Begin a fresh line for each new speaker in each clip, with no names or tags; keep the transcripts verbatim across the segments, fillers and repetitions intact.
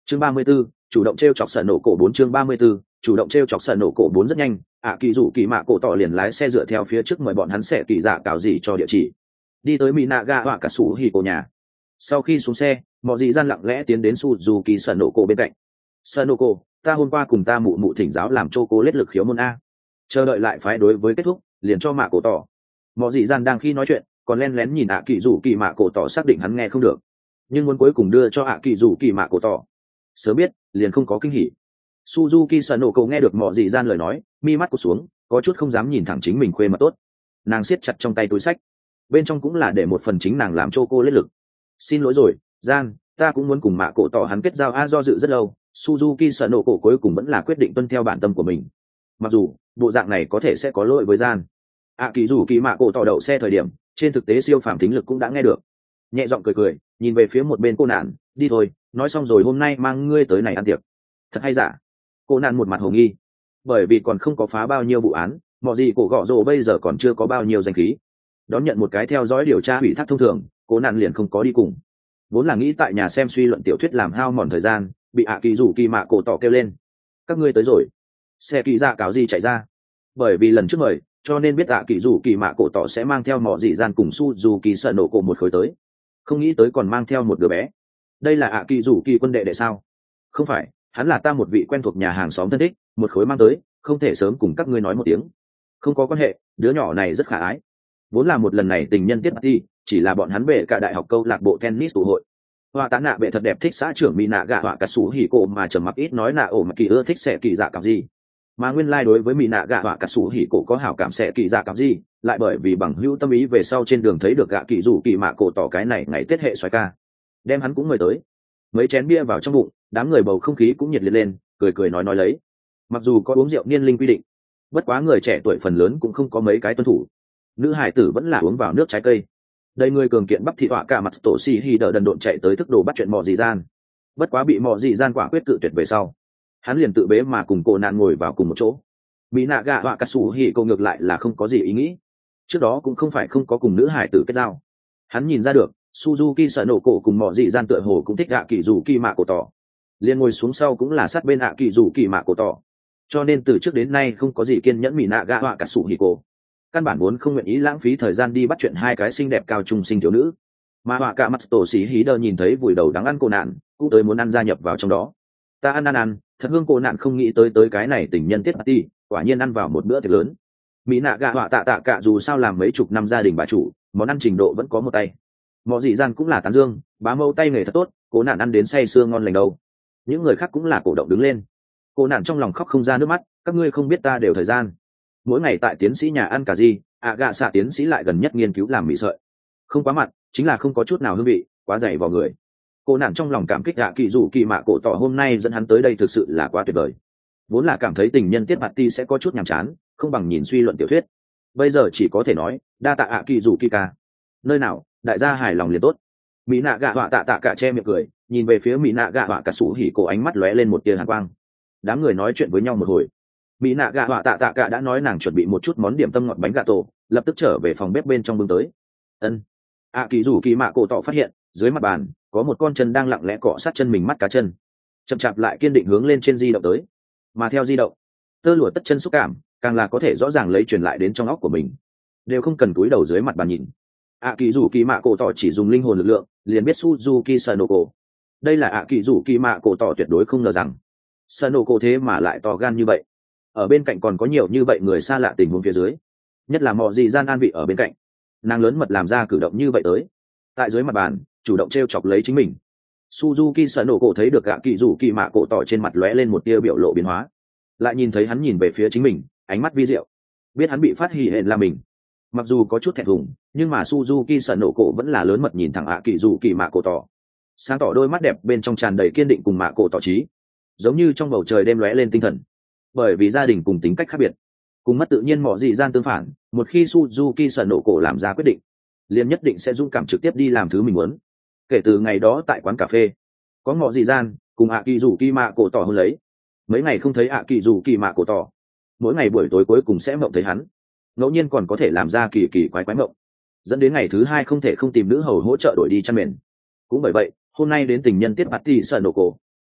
chương ba mươi 34, chủ động t r e o chọc sợ nổ cổ bốn chương ba mươi 34, chủ động t r e o chọc sợ nổ cổ bốn rất nhanh. ạ kỳ rủ kỳ mạ cổ tỏ liền lái xe dựa theo phía trước mời bọn hắn sẽ kỳ dạ cào gì cho địa chỉ, đi tới mỹ nạ ga họa cả sủ hì cổ nhà. Sau khi xuống xe, mọi dị gian lặng lẽ tiến đến Suzuki sợ nổ cổ bên cạnh. Sợ nổ cổ, ta hôm qua cùng ta mụ mụ thỉnh giáo làm chô cố lết lực khiếu môn a, chờ đợi lại phái đối với kết thúc liền cho mạ cổ tỏ. Mọi dị gian đang khi nói chuyện còn len lén nhìn ạ kỳ rủ kỳ mạ cổ tỏ, xác định hắn nghe không được nhưng muốn cuối cùng đưa cho ạ kỳ rủ kỳ mạ cổ tỏ. Sớm biết liền không có kinh hỉ. Suzuki sợ nổ cổ nghe được mọi dị gian lời nói, mi mắt cụt xuống, có chút không dám nhìn thẳng chính mình khuê mật tốt. Nàng siết chặt trong tay túi sách, bên trong cũng là để một phần chính nàng làm chô cô lết lực. Xin lỗi rồi gian, ta cũng muốn cùng mạ cổ tỏ hắn kết giao a. Do dự rất lâu, Suzuki sợ nổ cổ cuối cùng vẫn là quyết định tuân theo bản tâm của mình, mặc dù bộ dạng này có thể sẽ có lỗi với gian. ạ kỳ rủ kỳ mạ cổ tỏ đậu xe thời điểm trên thực tế siêu phàm thính lực cũng đã nghe được. Nhẹ giọng cười cười nhìn về phía một bên cô nạn, đi thôi, nói xong rồi hôm nay mang ngươi tới này ăn tiệc. Thật hay giả? Cô nạn một mặt hồ nghi, bởi vì còn không có phá bao nhiêu vụ án, mọi gì cổ gọ rồ bây giờ còn chưa có bao nhiêu danh khí. Đón nhận một cái theo dõi điều tra ủy thác thông thường, cô nạn liền không có đi cùng. Vốn là nghĩ tại nhà xem suy luận tiểu thuyết làm hao mòn thời gian, bị ạ kỳ rủ kỳ mạ cổ tỏ kêu lên, các ngươi tới rồi. Xe kỳ dạ cáo gì chạy ra, bởi vì lần trước mời cho nên biết ạ kỳ rủ kỳ mạ cổ tỏ sẽ mang theo mọ dị gian cùng Suzuki sợ nổ cổ một khối tới, không nghĩ tới còn mang theo một đứa bé. Đây là ạ kỳ rủ kỳ quân đệ đệ sao? Không phải, hắn là ta một vị quen thuộc nhà hàng xóm thân thích, một khối mang tới, không thể sớm cùng các ngươi nói một tiếng. Không có quan hệ, đứa nhỏ này rất khả ái. Vốn là một lần này tình nhân tiết party, chỉ là bọn hắn về cả đại học câu lạc bộ tennis tụ hội. Hoa tá nạ bệ thật đẹp thích xã trưởng mỹ nạ gạ họa cả sủ hỉ cổ, mà trầm mặc ít nói nạ ổ mà kỳ ưa thích sẽ kỳ dạ cảm gì. Mà nguyên lai like đối với mỹ nạ gạ họa cả sủ hỉ cổ có hảo cảm sẽ kỳ dạ cảm gì, lại bởi vì bằng hữu tâm ý về sau trên đường thấy được gạ kỳ rủ kỳ mạ cổ tỏ cái này ngày tết hệ xoái ca, đem hắn cũng mời tới. Mấy chén bia vào trong bụng, đám người bầu không khí cũng nhiệt liệt lên, cười cười nói nói lấy. Mặc dù có uống rượu niên linh quy định, bất quá người trẻ tuổi phần lớn cũng không có mấy cái tuân thủ. Nữ hải tử vẫn là uống vào nước trái cây. Đây người cường kiện bắp thị họa cả mặt tổ xì hi đờ đần độn chạy tới thức đồ bắt chuyện mò dị gian, bất quá bị mò dị gian quả quyết cự tuyệt về sau, hắn liền tự bế mà cùng cô nạn ngồi vào cùng một chỗ. Mỹ nạ gạ họa cả sủ hỉ cô ngược lại là không có gì ý nghĩ, trước đó cũng không phải không có cùng nữ hải tử kết giao. Hắn nhìn ra được Suzuki sợ nổ cổ cùng mò dị gian tựa hồ cũng thích gạ kỳ rủ kỳ mạ cổ tỏ, liền ngồi xuống sau cũng là sát bên ạ kỳ rủ kỳ mạ cổ tỏ, cho nên từ trước đến nay không có gì kiên nhẫn. Mỹ nạ gạ họa cả sủ hỉ cô căn bản vốn không nguyện ý lãng phí thời gian đi bắt chuyện hai cái xinh đẹp cao trung sinh thiếu nữ, mà họa cả mặt tổ xí hí đờ nhìn thấy vùi đầu đáng ăn cô nạn, cũng tới muốn ăn gia nhập vào trong đó. Ta ăn ăn ăn, thật hương. Cô nạn không nghĩ tới tới cái này tình nhân tiết party, quả nhiên ăn vào một bữa tiệc lớn. Mỹ nạ gạ họa tạ tạ cả dù sao làm mấy chục năm gia đình bà chủ, món ăn trình độ vẫn có một tay. Mọi dị gian cũng là tán dương, bá mâu tay nghề thật tốt, cô nạn ăn đến say sưa ngon lành đâu. Những người khác cũng là cổ động đứng lên. Cô nạn trong lòng khóc không ra nước mắt, các ngươi không biết ta đều thời gian mỗi ngày tại tiến sĩ nhà ăn cả gì, ạ gạ xạ tiến sĩ lại gần nhất nghiên cứu làm mì sợi, không quá mặt, chính là không có chút nào hương vị, quá dày vào người. Cô nạn trong lòng cảm kích ạ kỳ rủ kỳ mạ cổ tỏ hôm nay dẫn hắn tới đây thực sự là quá tuyệt vời. Vốn là cảm thấy tình nhân tiết party sẽ có chút nhàm chán, không bằng nhìn suy luận tiểu thuyết, bây giờ chỉ có thể nói đa tạ ạ kỳ rủ kỳ ca. Nơi nào đại gia hài lòng liền tốt. Mỹ nạ gạ họa tạ tạ cả che miệng cười, nhìn về phía mỹ nạ gạ họa cả sủ hỉ cổ, ánh mắt lóe lên một tia hàn quang. Đám người nói chuyện với nhau một hồi, mỹ nạ gạ họa tạ tạ cả đã nói nàng chuẩn bị một chút món điểm tâm ngọt bánh gà tổ, lập tức trở về phòng bếp bên trong bưng tới. Ân. ạ kỳ rủ kỳ mạ cổ tỏ phát hiện dưới mặt bàn có một con chân đang lặng lẽ cọ sát chân mình mắt cá chân, chậm chạp lại kiên định hướng lên trên di động tới. Mà theo di động, tơ lụa tất chân xúc cảm càng là có thể rõ ràng lấy truyền lại đến trong óc của mình, đều không cần túi đầu dưới mặt bàn nhìn. ạ kỳ rủ kỳ mạ cổ tỏ chỉ dùng linh hồn lực lượng liền biết Suzuki Sanoko. Đây là ạ kỳ rủ kỳ mạ cổ tỏ tuyệt đối không ngờ rằng Sanoko thế mà lại to gan như vậy. Ở bên cạnh còn có nhiều như vậy người xa lạ tình huống phía dưới, nhất là mọ gì gian an vị ở bên cạnh, nàng lớn mật làm ra cử động như vậy tới, tại dưới mặt bàn chủ động t r e o chọc lấy chính mình. Suzuki Sanoko thấy được ạ kỳ rủ kỳ mạ cổ tỏ trên mặt lóe lên một tia biểu lộ biến hóa, lại nhìn thấy hắn nhìn về phía chính mình, ánh mắt vi diệu, biết hắn bị phát hỉ hển là mình. Mặc dù có chút thẹn thùng, nhưng mà Suzuki sợ nổ cổ vẫn là lớn mật nhìn thẳng ạ kỳ dù kỳ mạ cổ tỏ, sáng tỏ đôi mắt đẹp bên trong tràn đầy kiên định cùng mạ cổ tỏ trí, giống như trong bầu trời đêm lóe lên tinh thần. Bởi vì gia đình cùng tính cách khác biệt, cùng mất tự nhiên mỏ dị gian tương phản, một khi Suzuki sợ nổ cổ làm ra quyết định, liền nhất định sẽ dũng cảm trực tiếp đi làm thứ mình muốn. Kể từ ngày đó tại quán cà phê, có mỏ dị gian cùng ạ kỳ dù kỳ mạ cổ tỏ hôn lấy, mấy ngày không thấy ạ kỳ dù kỳ mạ cổ tỏ, mỗi ngày buổi tối cuối cùng sẽ mộng thấy hắn, ngẫu nhiên còn có thể làm ra kỳ kỳ quái quái mộng, dẫn đến ngày thứ hai không thể không tìm nữ hầu hỗ trợ đổi đi chăn mền. Cũng bởi vậy hôm nay đến tình nhân tiết party sợ nổ cổ,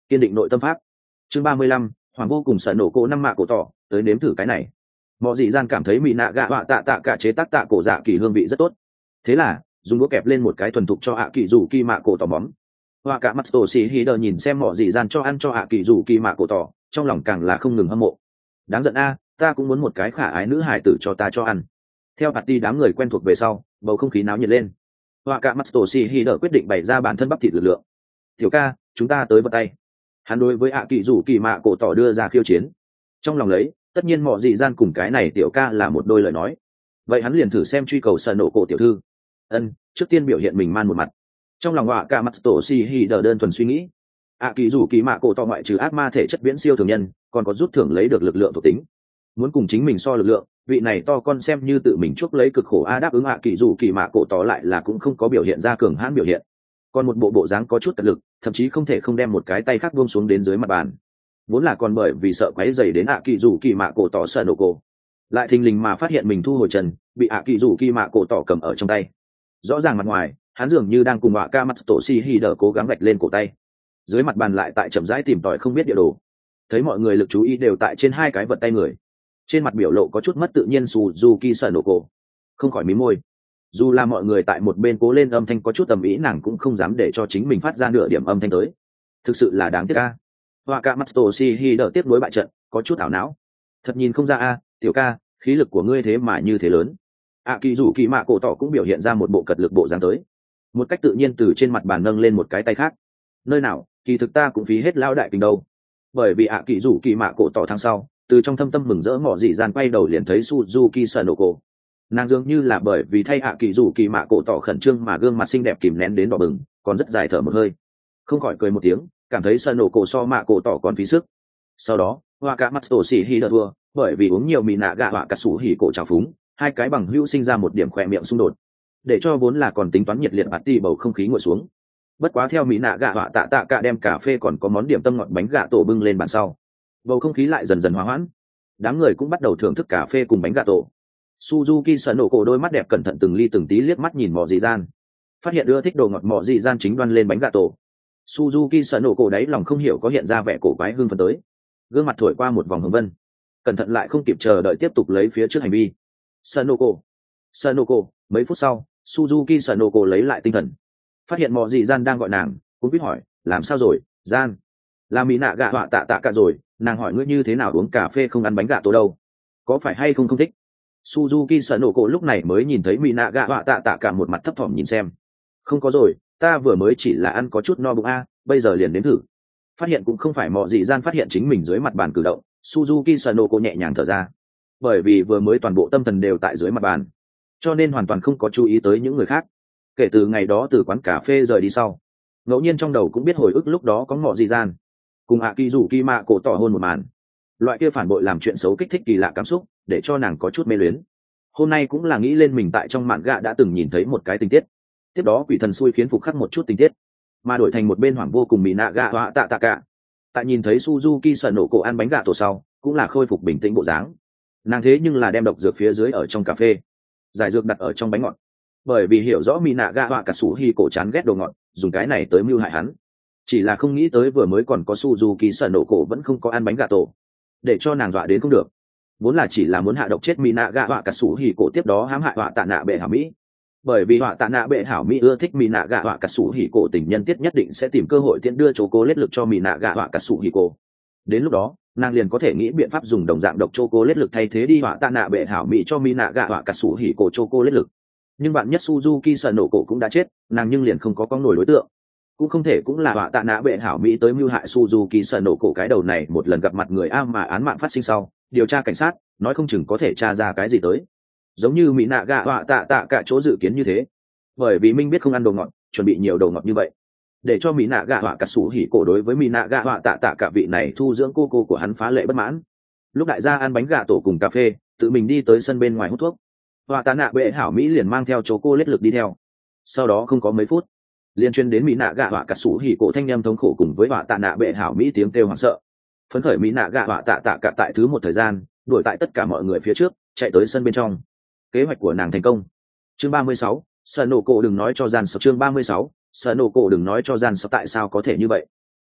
kiên định nội tâm pháp. Chương ba mươi lăm, hoàng vô cùng sợ nổ cổ năm mạ cổ tỏ, tới nếm thử cái này. Mọi dị gian cảm thấy mỹ nạ gạ họa tạ tạ cả chế tác tạ cổ dạ kỳ hương vị rất tốt, thế là dùng đũa kẹp lên một cái thuần thục cho ạ kỳ dù kỳ mạ cổ tỏ móm. Họa cả mặt tổ xì hí đờ nhìn xem mọi dị gian cho ăn cho ạ kỳ dù kỳ mạ cổ tỏ, trong lòng càng là không ngừng hâm mộ. Đáng giận a, ta cũng muốn một cái khả ái nữ hài tử cho ta cho ăn. Theo party đám người quen thuộc về sau, bầu không khí náo nhiệt lên. Họa cả mặt tổ xì hí đờ quyết định bày ra bản thân bắp thịt lực lượng. Tiểu ca, chúng ta tới bắt tay. Hắn đối với ạ kỳ dù kỳ mạ cổ tỏ đưa ra khiêu chiến. Trong lòng lấy, tất nhiên mọi dị gian cùng cái này tiểu ca là một đôi lời nói, vậy hắn liền thử xem truy cầu sợ nổ cổ tiểu thư. Ân, trước tiên biểu hiện mình man một mặt. Trong lòng họa cả mặt tổ xì hì đờ đơn thuần suy nghĩ, ạ kỳ dù kỳ mạ cổ tỏ ngoại trừ ác ma thể chất viễn siêu thường nhân, còn có rút thưởng lấy được lực lượng thuộc tính. Muốn cùng chính mình so lực lượng, vị này to con xem như tự mình chuốc lấy cực khổ a đáp ứng ạ kỳ dù kỳ mạ cổ tỏ lại là cũng không có biểu hiện ra cường hãn biểu hiện, còn một bộ bộ dáng có chút tật lực, thậm chí không thể không đem một cái tay khác buông xuống đến dưới mặt bàn. Vốn là còn bởi vì sợ quấy dày đến ạ kỳ dù kỳ mạ cổ tỏ sợ nổ cổ, lại thình lình mà phát hiện mình thu hồi trần, bị ạ kỳ dù kỳ mạ cổ tỏ cầm ở trong tay. Rõ ràng mặt ngoài hắn dường như đang cùng họa ca mặt tổ si hi đờ cố gắng gạch lên cổ tay, dưới mặt bàn lại tại chậm rãi tìm tòi không biết địa đồ. Thấy mọi người lực chú ý đều tại trên hai cái vật tay người, trên mặt biểu lộ có chút mất tự nhiên Suzuki sợ nổ cổ, không khỏi mím môi. Dù là mọi người tại một bên cố lên âm thanh có chút tầm ý, nàng cũng không dám để cho chính mình phát ra nửa điểm âm thanh tới. Thực sự là đáng tiếc a. Họa cả mặt tổ si hi đờ tiếp nối bại trận, có chút ảo não. Thật nhìn không ra a, tiểu ca, khí lực của ngươi thế mà như thế lớn. ạ kỳ dù kỳ mạ cổ tỏ cũng biểu hiện ra một bộ cật lực bộ dáng tới, một cách tự nhiên từ trên mặt bàn nâng lên một cái tay khác. Nơi nào, kỳ thực ta cũng phí hết lao đại kinh đâu. Bởi vì ạ kỳ dù kỳ mạ cổ tỏ thắng sau, từ trong thâm tâm mừng rỡ mỏ dị gian quay đầu liền thấy Suzuki sợ nổ cổ. Nàng dường như là bởi vì thay ạ kỳ dù kỳ mạ cổ tỏ khẩn trương mà gương mặt xinh đẹp kìm nén đến đỏ bừng, còn rất dài thở một hơi, không khỏi cười một tiếng, cảm thấy sợ nổ cổ so mạ cổ tỏ còn phí sức. Sau đó hoa cả mắt tổ xỉ hì đờ thua, bởi vì uống nhiều mì nạ gạ họa cả sủ hỉ cổ trào phúng, hai cái bằng hữu sinh ra một điểm khỏe miệng xung đột, để cho vốn là còn tính toán nhiệt liệt party bầu không khí nguội xuống. Bất quá theo mỹ nạ gạ họa tạ tạ cả đem cà phê còn có món điểm tâm ngọt bánh gà tổ bưng lên bàn sau, bầu không khí lại dần dần hòa hoãn, đám người cũng bắt đầu thưởng thức cà phê cùng bánh gà tổ. Suzuki sợ nổ cổ đôi mắt đẹp cẩn thận từng ly từng tí liếc mắt nhìn mọ dị gian, phát hiện ưa thích đồ ngọt mọ dị gian chính đoan lên bánh gà tổ. Suzuki sợ nổ cổ đáy lòng không hiểu có hiện ra vẻ cổ quái hương phấn tới, gương mặt thổi qua một vòng hồng vân, cẩn thận lại không kịp chờ đợi tiếp tục lấy phía trước hành vi. Sanoko, Sanoko. Mấy phút sau, Suzuki Sanoko lấy lại tinh thần, phát hiện mọ dị gian đang gọi nàng, cũng biết hỏi, làm sao rồi, gian? Là mỹ nạ gạ họa tạ tạ cả rồi, nàng hỏi ngươi như thế nào uống cà phê không ăn bánh gà tổ đâu, có phải hay không không thích? Suzuki Sanoko lúc này mới nhìn thấy mỹ nạ gạ họa tạ tạ cả một mặt thấp thỏm nhìn xem. Không có rồi, ta vừa mới chỉ là ăn có chút no bụng a, bây giờ liền đến thử. Phát hiện cũng không phải mọ dị gian phát hiện chính mình dưới mặt bàn cử động, Suzuki Sanoko nhẹ nhàng thở ra, bởi vì vừa mới toàn bộ tâm thần đều tại dưới mặt bàn, cho nên hoàn toàn không có chú ý tới những người khác. Kể từ ngày đó từ quán cà phê rời đi sau, ngẫu nhiên trong đầu cũng biết hồi ức lúc đó có mọ dị gian cùng ạ kỳ rủ kỳ mạ cổ tỏ hôn một màn, loại kia phản bội làm chuyện xấu kích thích kỳ lạ cảm xúc, để cho nàng có chút mê luyến. Hôm nay cũng là nghĩ lên mình tại trong mạn gạ đã từng nhìn thấy một cái tình tiết, tiếp đó quỷ thần xui khiến phục khắc một chút tình tiết, mà đổi thành một bên hoảng vô cùng mỹ nạ gạ họa tạ tạ cả. Tại nhìn thấy Suzuki sợ nổ cổ ăn bánh gà tổ sau, cũng là khôi phục bình tĩnh bộ dáng. Nàng thế nhưng là đem độc dược phía dưới ở trong cà phê, giải dược đặt ở trong bánh ngọt, bởi vì hiểu rõ mỹ nạ gạ họa cả sủ hi cổ chán ghét đồ ngọt, dùng cái này tới mưu hại hắn. Chỉ là không nghĩ tới vừa mới còn có Suzuki sợ nổ cổ vẫn không có ăn bánh gà tổ, để cho nàng dọa đến không được. Vốn là chỉ là muốn hạ độc chết mỹ nạ gạ họa cả sủ hi cổ, tiếp đó hãm hại họa tạ nạ bệ hảo mỹ, bởi vì họa tạ nạ bệ hảo mỹ ưa thích mỹ nạ gạ họa cả sủ hỉ cổ, tình nhân tiết nhất định sẽ tìm cơ hội tiện đưa chô cô lết lực cho mỹ nạ gạ họa cả sủ hỉ cổ. Đến lúc đó nàng liền có thể nghĩ biện pháp dùng đồng dạng độc chô cô lết lực thay thế đi họa tạ nạ bệ hảo mỹ cho mỹ nạ gạ họa cả sủ hỉ cổ chô cô lết lực. Nhưng bạn nhất Suzuki sợ nổ cổ cũng đã chết, nàng nhưng liền không có con nổi đối tượng, cũng không thể cũng là họa tạ nạ bệ hảo mỹ tới mưu hại Suzuki sợ nổ cổ cái đầu này. Một lần gặp mặt người a mà án mạng phát sinh sau, điều tra cảnh sát nói không chừng có thể tra ra cái gì tới, giống như mỹ nạ gạ họa tạ tạ cả chỗ dự kiến như thế. Bởi vì minh biết không ăn đồ ngọt, chuẩn bị nhiều đồ ngọt như vậy, để cho mỹ nạ gạ họa cả sủ hỉ cổ đối với mỹ nạ gạ họa tạ tạ cả vị này thu dưỡng cô cô của hắn phá lệ bất mãn. Lúc đại gia ăn bánh gà tổ cùng cà phê, tự mình đi tới sân bên ngoài hút thuốc, họa tạ nạ bệ hảo mỹ liền mang theo chỗ cô lết lực đi theo. Sau đó không có mấy phút, liên chuyên đến mỹ nạ gạ họa cả sủ hỉ cổ thanh em thống khổ cùng với họa tạ nạ bệ hảo mỹ tiếng kêu hoảng sợ. Phấn khởi mỹ nạ gạ họa tạ tạ cả tại thứ một thời gian đuổi tại tất cả mọi người phía trước, chạy tới sân bên trong. Kế hoạch của nàng thành công. Chương ba mươi sáu, sợ nổ cổ đừng nói cho gian sập. Chương ba mươi sáu, sợ nổ cổ đừng nói cho gian sập. Tại sao có thể như vậy?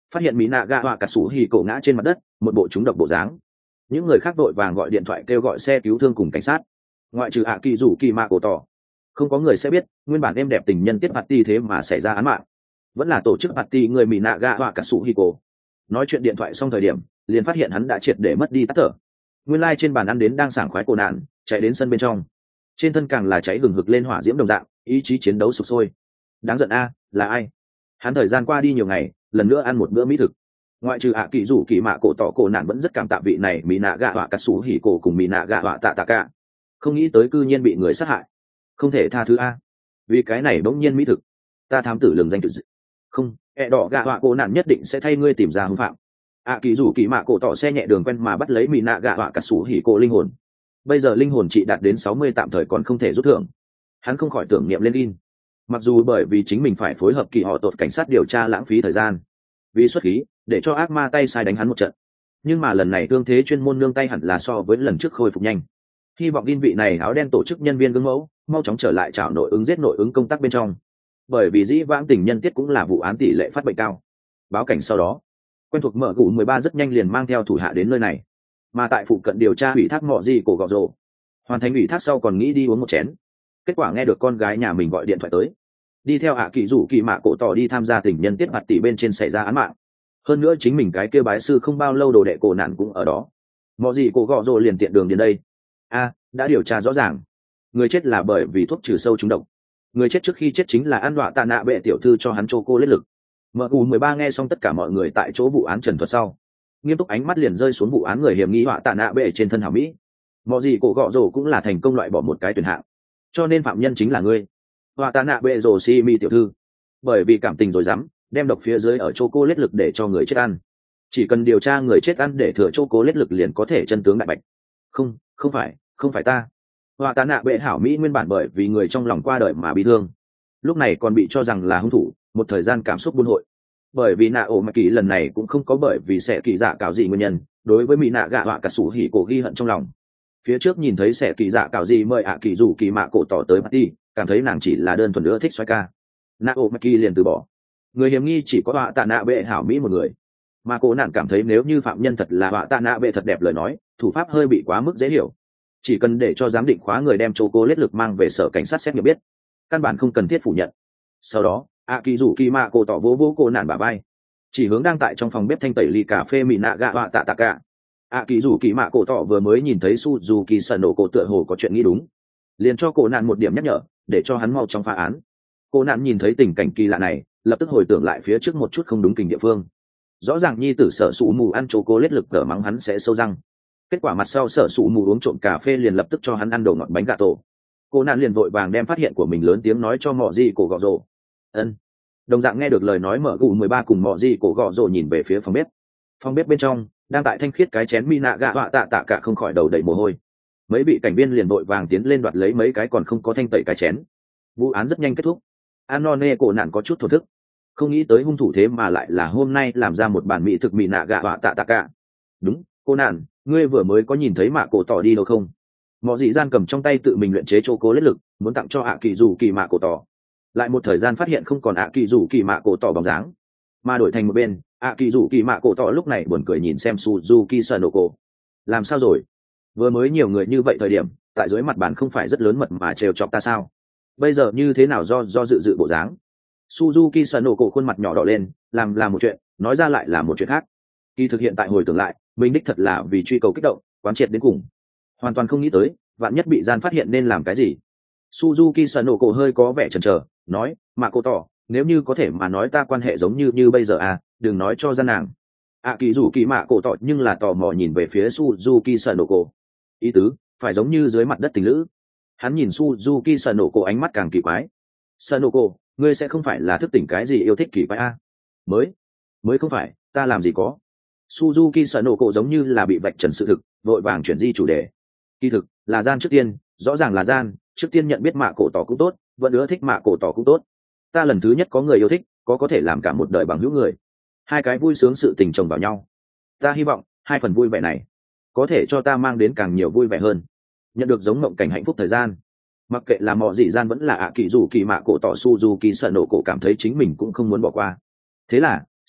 phát hiện mỹ nạ gạ họa cả sủ hỉ cổ ngã trên mặt đất, một bộ trúng độc bộ dáng. Những người khác đội vàng gọi điện thoại kêu gọi xe cứu thương cùng cảnh sát. Ngoại trừ ạ kỳ rủ kỳ mạ cổ tỏ, không có người sẽ biết nguyên bản êm đẹp tình nhân tiết party thế mà xảy ra án mạng. Vẫn là tổ chức party người mỹ nạ gạ họa cả sủ hỉ cổ. Nói chuyện điện thoại xong thời điểm, liền phát hiện hắn đã triệt để mất đi tắt thở. Nguyên lai trên bàn ăn đến đang sảng khoái cổ nạn, chạy đến sân bên trong. Trên thân càng là cháy hừng hực lên hỏa diễm đồng dạng, ý chí chiến đấu sục sôi. Đáng giận a, là ai? Hắn thời gian qua đi nhiều ngày, lần nữa ăn một bữa mỹ thực. Ngoại trừ ạ kỳ rủ kỳ mạ cổ tỏ cổ nạn vẫn rất cảm tạ vị này mỹ nạ gạ họa cả sủ hỉ cổ cùng mỹ nạ gạ họa tạ tạ cả. Không nghĩ tới cư nhiên bị người sát hại, không thể tha thứ a. Vì cái này bỗng nhiên mỹ thực, ta thám tử lường danh thực dị. Không, ẹ đỏ gạ họa cổ nạn nhất định sẽ thay ngươi tìm ra hung phạm. ạ kỳ rủ kỳ mạ cổ tỏ xe nhẹ đường quen mà bắt lấy mỹ nạ gạ họa cả sủ hỉ cổ linh hồn. Bây giờ linh hồn trị đạt đến sáu mươi tạm thời còn không thể rút thưởng. Hắn không khỏi tưởng niệm lên in. Mặc dù bởi vì chính mình phải phối hợp kỳ họ tột cảnh sát điều tra lãng phí thời gian, vì xuất khí để cho ác ma tay sai đánh hắn một trận, nhưng mà lần này thương thế chuyên môn nương tay hẳn là so với lần trước khôi phục nhanh. Hy vọng in vị này áo đen tổ chức nhân viên gương mẫu mau chóng trở lại trảo nội ứng giết nội ứng công tác bên trong, bởi vì dĩ vãng tình nhân tiết cũng là vụ án tỷ lệ phát bệnh cao. Báo cảnh sau đó, quen thuộc mở gụ mười ba rất nhanh liền mang theo thủ hạ đến nơi này, mà tại phụ cận điều tra ủy thác mọ gì cổ gọ rồ. Hoàn thành ủy thác sau còn nghĩ đi uống một chén, kết quả nghe được con gái nhà mình gọi điện thoại tới, đi theo ạ kỳ rủ kỳ mạ cổ tỏ đi tham gia tình nhân tiết mặt tỷ bên trên xảy ra án mạng. Hơn nữa chính mình cái kia bái sư không bao lâu đồ đệ cổ nạn cũng ở đó. Mọ gì cổ gọ rồ liền tiện đường đến đây. A, đã điều tra rõ ràng, người chết là bởi vì thuốc trừ sâu trúng độc. Người chết trước khi chết chính là ăn đọa tạ nạ bệ tiểu thư cho hắn chô cô lết lực. Mở gù mười ba nghe xong tất cả mọi người tại chỗ vụ án trần thuật sau, nghiêm túc ánh mắt liền rơi xuống vụ án người hiểm nghi đọa tạ nạ bệ trên thân hảo mỹ. Mọ gì cổ gọ rồ cũng là thành công loại bỏ một cái tuyển hạng, cho nên phạm nhân chính là ngươi, đọa tạ nạ bệ rồ si mi tiểu thư. Bởi vì cảm tình rồi dám đem độc phía dưới ở chô cô lết lực để cho người chết ăn, chỉ cần điều tra người chết ăn để thừa chô cô lết lực liền có thể chân tướng đại bạch. Không, không phải, không phải ta. Họa tạ nạ bệ hảo mỹ nguyên bản bởi vì người trong lòng qua đời mà bị thương, lúc này còn bị cho rằng là hung thủ, một thời gian cảm xúc buôn hội. Bởi vì nạ ổ mạ kỳ lần này cũng không có bởi vì sẽ kỳ dạ cạo gì nguyên nhân đối với mỹ nạ gạ họa cả sủ hỉ cổ ghi hận trong lòng. Phía trước nhìn thấy sẽ kỳ dạ cạo gì mời ạ kỳ rủ kỳ mạ cổ tỏ tới party, cảm thấy nàng chỉ là đơn thuần nữa thích xoay ca, nạ ổ mạ kỳ liền từ bỏ. Người hiểm nghi chỉ có họa tạ nạ bệ hảo mỹ một người, mà cổ nạn cảm thấy nếu như phạm nhân thật là họa tạ nạ bệ thật đẹp lời nói, thủ pháp hơi bị quá mức dễ hiểu, chỉ cần để cho giám định khóa người đem chô cô lết lực mang về sở cảnh sát xét nghiệm biết, căn bản không cần thiết phủ nhận. Sau đó a kỳ rủ kỳ mạ cổ tỏ vỗ vỗ cô nạn bả vai, chỉ hướng đang tại trong phòng bếp thanh tẩy ly cà phê mỹ nạ gạ họa tạ tạ cả. a kỳ rủ kỳ mạ cổ tỏ vừa mới nhìn thấy Suzuki sần nổ cổ tựa hồ có chuyện nghĩ đúng, liền cho cô nạn một điểm nhắc nhở để cho hắn mau trong phá án. Cô nạn nhìn thấy tình cảnh kỳ lạ này, lập tức hồi tưởng lại phía trước một chút không đúng kình địa phương. Rõ ràng nhi tử sở sụ mù ăn chô cô lết lực cỡ mắng hắn sẽ sâu răng, kết quả mặt sau sở sụ mù uống trộm cà phê liền lập tức cho hắn ăn đồ ngọt bánh gà tổ. Cô nạn liền vội vàng đem phát hiện của mình lớn tiếng nói cho mọ gì cổ gọ rồ. Ân. Đồng dạng nghe được lời nói mở gù mười ba cùng mọ gì cổ gọ rồ nhìn về phía phòng bếp. Phòng bếp bên trong đang tại thanh khiết cái chén mi nạ gạ họa tạ tạ cả không khỏi đầu đầy mồ hôi. Mấy vị cảnh viên liền vội vàng tiến lên đoạt lấy mấy cái còn không có thanh tẩy cái chén. Vụ án rất nhanh kết thúc. Anone cổ nạn có chút thổ thức, không nghĩ tới hung thủ thế mà lại là hôm nay làm ra một bản mỹ thực mỹ nạ gạ họa tạ tạ cả. Đúng, cô nạn, ngươi vừa mới có nhìn thấy mạ cổ tỏ đi đâu không? Mọ dị gian cầm trong tay tự mình luyện chế chô cố lết lực, muốn tặng cho ạ kỳ dù kỳ mạ cổ tỏ, lại một thời gian phát hiện không còn ạ kỳ dù kỳ mạ cổ tỏ bóng dáng, mà đổi thành một bên ạ kỳ dù kỳ mạ cổ tỏ lúc này buồn cười nhìn xem Suzuki Sanoko. Làm sao rồi? Vừa mới nhiều người như vậy thời điểm, tại dưới mặt bàn không phải rất lớn mật mà trêu chọc ta sao? Bây giờ như thế nào do do dự dự bộ dáng? Suzuki Sanoko khuôn mặt nhỏ đỏ lên, làm làm một chuyện, nói ra lại là một chuyện khác. Khi thực hiện tại hồi tưởng lại, mình đích thật là vì truy cầu kích động, quán triệt đến cùng, hoàn toàn không nghĩ tới vạn nhất bị gian phát hiện nên làm cái gì. Suzuki Sanoko hơi có vẻ chần chờ, nói, mà cô tỏ, nếu như có thể mà nói ta quan hệ giống như như bây giờ à, đừng nói cho gian nàng. À kỳ dù kỳ mạ cổ tỏ nhưng là tò mò nhìn về phía Suzuki Sanoko. Ý tứ, phải giống như dưới mặt đất tình lữ. Hắn nhìn Suzuki Sanoko ánh mắt càng kỳ quái. Sanoko, ngươi sẽ không phải là thức tỉnh cái gì yêu thích kỳ quái à? Mới, mới không phải, ta làm gì có. Suzuki Sanoko giống như là bị vạch trần sự thực, vội vàng chuyển di chủ đề. Kỳ thực, là gian trước tiên, rõ ràng là gian, trước tiên nhận biết mạ cổ tỏ cũng tốt, vẫn ưa thích mạ cổ tỏ cũng tốt. Ta lần thứ nhất có người yêu thích, có có thể làm cả một đời bằng hữu người. Hai cái vui sướng sự tình chồng vào nhau. Ta hy vọng, hai phần vui vẻ này, có thể cho ta mang đến càng nhiều vui vẻ hơn. Nhận được giống mộng cảnh hạnh phúc thời gian. Mặc kệ là mọ gì gian vẫn là ạ kỳ dù kỳ mạ cổ tỏ Suzuki sợ nổ cổ cảm thấy chính mình cũng không muốn bỏ qua. Thế là,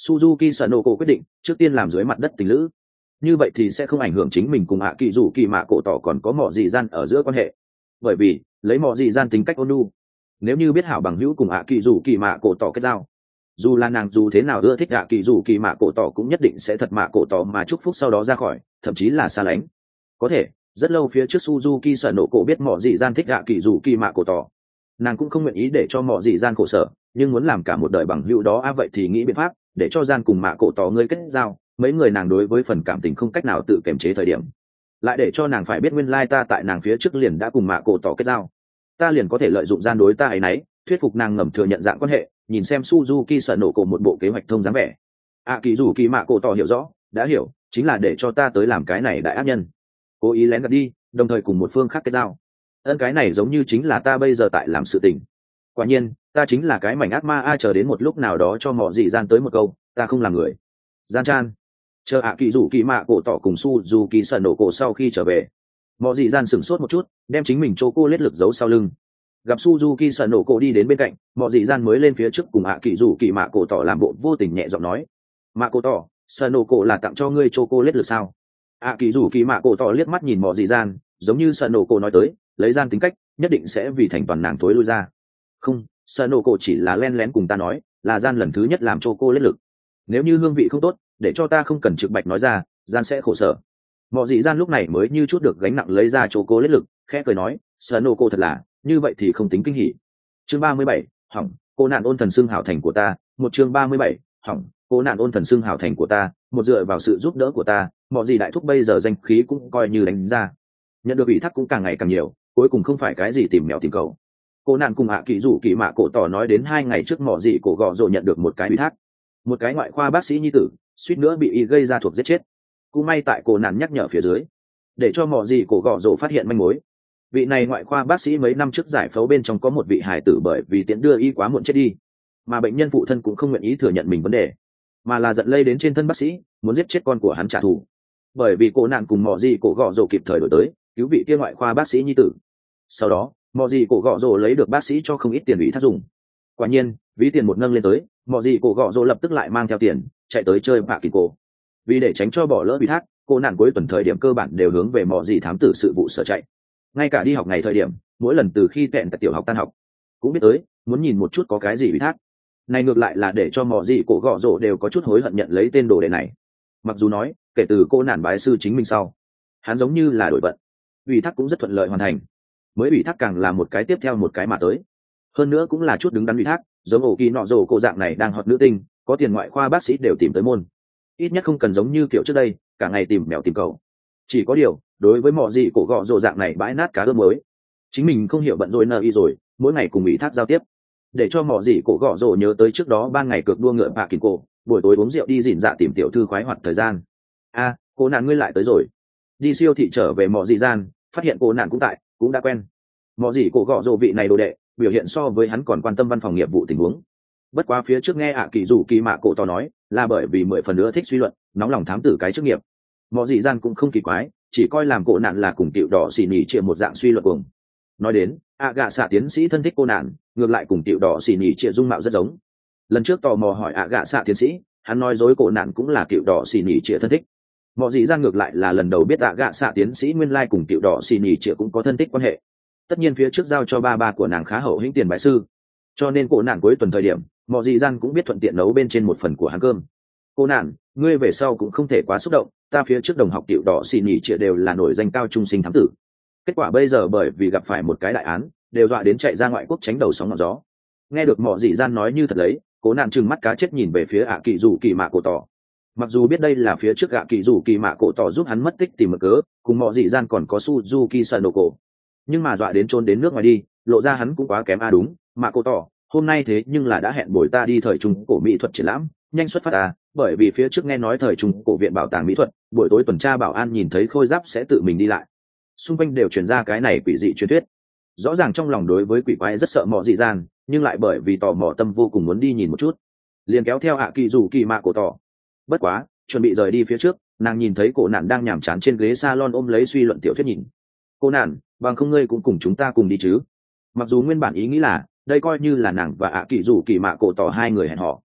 Suzuki Sanoko quyết định trước tiên làm dưới mặt đất tình lữ, như vậy thì sẽ không ảnh hưởng chính mình cùng hạ kỳ dù kỳ mạ cổ tỏ còn có mọ dị gian ở giữa quan hệ, bởi vì lấy mọ dị gian tính cách ôn nhu, nếu như biết hảo bằng hữu cùng hạ kỳ dù kỳ mạ cổ tỏ kết giao, dù là nàng dù thế nào ưa thích hạ kỳ dù kỳ mạ cổ tỏ cũng nhất định sẽ thật mạ cổ tỏ mà chúc phúc sau đó ra khỏi, thậm chí là xa lánh. Có thể rất lâu phía trước Suzuki Sanoko biết mọ dị gian thích hạ kỳ dù kỳ mạ cổ tỏ, nàng cũng không nguyện ý để cho mọ dị gian khổ sở, nhưng muốn làm cả một đời bằng hữu đó à, vậy thì nghĩ biện pháp để cho gian cùng mạ cổ tỏ ngươi kết giao. Mấy người nàng đối với phần cảm tình không cách nào tự kiềm chế thời điểm, lại để cho nàng phải biết nguyên lai ta tại nàng phía trước liền đã cùng mạ cổ tỏ kết giao, ta liền có thể lợi dụng gian đối ta ấy nấy, thuyết phục nàng ngầm thừa nhận dạng quan hệ, nhìn xem Suzuki Sanoko một bộ kế hoạch thông dáng vẻ. À kỳ dù kỳ mạ cổ tỏ hiểu rõ, đã hiểu, chính là để cho ta tới làm cái này đại ác nhân, cố ý lén gạt đi, đồng thời cùng một phương khác kết giao. Ân cái này giống như chính là ta bây giờ tại làm sự tình. Quả nhiên, ta chính là cái mảnh ác ma a, chờ đến một lúc nào đó cho mọ dị gian tới một câu, ta không làm người. Gian chan. Chờ ạ kỳ rủ kỳ mạ cổ tỏ cùng Suzuki Sanoko sau khi trở về, mọ dị gian sửng sốt một chút, đem chính mình chô cô lết lực giấu sau lưng. Gặp Suzuki Sanoko đi đến bên cạnh, mọ dị gian mới lên phía trước cùng ạ kỳ rủ kỳ mạ cổ tỏ làm bộ vô tình nhẹ giọng nói, mạ cổ tỏ, Sanoko là tặng cho ngươi chô cô lết lực sao? ạ kỳ rủ kỳ mạ cổ tỏ liếc mắt nhìn mọ dị gian, giống như Sanoko nói tới, lấy gian tính cách nhất định sẽ vì thành toàn nàng thối lui ra. Không, Sanoko chỉ là len lén cùng ta nói, là gian lần thứ nhất làm chô cô lết lực, nếu như hương vị không tốt, để cho ta không cần trực bạch nói ra, gian sẽ khổ sở. Mọ dị gian lúc này mới như chút được gánh nặng lấy ra chô cô lết lực, khẽ cười nói, Sanoko thật là, như vậy thì không tính kinh hỉ. Chương ba mươi bảy, hỏng, cô nạn ôn thần xưng hảo thành của ta, một chương ba mươi bảy, hỏng, cô nạn ôn thần xưng hảo thành của ta, một dựa vào sự giúp đỡ của ta, mọ dị đại thúc bây giờ danh khí cũng coi như đánh ra. Nhận được ủy thác cũng càng ngày càng nhiều, cuối cùng không phải cái gì tìm mèo tìm cầu. Cô nạn cùng hạ kỳ rủ kỳ mạ cổ tỏ nói đến hai ngày trước mọ dị cổ gọ rồi nhận được một cái ủy thác, một cái ngoại khoa bác sĩ nhi tử suýt nữa bị y gây ra thuộc giết chết. Cũng may tại cô nạn nhắc nhở phía dưới, để cho mọ dị cổ gọ rồ phát hiện manh mối. Vị này ngoại khoa bác sĩ mấy năm trước giải phẫu bên trong có một vị hài tử bởi vì tiễn đưa y quá muộn chết đi, mà bệnh nhân phụ thân cũng không nguyện ý thừa nhận mình vấn đề, mà là giận lây đến trên thân bác sĩ, muốn giết chết con của hắn trả thù. Bởi vì cô nạn cùng mọ dị cổ gọ rồ kịp thời đổi tới cứu vị kia ngoại khoa bác sĩ nhi tử. Sau đó mọ dị cổ gọ rồ lấy được bác sĩ cho không ít tiền ủy thác dùng. Quả nhiên ví tiền một nâng lên tới, mọ dị cổ gọ rồ lập tức lại mang theo tiền chạy tới chơi bạ kỳ cổ. Vì để tránh cho bỏ lỡ ủy thác, cô nạn cuối tuần thời điểm cơ bản đều hướng về mọ dị thám tử sự vụ sở chạy. Ngay cả đi học ngày thời điểm, mỗi lần từ khi tẹn tại tiểu học tan học cũng biết tới muốn nhìn một chút có cái gì ủy thác. Này ngược lại là để cho mọ dị cổ gọ rồ đều có chút hối hận nhận lấy tên đồ đệ này. Mặc dù nói kể từ cô nạn bái sư chính mình sau, hắn giống như là đổi vận, ủy thác cũng rất thuận lợi hoàn thành, mới ủy thác càng là một cái tiếp theo một cái mà tới. Hơn nữa cũng là chút đứng đắn ủy thác, giống ổ kỳ nọ rồ cô dạng này đang hot nữ tinh, có tiền ngoại khoa bác sĩ đều tìm tới môn, ít nhất không cần giống như kiểu trước đây cả ngày tìm mèo tìm cầu. Chỉ có điều đối với mọ gì cổ gọ rồ dạng này bãi nát cá ướp mới, chính mình không hiểu bận rồi nợ y rồi, mỗi ngày cùng ủy thác giao tiếp, để cho mọ gì cổ gọ rồ nhớ tới trước đó ban ngày cược đua ngựa bạ kín cổ, buổi tối uống rượu đi dỉn dạ tìm tiểu thư khoái hoạt thời gian. A, cô nạn ngươi lại tới rồi. Đi siêu thị trở về mọ dị gian, phát hiện cô nạn cũng tại, cũng đã quen. Mọ gì cổ gọ rồ vị này đồ đệ, biểu hiện so với hắn còn quan tâm văn phòng nghiệp vụ tình huống. Bất quá phía trước nghe ạ kỳ rủ kỳ mạ cổ tỏ nói, là bởi vì mười phần nữa thích suy luận, nóng lòng thám tử cái chức nghiệp. Mọ dị gian cũng không kỳ quái, chỉ coi làm cổ nạn là cùng tiểu đỏ xì nhì chia một dạng suy luận cuồng. Nói đến, ạ gạ xạ tiến sĩ thân thích cô nạn, ngược lại cùng tiểu đỏ xì nhì chia dung mạo rất giống. Lần trước tò mò hỏi ạ gạ xạ tiến sĩ, hắn nói dối cổ nạn cũng là tiểu đỏ xì nhì chia thân thích. Mọ dị gian ngược lại là lần đầu biết ạ gạ xạ tiến sĩ nguyên lai cùng tiểu đỏ xì nhì chia cũng có thân thích quan hệ. Tất nhiên phía trước giao cho ba ba của nàng khá hậu hĩnh tiền bái sư, cho nên cô nạn cuối tuần thời điểm, mọ dị gian cũng biết thuận tiện nấu bên trên một phần của hắn cơm. Cô nạn, ngươi về sau cũng không thể quá xúc động, ta phía trước đồng học tiểu đỏ xì nhì chia đều là nổi danh cao trung sinh thám tử, kết quả bây giờ bởi vì gặp phải một cái đại án, đều dọa đến chạy ra ngoại quốc tránh đầu sóng ngọn gió. Nghe được mọ dị gian nói như thật lấy, cố nạn trừng mắt cá chết nhìn về phía ạ kỳ rủ kỳ mạ cổ tỏ. Mặc dù biết đây là phía trước ạ kỳ rủ kỳ mạ cổ tỏ giúp hắn mất tích tìm mực cớ, cùng mọ dị gian còn có Suzuki Sanoko, nhưng mà dọa đến trốn đến nước ngoài đi, lộ ra hắn cũng quá kém a. À đúng, mạ cổ tỏ hôm nay thế nhưng là đã hẹn bồi ta đi thời trung cổ mỹ thuật triển lãm, nhanh xuất phát à, bởi vì phía trước nghe nói thời trung cổ viện bảo tàng mỹ thuật buổi tối tuần tra bảo an nhìn thấy khôi giáp sẽ tự mình đi lại, xung quanh đều truyền ra cái này quỷ dị truyền thuyết. Rõ ràng trong lòng đối với quỷ quái rất sợ mọ dị gian, nhưng lại bởi vì tò mò tâm vô cùng muốn đi nhìn một chút, liền kéo theo ạ kỳ rủ kỳ mạ cổ tỏ. Bất quá chuẩn bị rời đi phía trước, nàng nhìn thấy cổ nạn đang nhàm chán trên ghế salon ôm lấy suy luận tiểu thuyết nhìn. Cô nạn, bằng không ngươi cũng cùng chúng ta cùng đi chứ? Mặc dù nguyên bản ý nghĩ là đây coi như là nàng và ạ kỳ rủ kỳ mạ cổ tỏ hai người hẹn hò,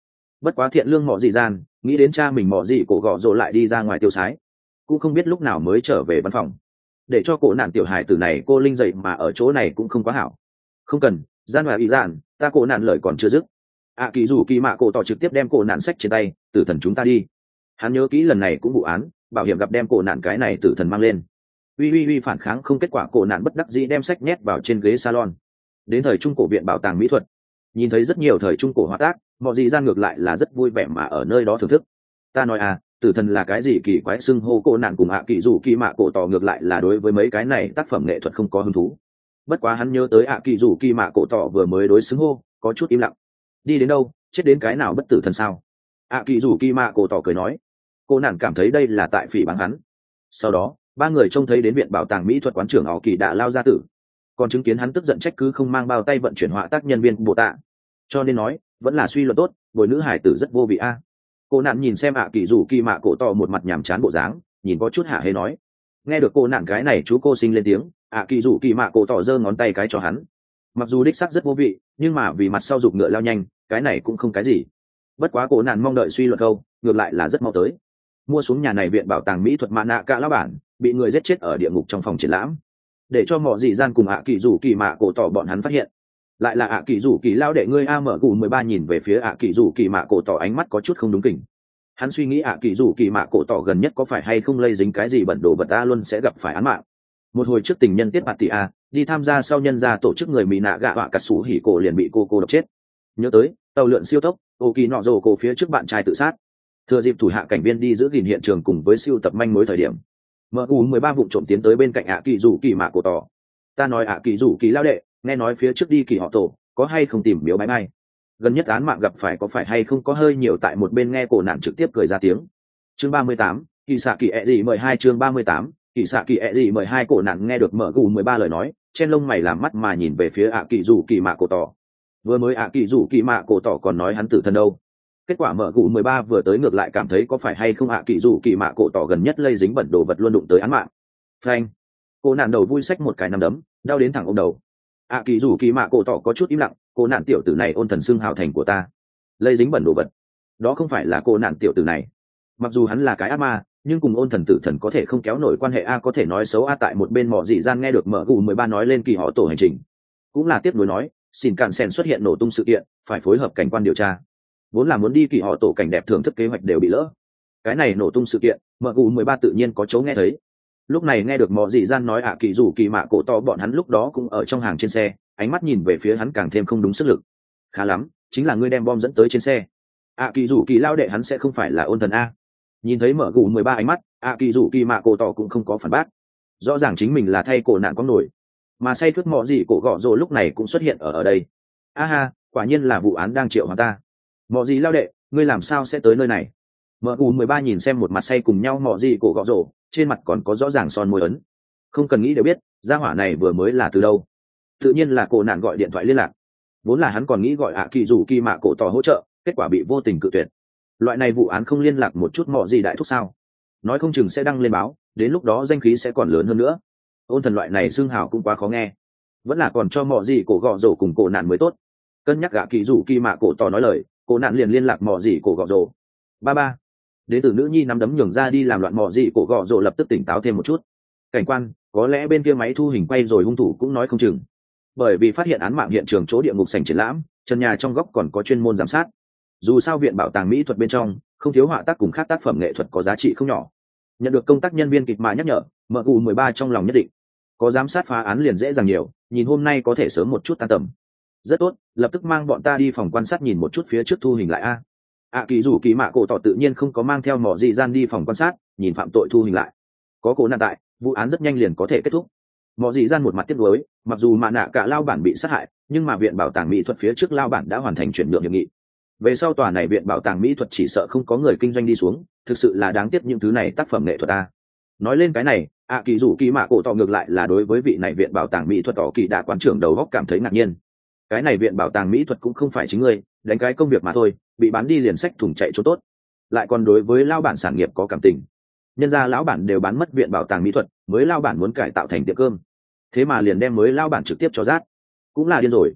Bất quá thiện lương mọ dị gian nghĩ đến cha mình mọ dị cổ gọ rồ lại đi ra ngoài tiêu sái, cũng không biết lúc nào mới trở về văn phòng. Để cho cổ nạn tiểu hài tử này cô linh dậy mà ở chỗ này cũng không quá hảo. Không cần, gian và ý dạn, ta cổ nạn lời còn chưa dứt. ạ kỳ dù kỳ mạ cổ tỏ trực tiếp đem cổ nạn sách trên tay, tử thần chúng ta đi. Hắn nhớ kỹ lần này cũng vụ án bảo hiểm gặp đem cổ nạn cái này tử thần mang lên. uy uy uy phản kháng không kết quả, cổ nạn bất đắc dĩ đem sách nhét vào trên ghế salon. Đến thời trung cổ viện bảo tàng mỹ thuật, nhìn thấy rất nhiều thời trung cổ hóa tác, mọi gì gian ngược lại là rất vui vẻ mà ở nơi đó thưởng thức. Ta nói à, tử thần là cái gì kỳ quái, xưng hô cổ nạn cùng ạ kỳ dù kỳ mạ cổ tỏ ngược lại là đối với mấy cái này tác phẩm nghệ thuật không có hứng thú. Bất quá hắn nhớ tới ạ kỳ dù kỳ mạ cổ tỏ vừa mới đối xứng hô, có chút im lặng. Đi đến đâu, chết đến cái nào bất tử thần sao? ạ kỳ dù kỳ mạ cổ tỏ cười nói. Cô nạn cảm thấy đây là tại phỉ báng hắn. Sau đó ba người trông thấy đến viện bảo tàng mỹ thuật quán trưởng họ kỳ đã lao ra tử, còn chứng kiến hắn tức giận trách cứ không mang bao tay vận chuyển họa tác nhân viên bộ tạ. Cho nên nói vẫn là suy luận tốt, bồi nữ hải tử rất vô vị a. Cô nạn nhìn xem ạ kỳ dù kỳ mạ cổ tỏ một mặt nhàm chán bộ dáng, nhìn có chút hả hê nói. Nghe được cô nạn cái này chú cô sinh lên tiếng, ạ kỳ dù kỳ mạ cổ tỏ giơ ngón tay cái cho hắn. Mặc dù đích sắc rất vô vị, nhưng mà vì mặt sau giục ngựa lao nhanh, cái này cũng không cái gì. Bất quá cô nạn mong đợi suy luận câu, ngược lại là rất mau tới. Mua xuống nhà này viện bảo tàng mỹ thuật mạ nạ cả lão bản bị người giết chết ở địa ngục trong phòng triển lãm, để cho mọi dị gian cùng ạ kỳ rủ kỳ mạ cổ tỏ bọn hắn phát hiện. Lại là ạ kỳ rủ kỳ lao đệ ngươi a. Mở gù mười ba nhìn về phía ạ kỳ rủ kỳ mạ cổ tỏ, ánh mắt có chút không đúng kỉnh. Hắn suy nghĩ ạ kỳ rủ kỳ mạ cổ tỏ gần nhất có phải hay không lây dính cái gì bẩn đồ vật ta luôn sẽ gặp phải án mạng. Một hồi trước tình nhân tiết bạt tỷ a đi tham gia sau nhân gia tổ chức người mỹ nạ gạ họa cà sủ hỉ cổ liền bị cô cô độc chết. Nhớ tới tàu lượn siêu tốc ô kỳ nọ rồ cổ phía trước bạn trai tự sát, thừa dịp thủ hạ cảnh viên đi giữ gìn hiện trường cùng với siêu tập manh mối thời điểm, mở u mười ba vụ trộm tiến tới bên cạnh ạ kỳ rủ kỳ mạ cổ tỏ. Ta nói ạ kỳ rủ kỳ lao đệ, nghe nói phía trước đi kỳ họ tổ có hay không tìm miếu bái mai, gần nhất án mạng gặp phải có phải hay không có hơi nhiều. Tại một bên nghe cổ nạn trực tiếp cười ra tiếng. Chương ba mươi tám, kỳ xạ kỳ ẹ gì mười hai. Chương ba mươi tám, kỳ xạ kỳ ẹ gì mười hai. Cổ nạn nghe được mở u mười ba lời nói, chen lông mày làm mắt mà nhìn về phía ạ kỳ rủ kỳ mạ cổ tỏ. Vừa mới ạ kỳ rủ kỳ mạ cổ tỏ còn nói hắn tử thân đâu, kết quả mở cụ mười ba vừa tới ngược lại cảm thấy có phải hay không ạ kỳ rủ kỳ mạ cổ tỏ gần nhất lây dính bẩn đồ vật luôn đụng tới án mạng. Phanh! Cô nạn đầu vui xách một cái nắm đấm, đau đến thẳng ôm đầu. ạ kỳ rủ kỳ mạ cổ tỏ có chút im lặng. Cô nạn tiểu tử này ôn thần xưng hào thành của ta, lây dính bẩn đồ vật, đó không phải là cô nạn tiểu tử này. Mặc dù hắn là cái ác ma, nhưng cùng ôn thần tử thần có thể không kéo nổi quan hệ a. Có thể nói xấu a. Tại một bên mỏ dị gian nghe được mở cụ mười ba nói lên kỳ họ tổ hành trình, cũng là tiếp nối nói xin cạn sen xuất hiện nổ tung sự kiện, phải phối hợp cảnh quan điều tra. Vốn là muốn đi kỳ họ tổ cảnh đẹp thưởng thức kế hoạch đều bị lỡ. Cái này nổ tung sự kiện mở cụ mười ba tự nhiên có chỗ nghe thấy. Lúc này nghe được mỏ dị gian nói ạ kỳ rủ kỳ mạ cổ to bọn hắn lúc đó cũng ở trong hàng trên xe, ánh mắt nhìn về phía hắn càng thêm không đúng sức lực. Khá lắm, chính là ngươi đem bom dẫn tới trên xe. ạ kỳ rủ kỳ lao đệ hắn sẽ không phải là ôn thần a. Nhìn thấy mở cụ mười ba ánh mắt, ạ kỳ rủ kỳ mạ cổ to cũng không có phản bác. Rõ ràng chính mình là thay cổ nạn có nổi, mà say thước mỏ dị cổ gọ rồ lúc này cũng xuất hiện ở ở đây. A ha, quả nhiên là vụ án đang triệu hoàng ta. Mỏ dị lao đệ, ngươi làm sao sẽ tới nơi này? Mở cụ mười ba nhìn xem một mặt say cùng nhau mỏ dị cổ gọ rồ, trên mặt còn có rõ ràng son môi ấn. Không cần nghĩ đều biết gia hỏa này vừa mới là từ đâu. Tự nhiên là cổ nạn gọi điện thoại liên lạc. Vốn là hắn còn nghĩ gọi ạ kỳ rủ kỳ mạ cổ tỏ hỗ trợ, kết quả bị vô tình cự tuyệt. Loại này vụ án không liên lạc một chút mỏ gì đại thúc sao? Nói không chừng sẽ đăng lên báo, đến lúc đó danh khí sẽ còn lớn hơn nữa. Ôn thần loại này xưng hào cũng quá khó nghe, vẫn là còn cho mỏ gì cổ gọ rồ cùng cổ nạn mới tốt. Cân nhắc ạ kỳ rủ kỳ mạ cổ tỏ nói lời, cổ nạn liền liên lạc mỏ gì cổ gọ rồ. Ba ba. Đến từ nữ nhi nắm đấm nhường ra đi làm loạn mỏ gì cổ gọ rồ lập tức tỉnh táo thêm một chút. Cảnh quan, có lẽ bên kia máy thu hình quay rồi hung thủ cũng nói không chừng. Bởi vì phát hiện án mạng hiện trường chỗ địa ngục sảnh triển lãm, trần nhà trong góc còn có chuyên môn giám sát. Dù sao viện bảo tàng mỹ thuật bên trong không thiếu họa tác cùng khác tác phẩm nghệ thuật có giá trị không nhỏ. Nhận được công tác nhân viên kịch mà nhắc nhở, mở cụ mười ba trong lòng nhất định có giám sát phá án liền dễ dàng nhiều, nhìn hôm nay có thể sớm một chút tan tầm. Rất tốt, lập tức mang bọn ta đi phòng quan sát nhìn một chút phía trước thu hình lại a. ạ kỳ rủ kỳ mạ cổ tỏ tự nhiên không có mang theo mỏ dị gian đi phòng quan sát nhìn phạm tội thu hình lại. Có cổ nạn tại, vụ án rất nhanh liền có thể kết thúc. Mỏ dị gian một mặt tiếc nuối, mặc dù mạ nạ cả lao bản bị sát hại, nhưng mà viện bảo tàng mỹ thuật phía trước lao bản đã hoàn thành chuyển nhượng hiệp nghị. Về sau tòa này viện bảo tàng mỹ thuật chỉ sợ không có người kinh doanh đi xuống, thực sự là đáng tiếc những thứ này tác phẩm nghệ thuật ta. Nói lên cái này, ạ kỳ rủ kỳ mạ cổ tỏ ngược lại là đối với vị này viện bảo tàng mỹ thuật tỏ kỳ đạ quán trưởng đầu góc cảm thấy ngạc nhiên. Cái này viện bảo tàng mỹ thuật cũng không phải chính ngươi đánh cái công việc mà thôi, bị bán đi liền sách thùng chạy chỗ tốt, lại còn đối với lao bản sản nghiệp có cảm tình. Nhân ra lão bản đều bán mất viện bảo tàng mỹ thuật, mới lao bản muốn cải tạo thành tiệm cơm, thế mà liền đem mới lao bản trực tiếp cho rát, cũng là điên rồi.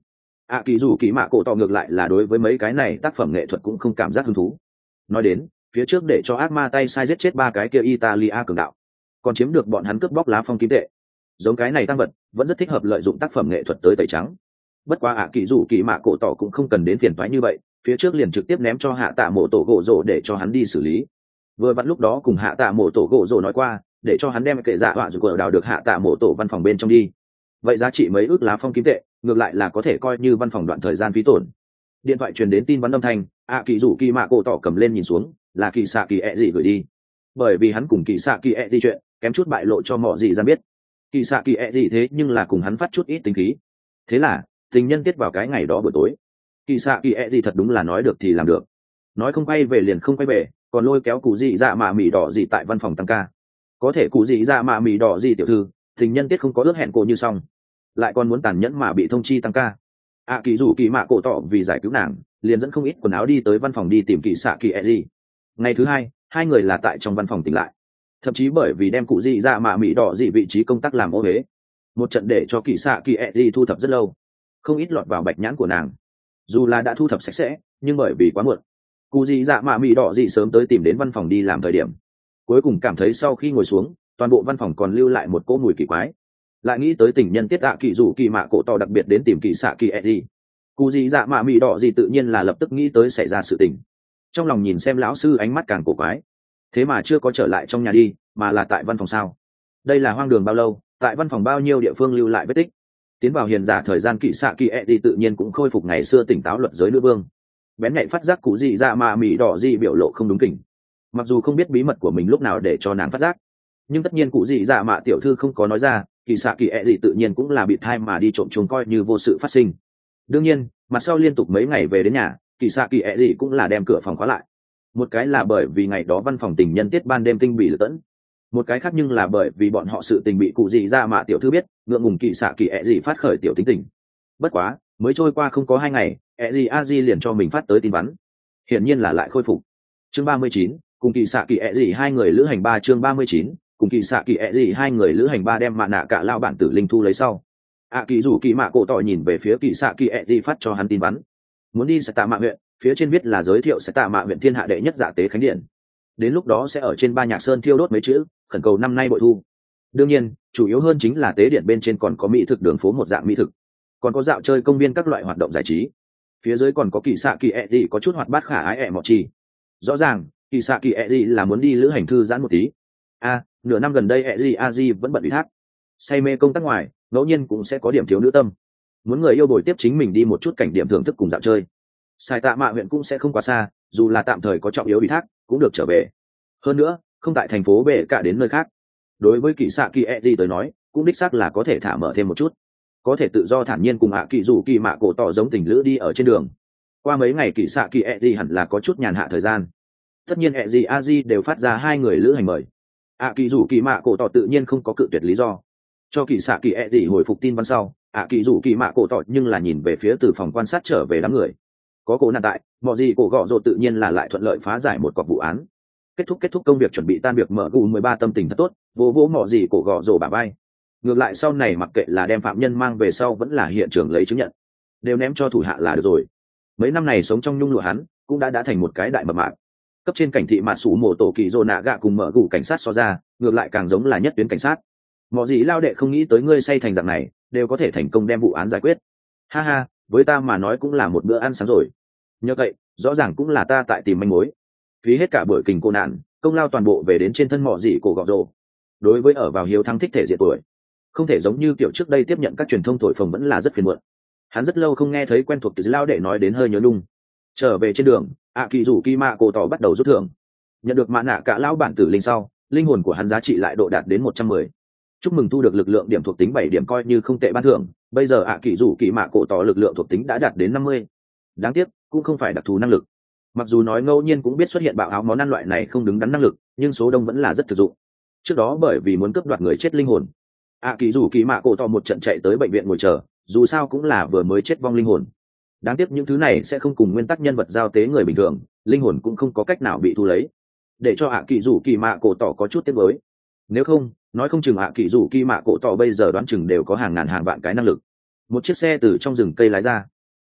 ạ kỳ dù kỳ mạ cổ tỏ ngược lại là đối với mấy cái này tác phẩm nghệ thuật cũng không cảm giác hứng thú. Nói đến phía trước để cho ác ma tay sai giết chết ba cái kia Italia cường đạo, còn chiếm được bọn hắn cướp bóc lá phong kim tệ, giống cái này tăng vật vẫn rất thích hợp lợi dụng tác phẩm nghệ thuật tới tẩy trắng. Bất quá ạ kỳ dù kỳ mạ cổ tỏ cũng không cần đến phiền toái như vậy, phía trước liền trực tiếp ném cho hạ tạ mộ tổ gỗ rồ để cho hắn đi xử lý. Vừa vặn lúc đó cùng hạ tạ mộ tổ gỗ rồ nói qua, để cho hắn đem kệ dạ họa rồi đào được hạ tạ mộ tổ văn phòng bên trong đi. Vậy giá trị mấy ước lá phong kim tệ ngược lại là có thể coi như văn phòng đoạn thời gian phí tổn. Điện thoại truyền đến tin vắn âm thanh, ạ kỳ dù kỳ mạ cổ tỏ cầm lên nhìn xuống, là kỳ xạ kỳ ẹ gì gửi đi. Bởi vì hắn cùng kỳ xạ kỳ ẹ gì chuyện kém chút bại lộ cho mọi gì ra biết, kỳ xạ kỳ ẹ gì thế nhưng là cùng hắn phát chút ít tính khí. Thế là tình nhân tiết vào cái ngày đó buổi tối, kỳ xạ kỳ ẹ gì thật đúng là nói được thì làm được, nói không quay về liền không quay về, còn lôi kéo cụ dị dạ mạ mì đỏ gì tại văn phòng tăng ca. Có thể cụ dị dạ mạ mì đỏ gì tiểu thư tình nhân tiết không có ước hẹn cô như xong, lại còn muốn tàn nhẫn mà bị thông chi tăng ca. ạ kỳ dù kỳ mạ cổ tỏ vì giải cứu nàng liền dẫn không ít quần áo đi tới văn phòng đi tìm kỳ xạ kỳ ẹ gì. Ngày thứ hai hai người là tại trong văn phòng tỉnh lại, thậm chí bởi vì đem cụ dị dạ mạ mì đỏ gì vị trí công tác làm ô huế, một trận để cho kỳ xạ kỳ ẹ gì thu thập rất lâu, không ít lọt vào bạch nhãn của nàng. Dù là đã thu thập sạch sẽ nhưng bởi vì quá muộn, cụ dị dạ mạ mì đỏ gì sớm tới tìm đến văn phòng đi làm thời điểm, cuối cùng cảm thấy sau khi ngồi xuống toàn bộ văn phòng còn lưu lại một cỗ mùi kỳ quái. Lại nghĩ tới tình nhân tiết ạ kỳ dù kỳ mạ cổ tỏ đặc biệt đến tìm kỳ xạ kỳ ẹ gì, cụ dị dạ mạ mì đỏ gì tự nhiên là lập tức nghĩ tới xảy ra sự tình. Trong lòng nhìn xem lão sư ánh mắt càng cổ quái, thế mà chưa có trở lại trong nhà đi mà là tại văn phòng sao? Đây là hoang đường bao lâu, tại văn phòng bao nhiêu địa phương lưu lại vết tích. Tiến vào hiền giả thời gian kỳ xạ kỳ ẹ gì tự nhiên cũng khôi phục ngày xưa tỉnh táo luật giới nữ vương, bén nhạy phát giác cụ dị dạ mạ mì đỏ gì biểu lộ không đúng kỉnh. Mặc dù không biết bí mật của mình lúc nào để cho nàng phát giác, nhưng tất nhiên cụ dị dạ mạ tiểu thư không có nói ra, kỳ xạ kỳ ẹ gì tự nhiên cũng là bị thai mà đi trộm chuồng coi như vô sự phát sinh. Đương nhiên mặt sau liên tục mấy ngày về đến nhà, kỳ xạ kỳ ẹ gì cũng là đem cửa phòng khóa lại. Một cái là bởi vì ngày đó văn phòng tình nhân tiết ban đêm tinh bị lật tẫn, một cái khác nhưng là bởi vì bọn họ sự tình bị cụ dị dạ mạ tiểu thư biết, ngượng ngùng kỳ xạ kỳ ẹ gì phát khởi tiểu tính tình. Bất quá mới trôi qua không có hai ngày, ẹ gì a di liền cho mình phát tới tin vắn, hiển nhiên là lại khôi phục. Chương ba mươi chín, cùng kỳ xạ kỳ ẹ gì hai người lữ hành ba. Chương ba mươi chín, cùng kỳ xạ kỳ ẹ gì hai người lữ hành ba đem mạ nạ cả lao bản tử linh thu lấy sau, ạ kỳ dù kỳ mạ cổ tỏ nhìn về phía kỳ xạ kỳ ẹ gì phát cho hắn tin vắn, muốn đi sẽ tạ mạ huyện, phía trên viết là giới thiệu sẽ tạ mạ huyện thiên hạ đệ nhất dạ tế khánh điện, đến lúc đó sẽ ở trên ba nhạc sơn thiêu đốt mấy chữ, khẩn cầu năm nay bội thu. Đương nhiên chủ yếu hơn chính là tế điện bên trên còn có mỹ thực đường phố một dạng mỹ thực, còn có dạo chơi công viên các loại hoạt động giải trí, phía dưới còn có kỳ xạ kỳ ẹ gì có chút hoạt bát khả ái ẹ mọ chi. Rõ ràng kỳ xạ kỳ ẹ gì là muốn đi lữ hành thư giãn một tí. a à, nửa năm gần đây ẹ gì a di vẫn bận ủy thác, say mê công tác ngoài, ngẫu nhiên cũng sẽ có điểm thiếu nữ tâm, muốn người yêu bồi tiếp chính mình đi một chút cảnh điểm thưởng thức cùng dạo chơi. Sai tạ mạ huyện cũng sẽ không quá xa, dù là tạm thời có trọng yếu ủy thác cũng được trở về, hơn nữa không tại thành phố bể cả đến nơi khác. Đối với kỳ xạ kỳ ẹ gì tới nói cũng đích xác là có thể thả mở thêm một chút, có thể tự do thản nhiên cùng hạ kỳ dù kỳ mạ cổ tỏ giống tình lữ đi ở trên đường. Qua mấy ngày kỳ xạ kỳ ẹ gì hẳn là có chút nhàn hạ thời gian, tất nhiên ẹ gì a di đều phát ra hai người lữ hành mời, hạ kỳ dù kỳ mạ cổ tỏ tự nhiên không có cự tuyệt lý do. Cho kỳ xạ kỳ ẹ gì hồi phục tin văn sau, hạ kỳ dù kỳ mạ cổ tỏ nhưng là nhìn về phía từ phòng quan sát trở về đám người, có cổ nạn tại, mọi gì cổ gọ rột tự nhiên là lại thuận lợi phá giải một cọc vụ án. Kết thúc kết thúc công việc chuẩn bị tan việc mở gù mười ba tâm tình thật tốt, vô vô mọi gì cổ gọ rồ bả vai. Ngược lại sau này mặc kệ là đem phạm nhân mang về sau vẫn là hiện trường lấy chứng nhận, đều ném cho thủ hạ là được rồi. Mấy năm này sống trong nhung lụa hắn cũng đã đã thành một cái đại mập mạp. Cấp trên cảnh thị mạt sủ mổ tổ kỳ rồ nạ gạ cùng mở gù cảnh sát so ra, ngược lại càng giống là nhất tuyến cảnh sát. Mọi gì lao đệ không nghĩ tới ngươi say thành dạng này đều có thể thành công đem vụ án giải quyết. Ha ha, với ta mà nói cũng là một bữa ăn sáng rồi. Nhờ vậy rõ ràng cũng là ta tại tìm manh mối, phí hết cả buổi kình cô nạn, công lao toàn bộ về đến trên thân mọ gì cổ gọ rồ. Đối với ở vào hiếu thắng thích thể diện tuổi, không thể giống như kiểu trước đây tiếp nhận các truyền thông thổi phồng vẫn là rất phiền muộn. Hắn rất lâu không nghe thấy quen thuộc từ lao đệ nói đến hơi nhớ nhung. Trở về trên đường, ạ kỳ rủ kỳ mạ cổ tỏ bắt đầu rút thưởng, nhận được mạ nạ cả lão bản tử linh sau, linh hồn của hắn giá trị lại độ đạt đến một trăm mười. Chúc mừng thu được lực lượng điểm thuộc tính bảy điểm coi như không tệ ban thưởng, bây giờ ạ kỳ rủ kỳ mạ cổ tỏ lực lượng thuộc tính đã đạt đến năm mươi. Đáng tiếc cũng không phải đặc thù năng lực, mặc dù nói ngẫu nhiên cũng biết xuất hiện bạo áo món ăn loại này không đứng đắn năng lực, nhưng số đông vẫn là rất thực dụng. Trước đó bởi vì muốn cướp đoạt người chết linh hồn, ạ kỳ rủ kỳ mạ cổ tỏ một trận chạy tới bệnh viện ngồi chờ, dù sao cũng là vừa mới chết vong linh hồn. Đáng tiếc những thứ này sẽ không cùng nguyên tắc nhân vật giao tế người bình thường, linh hồn cũng không có cách nào bị thu lấy, để cho ạ kỳ rủ kỳ mạ cổ tỏ có chút tiếc nuối. Nếu không nói không chừng ạ kỳ rủ kỳ mạ cổ tỏ bây giờ đoán chừng đều có hàng ngàn hàng vạn cái năng lực. Một chiếc xe từ trong rừng cây lái ra,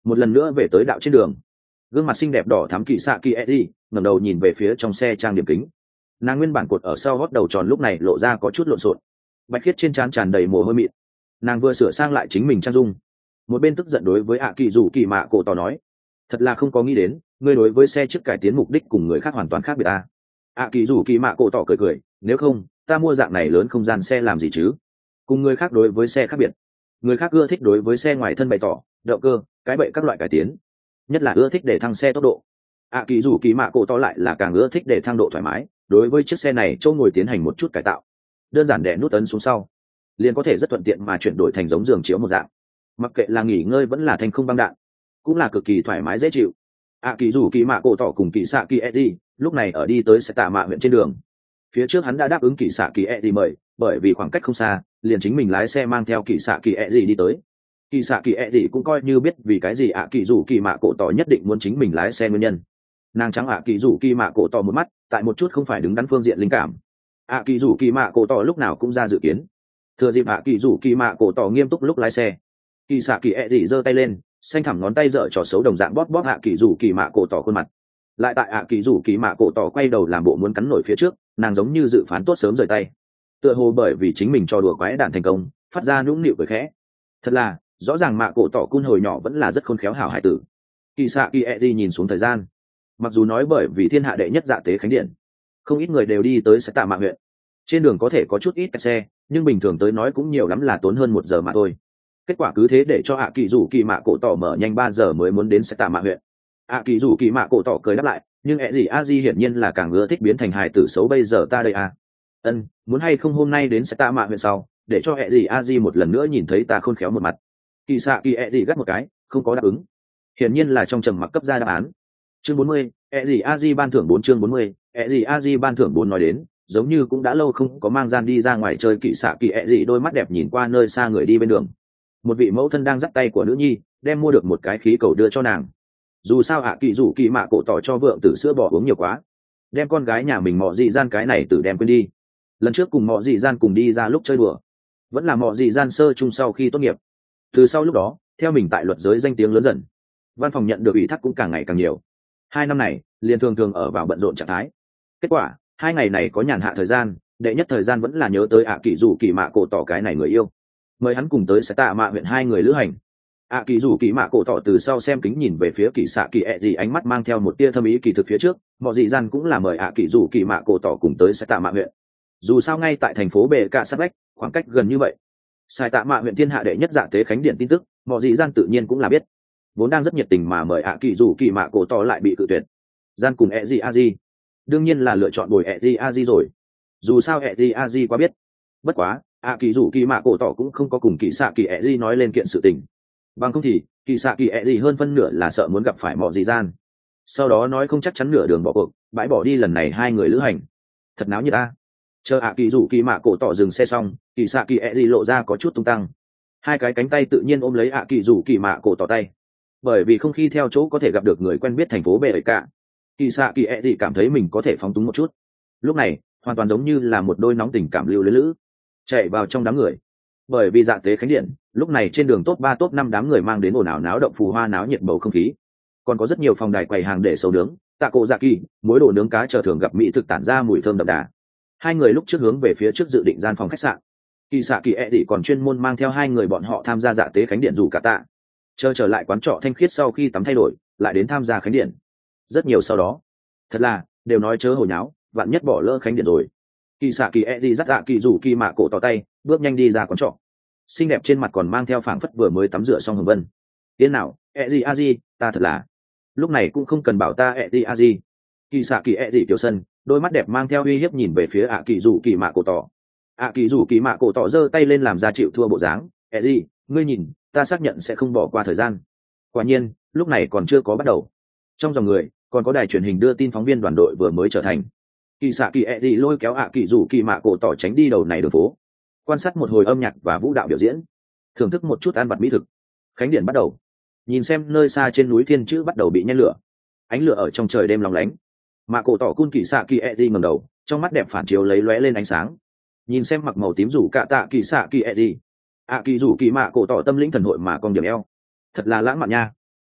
một lần nữa về tới đạo trên đường. Gương mặt xinh đẹp đỏ thắm kỳ xạ kỳ eddie ngẩng đầu nhìn về phía trong xe trang điểm kính. Nàng nguyên bản cột ở sau gót đầu tròn lúc này lộ ra có chút lộn xộn, bạch khiết trên trán tràn đầy mồ hôi mịn. Nàng vừa sửa sang lại chính mình trang dung, một bên tức giận đối với ạ kỳ rủ kỳ mạ cổ tỏ nói, thật là không có nghĩ đến ngươi đối với xe trước cải tiến mục đích cùng người khác hoàn toàn khác biệt à. ạ kỳ rủ kỳ mạ cổ tỏ cười cười, nếu không ta mua dạng này lớn không gian xe làm gì chứ, cùng người khác đối với xe khác biệt. Người khác ưa thích đối với xe ngoài thân bày tỏ động cơ cái bậy các loại cải tiến, nhất là ưa thích để thăng xe tốc độ. ạ kỳ rủ kỳ mạ cổ tỏ lại là càng ưa thích để thăng độ thoải mái, đối với chiếc xe này chỗ ngồi tiến hành một chút cải tạo, đơn giản đè nút ấn xuống sau liền có thể rất thuận tiện mà chuyển đổi thành giống giường chiếu một dạng, mặc kệ là nghỉ ngơi vẫn là thành không băng đạn cũng là cực kỳ thoải mái dễ chịu. ạ kỳ rủ kỳ mạ cổ tỏ cùng kỳ xạ kỳ eddie lúc này ở đi tới sẽ tạ mạ huyện trên đường. Phía trước hắn đã đáp ứng kỳ xạ kỳ eddie mời, bởi vì khoảng cách không xa liền chính mình lái xe mang theo kỳ xạ kỳ eddie đi tới. Kỳ xạ kỳ eddie cũng coi như biết vì cái gì ạ kỳ rủ kỳ mạ cổ tỏ nhất định muốn chính mình lái xe nguyên nhân. Nàng trắng ạ kỳ rủ kỳ mạ cổ tỏ một mắt tại một chút không phải đứng đắn phương diện linh cảm. ạ kỳ rủ kỳ mạ cổ tỏ lúc nào cũng ra dự kiến. Thừa dịp ạ kỳ rủ kỳ mạ cổ tỏ nghiêm túc lúc lái xe, kỳ xạ kỳ eddie giơ tay lên, xanh thẳm ngón tay dở trò xấu đồng dạng bóp bóp ạ kỳ rủ kỳ mạ cổ tỏ khuôn mặt. Lại tại ạ kỳ rủ kỳ mạ cổ tỏ quay đầu làm bộ muốn cắn nổi phía trước, nàng giống như dự phán tốt sớm rời tay, tựa hồ bởi vì chính mình cho đùa quái đản thành công, phát ra nũng nịu cười khẽ. Thật là rõ ràng mạ cổ tỏ cun hồi nhỏ vẫn là rất khôn khéo hảo hải tử. Kỳ xạ kỳ eddie nhìn xuống thời gian, mặc dù nói bởi vì thiên hạ đệ nhất dạ tế khánh điện, không ít người đều đi tới sẽ tạ mạ huyện, trên đường có thể có chút ít kẹt xe, nhưng bình thường tới nói cũng nhiều lắm là tốn hơn một giờ mà thôi. Kết quả cứ thế để cho ạ kỳ rủ kỳ mạ cổ tỏ mở nhanh ba giờ mới muốn đến sẽ tạ mạ huyện. ạ kỳ rủ kỳ mạ cổ tỏ cười đáp lại, nhưng ẹ gì a di hiển nhiên là càng ưa thích biến thành hài tử xấu bây giờ ta đây à. Ân, muốn hay không hôm nay đến sẽ tạ mạ huyện sau, để cho ẹ gì a di một lần nữa nhìn thấy ta khôn khéo một mặt. Kỳ xạ kỳ ẹ gì gắt một cái, không có đáp ứng, hiển nhiên là trong trầm mặc cấp ra đáp án. Chương bốn mươi, ẹ gì a di ban thưởng bốn chương bốn mươi, ẹ gì a di ban thưởng bốn nói đến giống như cũng đã lâu không có mang gian đi ra ngoài chơi. Kỳ xạ kỳ ẹ gì đôi mắt đẹp nhìn qua nơi xa người đi bên đường, một vị mẫu thân đang dắt tay của nữ nhi đem mua được một cái khí cầu đưa cho nàng. Dù sao ạ kỳ rủ kỳ mạ cổ tỏ cho vượng tử sữa bò uống nhiều quá, đem con gái nhà mình mọ dị gian cái này tử đem quên đi. Lần trước cùng mọ dị gian cùng đi ra lúc chơi đùa vẫn là mọ dị gian sơ chung sau khi tốt nghiệp. Từ sau lúc đó theo mình tại luật giới danh tiếng lớn dần, văn phòng nhận được ủy thác cũng càng ngày càng nhiều. Hai năm này liền thường thường ở vào bận rộn trạng thái. Kết quả hai ngày này có nhàn hạ thời gian, đệ nhất thời gian vẫn là nhớ tới ạ kỳ rủ kỳ mạ cổ tỏ cái này người yêu, mời hắn cùng tới sẽ tạ mạ huyện hai người lữ hành. ạ kỳ rủ kỳ mạ cổ tỏ từ sau xem kính nhìn về phía kỳ xạ kỳ ẹ gì, ánh mắt mang theo một tia thâm ý kỳ thực. Phía trước mọi dị gian cũng là mời ạ kỳ rủ kỳ mạ cổ tỏ cùng tới sẽ tạ mạ huyện, dù sao ngay tại thành phố bệ cạ sát vách, khoảng cách gần như vậy. Sai tạ mạ huyện thiên hạ đệ nhất dạ tế khánh điện tin tức mọi dị gian tự nhiên cũng là biết, vốn đang rất nhiệt tình mà mời ạ kỳ rủ kỳ mạ cổ tỏ lại bị cự tuyệt. Gian cùng ẹ gì a di đương nhiên là lựa chọn bồi ẹ gì a di rồi, dù sao ẹ gì a di quá biết. Bất quá ạ kỳ rủ kỳ mạ cổ tỏ cũng không có cùng kỳ xạ kỳ ẹ gì nói lên kiện sự tình, bằng không thì kỳ xạ kỳ ẹ gì hơn phân nửa là sợ muốn gặp phải mọi dị gian, sau đó nói không chắc chắn nửa đường bỏ cuộc, bãi bỏ đi lần này hai người lữ hành. Thật náo như ta. Chờ ạ kỳ rủ kỳ mạ cổ tỏ dừng xe xong, kỳ xạ kỳ ẹ gì lộ ra có chút tung tăng, hai cái cánh tay tự nhiên ôm lấy ạ kỳ rủ kỳ mạ cổ tỏ tay. Bởi vì không khi theo chỗ có thể gặp được người quen biết thành phố bệ ấy cả, kỳ xạ kỳ ẹ gì cảm thấy mình có thể phóng túng một chút. Lúc này hoàn toàn giống như là một đôi nóng tình cảm lưu luyến lữ chạy vào trong đám người. Bởi vì dạ tế khánh điện lúc này trên đường top ba top năm đám người mang đến ồn ào náo động phù hoa náo nhiệt bầu không khí, còn có rất nhiều phòng đài quầy hàng để sầu nướng tạ cổ dạ kỳ muối đồ nướng cá chờ thường gặp mỹ thực tản ra mùi thơm đậm đà. Hai người lúc trước hướng về phía trước dự định gian phòng khách sạn, kỳ xạ kỳ ẹ đi còn chuyên môn mang theo hai người bọn họ tham gia dạ tế khánh điện dù cả tạ, chờ trở lại quán trọ thanh khiết sau khi tắm thay đổi lại đến tham gia khánh điện. Rất nhiều sau đó thật là đều nói chớ hồi nháo, vạn nhất bỏ lỡ khánh điện rồi. Kỳ xạ kỳ e đi dắt dạ kỳ rủ kỳ mạ cổ tỏ tay bước nhanh đi ra quán trọ, xinh đẹp trên mặt còn mang theo phảng phất vừa mới tắm rửa xong hồng vân. Tiến nào e gì a di, ta thật là lúc này cũng không cần bảo ta e gì a di. Kỳ xạ kỳ e gì tiểu sân đôi mắt đẹp mang theo uy hiếp nhìn về phía ạ kỳ rủ kỳ mạ cổ tỏ. ạ kỳ rủ kỳ mạ cổ tỏ giơ tay lên làm ra chịu thua bộ dáng. E gì, ngươi nhìn ta xác nhận sẽ không bỏ qua thời gian. Quả nhiên lúc này còn chưa có bắt đầu, trong dòng người còn có đài truyền hình đưa tin phóng viên đoàn đội vừa mới trở thành. Kỳ xạ kỳ e đi lôi kéo ạ kỳ rủ kỳ mạ cổ tỏ tránh đi đầu này đường phố, quan sát một hồi âm nhạc và vũ đạo biểu diễn, thưởng thức một chút ăn vặt mỹ thực. Khánh điện bắt đầu, nhìn xem nơi xa trên núi thiên chữ bắt đầu bị nhen lửa, ánh lửa ở trong trời đêm lóng lánh. Mạ cổ tỏ cun kỳ xạ kỳ e đi ngẩng đầu, trong mắt đẹp phản chiếu lấy lóe lên ánh sáng, nhìn xem mặc màu tím rủ cạ tạ kỳ xạ kỳ e đi. ạ kỳ rủ kỳ mạ cổ tỏ tâm lĩnh thần hội mà con điểm eo thật là lãng mạn nha.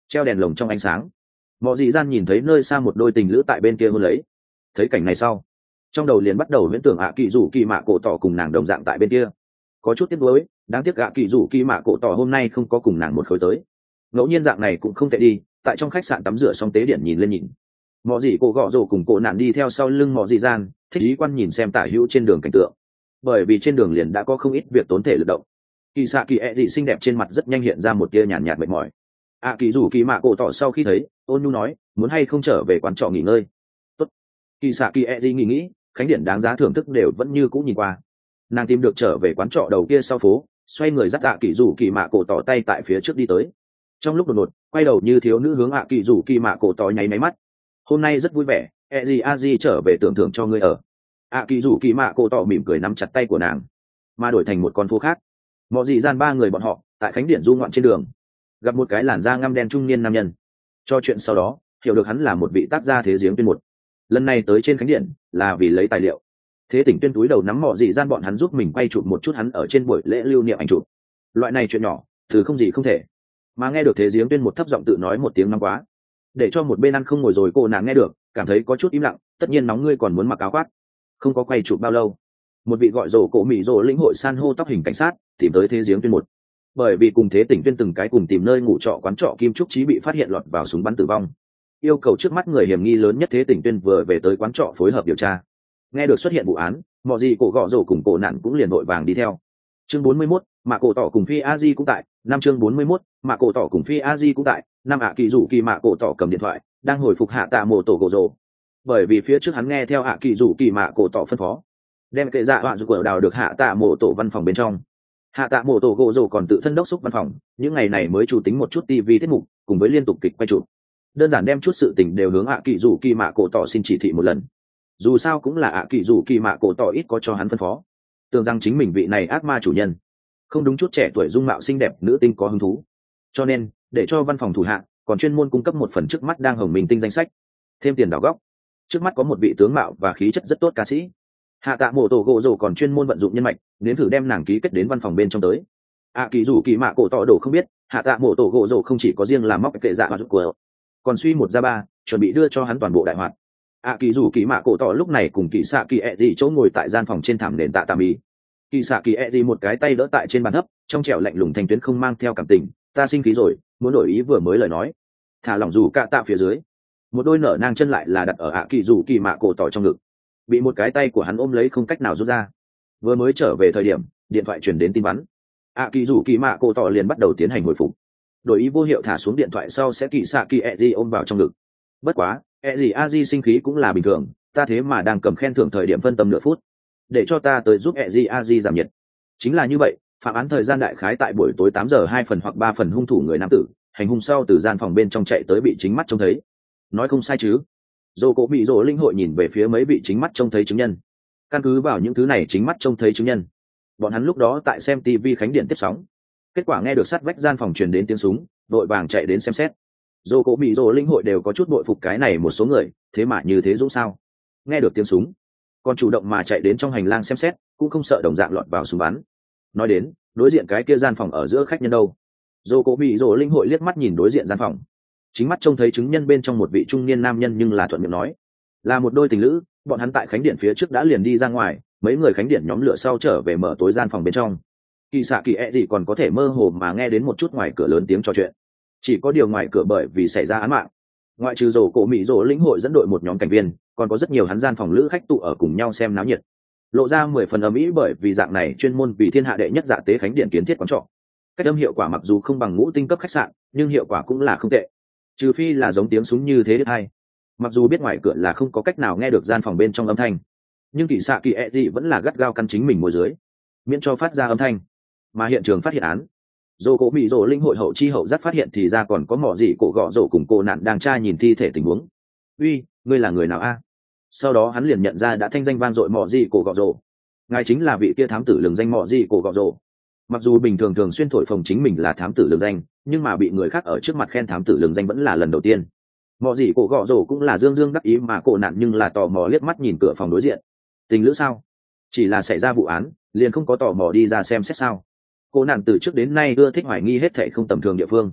treo đèn lồng trong ánh sáng. Mọi dị gian nhìn thấy nơi xa một đôi tình lữ tại bên kia hôn lấy. Thấy cảnh này sau, trong đầu liền bắt đầu huyễn tưởng ạ kỳ rủ kỳ mạ cổ tỏ cùng nàng đồng dạng tại bên kia. Có chút tiếc nuối, đáng tiếc ạ kỳ rủ kỳ mạ cổ tỏ hôm nay không có cùng nàng một khối tới. Ngẫu nhiên dạng này cũng không tệ đi. Tại trong khách sạn tắm rửa xong tế điện nhìn lên nhìn, mọi gì cổ gọ rổ cùng cổ nạn đi theo sau lưng mọi dị gian, thích ý quan nhìn xem tả hữu trên đường cảnh tượng. Bởi vì trên đường liền đã có không ít việc tốn thể lực động. Kỳ xạ kỳ ẹ dị xinh đẹp trên mặt rất nhanh hiện ra một tia nhàn nhạt mệt mỏi. ạ kỳ rủ kỳ mạ cổ tỏ sau khi thấy, ôn nhu nói, muốn hay không trở về quán trọ nghỉ ngơi. Tốt. Kỳ xạ kỳ ẹ dị nghĩ nghĩ, khánh điển đáng giá thưởng thức đều vẫn như cũ nhìn qua. Nàng tìm được trở về quán trọ đầu kia sau phố, xoay người dắt ạ kỳ rủ kỳ mạ cổ tỏ tay tại phía trước đi tới. Trong lúc đột ngột, quay đầu như thiếu nữ hướng ạ kỳ rủ kỳ mạ cổ tỏ nháy máy mắt. Hôm nay rất vui vẻ, e gì a di trở về tưởng thưởng cho ngươi ở. ạ kỳ rủ kỳ mạ cổ tỏ mỉm cười nắm chặt tay của nàng, mà đổi thành một con phố khác. Mọi dị gian ba người bọn họ tại khánh điện du ngoạn trên đường, gặp một cái làn da ngăm đen trung niên nam nhân. Cho chuyện sau đó, hiểu được hắn là một vị tác gia thế giếng tuyên một. Lần này tới trên khánh điện là vì lấy tài liệu. Thế tỉnh tuyên túi đầu nắm mọi dị gian bọn hắn giúp mình quay chụp một chút hắn ở trên buổi lễ lưu niệm ảnh chụp. Loại này chuyện nhỏ, từ không gì không thể. Mà nghe được thế giếng tuyên một thấp giọng tự nói một tiếng nóng quá, để cho một bên ăn không ngồi rồi cô nàng nghe được, cảm thấy có chút im lặng. Tất nhiên nóng ngươi còn muốn mặc áo khoác. Không có quay chụp bao lâu, một vị gọi rổ cổ mỹ rổ lĩnh hội san hô tóc hình cảnh sát tìm tới thế giếng tuyên một. Bởi vì cùng thế tỉnh tuyên từng cái cùng tìm nơi ngủ trọ quán trọ kim trúc trí bị phát hiện lọt vào súng bắn tử vong, yêu cầu trước mắt người hiểm nghi lớn nhất thế tỉnh tuyên vừa về tới quán trọ phối hợp điều tra. Nghe được xuất hiện vụ án, mọi gì cổ gọ rổ cùng cổ nạn cũng liền vội vàng đi theo. Chương bốn mươi mốt, mạ cổ tỏ cùng phi a di cũng tại. Năm chương bốn mươi mốt, mạ cổ tỏ cùng phi a di cũng tại. Năm ạ kỳ rủ kỳ mạ cổ tỏ cầm điện thoại đang hồi phục hạ tạ mổ tổ gỗ rổ. Bởi vì phía trước hắn nghe theo ạ kỳ rủ kỳ mạ cổ tỏ phân phó, đem kệ dạ họa rủ của đào được hạ tạ mổ tổ văn phòng bên trong. Hạ tạ mổ tổ gỗ rổ còn tự thân đốc xúc văn phòng, những ngày này mới chủ tính một chút tivi tiết mục cùng với liên tục kịch quay chụp, đơn giản đem chút sự tình đều hướng ạ kỳ rủ kỳ mạ cổ tỏ xin chỉ thị một lần. Dù sao cũng là ạ kỳ rủ kỳ mạ cổ tỏ ít có cho hắn phân phó, tưởng rằng chính mình vị này ác ma chủ nhân không đúng chút trẻ tuổi dung mạo xinh đẹp nữ tinh có hứng thú, cho nên để cho văn phòng thủ hạ còn chuyên môn cung cấp một phần trước mắt đang hồng minh tinh danh sách, thêm tiền đào góc. Trước mắt có một vị tướng mạo và khí chất rất tốt ca sĩ, hạ tạ mổ tổ gỗ rổ còn chuyên môn vận dụng nhân mạch đến thử đem nàng ký kết đến văn phòng bên trong tới. ạ kỳ rủ kỳ mạ cổ tỏ đổ không biết hạ tạ mổ tổ gỗ rổ không chỉ có riêng làm móc kệ dạ và rụt của, còn suy một ra ba chuẩn bị đưa cho hắn toàn bộ đại hoạt. ạ kỳ rủ kỳ mạ cổ tỏ lúc này cùng kỳ xạ kỳ ẹ gì chỗ ngồi tại gian phòng trên thảm nền tạ tà mì. Kỳ xạ kỳ ẹ gì một cái tay đỡ tại trên bàn thấp, trong trẻo lạnh lùng thanh tuyến không mang theo cảm tình. Ta sinh khí rồi, muốn đổi ý vừa mới lời nói. Thả lỏng dù cạ tạ phía dưới, một đôi nở nang chân lại là đặt ở ạ kỳ rủ kỳ mạ cổ tỏ trong ngực, bị một cái tay của hắn ôm lấy không cách nào rút ra. Vừa mới trở về thời điểm điện thoại truyền đến tin bắn, ạ kỳ rủ kỳ mạ cổ tỏ liền bắt đầu tiến hành hồi phục. Đổi ý vô hiệu thả xuống điện thoại sau sẽ kỳ xạ kỳ ẹ gì ôm vào trong ngực. Bất quá ẹ gì a di sinh khí cũng là bình thường, ta thế mà đang cầm khen thưởng thời điểm phân tâm nửa phút, để cho ta tới giúp ẹ gì a di giảm nhiệt. Chính là như vậy, phạm án thời gian đại khái tại buổi tối tám giờ hai phần hoặc ba phần, hung thủ người nam tử hành hung sau từ gian phòng bên trong chạy tới bị chính mắt trông thấy. Nói không sai chứ? Dô cổ bị dỗ linh hội nhìn về phía mấy vị chính mắt trông thấy chứng nhân. Căn cứ vào những thứ này chính mắt trông thấy chứng nhân, bọn hắn lúc đó tại xem tivi khánh điện tiếp sóng, kết quả nghe được sát vách gian phòng truyền đến tiếng súng, đội vàng chạy đến xem xét. Dô cổ bị dỗ linh hội đều có chút bội phục cái này một số người, thế mà như thế dũng sao? Nghe được tiếng súng, còn chủ động mà chạy đến trong hành lang xem xét, cũng không sợ đồng dạng lọt vào súng bắn. Nói đến đối diện cái kia gian phòng ở giữa khách nhân đâu? Dô cổ bị dỗ linh hội liếc mắt nhìn đối diện gian phòng, chính mắt trông thấy chứng nhân bên trong một vị trung niên nam nhân, nhưng là thuận miệng nói là một đôi tình lữ. Bọn hắn tại khánh điện phía trước đã liền đi ra ngoài, mấy người khánh điện nhóm lửa sau trở về mở tối gian phòng bên trong. Kỳ xạ kỳ ẹ gì còn có thể mơ hồ mà nghe đến một chút ngoài cửa lớn tiếng trò chuyện. Chỉ có điều ngoài cửa bởi vì xảy ra án mạng, ngoại trừ rổ cổ mỹ rổ lĩnh hội dẫn đội một nhóm cảnh viên, còn có rất nhiều hắn gian phòng lữ khách tụ ở cùng nhau xem náo nhiệt, lộ ra mười phần ầm ĩ. Bởi vì dạng này chuyên môn vì thiên hạ đệ nhất dạ tế khánh điện kiến thiết quán trọ, cách âm hiệu quả mặc dù không bằng ngũ tinh cấp khách sạn, nhưng hiệu quả cũng là không tệ, trừ phi là giống tiếng súng như thế đứt hay. Mặc dù biết ngoài cửa là không có cách nào nghe được gian phòng bên trong âm thanh, nhưng kỳ xạ kỳ ẹ gì vẫn là gắt gao căn chính mình môi dưới, miễn cho phát ra âm thanh. Mà hiện trường phát hiện án, dô cổ bị rổ linh hội hậu chi hậu giác phát hiện thì ra còn có mỏ gì cổ gọ rổ cùng cô nạn đang tra nhìn thi thể tình huống. Uy, ngươi là người nào a? Sau đó hắn liền nhận ra đã thanh danh vang dội mỏ gì cổ gọ rổ, ngài chính là vị kia thám tử lừng danh mỏ gì cổ gọ rổ. Mặc dù bình thường thường xuyên thổi phồng chính mình là thám tử lừng danh, nhưng mà bị người khác ở trước mặt khen thám tử lừng danh vẫn là lần đầu tiên. Mỏ gì cổ gọ rổ cũng là dương dương đắc ý, mà cô nạn nhưng là tò mò liếc mắt nhìn cửa phòng đối diện. Tình lữ sao? Chỉ là xảy ra vụ án liền không có tò mò đi ra xem xét sao? Cô nạn từ trước đến nay ưa thích hoài nghi hết thảy không tầm thường địa phương.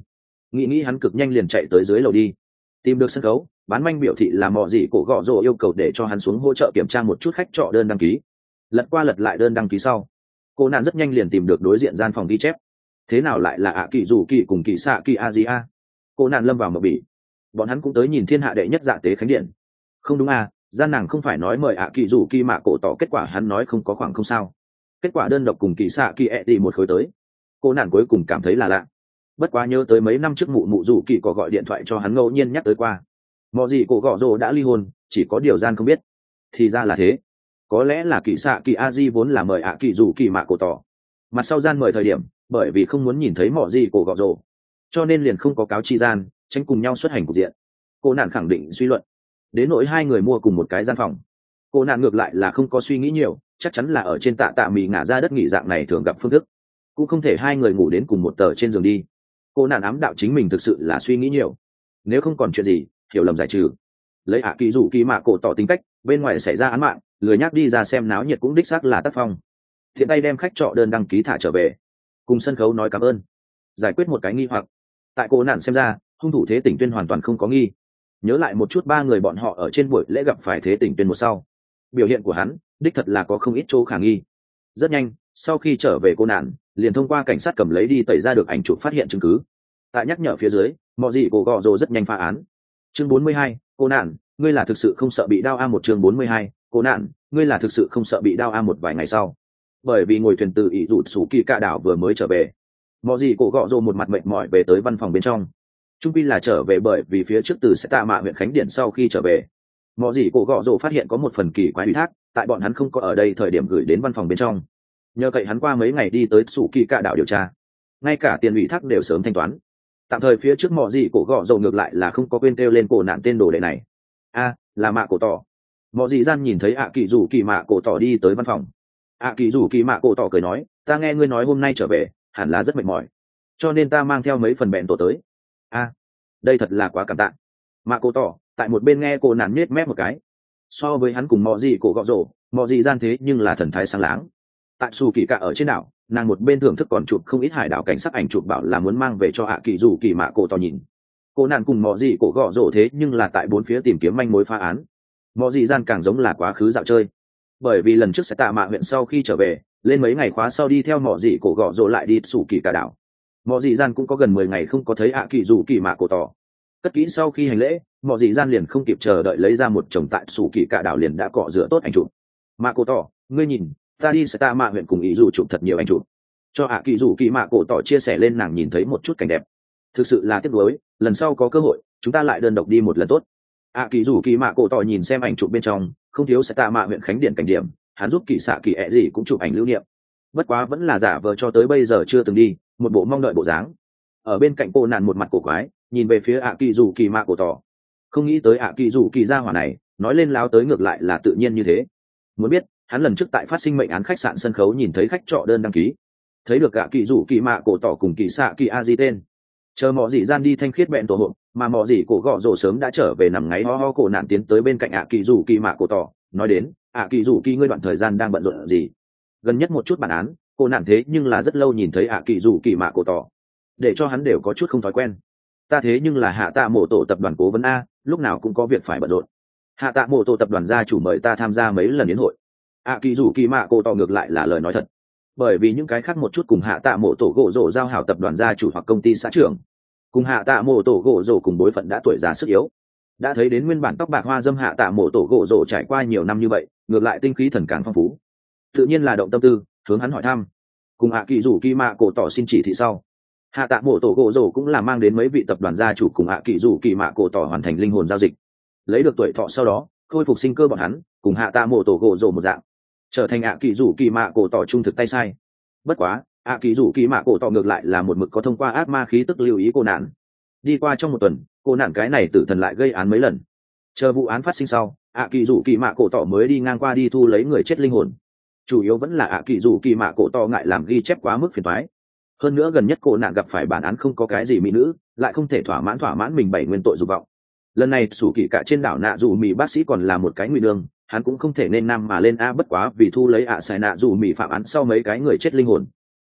nghĩ nghĩ hắn cực nhanh liền chạy tới dưới lầu đi tìm được sân khấu. Bán manh biểu thị là mò gì cổ gọ rồ yêu cầu để cho hắn xuống hỗ trợ kiểm tra một chút khách trọ đơn đăng ký. Lật qua lật lại đơn đăng ký sau, cô nạn rất nhanh liền tìm được đối diện gian phòng ghi chép. Thế nào lại là ạ kỳ dù kỳ cùng kỳ xạ kỳ a gì a? Cô nạn lâm vào mộng bỉ. Bọn hắn cũng tới nhìn thiên hạ đệ nhất dạ tế khánh điện. Không đúng à, gian nàng không phải nói mời ạ kỳ dù kỳ mạ cổ tỏ, kết quả hắn nói không có khoảng không sao. Kết quả đơn độc cùng kỳ xạ kỳ ẹ đi một khối tới. Cô nạn cuối cùng cảm thấy là lạ. Bất quá nhớ tới mấy năm trước mụ mụ dù kỳ có gọi điện thoại cho hắn ngẫu nhiên nhắc tới qua. Mọ gì cổ gọ rồ đã ly hôn, chỉ có điều gian không biết. Thì ra là thế. Có lẽ là kỳ xạ kỳ a di vốn là mời ạ kỳ dù kỳ mạ cổ tỏ. Mặt sau gian mời thời điểm, bởi vì không muốn nhìn thấy mọ gì cổ gọ rồ, cho nên liền không có cáo chi gian, tránh cùng nhau xuất hành cục diện. Cô nạn khẳng định suy luận. Đến nỗi hai người mua cùng một cái gian phòng, cô nạn ngược lại là không có suy nghĩ nhiều, chắc chắn là ở trên tạ tạ mì ngả ra đất nghỉ dạng này thường gặp phương thức. Cũng không thể hai người ngủ đến cùng một tờ trên giường đi. Cô nạn ám đạo chính mình thực sự là suy nghĩ nhiều. Nếu không còn chuyện gì, hiểu lầm giải trừ. Lấy ạ kỳ dù kỳ mạ cổ tỏ tính cách, bên ngoài xảy ra án mạng, lười nhắc đi ra xem náo nhiệt cũng đích xác là tác phong. Thiện tay đem khách trọ đơn đăng ký thả trở về, cùng sân khấu nói cảm ơn, giải quyết một cái nghi hoặc. Tại cô nạn xem ra, hung thủ Thế Tỉnh Tuyên hoàn toàn không có nghi. Nhớ lại một chút ba người bọn họ ở trên buổi lễ gặp phải Thế Tỉnh Tuyên một sau, biểu hiện của hắn đích thật là có không ít chỗ khả nghi. Rất nhanh, sau khi trở về cô nạn, liền thông qua cảnh sát cầm lấy đi tẩy ra được ảnh chụp phát hiện chứng cứ. Tại nhắc nhở phía dưới, mọi gì cổ gọ rồ rất nhanh phá án. Chương bốn mươi hai, cô nạn, ngươi là thực sự không sợ bị đao a một. Chương bốn mươi hai, cô nạn, ngươi là thực sự không sợ bị đao a một. Vài ngày sau, bởi vì ngồi thuyền từ ỷ rụt sủ kỳ cạ đảo vừa mới trở về, mọi gì cổ gọ rồ một mặt mệt mỏi về tới văn phòng bên trong. Trung pi là trở về bởi vì phía trước từ sẽ tạ mạ huyện khánh điện sau khi trở về, mọi gì cổ gọ rồ phát hiện có một phần kỳ quái ủy thác, tại bọn hắn không có ở đây thời điểm gửi đến văn phòng bên trong. Nhờ cậy hắn qua mấy ngày đi tới sủ kỳ cạ đảo điều tra, ngay cả tiền ủy thác đều sớm thanh toán. Tạm thời phía trước mọi gì cổ gọ rồ ngược lại là không có quên kêu lên cổ nạn tên đồ đệ này. A, là mạ cổ tỏ. Mọi gì gian nhìn thấy ạ kỳ rủ kỳ mạ cổ tỏ đi tới văn phòng. ạ kỳ rủ kỳ mạ cổ tỏ cười nói, ta nghe ngươi nói hôm nay trở về hẳn là rất mệt mỏi, cho nên ta mang theo mấy phần bẹn tổ tới. A, đây thật là quá cảm tạ. Mạ cổ tỏ tại một bên nghe cô nạn nhếch mép một cái. So với hắn cùng mọi gì cổ gọ rồ, mọi gì gian thế nhưng là thần thái sáng láng. Tại sủ kỳ cạ ở trên đảo, nàng một bên thưởng thức còn chụp không ít hải đảo cảnh sắc ảnh chụp, bảo là muốn mang về cho ạ kỳ rủ kỳ mạ cổ tỏ nhìn. Cô nạn cùng mọi gì cổ gọ rồ thế nhưng là tại bốn phía tìm kiếm manh mối phá án. Mọi gì gian càng giống là quá khứ dạo chơi, bởi vì lần trước sẽ tạ mạ huyện sau khi trở về lên mấy ngày khóa sau đi theo mọi gì cổ gọ rồ lại đi sủ kỳ cả đảo. Mọi gì gian cũng có gần mười ngày không có thấy ạ kỳ rủ kỳ mạ cổ tỏ. Cất kỹ sau khi hành lễ, mọi gì gian liền không kịp chờ đợi lấy ra một chồng tại sủ kỳ cả đảo liền đã cọ rửa tốt ảnh chụp. Mạ cổ tỏ, ngươi nhìn, ta đi sẽ tạ mạ huyện cùng ý dù chụp thật nhiều ảnh chụp, cho ạ kỳ rủ kỳ mạ cổ tỏ chia sẻ lên. Nàng nhìn thấy một chút cảnh đẹp, thực sự là tiếc nuối, lần sau có cơ hội chúng ta lại đơn độc đi một lần tốt. ạ kỳ rủ kỳ mạ cổ tỏ nhìn xem ảnh chụp bên trong, không thiếu sẽ tạ mạ huyện khánh điện cảnh điểm, hắn giúp kỳ xạ kỳ ẹ gì cũng chụp ảnh lưu niệm. Bất quá vẫn là giả vờ cho tới bây giờ chưa từng đi, một bộ mong đợi bộ dáng. Ở bên cạnh cô nạn một mặt cổ quái nhìn về phía ạ kỳ rủ kỳ mạ cổ tỏ, không nghĩ tới ạ kỳ rủ kỳ gia hỏa này nói lên láo tới ngược lại là tự nhiên như thế. Muốn biết hắn lần trước tại phát sinh mệnh án khách sạn sân khấu nhìn thấy khách trọ đơn đăng ký, thấy được ạ kỳ rủ kỳ mạ cổ tỏ cùng kỳ xạ kỳ a di tên, chờ mọ dị gian đi thanh khiết bẹn tổ hộ, mà mọ dị cổ gọ rồ sớm đã trở về nằm ngáy ho ho. Cổ nạn tiến tới bên cạnh ạ kỳ rủ kỳ mạ cổ tỏ, nói đến, ạ kỳ rủ kỳ ngươi đoạn thời gian đang bận rộn gì? Gần nhất một chút bản án, cô nạn thế nhưng là rất lâu nhìn thấy ạ kỳ rủ kỳ mạ cổ tỏ, để cho hắn đều có chút không thói quen. Ta thế nhưng là hạ tạ mộ tổ tập đoàn cố vấn a, lúc nào cũng có việc phải bận rộn. Hạ tạ mộ tổ tập đoàn gia chủ mời ta tham gia mấy lần yến hội. ạ kỳ rủ kỳ mạ cổ tỏ ngược lại là lời nói thật, bởi vì những cái khác một chút cùng hạ tạ mộ tổ gỗ rổ giao hảo tập đoàn gia chủ hoặc công ty xã trưởng, cùng hạ tạ mộ tổ gỗ rổ cùng bối phận đã tuổi già sức yếu. Đã thấy đến nguyên bản tóc bạc hoa dâm hạ tạ mộ tổ gỗ rổ trải qua nhiều năm như vậy, ngược lại tinh khí thần càng phong phú, tự nhiên là động tâm tư hướng hắn hỏi thăm. Cùng hạ kỳ rủ kỳ mạ cổ tỏ xin chỉ thị sau, hạ tạ mộ tổ gỗ rổ cũng là mang đến mấy vị tập đoàn gia chủ cùng hạ kỳ rủ kỳ mạ cổ tỏ hoàn thành linh hồn giao dịch, lấy được tuổi thọ sau đó khôi phục sinh cơ. Bọn hắn cùng hạ tạ mộ tổ gỗ rổ một dạng, trở thành hạ kỳ rủ kỳ mạ cổ tỏ trung thực tay sai. Bất quá hạ kỳ rủ kỳ mạ cổ tỏ ngược lại là một mực có thông qua ác ma khí tức lưu ý cô nạn. Đi qua trong một tuần, cô nạn cái này tử thần lại gây án mấy lần. Chờ vụ án phát sinh sau, hạ kỳ rủ kỳ mạ cổ tỏ mới đi ngang qua đi thu lấy người chết linh hồn. Chủ yếu vẫn là hạ kỳ rủ kỳ mạ cổ tỏ ngại làm ghi chép quá mức phiền toái. Hơn nữa gần nhất cô nạn gặp phải bản án không có cái gì mỹ nữ, lại không thể thỏa mãn thỏa mãn mình bảy nguyên tội dục vọng. Lần này sủ kỳ cả trên đảo nạ dù mì bác sĩ còn là một cái ngụy đường, hắn cũng không thể nên nam mà lên a. Bất quá vì thu lấy ạ à xài nạ dù mì phạm án sau mấy cái người chết linh hồn,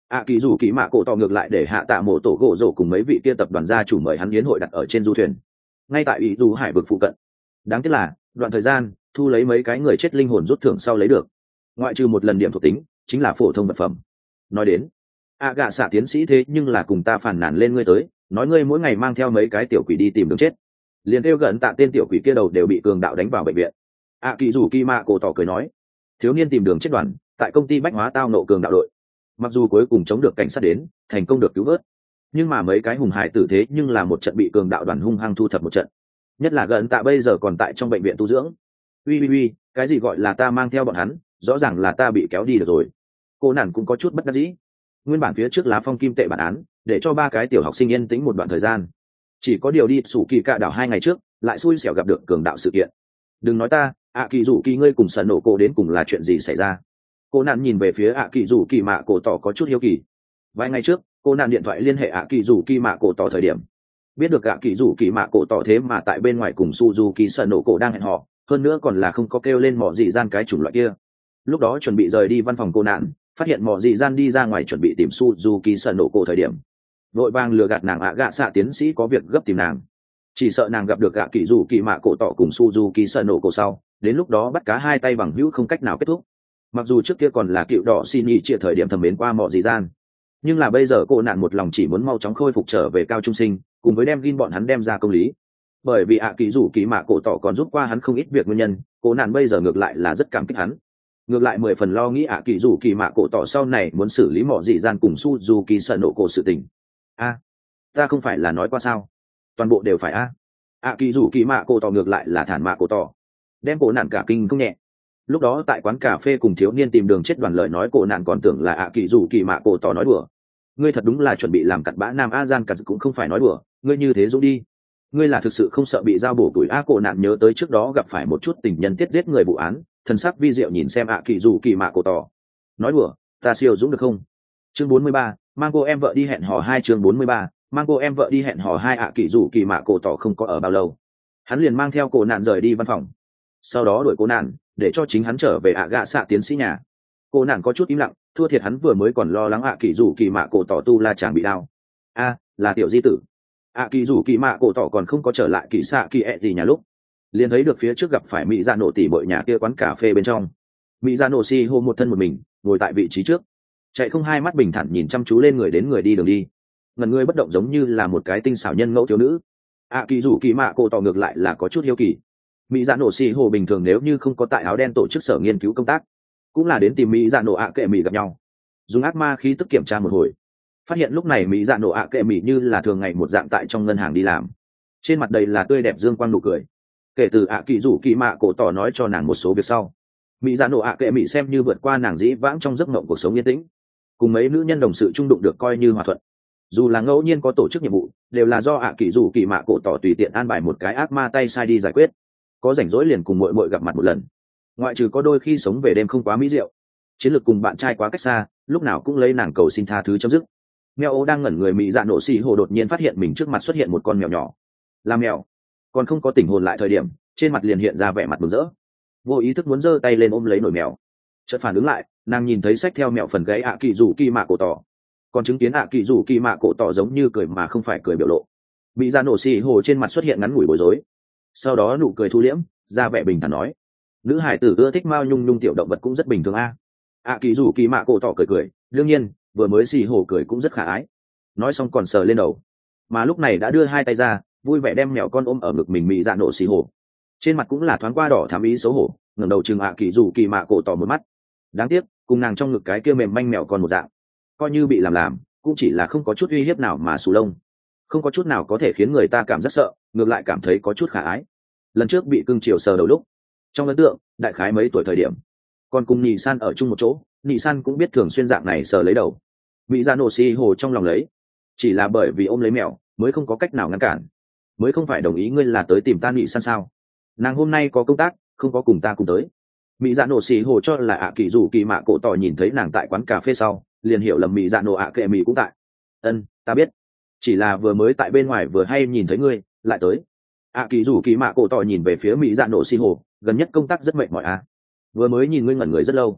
ạ kỳ dù kỳ mạ cổ tỏ ngược lại để hạ tạ mộ tổ gỗ rổ cùng mấy vị kia tập đoàn gia chủ mời hắn yến hội đặt ở trên du thuyền ngay tại ý dù hải vực phụ cận. Đáng tiếc là đoạn thời gian thu lấy mấy cái người chết linh hồn rút thưởng sau lấy được ngoại trừ một lần điểm thuộc tính chính là phổ thông vật phẩm. Nói đến ạ gạ xạ tiến sĩ thế nhưng là cùng ta phản nàn lên ngươi tới nói ngươi mỗi ngày mang theo mấy cái tiểu quỷ đi tìm đường chết, liền kêu gần tạ tên tiểu quỷ kia đầu đều bị cường đạo đánh vào bệnh viện. ạ kỳ dù kỳ mạ cổ tỏ cười nói thiếu niên tìm đường chết đoàn tại công ty bách hóa tao nộ cường đạo đội, mặc dù cuối cùng chống được cảnh sát đến thành công được cứu vớt, nhưng mà mấy cái hùng hải tử thế nhưng là một trận bị cường đạo đoàn hung hăng thu thập một trận, nhất là gần tạ bây giờ còn tại trong bệnh viện tu dưỡng. Ui ui ui, cái gì gọi là ta mang theo bọn hắn, rõ ràng là ta bị kéo đi được rồi. Cô nản cũng có chút bất đắc dĩ. Nguyên bản phía trước lá phong kim tệ bản án để cho ba cái tiểu học sinh yên tĩnh một đoạn thời gian, chỉ có điều đi sủ kỳ cạ đảo hai ngày trước lại xui xẻo gặp được cường đạo sự kiện. Đừng nói ta, ạ kỳ rủ kỳ ngươi cùng sần nổ cổ đến cùng là chuyện gì xảy ra. Cô nạn nhìn về phía ạ kỳ rủ kỳ mạ cổ tỏ có chút hiếu kỳ. Vài ngày trước cô nạn điện thoại liên hệ ạ kỳ rủ kỳ mạ cổ tỏ thời điểm biết được ạ kỳ rủ kỳ mạ cổ tỏ thế mà tại bên ngoài cùng Suzuki sần nổ cổ đang hẹn hò, hơn nữa còn là không có kêu lên mỏ dị gian cái chủng loại kia. Lúc đó chuẩn bị rời đi văn phòng cô nạn, phát hiện mỏ dị gian đi ra ngoài chuẩn bị tìm Suzuki sần nổ cổ thời điểm vội vàng lừa gạt nàng ạ gạ xạ tiến sĩ có việc gấp tìm nàng, chỉ sợ nàng gặp được ạ kỳ rủ kỳ mạ cổ tỏ cùng Suzuki sần nổ cổ sau đến lúc đó bắt cá hai tay bằng hữu không cách nào kết thúc. Mặc dù trước kia còn là cựu đỏ xin ý chia thời điểm thầm mến qua mỏ dị gian, nhưng là bây giờ cô nạn một lòng chỉ muốn mau chóng khôi phục trở về cao trung sinh cùng với đem gin bọn hắn đem ra công lý. Bởi vì ạ kỳ rủ kỳ mạ cổ tỏ còn giúp qua hắn không ít việc nguyên nhân, cô nạn bây giờ ngược lại là rất cảm kích hắn, ngược lại mười phần lo nghĩ ạ kỳ rủ kỳ mạ cổ tỏ sau này muốn xử lý mỏ dị gian cùng Suzuki sợ nổ cổ sự tình. A, ta không phải là nói qua sao, toàn bộ đều phải a. ạ kỳ rủ kỳ mạ cổ tỏ ngược lại là thản mạ cổ tỏ đem cô nạn cả kinh không nhẹ. Lúc đó tại quán cà phê cùng thiếu niên tìm đường chết đoàn lợi nói cô nạn còn tưởng là ạ kỳ rủ kỳ mạ cổ tỏ nói đùa. Ngươi thật đúng là chuẩn bị làm cặn bã nam a gian cả cũng không phải nói đùa, ngươi như thế dũng đi, ngươi là thực sự không sợ bị dao bổ tuổi a. Cổ nạn nhớ tới trước đó gặp phải một chút tình nhân tiết giết người vụ án, thần sắc vi diệu nhìn xem ạ kỳ rủ kỳ mạ cổ tỏ nói đùa, ta siêu dũng được không. Chương bốn mươi ba, mang cô em vợ đi hẹn hò hai. Chương bốn mươi ba, mang cô em vợ đi hẹn hò hai. ạ kỳ rủ kỳ mạ cổ tỏ không có ở bao lâu, hắn liền mang theo cổ nạn rời đi văn phòng, sau đó đuổi cô nạn để cho chính hắn trở về ạ gạ xạ tiến sĩ nhà. Cô nạn có chút im lặng, thua thiệt hắn vừa mới còn lo lắng ạ kỳ rủ kỳ mạ cổ tỏ tu la chàng bị đau. A, là tiểu di tử. ạ kỳ rủ kỳ mạ cổ tỏ còn không có trở lại kỳ xạ kỳ ẹ gì nhà lúc liền thấy được phía trước gặp phải mỹ dạ nổ tỉ bội nhà kia quán cà phê bên trong. Mỹ dạ nổ si hô một thân một mình ngồi tại vị trí trước, chạy không hai mắt bình thản nhìn chăm chú lên người đến người đi đường đi, ngần người bất động giống như là một cái tinh xảo nhân ngẫu thiếu nữ. ạ kỳ rủ kỳ mạ cổ tỏ ngược lại là có chút hiếu kỳ. Mỹ dạ nổ si hô bình thường nếu như không có tại áo đen tổ chức sở nghiên cứu công tác cũng là đến tìm mỹ dạ nổ ạ kệ mỹ gặp nhau, dùng ác ma khí tức kiểm tra một hồi, phát hiện lúc này mỹ dạ nổ ạ kệ mỹ như là thường ngày một dạng tại trong ngân hàng đi làm, trên mặt đầy là tươi đẹp dương quang nụ cười. Kể từ ạ kỳ rủ kỳ mạ cổ tỏ nói cho nàng một số việc sau, mỹ dạ nổ ạ kệ mỹ xem như vượt qua nàng dĩ vãng trong giấc mộng cuộc sống yên tĩnh, cùng mấy nữ nhân đồng sự trung đụng được coi như hòa thuận. Dù là ngẫu nhiên có tổ chức nhiệm vụ đều là do ạ kỳ rủ kỳ mạ cổ tỏ tùy tiện an bài một cái ác ma tay sai đi giải quyết, có rảnh rỗi liền cùng mội mội gặp mặt một lần, ngoại trừ có đôi khi sống về đêm không quá mỹ diệu, chiến lược cùng bạn trai quá cách xa, lúc nào cũng lấy nàng cầu xin tha thứ chấm dứt. Mèo ô đang ngẩn người mỹ dạ nổ xì hồ đột nhiên phát hiện mình trước mặt xuất hiện một con mèo nhỏ. Là mèo, còn không có tỉnh hồn lại thời điểm trên mặt liền hiện ra vẻ mặt mừng rỡ, vô ý thức muốn giơ tay lên ôm lấy nổi mèo. Chợt phản ứng lại, nàng nhìn thấy sách theo mèo phần gáy ạ kỳ rủ kỳ mạ cổ tỏ, còn chứng kiến ạ kỳ rủ kỳ mạ cổ tỏ giống như cười mà không phải cười biểu lộ. Mỹ dạ nổ xì hồ trên mặt xuất hiện ngắn ngủi bối rối, sau đó nụ cười thu liễm, ra vẻ bình thản nói, nữ hải tử ưa thích mao nhung nhung tiểu động vật cũng rất bình thường a. ạ kỳ rủ kỳ mạ cổ tỏ cười cười, đương nhiên vừa mới xì hồ cười cũng rất khả ái. Nói xong còn sờ lên đầu, mà lúc này đã đưa hai tay ra vui vẻ đem mèo con ôm ở ngực mình. Mỹ dạ nổ xì hồ trên mặt cũng là thoáng qua đỏ thắm ý xấu hổ, ngẩng đầu chừng ạ kỳ rủ kỳ mạ cổ tỏ một mắt. Đáng tiếc cùng nàng trong ngực cái kia mềm manh mèo con một dạng, coi như bị làm làm cũng chỉ là không có chút uy hiếp nào mà xù lông, không có chút nào có thể khiến người ta cảm giác sợ, ngược lại cảm thấy có chút khả ái. Lần trước bị cưng chiều sờ đầu lúc trong ấn tượng đại khái mấy tuổi thời điểm còn cùng nhị san ở chung một chỗ, nhị san cũng biết thường xuyên dạng này sờ lấy đầu. Mỹ dạ nổ xì hồ trong lòng lấy, chỉ là bởi vì ôm lấy mèo mới không có cách nào ngăn cản, mới không phải đồng ý ngươi là tới tìm ta nhị san sao, nàng hôm nay có công tác không có cùng ta cùng tới. Mỹ dạ nổ xì hồ cho là ạ kỳ rủ kỳ mạ cổ tỏ nhìn thấy nàng tại quán cà phê sau liền hiểu lầm mỹ dạ nổ ạ kệ mỹ cũng tại. Ân, ta biết, chỉ là vừa mới tại bên ngoài vừa hay nhìn thấy ngươi lại tới. ạ kỳ rủ kỳ mạ cổ tỏ nhìn về phía mỹ dạ nổ xì hồ, gần nhất công tác rất mệt mỏi à, vừa mới nhìn ngươi ngẩn người rất lâu.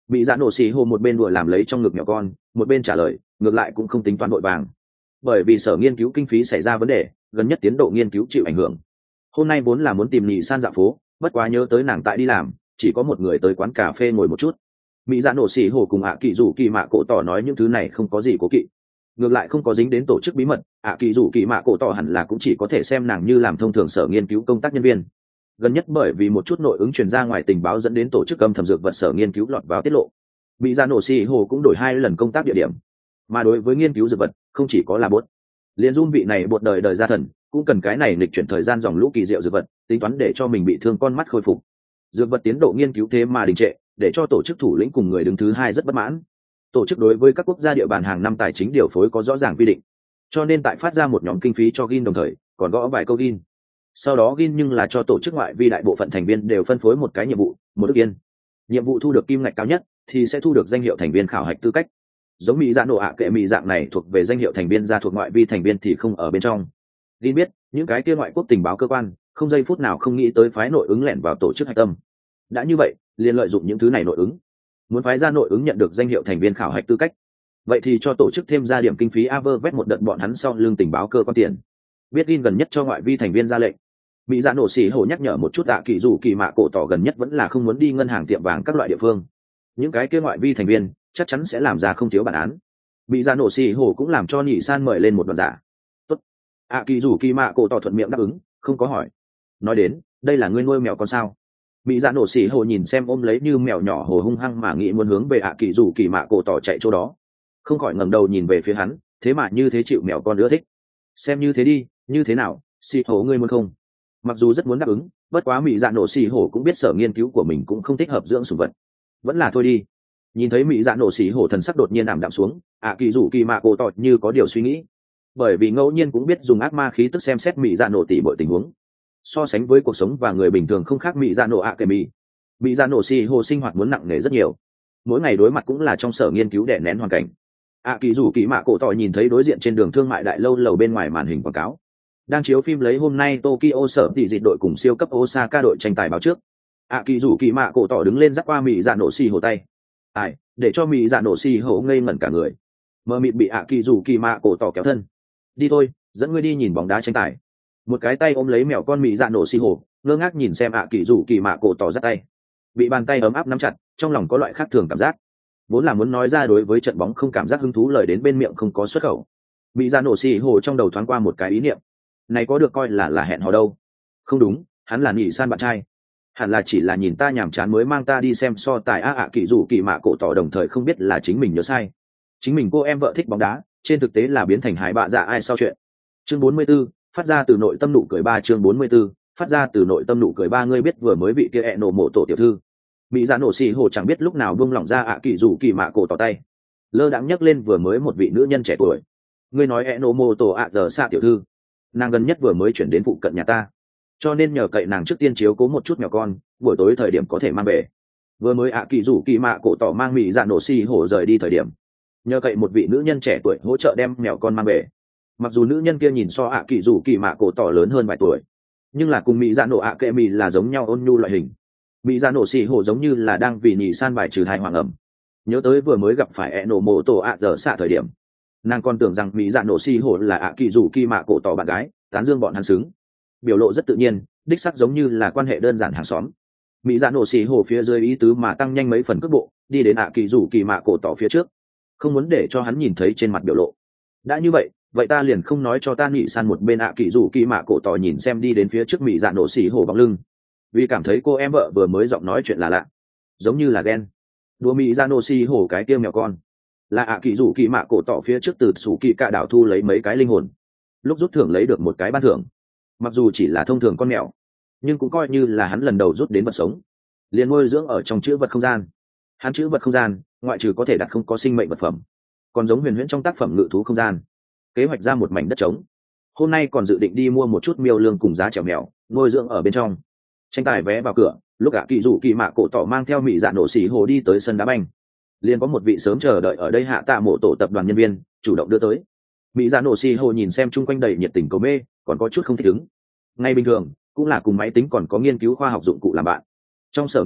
Mỹ dạ nổ xì hồ một bên đùa làm lấy trong ngực nhỏ con, một bên trả lời, ngược lại cũng không tính toán vội vàng. Bởi vì sở nghiên cứu kinh phí xảy ra vấn đề, gần nhất tiến độ nghiên cứu chịu ảnh hưởng. Hôm nay vốn là muốn tìm nhị san dạo phố, bất quá nhớ tới nàng tại đi làm, chỉ có một người tới quán cà phê ngồi một chút. Mỹ dạ nổ xì hồ cùng ạ kỳ rủ kỳ mạ cổ tỏ nói những thứ này không có gì cố kỵ, ngược lại không có dính đến tổ chức bí mật. ạ kỳ rủ kỳ mạ cổ tỏ hẳn là cũng chỉ có thể xem nàng như làm thông thường sở nghiên cứu công tác nhân viên. Gần nhất bởi vì một chút nội ứng truyền ra ngoài tình báo dẫn đến tổ chức âm thầm dược vật sở nghiên cứu lọt vào tiết lộ, Mỹ dạ nổ xì hồ cũng đổi hai lần công tác địa điểm. Mà đối với nghiên cứu dược vật, không chỉ có là bốt, liền dung vị này bột đời đời gia thần cũng cần cái này lịch chuyển thời gian dòng lũ kỳ diệu dược vật, tính toán để cho mình bị thương con mắt khôi phục. Dược vật tiến độ nghiên cứu thế mà đình trệ, để cho tổ chức thủ lĩnh cùng người đứng thứ hai rất bất mãn. Tổ chức đối với các quốc gia địa bàn hàng năm tài chính điều phối có rõ ràng quy định, cho nên tại phát ra một nhóm kinh phí cho gin đồng thời còn gõ vài câu gin. Sau đó gin nhưng là cho tổ chức ngoại vi đại bộ phận thành viên đều phân phối một cái nhiệm vụ, một ức yên. Nhiệm vụ thu được kim ngạch cao nhất thì sẽ thu được danh hiệu thành viên khảo hạch tư cách. Giống mỹ dạ nổ ạ kệ mỹ dạng này thuộc về danh hiệu thành viên ra thuộc ngoại vi thành viên thì không ở bên trong. Gin biết những cái kia ngoại quốc tình báo cơ quan không giây phút nào không nghĩ tới phái nội ứng lẻn vào tổ chức hạch tâm. Đã như vậy liền lợi dụng những thứ này nội ứng, muốn phái ra nội ứng nhận được danh hiệu thành viên khảo hạch tư cách, vậy thì cho tổ chức thêm ra điểm kinh phí aver vét một đợt bọn hắn sau lương tình báo cơ quan tiền. Biết Gin gần nhất cho ngoại vi thành viên ra lệnh, mỹ dạ nổ xỉ hổ nhắc nhở một chút ạ kỳ dù kỳ mạ cổ tỏ gần nhất vẫn là không muốn đi ngân hàng tiệm vàng các loại địa phương. Những cái kia ngoại vi thành viên chắc chắn sẽ làm ra không thiếu bản án. Mỹ dạ nổ xỉ hổ cũng làm cho nhị san mời lên một đoạn giả. Tốt. ạ kỳ dù kỳ mạ cổ tỏ thuận miệng đáp ứng, không có hỏi. Nói đến, đây là ngươi nuôi mèo con sao? Mỹ dạ nổ xỉ hổ nhìn xem ôm lấy như mèo nhỏ hồ hung hăng mà nghĩ muốn hướng về ạ kỳ dù kỳ mạ cổ tỏ chạy chỗ đó, không khỏi ngẩng đầu nhìn về phía hắn, thế mà như thế chịu mèo con ưa thích. Xem như thế đi, như thế nào, xỉ hổ ngươi muốn không? Mặc dù rất muốn đáp ứng, bất quá mỹ dạ nổ xỉ hổ cũng biết sở nghiên cứu của mình cũng không thích hợp dưỡng sủng vật, vẫn là thôi đi. Nhìn thấy mỹ dạ nổ xỉ hổ thần sắc đột nhiên ảm đạm xuống, ạ kỳ dù kỳ mạ cổ tỏ như có điều suy nghĩ, bởi vì ngẫu nhiên cũng biết dùng ác ma khí tức xem xét mỹ dạ nổ tỉ mọi tình huống. So sánh với cuộc sống và người bình thường không khác mỹ dạ nổ ạ kệ mỹ, mỹ dạ nổ xỉ hổ sinh hoạt muốn nặng nề rất nhiều, mỗi ngày đối mặt cũng là trong sở nghiên cứu đè nén hoàn cảnh. ạ kỳ dù kỳ mạ cổ tỏ nhìn thấy đối diện trên đường thương mại đại lâu lầu bên ngoài màn hình quảng cáo đang chiếu phim lấy hôm nay Tokyo sở tỷ dịch đội cùng siêu cấp Osaka đội tranh tài báo trước. ạ kỳ dù kỳ mạ cổ tỏ đứng lên dắt qua mỹ dạ nổ xì hổ tay, ai để cho mỹ dạ nổ xì hổ ngây ngẩn cả người, mờ mịt bị ạ kỳ dù kỳ mạ cổ tỏ kéo thân. Đi thôi, dẫn ngươi đi nhìn bóng đá tranh tài. Một cái tay ôm lấy mèo con mỹ dạ nổ xì hổ, ngơ ngác nhìn xem ạ kỳ dù kỳ mạ cổ tỏ dắt tay, bị bàn tay ấm áp nắm chặt, trong lòng có loại khác thường cảm giác. Vốn là muốn nói ra đối với trận bóng không cảm giác hứng thú lời đến bên miệng không có xuất khẩu. Mỹ dạ nổ xì hổ trong đầu thoáng qua một cái ý niệm, này có được coi là là hẹn hò đâu? Không đúng, hắn là nhị san bạn trai, hẳn là chỉ là nhìn ta nhàm chán mới mang ta đi xem so tài. a ạ kỳ dù kỳ mạ cổ tỏ đồng thời không biết là chính mình nhớ sai, chính mình cô em vợ thích bóng đá trên thực tế là biến thành hải bạ dạ ai sau chuyện. Chương bốn mươi 44, phát ra từ nội tâm nụ cười ba. Chương bốn mươi 44, phát ra từ nội tâm nụ cười ba. Ngươi biết vừa mới bị kia ẹ nổ mộ tổ tiểu thư mỹ dạ nổ xì hồ chẳng biết lúc nào buông lỏng ra ạ kỳ dù kỳ mạ cổ tỏ tay, lơ đãng nhấc lên vừa mới một vị nữ nhân trẻ tuổi. Ngươi nói ẹ nổ mộ tổ ạ giờ xạ tiểu thư, nàng gần nhất vừa mới chuyển đến phụ cận nhà ta, cho nên nhờ cậy nàng trước tiên chiếu cố một chút mèo con, buổi tối thời điểm có thể mang về. Vừa mới ạ kỳ rủ kỳ mạ cổ tỏ mang mỹ dạ nổ xì hổ rời đi thời điểm, nhờ cậy một vị nữ nhân trẻ tuổi hỗ trợ đem mèo con mang về. Mặc dù nữ nhân kia nhìn so ạ kỳ rủ kỳ mạ cổ tỏ lớn hơn vài tuổi, nhưng là cùng mỹ dạ nổ ạ kệ mỹ là giống nhau, ôn nhu loại hình. Mỹ dạ nổ xì hổ giống như là đang vì nhì san bài trừ thai hoàng ẩm. Nhớ tới vừa mới gặp phải ẹ nổ mộ tổ ạ giờ xạ thời điểm, nàng còn tưởng rằng mỹ dạ nổ xì hổ là ạ kỳ rủ kỳ mạ cổ tỏ bạn gái, tán dương bọn hắn xứng, biểu lộ rất tự nhiên, đích sắc giống như là quan hệ đơn giản hàng xóm. Mỹ dạ nổ xì hổ phía dưới ý tứ mà tăng nhanh mấy phần cước bộ, đi đến ạ kỳ rủ kỳ mạ cổ tỏ phía trước, không muốn để cho hắn nhìn thấy trên mặt biểu lộ. Đã như vậy, vậy ta liền không nói cho ta nhị san một bên. ạ kỳ rủ kỳ mạ cổ tỏ nhìn xem đi đến phía trước mỹ dạ nổ xì hổ bóng lưng, vì cảm thấy cô em vợ vừa mới giọng nói chuyện là lạ, giống như là ghen. Đùa mỹ dạ nổ xì hổ cái tiêu mèo con là ạ kỳ rủ kỳ mạ cổ tỏ phía trước từ sủ kỳ cạ đảo thu lấy mấy cái linh hồn, lúc rút thưởng lấy được một cái ban thưởng. Mặc dù chỉ là thông thường con mèo, nhưng cũng coi như là hắn lần đầu rút đến vật sống, liền nuôi dưỡng ở trong chữ vật không gian. Hắn chữ vật không gian ngoại trừ có thể đặt không có sinh mệnh vật phẩm, còn giống huyền huyễn trong tác phẩm ngự thú không gian, kế hoạch ra một mảnh đất trống. Hôm nay còn dự định đi mua một chút miêu lương cùng giá chèo mèo nuôi dưỡng ở bên trong. Tranh tài vé vào cửa, lúc cả kỳ rủ kỳ mạ cổ tỏ mang theo mỹ dạ nổ xì hồ đi tới sân đá banh, liền có một vị sớm chờ đợi ở đây hạ tạ mộ tổ tập đoàn nhân viên chủ động đưa tới. Mỹ dạ nổ xì hồ nhìn xem chung quanh đầy nhiệt tình cầu mê, còn có chút không thích ứng. Ngay bình thường cũng là cùng máy tính còn có nghiên cứu khoa học dụng cụ làm bạn. Trong sở nghiên cứu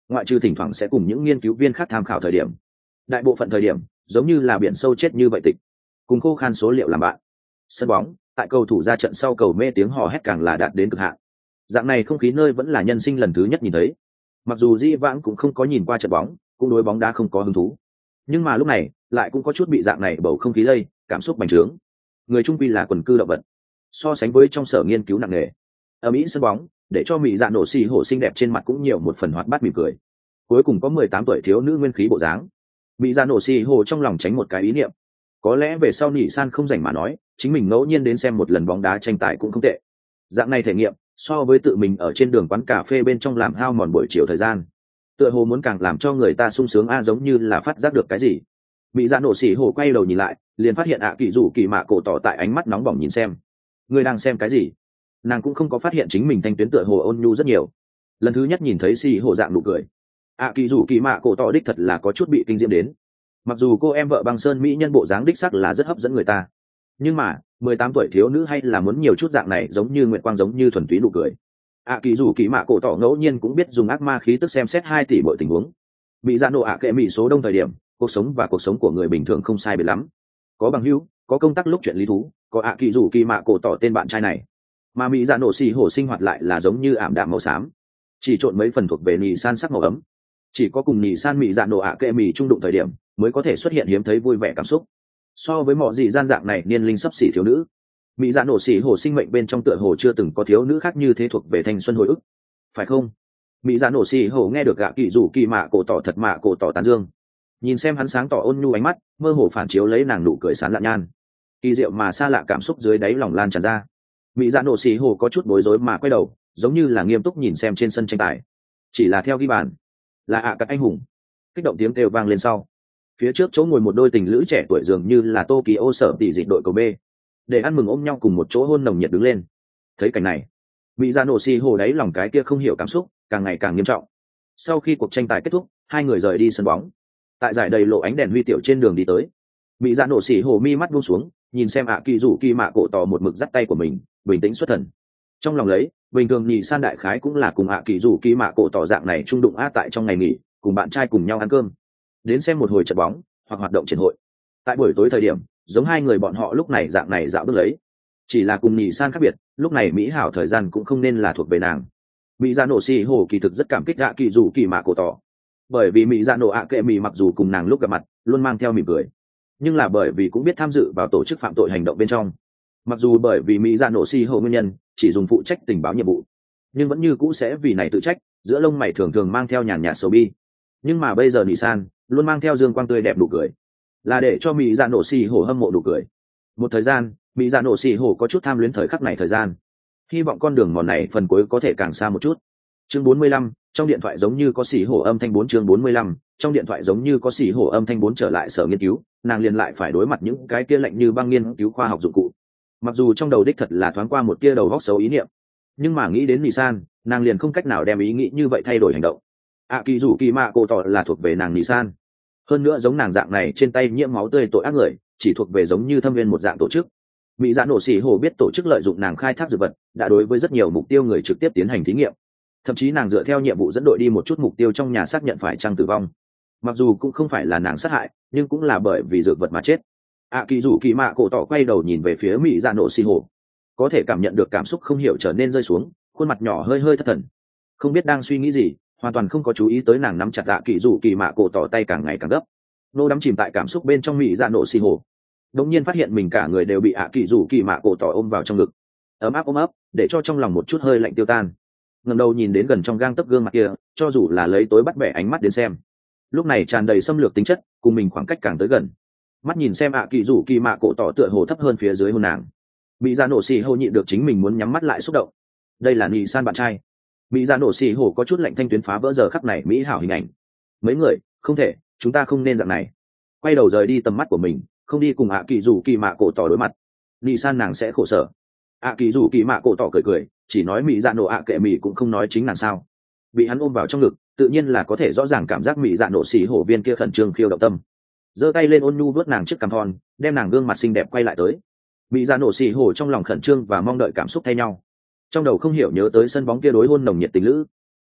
ngoại trừ thỉnh thoảng sẽ cùng những nghiên cứu viên khác tham khảo thời điểm, đại bộ phận thời điểm giống như là biển sâu chết như vậy tịch, cùng khô khan số liệu làm bạn. Sân bóng tại cầu thủ ra trận sau cầu mê tiếng hò hét càng là đạt đến cực hạn. Dạng này không khí nơi vẫn là nhân sinh lần thứ nhất nhìn thấy. Mặc dù Di Vãng cũng không có nhìn qua trận bóng, cũng đối bóng đá không có hứng thú, nhưng mà lúc này lại cũng có chút bị dạng này bầu không khí lây, cảm xúc bành trướng. Người trung quy là quần cư động vật, so sánh với trong sở nghiên cứu nặng nề ở Mỹ sân bóng, để cho Mỹ Dạ Nổ xì hổ xinh đẹp trên mặt cũng nhiều một phần hoạt bát mỉm cười. Cuối cùng có mười tám tuổi thiếu nữ nguyên khí bộ dáng. Mỹ Dạ Nổ xì hổ trong lòng tránh một cái ý niệm, có lẽ về sau Nỉ San không rảnh mà nói, chính mình ngẫu nhiên đến xem một lần bóng đá tranh tài cũng không tệ. Dạng này thể nghiệm, so với tự mình ở trên đường quán cà phê bên trong làm hao mòn buổi chiều thời gian, tựa hồ muốn càng làm cho người ta sung sướng a, giống như là phát giác được cái gì. Mỹ Dạ Nổ xì hổ quay đầu nhìn lại, liền phát hiện ạ kỳ rủ kỳ mạ cổ tỏ tại ánh mắt nóng bỏng nhìn xem. Người đang xem cái gì? Nàng cũng không có phát hiện chính mình thanh tuyến tựa hồ ôn nhu rất nhiều. Lần thứ nhất nhìn thấy xì hổ dạng nụ cười, ạ kỳ rủ kỳ mạ cổ tỏ đích thật là có chút bị kinh diễm đến. Mặc dù cô em vợ băng sơn mỹ nhân bộ dáng đích sắc là rất hấp dẫn người ta, nhưng mà mười tám tuổi thiếu nữ hay là muốn nhiều chút dạng này, giống như nguyệt quang, giống như thuần túy nụ cười. ạ kỳ rủ kỳ mạ cổ tỏ ngẫu nhiên cũng biết dùng ác ma khí tức xem xét hai tỷ mọi tình huống. Bị dạ nổ ạ kệ mỹ số đông thời điểm, cuộc sống và cuộc sống của người bình thường không sai biệt lắm, có bằng hữu, có công tác lúc chuyện lý thú, có ạ kỳ rủ kỳ mạ cổ tỏ tên bạn trai này. Mà mỹ dạ nổ xì hổ sinh hoạt lại là giống như ảm đạm màu xám, chỉ trộn mấy phần thuộc về nỉ san sắc màu ấm. Chỉ có cùng nỉ san mỹ dạ nổ ạ kệ mỹ trung đụng thời điểm mới có thể xuất hiện hiếm thấy vui vẻ cảm xúc. So với mọi dị gian dạng này niên linh sắp xỉ thiếu nữ, mỹ dạ nổ xỉ hồ sinh mệnh bên trong tựa hồ chưa từng có thiếu nữ khác như thế thuộc về thanh xuân hồi ức, phải không? Mỹ dạ nổ xỉ hồ nghe được gạ kỳ rủ kỳ mạ cổ tỏ thật mạ cổ tỏ tán dương, nhìn xem hắn sáng tỏ ôn nhu ánh mắt, mơ hồ phản chiếu lấy nàng nụ cười sán lạn nhan, kỳ diệu mà xa lạ cảm xúc dưới đáy lòng lan tràn ra. Mỹ dạ nổ xỉ hồ có chút bối rối mà quay đầu, giống như là nghiêm túc nhìn xem trên sân tranh tài. Chỉ là theo ghi bàn, là ạ à các anh hùng. Kích động tiếng kêu vang lên sau, phía trước chỗ ngồi một đôi tình lữ trẻ tuổi dường như là Tokyo sở tỷ dịch đội cầu B, để ăn mừng ôm nhau cùng một chỗ hôn nồng nhiệt đứng lên. Thấy cảnh này, Mỹ dạ nổ xì hồ đáy lòng cái kia không hiểu cảm xúc càng ngày càng nghiêm trọng. Sau khi cuộc tranh tài kết thúc, hai người rời đi sân bóng, tại giải đầy lộ ánh đèn huy tiểu trên đường đi tới. Mỹ dạ nổ xì hồ mi mắt buông xuống, nhìn xem ạ kỳ rủ kỳ mạ cổ tỏ một mực dắt tay của mình, bình tĩnh xuất thần. Trong lòng lấy, bình thường nhị san đại khái cũng là cùng ạ kỳ rủ kỳ mạ cổ tỏ dạng này trung đụng a tại trong ngày nghỉ, cùng bạn trai cùng nhau ăn cơm, đến xem một hồi trận bóng hoặc hoạt động triển hội. Tại buổi tối thời điểm, giống hai người bọn họ lúc này dạng này dạo bước lấy, chỉ là cùng nhị san khác biệt, lúc này mỹ hảo thời gian cũng không nên là thuộc về nàng. Mỹ dạ nổ xì hồ kỳ thực rất cảm kích ạ kỳ rủ kỳ mạ cổ tỏ, bởi vì mỹ dạ nổ ạ kệ mỹ mặc dù cùng nàng lúc gặp mặt luôn mang theo mỉm cười, nhưng là bởi vì cũng biết tham dự vào tổ chức phạm tội hành động bên trong. Mặc dù bởi vì mỹ dạ nổ xì hồ nguyên nhân chỉ dùng phụ trách tình báo nhiệm vụ, nhưng vẫn như cũ sẽ vì này tự trách, giữa lông mày thường thường mang theo nhàn nhạt sầu bi. Nhưng mà bây giờ nhị san luôn mang theo dương quang tươi đẹp nụ cười, là để cho mỹ dạ nổ xì hồ hâm mộ nụ cười. Một thời gian, mỹ dạ nổ xì hồ có chút tham luyến thời khắc này thời gian, hy vọng con đường mòn này phần cuối có thể càng xa một chút. Chương bốn mươi lăm, trong điện thoại giống như có xì hổ âm thanh bốn. Chương bốn mươi lăm, trong điện thoại giống như có xì hổ âm thanh bốn. Trở lại sở nghiên cứu, nàng liền lại phải đối mặt những cái kia lạnh như băng nghiên cứu khoa học dụng cụ. Mặc dù trong đầu đích thật là thoáng qua một tia đầu góc xấu ý niệm, nhưng mà nghĩ đến nhị san, nàng liền không cách nào đem ý nghĩ như vậy thay đổi hành động. ạ kỳ rủ kỳ mạ cổ tỏ là thuộc về nàng nhị san, hơn nữa giống nàng dạng này trên tay nhiễm máu tươi tội ác người chỉ thuộc về giống như thâm viên một dạng tổ chức. Mỹ dạ nổ xỉ hồ biết tổ chức lợi dụng nàng khai thác dược vật, đã đối với rất nhiều mục tiêu người trực tiếp tiến hành thí nghiệm, thậm chí nàng dựa theo nhiệm vụ dẫn đội đi một chút mục tiêu trong nhà xác nhận phải chăng tử vong. Mặc dù cũng không phải là nàng sát hại, nhưng cũng là bởi vì dược vật mà chết. ạ kỳ rủ kỳ mạ cổ tỏ quay đầu nhìn về phía Mỹ dạ nổ xỉ hồ, có thể cảm nhận được cảm xúc không hiểu trở nên rơi xuống, khuôn mặt nhỏ hơi hơi thất thần, không biết đang suy nghĩ gì, hoàn toàn không có chú ý tới nàng nắm chặt ạ kỳ rủ kỳ mạ cổ tỏ tay càng ngày càng gấp, nô đắm chìm tại cảm xúc bên trong. Mỹ dạ nổ xỉ hồ đột nhiên phát hiện mình cả người đều bị ạ kỳ rủ kỳ mạ cổ tỏ ôm vào trong ngực, ấm áp ôm ấp, để cho trong lòng một chút hơi lạnh tiêu tan. Ngẩng đầu nhìn đến gần trong gang tấc gương mặt kia, cho dù là lấy tối bắt bẻ ánh mắt đến xem, lúc này tràn đầy xâm lược tính chất, cùng mình khoảng cách càng tới gần. Mắt nhìn xem ạ kỳ rủ kỳ mạ cổ tỏ tựa hồ thấp hơn phía dưới hôn nàng, Mỹ dạ nổ xì hồ nhịn được chính mình muốn nhắm mắt lại xúc động. Đây là nhị san bạn trai. Mỹ dạ nổ xì hồ có chút lạnh thanh tuyến phá vỡ giờ khắc này mỹ hảo hình ảnh. Mấy người, không thể, chúng ta không nên dạng này. Quay đầu rời đi tầm mắt của mình, không đi cùng ạ kỳ rủ kỳ mạ cổ tỏ đối mặt, nhị san nàng sẽ khổ sở. ạ kỳ rủ kỳ mạ cổ tỏ cười cười, chỉ nói Mỹ dạ nổ ạ kệ Mỹ cũng không nói chính nàng sao. Bị hắn ôm vào trong ngực, tự nhiên là có thể rõ ràng cảm giác Mỹ dạ nổ xì hổ viên kia khẩn trương khiêu động tâm, giơ tay lên ôn nhu vuốt nàng trước cằm thon, đem nàng gương mặt xinh đẹp quay lại tới. Mỹ dạ nổ xì hổ trong lòng khẩn trương và mong đợi cảm xúc thay nhau, trong đầu không hiểu nhớ tới sân bóng kia đối hôn nồng nhiệt tình lữ.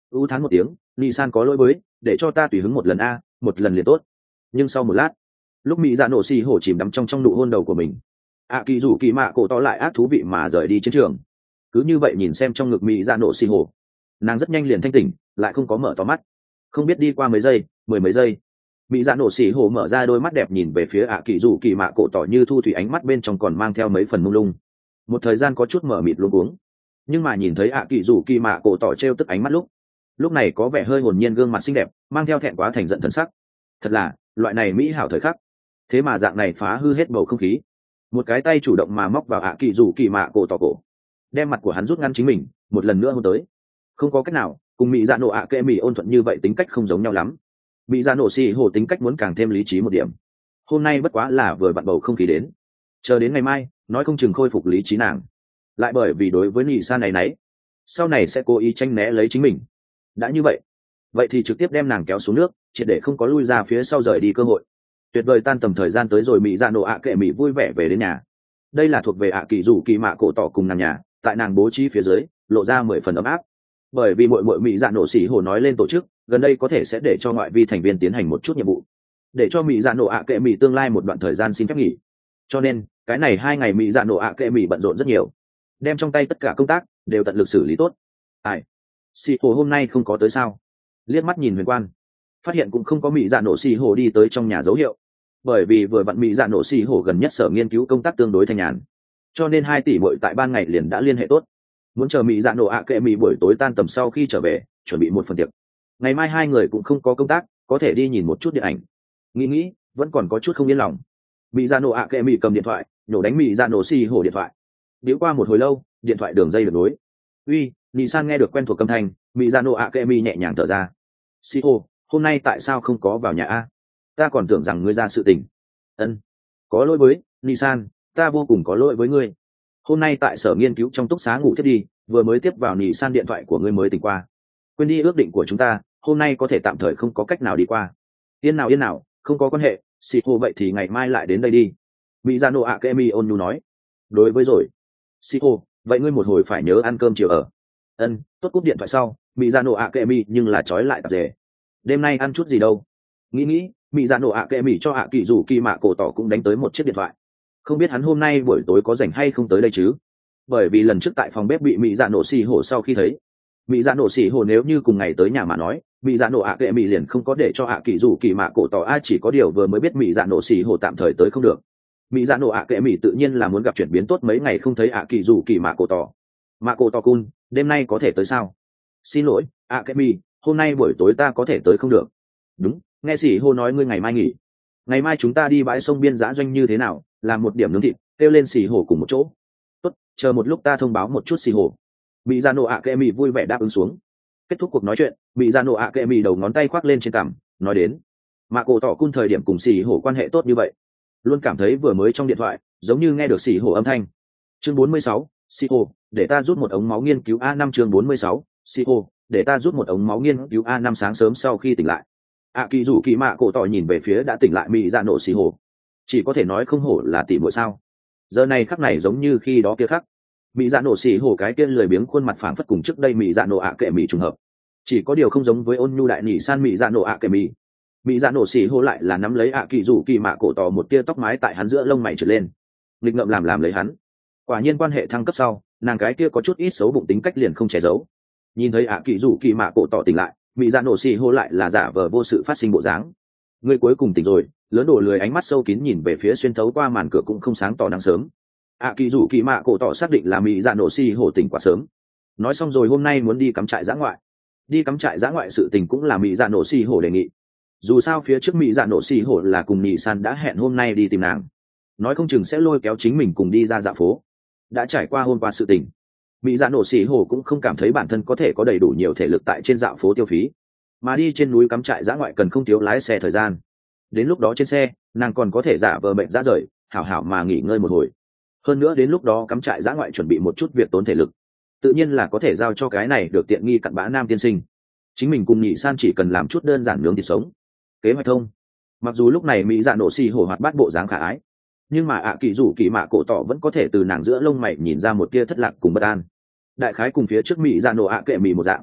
u thán một tiếng, nị san có lỗi với, để cho ta tùy hứng một lần a, một lần liền tốt. Nhưng sau một lát, lúc mỹ dạ nổ xì hổ chìm đắm trong trong nụ hôn đầu của mình, ạ kỳ rủ kỳ mạ cổ tỏ lại ác thú vị mà rời đi chiến trường. Cứ như vậy nhìn xem trong ngực mỹ dạ nổ xì hổ, nàng rất nhanh liền thanh tỉnh, lại không có mở to mắt. Không biết đi qua mấy giây, mười mấy giây, mỹ dạ nổ xì hổ mở ra đôi mắt đẹp nhìn về phía ạ kỳ rủ kỳ mạ cổ tỏ như thu thủy, ánh mắt bên trong còn mang theo mấy phần mông lung. Một thời gian có chút mở mịt luống cuống, nhưng mà nhìn thấy ạ kỳ rủ kỳ mạ cổ tỏ trêu tức ánh mắt lúc lúc này có vẻ hơi hồn nhiên, gương mặt xinh đẹp mang theo thẹn quá thành giận thần sắc. Thật là loại này mỹ hảo thời khắc, thế mà dạng này phá hư hết bầu không khí. Một cái tay chủ động mà móc vào ạ kỳ rủ kỳ mạ cổ tỏ cổ, đem mặt của hắn rút ngăn chính mình, một lần nữa hôn tới. Không có cách nào, cùng mỹ dạ nổ ạ kệ mỹ ôn thuận như vậy tính cách không giống nhau lắm. Mỹ dạ nổ xì hồ tính cách muốn càng thêm lý trí một điểm. Hôm nay bất quá là vừa vặn bầu không khí đến, chờ đến ngày mai nói không chừng khôi phục lý trí nàng lại bởi vì đối với nị sa này nấy sau này sẽ cố ý tranh né lấy chính mình. Đã như vậy vậy thì trực tiếp đem nàng kéo xuống nước, triệt để không có lui ra phía sau rời đi cơ hội. Tuyệt vời tan tầm thời gian tới rồi, mỹ dạ nổ ạ kệ mỹ vui vẻ về đến nhà. Đây là thuộc về ạ kỳ rủ kỳ mạ cổ tỏ cùng nàng nhà, tại nàng bố trí phía dưới lộ ra mười phần ấm áp. Bởi vì muội muội mỹ dạ nổ xỉ hồ nói lên tổ chức gần đây có thể sẽ để cho ngoại vi thành viên tiến hành một chút nhiệm vụ, để cho mỹ dạ nổ ạ kệ mỹ tương lai một đoạn thời gian xin phép nghỉ. Cho nên cái này hai ngày mỹ dạ nổ ạ kệ mỹ bận rộn rất nhiều, đem trong tay tất cả công tác đều tận lực xử lý tốt. Ai, xỉ hồ hôm nay không có tới sao? Liếc mắt nhìn huyền quan, phát hiện cũng không có mỹ dạ nổ xỉ hồ đi tới trong nhà dấu hiệu. Bởi vì vừa vặn mỹ dạ nổ xỉ hồ gần nhất sở nghiên cứu công tác tương đối thanh nhàn, cho nên hai tỷ muội tại ban ngày liền đã liên hệ tốt, muốn chờ mỹ dạ nổ ạ kệ mỹ buổi tối tan tầm sau khi trở về chuẩn bị một phần tiệc. Ngày mai hai người cũng không có công tác, có thể đi nhìn một chút điện ảnh. Nghĩ nghĩ vẫn còn có chút không yên lòng, mỹ dạ nổ ạ kệ mỹ cầm điện thoại nhổ đánh mỹ dạ nổ xì hổ điện thoại. Điếu qua một hồi lâu, điện thoại đường dây được nối. Uy, nị san nghe được quen thuộc âm thanh, mỹ dạ nổ ạ kệ mỹ nhẹ nhàng thở ra. Xì hổ, hôm nay tại sao không có vào nhà a? Ta còn tưởng rằng ngươi ra sự tình. Ân, có lỗi với nị san, ta vô cùng có lỗi với ngươi. Hôm nay tại sở nghiên cứu trong túc xá ngủ thiết đi, vừa mới tiếp vào nị san điện thoại của ngươi mới tỉnh qua. Quên đi ước định của chúng ta, hôm nay có thể tạm thời không có cách nào đi qua. Yên nào yên nào, không có quan hệ, xì hồ vậy thì ngày mai lại đến đây đi. Mỹ gia nổ ạ kệ mi ôn nhu nói. Đối với rồi. Xì hồ, vậy ngươi một hồi phải nhớ ăn cơm chiều ở. Ân, tốt, cúp điện thoại sau, Mỹ gia nổ ạ kệ mi nhưng là trói lại tạp dề. Đêm nay ăn chút gì đâu? Nghĩ nghĩ, Mỹ gia nổ ạ kệ mi cho ạ kỳ rủ kỳ mạ cổ tỏ cũng đánh tới một chiếc điện thoại. Không biết hắn hôm nay buổi tối có rảnh hay không tới đây chứ? Bởi vì lần trước tại phòng bếp bị mỹ dạ nổ xì hổ sau khi thấy, mỹ dạ nổ xì hổ nếu như cùng ngày tới nhà mà nói, mỹ dạ nổ ạ kệ mỹ liền không có để cho ạ kỳ rủ kỳ mạ cổ tỏ. Ai chỉ có điều vừa mới biết mỹ dạ nổ xì hổ tạm thời tới không được, mỹ dạ nổ ạ kệ mỹ tự nhiên là muốn gặp chuyển biến tốt, mấy ngày không thấy ạ kỳ rủ kỳ mạ cổ tỏ. Mạ cổ tỏ cun, đêm nay có thể tới sao? Xin lỗi ạ kệ mỹ, hôm nay buổi tối ta có thể tới không được. Đúng, nghe xì hổ nói ngươi ngày mai nghỉ. Ngày mai chúng ta đi bãi sông biên giã doanh như thế nào, làm một điểm nướng thịt, kêu lên xì hổ cùng một chỗ. Tốt, chờ một lúc ta thông báo một chút xì hổ. Mỹ dạ nổ ạ kệ mỹ vui vẻ đáp ứng xuống. Kết thúc cuộc nói chuyện, mỹ dạ nổ ạ kệ mỹ đầu ngón tay khoác lên trên cằm, nói đến mạ cổ tỏ cun thời điểm cùng xì hổ quan hệ tốt như vậy, luôn cảm thấy vừa mới trong điện thoại giống như nghe được xì hổ âm thanh. Chương bốn mươi sáu, xì hổ, để ta rút một ống máu nghiên cứu a năm. Chương bốn mươi sáu, xì hổ, để ta rút một ống máu nghiên cứu a năm. Sáng sớm sau khi tỉnh lại, ạ kỳ rủ kỳ mạ cổ tỏ nhìn về phía đã tỉnh lại mỹ dạ nổ xì hổ, chỉ có thể nói không hổ là tỷ muội sao. Giờ này khắc này giống như khi đó kia khắc, mỹ dạ nổ xì hổ cái kia lười biếng khuôn mặt phảng phất cùng trước đây mỹ dạ nổ ạ kệ mỹ trùng hợp, chỉ có điều không giống với ôn nhu đại nỉ san mỹ dạ nổ ạ kệ mỹ. Mỹ dạ nổ xì hổ lại là nắm lấy ạ kỳ rủ kỳ mạ cổ tỏ một tia tóc mái tại hắn giữa lông mày trượt lên, nghịch ngợm làm làm lấy hắn. Quả nhiên quan hệ thăng cấp sau, nàng cái kia có chút ít xấu bụng tính cách liền không che giấu. Nhìn thấy ạ kỳ rủ kỳ mạ cổ tỏ tỉnh lại, mỹ dạ nổ xì hổ lại là giả vờ vô sự phát sinh bộ dáng. Ngươi cuối cùng tỉnh rồi. Lớn đổ lười ánh mắt sâu kín nhìn về phía xuyên thấu qua màn cửa cũng không sáng tỏ nắng sớm. ạ kỳ rủ kỳ mạ cổ tỏ xác định là mỹ dạ nổ xì hổ tỉnh quá sớm. Nói xong rồi hôm nay muốn đi cắm trại dã ngoại. Đi cắm trại dã ngoại sự tình cũng là mỹ dạ nổ xì hổ đề nghị. Dù sao phía trước mỹ dạ nổ xì hổ là cùng nhị san đã hẹn hôm nay đi tìm nàng, nói không chừng sẽ lôi kéo chính mình cùng đi ra dạo phố. Đã trải qua hôm qua sự tình, mỹ dạ nổ xì hổ cũng không cảm thấy bản thân có thể có đầy đủ nhiều thể lực tại trên dạo phố tiêu phí, mà đi trên núi cắm trại dã ngoại cần không thiếu lái xe thời gian. Đến lúc đó trên xe nàng còn có thể giả vờ bệnh ra rời, hảo hảo mà nghỉ ngơi một hồi. Hơn nữa đến lúc đó cắm trại dã ngoại chuẩn bị một chút việc tốn thể lực, tự nhiên là có thể giao cho cái này được tiện nghi cặn bã nam tiên sinh. Chính mình cùng nhị san chỉ cần làm chút đơn giản nướng thịt sống. Kế hoạch thông. Mặc dù lúc này mỹ dạ nổ xì hổ hoạt bát bộ dáng khả ái, nhưng mà ạ kỳ rủ kỳ mạ cổ tỏ vẫn có thể từ nàng giữa lông mày nhìn ra một tia thất lạc cùng bất an. Đại khái cùng phía trước mỹ dạ nổ ạ kệ mỹ một dạng,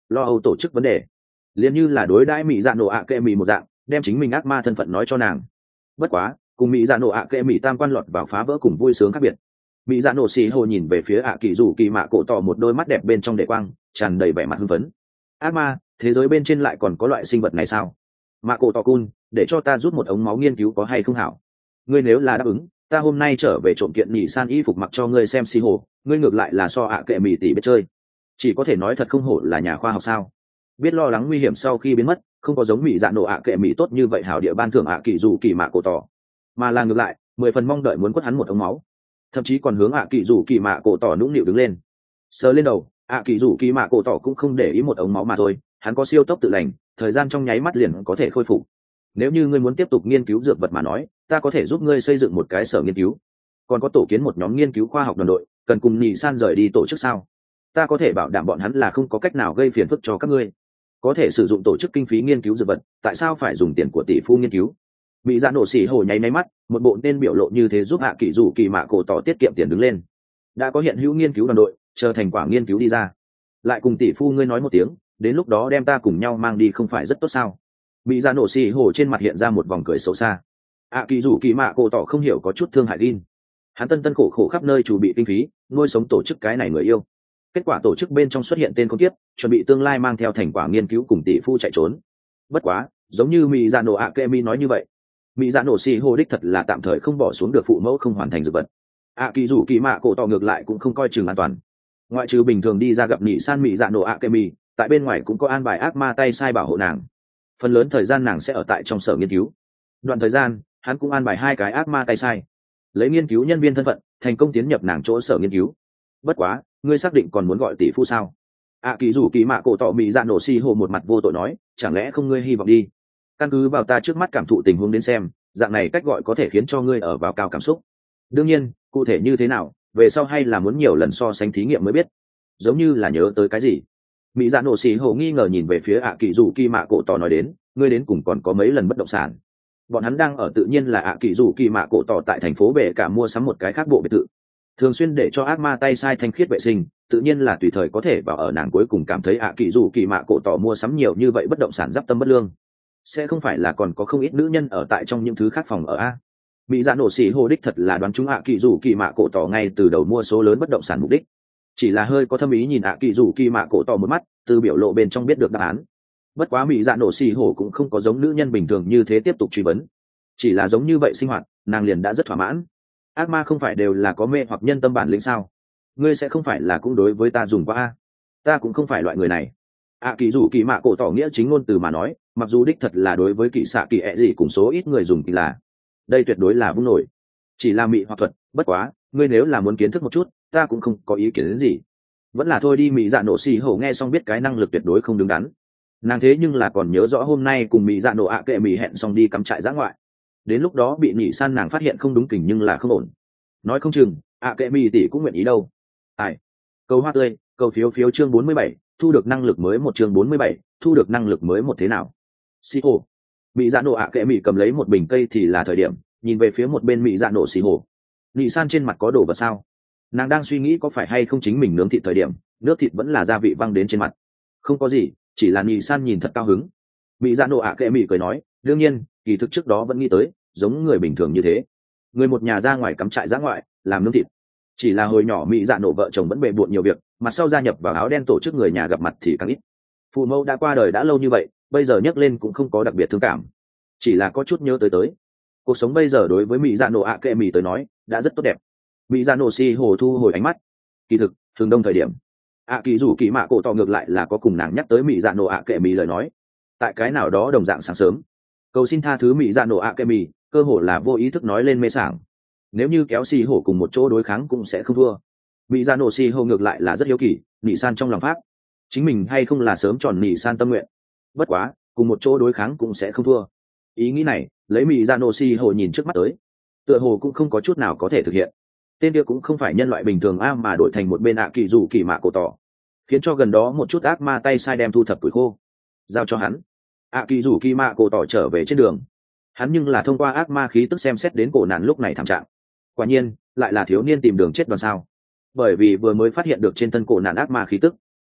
lo âu tổ chức vấn đề, liền như là đối đãi mỹ dạ nổ ạ kệ mỹ một dạng, đem chính mình ác ma thân phận nói cho nàng. Bất quá cùng mỹ dạ nổ ạ kệ mỹ tam quan lọt vào phá vỡ cùng vui sướng khác biệt. Mỹ dạ nổ xì hồ nhìn về phía ạ kỳ rủ kỳ mạ cổ tỏ một đôi mắt đẹp bên trong đệ quang tràn đầy vẻ mặt hưng phấn. Ác ma, thế giới bên trên lại còn có loại sinh vật này sao? Mạ cổ tỏ cun, để cho ta rút một ống máu nghiên cứu có hay không hảo? Ngươi nếu là đáp ứng, ta hôm nay trở về trộm kiện nhị san y phục mặc cho ngươi xem xì hồ, ngươi ngược lại là so ạ kệ mỹ tỷ biết chơi. Chỉ có thể nói thật không hổ là nhà khoa học sao? Biết lo lắng nguy hiểm sau khi biến mất, không có giống mỹ dạ nổ ạ kệ mỹ tốt như vậy hảo địa ban thưởng ạ kỳ rủ kỳ mạ cổ tỏ, mà là ngược lại mười phần mong đợi muốn quất hắn một ống máu, thậm chí còn hướng ạ kỳ rủ kỳ mạ cổ tỏ nũng nịu đứng lên sờ lên đầu. ạ kỳ rủ kỳ mạ cổ tỏ cũng không để ý một ống máu mà thôi, hắn có siêu tốc tự lành, thời gian trong nháy mắt liền có thể khôi phục. Nếu như ngươi muốn tiếp tục nghiên cứu dược vật mà nói, ta có thể giúp ngươi xây dựng một cái sở nghiên cứu, còn có tổ kiến một nhóm nghiên cứu khoa học đoàn đội. Cần cùng nhị san rời đi tổ chức sao? Ta có thể bảo đảm bọn hắn là không có cách nào gây phiền phức cho các ngươi. Có thể sử dụng tổ chức kinh phí nghiên cứu dược vật, tại sao phải dùng tiền của tỷ phu nghiên cứu? Mỹ dạ nổ xỉ hồ nháy máy mắt, một bộ nên biểu lộ như thế giúp hạ kỳ rủ kỳ mạ cổ tỏ tiết kiệm tiền đứng lên. Đã có hiện hữu nghiên cứu đoàn đội, chờ thành quả nghiên cứu đi ra, lại cùng tỷ phu ngươi nói một tiếng, đến lúc đó đem ta cùng nhau mang đi không phải rất tốt sao? Mỹ dạ nổ xỉ hồ trên mặt hiện ra một vòng cười xấu xa. Hạ kỳ rủ kỳ mạ cổ tỏ không hiểu có chút thương hại Gin. Hắn tân tân khổ khổ khắp nơi chuẩn bị kinh phí, nuôi sống tổ chức cái này người yêu. Kết quả tổ chức bên trong xuất hiện tên con tiếp, chuẩn bị tương lai mang theo thành quả nghiên cứu cùng tỷ phu chạy trốn. Bất quá, giống như Mỹ dạ nổ ạ kệ mi nói như vậy, Mỹ dạ nổ xì hồ đích thật là tạm thời không bỏ xuống được phụ mẫu không hoàn thành dược vật. ạ kỳ rủ kỳ mạ cổ tỏ ngược lại cũng không coi chừng an toàn. Ngoại trừ bình thường đi ra gặp nhị san Mỹ dạ nổ ạ kệ mi, tại bên ngoài cũng có an bài ác ma tay sai bảo hộ nàng. Phần lớn thời gian nàng sẽ ở tại trong sở nghiên cứu. Đoạn thời gian, hắn cũng an bài hai cái ác ma tay sai, lấy nghiên cứu nhân viên thân phận thành công tiến nhập nàng chỗ sở nghiên cứu. Bất quá, ngươi xác định còn muốn gọi tỷ phu sao? ạ kỳ rủ kỳ mạ cổ tỏ Mỹ dạ nổ xì hồ một mặt vô tội nói, chẳng lẽ không ngươi hy vọng đi? Căn cứ vào ta trước mắt cảm thụ tình huống đến xem, dạng này cách gọi có thể khiến cho ngươi ở vào cao cảm xúc. Đương nhiên, cụ thể như thế nào, về sau hay là muốn nhiều lần so sánh thí nghiệm mới biết. Giống như là nhớ tới cái gì? Mỹ dạ nổ xì hồ nghi ngờ nhìn về phía ạ kỳ rủ kỳ mạ cổ tỏ nói đến, ngươi đến cùng còn có mấy lần bất động sản? Bọn hắn đang ở tự nhiên là ạ kỳ rủ kỳ mạ cổ tỏ tại thành phố bể cả mua sắm một cái khác bộ biệt thự, thường xuyên để cho ác ma tay sai thanh khiết vệ sinh, tự nhiên là tùy thời có thể vào ở. Nàng cuối cùng cảm thấy ạ kỳ rủ kỳ mạ cổ tỏ mua sắm nhiều như vậy bất động sản giáp tâm bất lương, sẽ không phải là còn có không ít nữ nhân ở tại trong những thứ khác phòng ở a? Mỹ dạ nổ xỉ hồ đích thật là đoán chúng ạ kỳ rủ kỳ mạ cổ tỏ ngay từ đầu mua số lớn bất động sản mục đích, chỉ là hơi có thâm ý nhìn ạ kỳ rủ kỳ mạ cổ tỏ một mắt, từ biểu lộ bên trong biết được đáp án. Bất quá Mỹ dạ nổ xỉ hồ cũng không có giống nữ nhân bình thường như thế tiếp tục truy vấn, chỉ là giống như vậy sinh hoạt, nàng liền đã rất thỏa mãn. Ác ma không phải đều là có mê hoặc nhân tâm bản lĩnh sao? Ngươi sẽ không phải là cũng đối với ta dùng qua a? Ta cũng không phải loại người này. ạ kỳ rủ kỳ mạ cổ tỏ nghĩa chính ngôn từ mà nói, mặc dù đích thật là đối với kỳ xạ kỳ ẹ gì cùng số ít người dùng thì là, đây tuyệt đối là vung nổi, chỉ là mị hoặc thuật. Bất quá, ngươi nếu là muốn kiến thức một chút, ta cũng không có ý kiến đến gì. Vẫn là thôi đi. Mỹ dạ nổ xì hổ nghe xong biết cái năng lực tuyệt đối không đứng đắn. Nàng thế nhưng là còn nhớ rõ hôm nay cùng Mỹ dạ nổ ạ kệ mỹ hẹn xong đi cắm trại dã ngoại, đến lúc đó bị nhị san nàng phát hiện không đúng kình nhưng là không ổn, nói không chừng ạ kệ mỹ tỷ cũng nguyện ý đâu. Ai, câu hoa tươi, câu phiếu phiếu chương bốn mươi bảy, thu được năng lực mới một chương bốn mươi bảy, thu được năng lực mới một thế nào? Xì hồ. Mỹ dạ nổ ạ kệ mỹ cầm lấy một bình cây thì là thời điểm nhìn về phía một bên Mỹ dạ nổ xì hồ. Nhị san trên mặt có đồ vật sao? Nàng đang suy nghĩ có phải hay không chính mình nướng thịt thời điểm nước thịt vẫn là gia vị văng đến trên mặt. Không có gì, chỉ là nhị san nhìn thật cao hứng. Mỹ dạ nổ ạ kệ mỹ cười nói, đương nhiên kỳ thực trước đó vẫn nghĩ tới giống người bình thường như thế, người một nhà ra ngoài cắm trại dã ngoại làm nướng thịt. Chỉ là hồi nhỏ Mỹ dạ nổ vợ chồng vẫn bề bộn nhiều việc, mặt sau gia nhập vào áo đen tổ chức người nhà gặp mặt thì càng ít. Phụ mẫu đã qua đời đã lâu như vậy, bây giờ nhắc lên cũng không có đặc biệt thương cảm, chỉ là có chút nhớ tới tới. Cuộc sống bây giờ đối với Mỹ dạ nổ ạ kệ mỹ tới nói đã rất tốt đẹp. Mỹ dạ nổ si hồ thu hồi ánh mắt. Kỳ thực thường đông thời điểm ạ kỳ rủ kỳ mạ cổ tỏ ngược lại là có cùng nàng nhắc tới Mỹ dạ nổ ạ kệ mỹ lời nói. Tại cái nào đó đồng dạng sáng sớm, cầu xin tha thứ Mỹ dạ nổ ạ kệ mỹ cơ hồ là vô ý thức nói lên mê sảng. Nếu như kéo xì hổ cùng một chỗ đối kháng cũng sẽ không thua. Mỹ dạ nổ xì hổ ngược lại là rất hiếu kỳ, nị san trong lòng pháp chính mình hay không là sớm tròn nị san tâm nguyện. Bất quá cùng một chỗ đối kháng cũng sẽ không thua, ý nghĩ này lấy Mỹ dạ nổ xì hổ nhìn trước mắt tới, tựa hồ cũng không có chút nào có thể thực hiện. Tên kia cũng không phải nhân loại bình thường a, mà đổi thành một bên ạ kỳ rủ kỳ mạ cổ tỏ, khiến cho gần đó một chút ác ma tay sai đem thu thập tuổi khô giao cho hắn. ạ kỳ rủ kỳ mạ cổ tỏ trở về trên đường, hắn nhưng là thông qua ác ma khí tức xem xét đến cổ nạn lúc này thảm trạng. Quả nhiên lại là thiếu niên tìm đường chết đoàn sao, bởi vì vừa mới phát hiện được trên thân cổ nạn ác ma khí tức.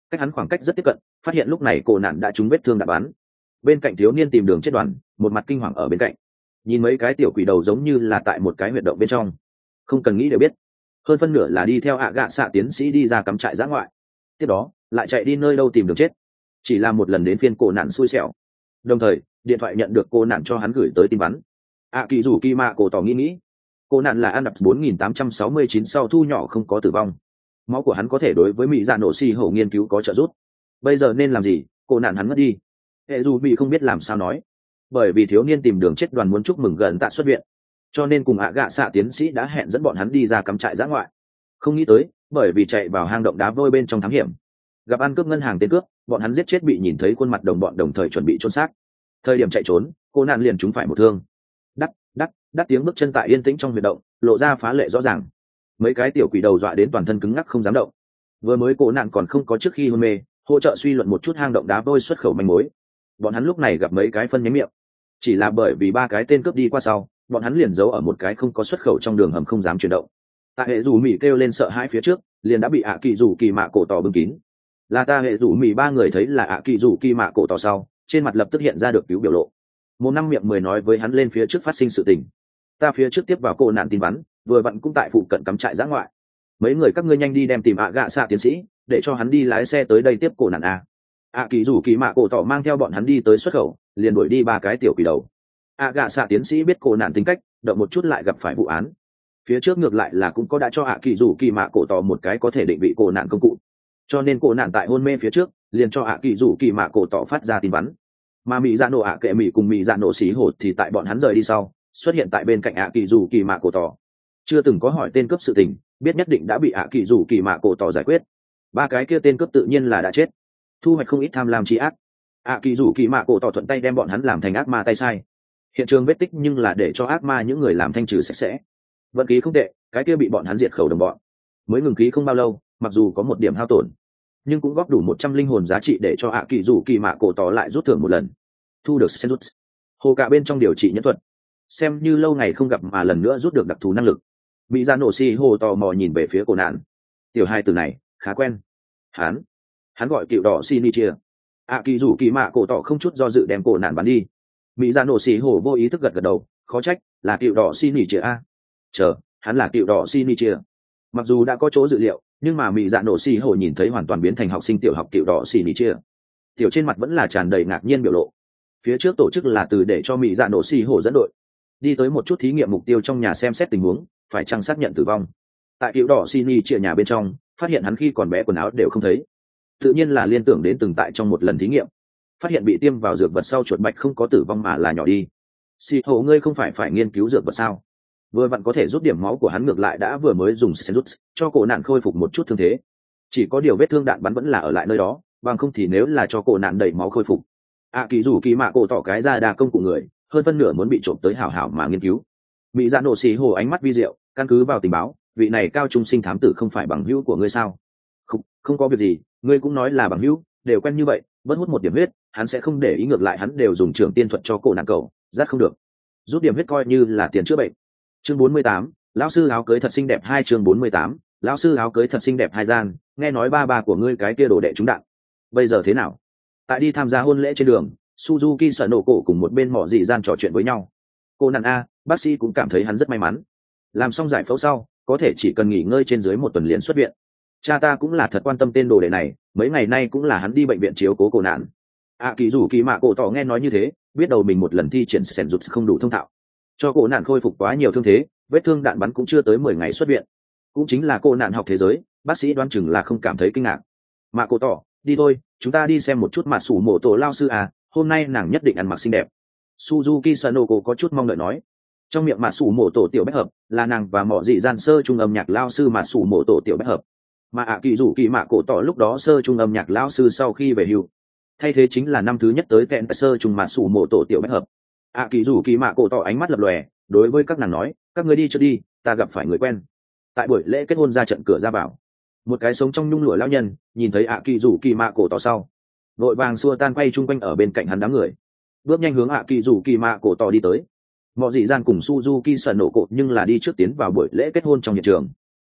cách hắn khoảng cách rất tiếp cận, phát hiện lúc này cổ nạn đã trúng vết thương đạn bắn. Bên cạnh thiếu niên tìm đường chết đoàn, một mặt kinh hoàng ở bên cạnh, nhìn mấy cái tiểu quỷ đầu giống như là tại một cái huyệt động bên trong, không cần nghĩ đều biết hơn phân nửa là đi theo ạ gạ xạ tiến sĩ đi ra cắm trại giã ngoại, tiếp đó lại chạy đi nơi đâu tìm đường chết. Chỉ là một lần đến phiên cổ nạn xui xẻo. Đồng thời điện thoại nhận được cô nạn cho hắn gửi tới tin bắn. ạ kỳ rủ kỳ mạ cổ tỏ nghĩ nghĩ, cô nạn là ăn đập bốn nghìn tám trăm sáu mươi chín sau thu nhỏ không có tử vong, máu của hắn có thể đối với mỹ dạ nổ xì hổ nghiên cứu có trợ giúp. Bây giờ nên làm gì? Cô nạn hắn mất đi. Hệ dù bị không biết làm sao nói, bởi vì thiếu niên tìm đường chết đoàn muốn chúc mừng gần tạ xuất viện, cho nên cùng ạ gạ xạ tiến sĩ đã hẹn dẫn bọn hắn đi ra cắm trại giã ngoại. Không nghĩ tới bởi vì chạy vào hang động đá vôi bên trong thám hiểm, gặp ăn cướp ngân hàng tên cướp, bọn hắn giết chết bị nhìn thấy khuôn mặt đồng bọn, đồng thời chuẩn bị chôn xác. Thời điểm chạy trốn, cô nạn liền trúng phải một thương. Đắc đắc đắc tiếng bước chân tại yên tĩnh trong huyệt động lộ ra phá lệ rõ ràng. Mấy cái tiểu quỷ đầu dọa đến toàn thân cứng ngắc không dám động. Vừa mới cô nạn còn không có trước khi hôn mê hỗ trợ suy luận một chút hang động đá vôi xuất khẩu manh mối, bọn hắn lúc này gặp mấy cái phân nhánh miệng. Chỉ là bởi vì ba cái tên cướp đi qua sau, bọn hắn liền giấu ở một cái không có xuất khẩu trong đường hầm không dám chuyển động. Tại hệ rủ mì kêu lên sợ hãi phía trước, liền đã bị ạ kỳ rủ kỳ mạ cổ tỏ bưng kín. Là ta hệ rủ mì ba người thấy là ạ kỳ rủ kỳ mạ cổ tỏ sau, trên mặt lập tức hiện ra được cứu biểu lộ. Một năm miệng mười nói với hắn lên phía trước phát sinh sự tình. Ta phía trước tiếp vào cô nạn tin vắn, vừa vặn cũng tại phụ cận cắm trại giã ngoại. Mấy người các ngươi nhanh đi đem tìm ạ gạ xạ tiến sĩ, để cho hắn đi lái xe tới đây tiếp cổ nạn a. ạ kỳ rủ kỳ mạ cổ tỏ mang theo bọn hắn đi tới xuất khẩu, liền đuổi đi ba cái tiểu quỷ đầu. ạ gạ xạ tiến sĩ biết cổ nạn tính cách, động một chút lại gặp phải vụ án. Phía trước ngược lại là cũng có đã cho ạ kỳ rủ kỳ mạ cổ tỏ một cái có thể định vị cổ nạn công cụ, cho nên cổ nạn tại hôn mê phía trước liền cho ạ kỳ rủ kỳ mạ cổ tỏ phát ra tin vắn. Mà mỹ dạ nổ ạ kệ mỹ cùng mỹ dạ nổ xí hột thì tại bọn hắn rời đi sau xuất hiện tại bên cạnh ạ kỳ rủ kỳ mạ cổ tỏ, chưa từng có hỏi tên cướp sự tình, biết nhất định đã bị ạ kỳ rủ kỳ mạ cổ tỏ giải quyết. Ba cái kia tên cướp tự nhiên là đã chết, thu hoạch không ít tham lam tri ác. ạ kỳ rủ kỳ mạ cổ tỏ thuận tay đem bọn hắn làm thành ác ma tay sai. Hiện trường vết tích nhưng là để cho ác ma những người làm thanh trừ sạch sẽ. Vận khí không tệ, cái kia bị bọn hắn diệt khẩu đồng bọn mới ngừng khí không bao lâu, mặc dù có một điểm hao tổn nhưng cũng góp đủ một trăm linh hồn giá trị để cho ạ kỳ rủ kỳ mạ cổ tỏ lại rút thưởng một lần, thu được sen rút hồ cả bên trong điều trị nhân thuật, xem như lâu ngày không gặp mà lần nữa rút được đặc thù năng lực. Bị ra nổ xì hồ tò mò nhìn về phía cổ nạn. Tiểu hai từ này khá quen, hắn hắn gọi cựu đỏ Shinichia. ạ kỳ rủ kỳ mạ cổ tỏ không chút do dự đem cổ nạn bắn đi. Mỹ ra nổ xì hồ vô ý thức gật gật đầu, khó trách là cựu đỏ Shinichia a. Chờ, hắn là cựu đỏ Shinichia. Mặc dù đã có chỗ dự liệu, nhưng mà mỹ dạ nổ xì hồ nhìn thấy hoàn toàn biến thành học sinh tiểu học cựu đỏ Shinichia, tiểu trên mặt vẫn là tràn đầy ngạc nhiên biểu lộ. Phía trước tổ chức là từ để cho mỹ dạ nổ xì hồ dẫn đội đi tới một chút thí nghiệm mục tiêu trong nhà xem xét tình huống phải chăng xác nhận tử vong. Tại cựu đỏ Shinichia nhà bên trong phát hiện hắn khi còn bé quần áo đều không thấy, tự nhiên là liên tưởng đến từng tại trong một lần thí nghiệm phát hiện bị tiêm vào dược vật sau chuột bạch không có tử vong mà là nhỏ đi. Xì hồ ngươi không phải phải nghiên cứu dược vật sao? Vừa vặn có thể rút điểm máu của hắn, ngược lại đã vừa mới dùng sen rút cho cổ nạn khôi phục một chút thương thế, chỉ có điều vết thương đạn bắn vẫn là ở lại nơi đó, bằng không thì nếu là cho cổ nạn đầy máu khôi phục, ạ kỳ rủ kỳ mạ cổ tỏ cái ra đa công cụ người hơn phân nửa muốn bị trộm tới hảo hảo mà nghiên cứu. Mỹ dạ nổ xì hồ ánh mắt vi diệu, căn cứ vào tình báo, vị này cao trung sinh thám tử không phải bằng hữu của ngươi sao? Không, không có việc gì, ngươi cũng nói là bằng hữu, đều quen như vậy, bất hút một điểm huyết hắn sẽ không để ý, ngược lại hắn đều dùng trưởng tiên thuật cho cổ nạn cầu rát không được, rút điểm huyết coi như là tiền chữa bệnh. Chương bốn mươi tám, lão sư áo cưới thật xinh đẹp hai. Chương bốn mươi tám, lão sư áo cưới thật xinh đẹp hai. Gian, nghe nói ba ba của ngươi cái kia đồ đệ trúng đạn, bây giờ thế nào? Tại đi tham gia hôn lễ trên đường, Suzuki sợ nổ cổ cùng một bên mỏ dị gian trò chuyện với nhau. Cô nạn a, bác sĩ cũng cảm thấy hắn rất may mắn, làm xong giải phẫu sau có thể chỉ cần nghỉ ngơi trên dưới một tuần liền xuất viện. Cha ta cũng là thật quan tâm tên đồ đệ này, mấy ngày nay cũng là hắn đi bệnh viện chiếu cố cổ nạn. ạ kỳ rủ kỳ mạ cổ tỏ nghe nói như thế, biết đầu mình một lần thi triển sẻn rụt không đủ thông thạo, cho cổ nạn khôi phục quá nhiều thương thế, vết thương đạn bắn cũng chưa tới mười ngày xuất viện. Cũng chính là cô nạn học thế giới, bác sĩ đoán chừng là không cảm thấy kinh ngạc. Mạ cổ tỏ, đi thôi, chúng ta đi xem một chút mà sủ mổ tổ lao sư à, hôm nay nàng nhất định ăn mặc xinh đẹp. Suzuki Sanoko có chút mong đợi nói. Trong miệng mà sủ mổ tổ tiểu bách hợp là nàng và mỏ dị gian sơ trung âm nhạc lao sư mà sủ mổ tổ tiểu bách hợp, mà ạ kỳ rủ kỳ mạ cổ tỏ lúc đó sơ trung âm nhạc lao sư sau khi về hưu, thay thế chính là năm thứ nhất tới kẹn sơ trung mà sủ mổ tổ tiểu bách hợp. ạ kỳ rủ kỳ mạ cổ tỏ ánh mắt lập lòe, đối với các nàng nói, các người đi cho đi, ta gặp phải người quen. Tại buổi lễ kết hôn ra trận cửa ra vào, một cái sống trong nhung lụa lão nhân nhìn thấy ạ kỳ rủ kỳ mạ cổ tỏ sau, vội vàng xua tan quay chung quanh ở bên cạnh hắn đám người, bước nhanh hướng ạ kỳ rủ kỳ mạ cổ tỏ đi tới. Mọi dị gian cùng Suzuki sợ nổ cột nhưng là đi trước tiến vào buổi lễ kết hôn trong hiện trường.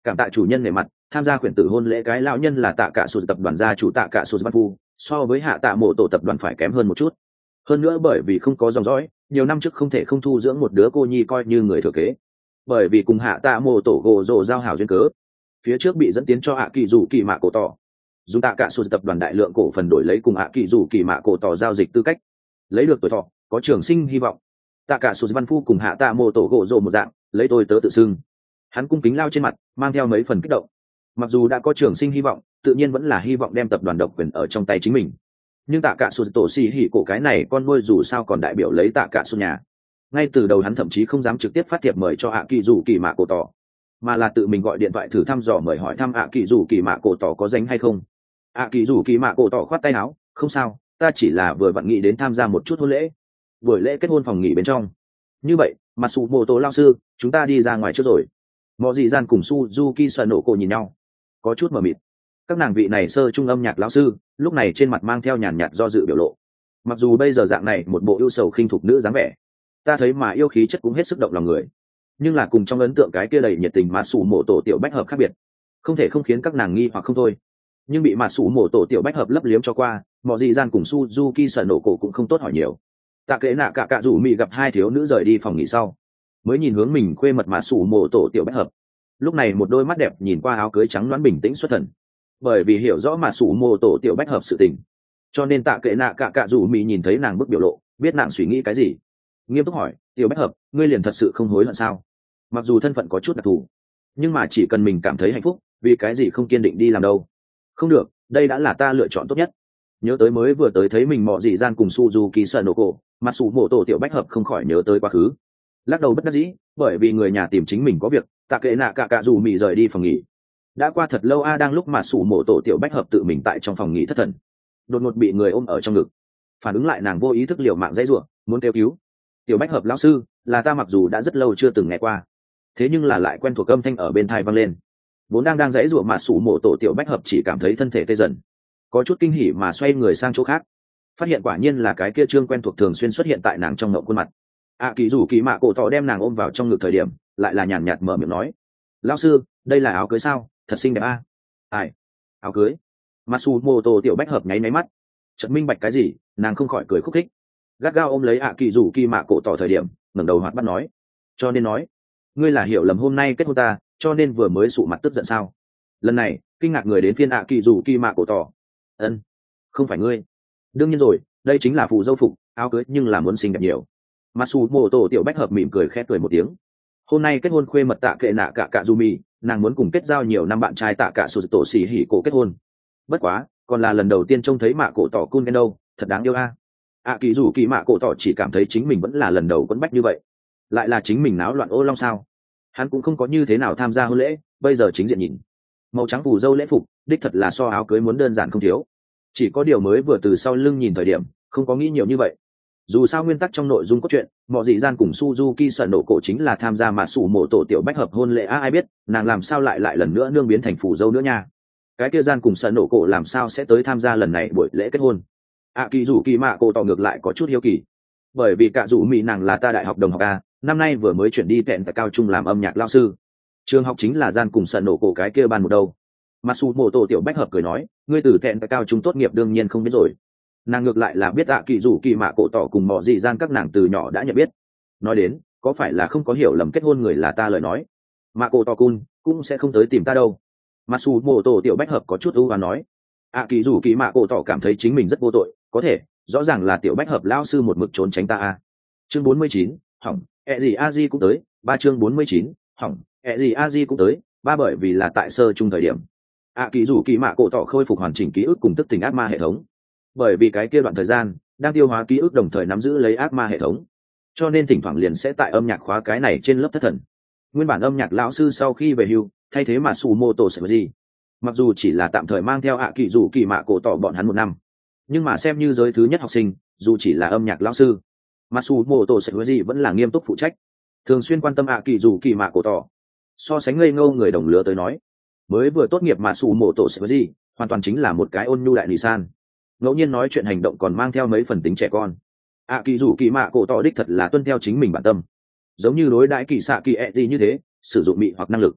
Cảm tạ chủ nhân nể mặt, tham gia khuyển tử hôn lễ cái lão nhân là tạ cả sụt tập đoàn gia chủ tạ cả sụt văn phu, so với hạ tạ mộ tổ tập đoàn phải kém hơn một chút. Hơn nữa bởi vì không có dòng dõi, nhiều năm trước không thể không thu dưỡng một đứa cô nhi coi như người thừa kế. Bởi vì cùng hạ tạ mộ tổ gồ rồ giao hảo duyên cớ, phía trước bị dẫn tiến cho hạ kỳ dù kỳ mạ cổ tỏ, dùng tạ cả sụt tập đoàn đại lượng cổ phần đổi lấy cùng hạ kỳ dù kỳ mạ cổ tỏ giao dịch tư cách, lấy được tuổi thọ, có trường sinh hy vọng. Tạ cả sụt văn phu cùng hạ tạ mộ tổ gồ rồ một dạng, lấy tôi tớ tự xưng. Hắn cung kính lao trên mặt, mang theo mấy phần kích động. Mặc dù đã có trường sinh hy vọng, tự nhiên vẫn là hy vọng đem tập đoàn độc quyền ở trong tay chính mình. Nhưng tạ cả sụt tổ xì hỉ cổ cái này con nuôi dù sao còn đại biểu lấy tạ cả sụt nhà. Ngay từ đầu hắn thậm chí không dám trực tiếp phát thiệp mời cho hạ kỳ dù kỳ mạ cổ tỏ, mà là tự mình gọi điện thoại thử thăm dò mời hỏi thăm hạ kỳ dù kỳ mạ cổ tỏ có danh hay không. Hạ kỳ dù kỳ mạ cổ tỏ khoát tay áo, không sao, ta chỉ là vừa vặn nghĩ đến tham gia một chút hôn lễ. Buổi lễ kết hôn phòng nghỉ bên trong. Như vậy, Matsumoto lao sư, chúng ta đi ra ngoài trước rồi. Mọ dị gian cùng Suzuki sợ nổ cổ nhìn nhau, có chút mờ mịt. Các nàng vị này sơ trung âm nhạc lão sư, lúc này trên mặt mang theo nhàn nhạt do dự biểu lộ. Mặc dù bây giờ dạng này một bộ ưu sầu khinh thục nữ dáng vẻ, ta thấy mà yêu khí chất cũng hết sức động lòng người, nhưng là cùng trong ấn tượng cái kia đầy nhiệt tình mà sủ mổ tổ tiểu bách hợp khác biệt, không thể không khiến các nàng nghi hoặc không thôi. Nhưng bị mà sủ mổ tổ tiểu bách hợp lấp liếm cho qua, Mọ dị gian cùng Suzuki sợ nổ cổ cũng không tốt hỏi nhiều. Tạ kệ nạ cả cả rủ mị gặp hai thiếu nữ rời đi phòng nghỉ sau, mới nhìn hướng mình khuê mật mà sủ mổ tổ tiểu bách hợp. Lúc này một đôi mắt đẹp nhìn qua áo cưới trắng đoán bình tĩnh xuất thần, bởi vì hiểu rõ mà sủ mổ tổ tiểu bách hợp sự tình, cho nên tạ kệ nạ cả cả rủ mị nhìn thấy nàng bức biểu lộ, biết nàng suy nghĩ cái gì, nghiêm túc hỏi, tiểu bách hợp, ngươi liền thật sự không hối hận sao? Mặc dù thân phận có chút đặc thù, nhưng mà chỉ cần mình cảm thấy hạnh phúc, vì cái gì không kiên định đi làm đâu? Không được, đây đã là ta lựa chọn tốt nhất. Nhớ tới mới vừa tới thấy mình Mọ dị gian cùng Suzuki sợ nổ cổ, mà sủ mổ tổ tiểu bách hợp không khỏi nhớ tới quá khứ, lắc đầu bất đắc dĩ, bởi vì người nhà tìm chính mình có việc. Tạ kệ nạ cả cả dù mị rời đi phòng nghỉ. Đã qua thật lâu a, đang lúc mà sủ mổ tổ tiểu bách hợp tự mình tại trong phòng nghỉ thất thần, đột ngột bị người ôm ở trong ngực. Phản ứng lại, nàng vô ý thức liều mạng dãy ruộng, muốn kêu cứu. Tiểu bách hợp lão sư, là ta, mặc dù đã rất lâu chưa từng nghe qua, thế nhưng là lại quen thuộc âm thanh ở bên tai vang lên. Vốn đang đang dãy ruộng mà sủ mổ tổ tiểu bách hợp chỉ cảm thấy thân thể tê dần, có chút kinh hỉ mà xoay người sang chỗ khác, phát hiện quả nhiên là cái kia trương quen thuộc thường xuyên xuất hiện tại nàng trong ngộng khuôn mặt. À, kỳ rủ kỳ mạ cổ tỏ đem nàng ôm vào trong ngực thời điểm, lại là nhàn nhạt mở miệng nói, lão sư, đây là áo cưới sao, thật xinh đẹp a. À? Ai? Áo cưới? Matsumoto tiểu bách hợp nháy máy mắt, chợt minh bạch cái gì, nàng không khỏi cười khúc khích, gắt gao ôm lấy ạ kỳ rủ kỳ mạ cổ tỏ thời điểm, ngẩng đầu hoạt bắt nói, cho nên nói, ngươi là hiểu lầm hôm nay kết hôn ta, cho nên vừa mới sụ mặt tức giận sao? Lần này kinh ngạc người đến phiên ạ kỳ rủ kỳ mạ cổ tỏ. Ân, không phải ngươi. Đương nhiên rồi, đây chính là phù dâu phục, áo cưới nhưng là muốn xinh đẹp nhiều. Matsumoto tiểu bách hợp mỉm cười khẽ cười một tiếng. Hôm nay kết hôn khuê mật tạ kệ nạ cả cả Jumi, nàng muốn cùng kết giao nhiều năm bạn trai tạ cả sụt tổ xỉ hỉ cổ kết hôn. Bất quá, còn là lần đầu tiên trông thấy mạ cổ tỏ cun ken đâu, thật đáng yêu a. À, kỳ dù kỳ mạ cổ tỏ chỉ cảm thấy chính mình vẫn là lần đầu quấn bách như vậy, lại là chính mình náo loạn ô long sao? Hắn cũng không có như thế nào tham gia hôn lễ, bây giờ chính diện nhìn, màu trắng phù dâu lễ phục, đích thật là so áo cưới muốn đơn giản không thiếu. Chỉ có điều mới vừa từ sau lưng nhìn thời điểm, không có nghĩ nhiều như vậy. Dù sao nguyên tắc trong nội dung cốt truyện, Mọ dị gian cùng Suzuki sợ nổ cổ chính là tham gia mà sủ mổ tổ tiểu bách hợp hôn lễ, à, ai biết nàng làm sao lại lại lần nữa nương biến thành phù dâu nữa nha. Cái kia gian cùng sợ nổ cổ làm sao sẽ tới tham gia lần này buổi lễ kết hôn? À, kỳ dù kỳ mạ cổ tỏ ngược lại có chút hiếu kỳ, bởi vì cả dù mỹ nàng là ta đại học đồng học a, năm nay vừa mới chuyển đi tẹn tại cao trung làm âm nhạc lao sư, trường học chính là gian cùng sợ nổ cổ cái kia ban một đâu. Matsumoto tiểu bách hợp cười nói, ngươi từ tẹn tại cao trung tốt nghiệp đương nhiên không biết rồi. Nàng ngược lại là biết ạ kỳ rủ kỳ mạ cổ tỏ cùng Mọ dị gian các nàng từ nhỏ đã nhận biết. Nói đến, có phải là không có hiểu lầm kết hôn người là ta lời nói, mạ cổ tỏ cun cũng sẽ không tới tìm ta đâu. Matsumoto tiểu bách hợp có chút ưu hoán nói. ạ kỳ rủ kỳ mạ cổ tỏ cảm thấy chính mình rất vô tội, có thể rõ ràng là tiểu bách hợp lao sư một mực trốn tránh ta a. Chương bốn mươi chín, hỏng, ẹ gì a di cũng tới, ba chương bốn mươi chín, hỏng, ẹ gì a di cũng tới, ba bởi vì là tại sơ chung thời điểm. ạ kỳ rủ kỳ mạ cổ tỏ khôi phục hoàn chỉnh ký ức cùng tức tình ác ma hệ thống, bởi vì cái kia đoạn thời gian đang tiêu hóa ký ức đồng thời nắm giữ lấy ác ma hệ thống, cho nên thỉnh thoảng liền sẽ tại âm nhạc khóa cái này trên lớp thất thần. Nguyên bản âm nhạc lão sư sau khi về hưu thay thế mà Matsumoto Seiji, mặc dù chỉ là tạm thời mang theo ạ kỳ rủ kỳ mạ cổ tỏ bọn hắn một năm, nhưng mà xem như giới thứ nhất học sinh, dù chỉ là âm nhạc lão sư, Matsumoto Seiji vẫn là nghiêm túc phụ trách, thường xuyên quan tâm ạ kỳ rủ kỳ mạ cổ tỏ. So sánh ngây ngô người đồng lứa tới nói, mới vừa tốt nghiệp Matsumoto Seiji hoàn toàn chính là một cái ôn nhu đại nỉ san, ngẫu nhiên nói chuyện hành động còn mang theo mấy phần tính trẻ con. ạ kỳ rủ kỳ mạ cổ tỏ đích thật là tuân theo chính mình bản tâm, giống như đối đãi kỳ xạ kỳ ẹ gì như thế, sử dụng mị hoặc năng lực,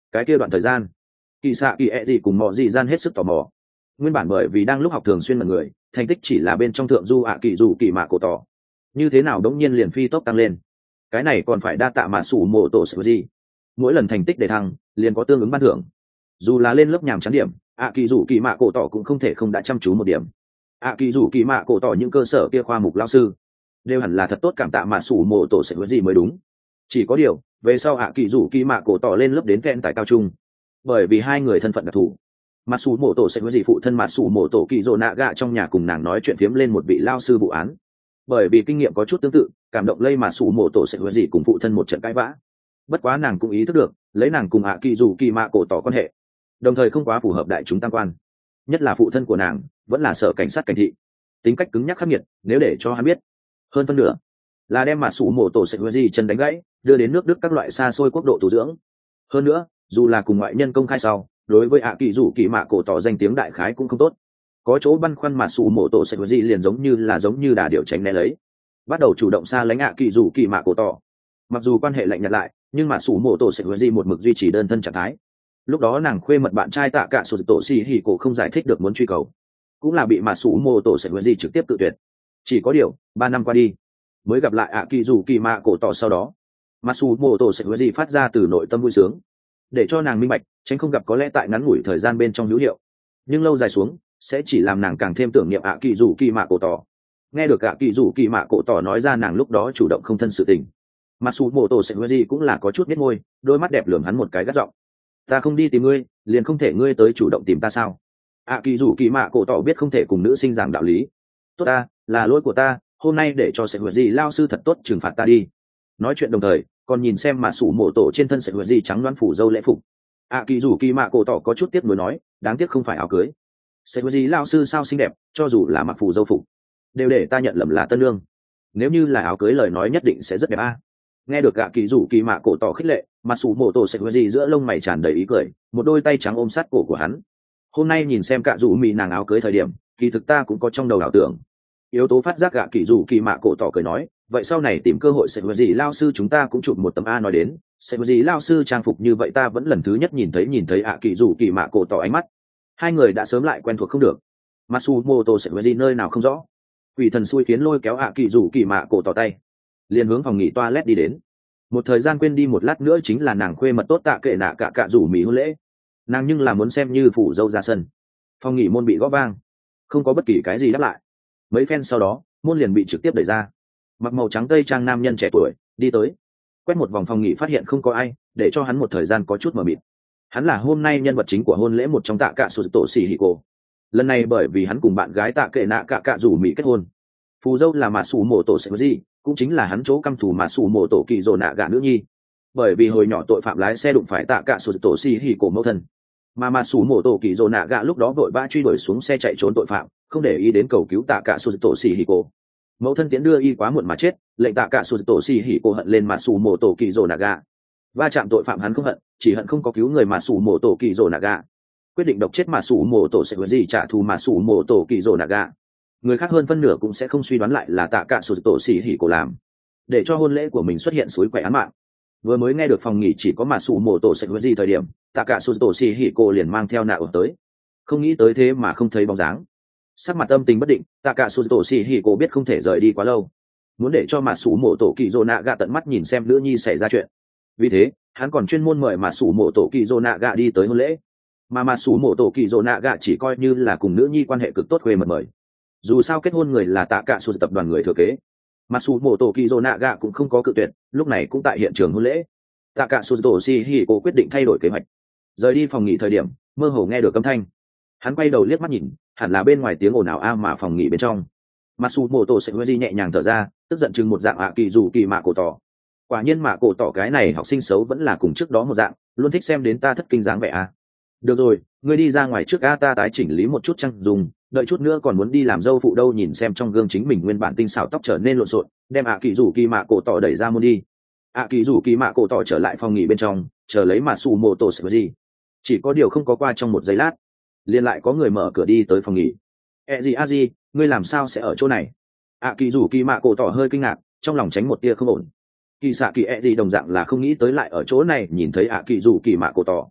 cái kia đoạn thời gian kỳ xạ kỳ ẹ gì cùng mọi gì gian hết sức tò mò. Nguyên bản bởi vì đang lúc học thường xuyên mật người, thành tích chỉ là bên trong thượng du ạ kỳ dù kỳ mạ cổ tỏ, như thế nào đống nhiên liền phi tốc tăng lên. Cái này còn phải đa tạ mà sủ mộ tổ sẽ gì, mỗi lần thành tích để thăng liền có tương ứng ban thưởng. Dù là lên lớp nhàm chán điểm, ạ kỳ dù kỳ mạ cổ tỏ cũng không thể không đã chăm chú một điểm. ạ kỳ dù kỳ mạ cổ tỏ những cơ sở kia khoa mục lao sư đều hẳn là thật tốt cảm tạ mà sủ mộ tổ sẽ gì mới đúng. Chỉ có điều về sau ạ kỳ dù kỳ mạ cổ tỏ lên lớp đến khen tại cao trung, bởi vì hai người thân phận đặc thù, mà sủ mộ tổ sẽ gì phụ thân mà sủ mộ tổ kỳ dỗ nạ gạ trong nhà cùng nàng nói chuyện phiếm lên một vị lao sư vụ án. Bởi vì kinh nghiệm có chút tương tự, cảm động lây mà sủ mộ tổ sẽ gì cùng phụ thân một trận cãi vã. Bất quá nàng cũng ý thức được lấy nàng cùng ạ kỳ dù kỳ mạ cổ tỏ quan hệ, đồng thời không quá phù hợp đại chúng tam quan, nhất là phụ thân của nàng vẫn là sở cảnh sát cảnh thị, tính cách cứng nhắc khắc nghiệt, nếu để cho hắn biết hơn phân nửa là đem mà sủ mộ tổ sẽ gì chân đánh gãy, đưa đến nước Đức các loại xa xôi quốc độ tu dưỡng. Hơn nữa dù là cùng ngoại nhân công khai sau, đối với ạ kỳ dù kỳ mạ cổ tỏ danh tiếng đại khái cũng không tốt, có chỗ băn khoăn mà sủ mộ tổ sẽ gì liền giống như là giống như đà điệu tránh né lấy, bắt đầu chủ động xa lánh ạ kỳ dù kỳ mạ cổ tỏ. Mặc dù quan hệ lạnh nhạt lại, nhưng mà sủ mộ tổ sẽ gì một mực duy trì đơn thân trạng thái. Lúc đó nàng khuê mật bạn trai tạ cả sụt tổ xì hỉ cổ không giải thích được muốn truy cầu, cũng là bị mà sủ mộ tổ sẽ gì trực tiếp tự tuyệt. Chỉ có điều ba năm qua đi mới gặp lại ạ kỳ dù kỳ mạ cổ tỏ, sau đó mà sủ mộ tổ sẽ gì phát ra từ nội tâm vui sướng, để cho nàng minh bạch tránh không gặp có lẽ tại ngắn ngủi thời gian bên trong hữu hiệu, nhưng lâu dài xuống sẽ chỉ làm nàng càng thêm tưởng niệm ạ kỳ dù kỳ mạ cổ tỏ. Nghe được ạ kỳ dù kỳ mạ cổ tỏ nói ra nàng lúc đó chủ động không thân sự tình, mặc dù mô tổ sẽ gì cũng là có chút biết ngôi, đôi mắt đẹp lườm hắn một cái gắt giọng: ta không đi tìm ngươi liền không thể ngươi tới chủ động tìm ta sao? ạ kỳ dù kỳ mạ cổ tỏ biết không thể cùng nữ sinh giảng đạo lý. Tốt ta, là lỗi của ta, hôm nay để cho sẽ gì lao sư thật tốt trừng phạt ta đi. Nói chuyện đồng thời còn nhìn xem mà sủ mổ tổ trên thân sẽ gì trắng đoán phủ dâu lễ phục. ạ kỳ dù kỳ mạ cổ tỏ có chút tiếc nuối nói, đáng tiếc không phải áo cưới. Sẽ gì lao sư sao xinh đẹp, cho dù là mặc phủ dâu phục đều để ta nhận lầm là tân lương, nếu như là áo cưới lời nói nhất định sẽ rất đẹp a. Nghe được ạ kỳ dù kỳ mạ cổ tỏ khích lệ, mà sủ mổ tổ sẽ gì giữa lông mày tràn đầy ý cười, một đôi tay trắng ôm sát cổ của hắn. Hôm nay nhìn xem cả dù mì nàng áo cưới thời điểm, kỳ thực ta cũng có trong đầu ảo tưởng. Yếu tố phát giác ạ kỳ dù kỳ mạ cổ tỏ cười nói, vậy sau này tìm cơ hội sẽ gì lao sư chúng ta cũng chụp một tấm a. Nói đến sẽ gì lao sư trang phục như vậy ta vẫn lần thứ nhất nhìn thấy nhìn thấy ạ kỳ dù kỳ mạ cổ tỏ ánh mắt, hai người đã sớm lại quen thuộc không được. Matsumoto sẽ gì nơi nào không rõ, quỷ thần xui khiến lôi kéo ạ kỳ dù kỳ mạ cổ tỏ tay, liền hướng phòng nghỉ toilet đi đến. Một thời gian quên đi một lát nữa chính là nàng khuê mật tốt tạ kệ nạ cả cả rủ mỹ hôn lễ, nàng nhưng là muốn xem như phủ dâu ra sân. Phòng nghỉ môn bị gõ vang, không có bất kỳ cái gì đáp lại. Mấy phen sau đó môn liền bị trực tiếp đẩy ra, mặc màu trắng tây trang nam nhân trẻ tuổi đi tới, quét một vòng phòng nghỉ phát hiện không có ai, để cho hắn một thời gian có chút mờ mịt. Hắn là hôm nay nhân vật chính của hôn lễ một trong tạ cả sụt tổ xì hì cô. Lần này bởi vì hắn cùng bạn gái tạ kệ nạ cả cả rủ mỹ kết hôn, phù dâu là mà sủ mổ tổ sẽ gì, cũng chính là hắn chỗ căm thù mà sủ mổ tổ kỳ dồ nạ gạ nữ nhi. Bởi vì hồi nhỏ tội phạm lái xe đụng phải tạ cả sụt tổ xì hì cổ mẫu thân, mà mà sủ mổ tổ kỳ dồ nạ gạ lúc đó vội vã truy đuổi xuống xe chạy trốn tội phạm, không để ý đến cầu cứu tạ cả sụt tổ xì hì cổ. Mẫu thân tiến đưa y quá muộn mà chết, lệnh tạ cả sụt tổ xì hì cổ hận lên mà sủ mổ tổ kỳ dồ nạ gạ. Va chạm tội phạm hắn không hận, chỉ hận không có cứu người mà sủ mổ tổ kỳ dồ nạ gạ, quyết định độc chết mà sủ mổ tổ sẽ gì trả thù mà sủ mổ tổ kỳ dồ nạ gạ. Người khác hơn phân nửa cũng sẽ không suy đoán lại là tạ cả sụt tổ xì hỉ cổ làm, để cho hôn lễ của mình xuất hiện suối quẻ án mạng. Vừa mới nghe được phòng nghỉ chỉ có mà sủ mổ tổ sẽ gì thời điểm, tạ cả sụt tổ xì hỉ cổ liền mang theo nạ ở tới, không nghĩ tới thế mà không thấy bóng dáng. Sắc mặt âm tình bất định, tạ cả sụt tổ xì hỉ cổ biết không thể rời đi quá lâu, muốn để cho mà sủ mổ tổ kỳ dồ nạ gạ tận mắt nhìn xem nữ nhi xảy ra chuyện. Vì thế hắn còn chuyên môn mời mà sủ mổ tổ kỳ dồ nạ gạ đi tới hôn lễ, mà mà sủ mổ tổ kỳ dồ nạ gạ chỉ coi như là cùng nữ nhi quan hệ cực tốt khuê mật mời. Dù sao kết hôn người là tạ cả sụt tập đoàn người thừa kế, mà sủ mổ tổ kỳ dồ nạ gạ cũng không có cự tuyệt, lúc này cũng tại hiện trường hôn lễ. Tạ cả sụt tổ xì hỉ cổ quyết định thay đổi kế hoạch, rời đi phòng nghỉ thời điểm mơ hồ nghe được âm thanh, hắn quay đầu liếc mắt nhìn, hẳn là bên ngoài tiếng ồn ào a mà phòng nghỉ bên trong. Mà sủ mổ tổ sẽ di nhẹ nhàng thở ra, tức giận chừng một dạng ạ kỳ dù kỳ mạ cổ tỏ. Quả nhiên mạ cổ tỏ cái này học sinh xấu vẫn là cùng trước đó một dạng, luôn thích xem đến ta thất kinh dáng vẻ a. Được rồi, ngươi đi ra ngoài trước a, ta tái chỉnh lý một chút trang dùng, đợi chút nữa còn muốn đi làm dâu phụ đâu. Nhìn xem trong gương chính mình nguyên bản tinh xảo tóc trở nên lộn xộn, đem ạ kỳ rủ kỳ mạ cổ tỏ đẩy ra môn đi. ạ kỳ rủ kỳ mạ cổ tỏ trở lại phòng nghỉ bên trong, chờ lấy mà sủ mổ tổ sẽ gì. Chỉ có điều không có qua trong một giây lát, liền lại có người mở cửa đi tới phòng nghỉ. E gì a gì, ngươi làm sao sẽ ở chỗ này? ạ kỳ rủ kỳ mạ cổ tỏ hơi kinh ngạc, trong lòng tránh một tia không ổn. Kỳ xạ kỳ e gì đồng dạng là không nghĩ tới lại ở chỗ này nhìn thấy ạ kỳ rủ kỳ mạ cổ tỏ,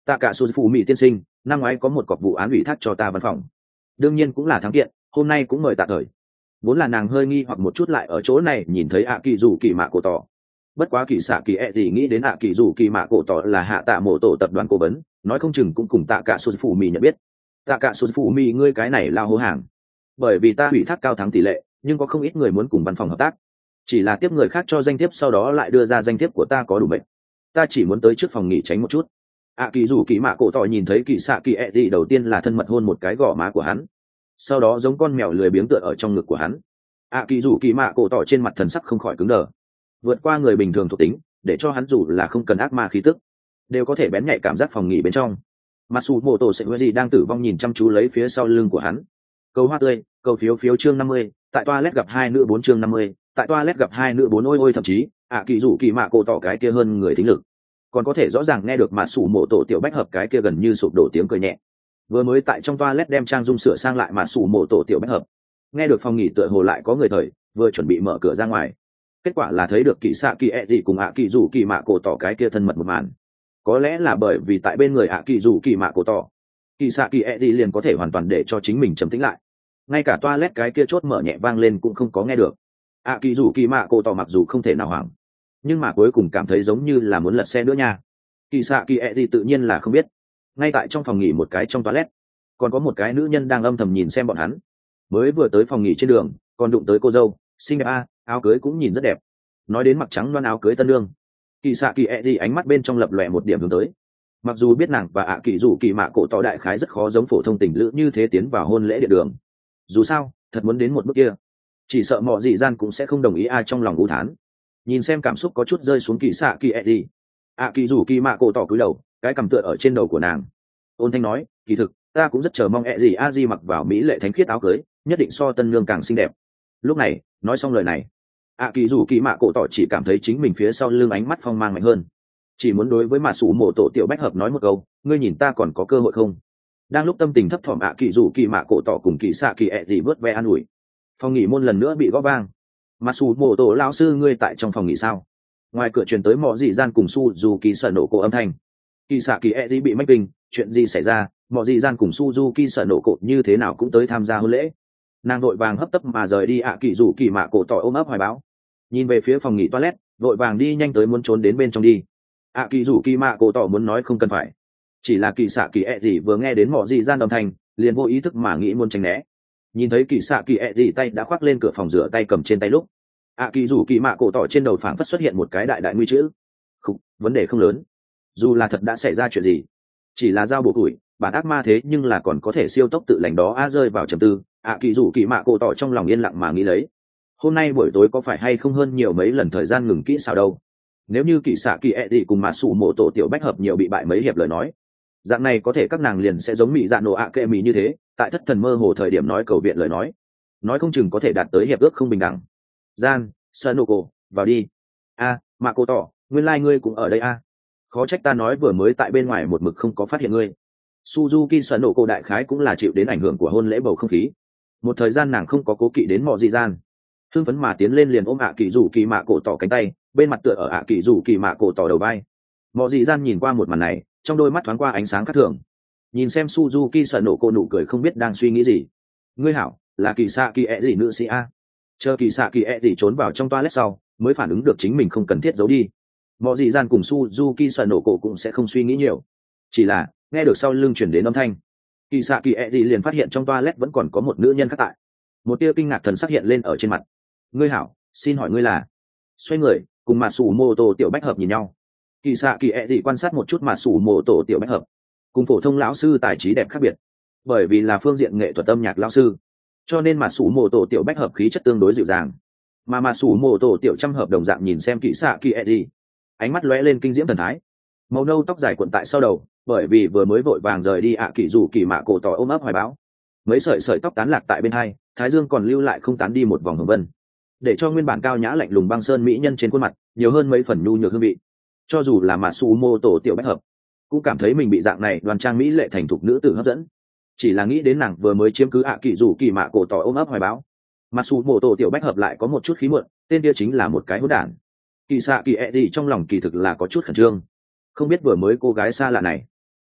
Tạ cả sụt phụ mỹ tiên sinh, năm ngoái có một cọc vụ án ủy thác cho ta văn phòng, đương nhiên cũng là thắng kiện, hôm nay cũng mời tạ thời. Vốn là nàng hơi nghi hoặc một chút, lại ở chỗ này nhìn thấy ạ kỳ dù kỳ mạ cổ tỏ. Bất quá kỳ xạ kỳ e gì nghĩ đến ạ kỳ dù kỳ mạ cổ tỏ là hạ tạ mộ tổ tập đoàn cố vấn, nói không chừng cũng cùng tạ cả sụt phụ mỹ nhận biết. Tạ cả sụt phụ mỹ, ngươi cái này lao hô hàng, bởi vì ta ủy thác cao thắng tỷ lệ, nhưng có không ít người muốn cùng văn phòng hợp tác, chỉ là tiếp người khác cho danh thiếp sau đó lại đưa ra danh thiếp của ta có đủ bệnh, ta chỉ muốn tới trước phòng nghỉ tránh một chút. ạ kỳ dù kỳ mạ cổ tỏ nhìn thấy kỳ xạ kỳ e gì đầu tiên là thân mật hôn một cái gò má của hắn, sau đó giống con mèo lười biếng tựa ở trong ngực của hắn. ạ kỳ dù kỳ mạ cổ tỏ trên mặt thần sắc không khỏi cứng đờ, vượt qua người bình thường thuộc tính, để cho hắn dù là không cần ác ma khí tức đều có thể bén nhạy cảm giác phòng nghỉ bên trong. Mặc dù mô tổ sẽ gì đang tử vong nhìn chăm chú lấy phía sau lưng của hắn. Câu hoa tươi, câu phiếu phiếu chương năm mươi, tại toilet gặp hai nữ bốn chương năm mươi, tại toilet gặp hai nữ bốn ôi ôi thậm chí ạ kỳ dù kỳ mạ cổ tỏ cái kia hơn người thính lực, còn có thể rõ ràng nghe được mà sủ mộ tổ tiểu bách hợp cái kia gần như sụp đổ tiếng cười nhẹ. Vừa mới tại trong toilet đem trang dung sửa sang lại mà sủ mộ tổ tiểu bách hợp nghe được phòng nghỉ tựa hồ lại có người thời, vừa chuẩn bị mở cửa ra ngoài, kết quả là thấy được kỳ xạ kỳ e gì cùng ạ kỳ dù kỳ mạ cổ tỏ cái kia thân mật một màn. Có lẽ là bởi vì tại bên người ạ kỳ dù kỳ mạ cổ tỏ, kỳ xạ kỳ e gì liền có thể hoàn toàn để cho chính mình trầm tĩnh lại, ngay cả toilet cái kia chốt mở nhẹ vang lên cũng không có nghe được. ạ kỳ dù kỳ mạ cổ tỏ mặc dù không thể nào hoảng, nhưng mà cuối cùng cảm thấy giống như là muốn lật xe nữa nha. Kỳ xạ kỳ e gì tự nhiên là không biết, ngay tại trong phòng nghỉ một cái trong toilet còn có một cái nữ nhân đang âm thầm nhìn xem bọn hắn. Mới vừa tới phòng nghỉ trên đường còn đụng tới cô dâu xinh đẹp a, áo cưới cũng nhìn rất đẹp. Nói đến mặc trắng loan áo cưới tân lương, kỳ xạ kỳ e gì ánh mắt bên trong lập lòe một điểm hướng tới. Mặc dù biết nàng và ạ kỳ dù kỳ mạ cổ tỏ đại khái rất khó giống phổ thông tình lữ như thế tiến vào hôn lễ địa đường, dù sao thật muốn đến một bước kia chỉ sợ mọi dị gian cũng sẽ không đồng ý a. Trong lòng u thán nhìn xem cảm xúc có chút rơi xuống kỳ xạ kỳ e gì, ạ kỳ dù kỳ mạ cổ tỏ cúi đầu, cái cằm tựa ở trên đầu của nàng, ôn thanh nói, kỳ thực ta cũng rất chờ mong e gì a di mặc vào mỹ lệ thánh khiết áo cưới, nhất định so tân nương càng xinh đẹp. Lúc này nói xong lời này, ạ kỳ dù kỳ mạ cổ tỏ chỉ cảm thấy chính mình phía sau lưng ánh mắt phong mang mạnh hơn, chỉ muốn đối với mạ sủ mộ tổ tiểu bách hợp nói một câu, ngươi nhìn ta còn có cơ hội không. Đang lúc tâm tình thấp thỏm, ạ kỳ dù kỳ mạ cổ tỏ cùng kỳ xạ kỳ ẹ gì vớt ve an ủi, phòng nghỉ môn lần nữa bị gõ vang. Mạ sủ mộ tổ lão sư, ngươi tại trong phòng nghỉ sao? Ngoài cửa truyền tới mọ dị gian cùng su dù kỳ sợ nổ cổ âm thanh. Kỳ xạ kỳ ẹ gì bị mách kinh, chuyện gì xảy ra? Mọ dị gian cùng Suzuki sợ nổ cổ như thế nào cũng tới tham gia hôn lễ. Nàng vội vàng hấp tấp mà rời đi, ạ kỳ dù kỳ mạ cổ tỏ ôm ấp hoài báo, nhìn về phía phòng nghỉ toilet, vội vàng đi nhanh tới muốn trốn đến bên trong đi. ạ kỳ dù kỳ mạ cổ tỏ muốn nói không cần phải, chỉ là kỳ xạ kỳ ẹ gì vừa nghe đến mọ dị gian âm thanh liền vô ý thức mà nghĩ muốn tránh né. Nhìn thấy kỳ xạ kỳ ẹ gì tay đã khoác lên cửa phòng rửa tay cầm trên tay lúc, ạ kỳ dù kỳ mạ cổ tỏ trên đầu phảng phất xuất hiện một cái đại đại nguy chữ. Không, vấn đề không lớn, dù là thật đã xảy ra chuyện gì, chỉ là dao bổ củi, bản ác ma thế nhưng là còn có thể siêu tốc tự lành đó. A rơi vào trầm tư, ạ kỳ dù kỳ mạ cổ tỏ trong lòng yên lặng mà nghĩ lấy, hôm nay buổi tối có phải hay không hơn nhiều mấy lần thời gian ngừng kỹ xảo đâu. Nếu như kỳ xạ kỳ ẹ gì cùng mà sủ mộ tổ tiểu bách hợp nhiều bị bại mấy hiệp lời nói, dạng này có thể các nàng liền sẽ giống mỹ dạ nổ ạ kệ mỹ như thế, tại thất thần mơ hồ thời điểm nói cầu viện lời nói, nói không chừng có thể đạt tới hiệp ước không bình đẳng. Gian, Sanoko, vào đi. A, mạ cổ tỏ, nguyên lai、like、ngươi cũng ở đây a. Khó trách ta nói vừa mới tại bên ngoài một mực không có phát hiện ngươi. Suzuki Sanoko đại khái cũng là chịu đến ảnh hưởng của hôn lễ bầu không khí. Một thời gian nàng không có cố kỵ đến mọi dị gian, hưng phấn mà tiến lên liền ôm ạ kỳ dù kỳ mạ cổ tỏ cánh tay, bên mặt tựa ở ạ kỳ dù kỳ mạ cổ tỏ đầu vai. Mọi dị gian nhìn qua một màn này, trong đôi mắt thoáng qua ánh sáng khác thường, nhìn xem Suzuki Sanoko nụ cười không biết đang suy nghĩ gì. Ngươi hảo, là kỳ xạ kỳ ẹ gì nữ sĩ a. Chờ kỳ xạ kỳ ẹ gì trốn vào trong toilet sau mới phản ứng được chính mình không cần thiết giấu đi. Mọi dị gian cùng Suzuki Sanoko cũng sẽ không suy nghĩ nhiều, chỉ là nghe được sau lưng chuyển đến âm thanh, kỳ xạ kỳ ẹ gì liền phát hiện trong toilet vẫn còn có một nữ nhân khác tại. Một tia kinh ngạc thần sắc hiện lên ở trên mặt. Ngươi hảo, xin hỏi ngươi là? Xoay người cùng mà sủ mô tô tiểu bách hợp nhìn nhau. Kỳ xạ kỳ ẹ gì quan sát một chút mà sủ mô tô tiểu bách hợp cùng phổ thông lão sư tài trí đẹp khác biệt, bởi vì là phương diện nghệ thuật âm nhạc lão sư, cho nên mà sủ mô tô tiểu bách hợp khí chất tương đối dịu dàng, mà mà sủ mô tô tiểu trăm hợp đồng dạng nhìn xem kỳ xạ kỳ ẹ gì, ánh mắt lóe lên kinh diễm thần thái. Màu nâu tóc dài cuộn tại sau đầu, bởi vì vừa mới vội vàng rời đi ạ kỳ dù kỳ mạ cổ tỏ ôm ấp hoài báo, mấy sợi sợi tóc tán lạc tại bên hai, thái dương còn lưu lại không tán đi một vòng hồng vân, để cho nguyên bản cao nhã lạnh lùng băng sơn mỹ nhân trên khuôn mặt nhiều hơn mấy phần nhu nhược hương vị. Cho dù là mà su mô tổ tiểu bách hợp cũng cảm thấy mình bị dạng này đoàn trang mỹ lệ thành thục nữ tử hấp dẫn, chỉ là nghĩ đến nàng vừa mới chiếm cứ ạ kỳ dù kỳ mạ cổ tỏ ôm ấp hoài báo, mà su mô tổ tiểu bách hợp lại có một chút khí muộn, tên kia chính là một cái hỗn đản. Kỳ xạ kỳ ẹ gì trong lòng kỳ thực là có chút khẩn trương, không biết vừa mới cô gái xa lạ này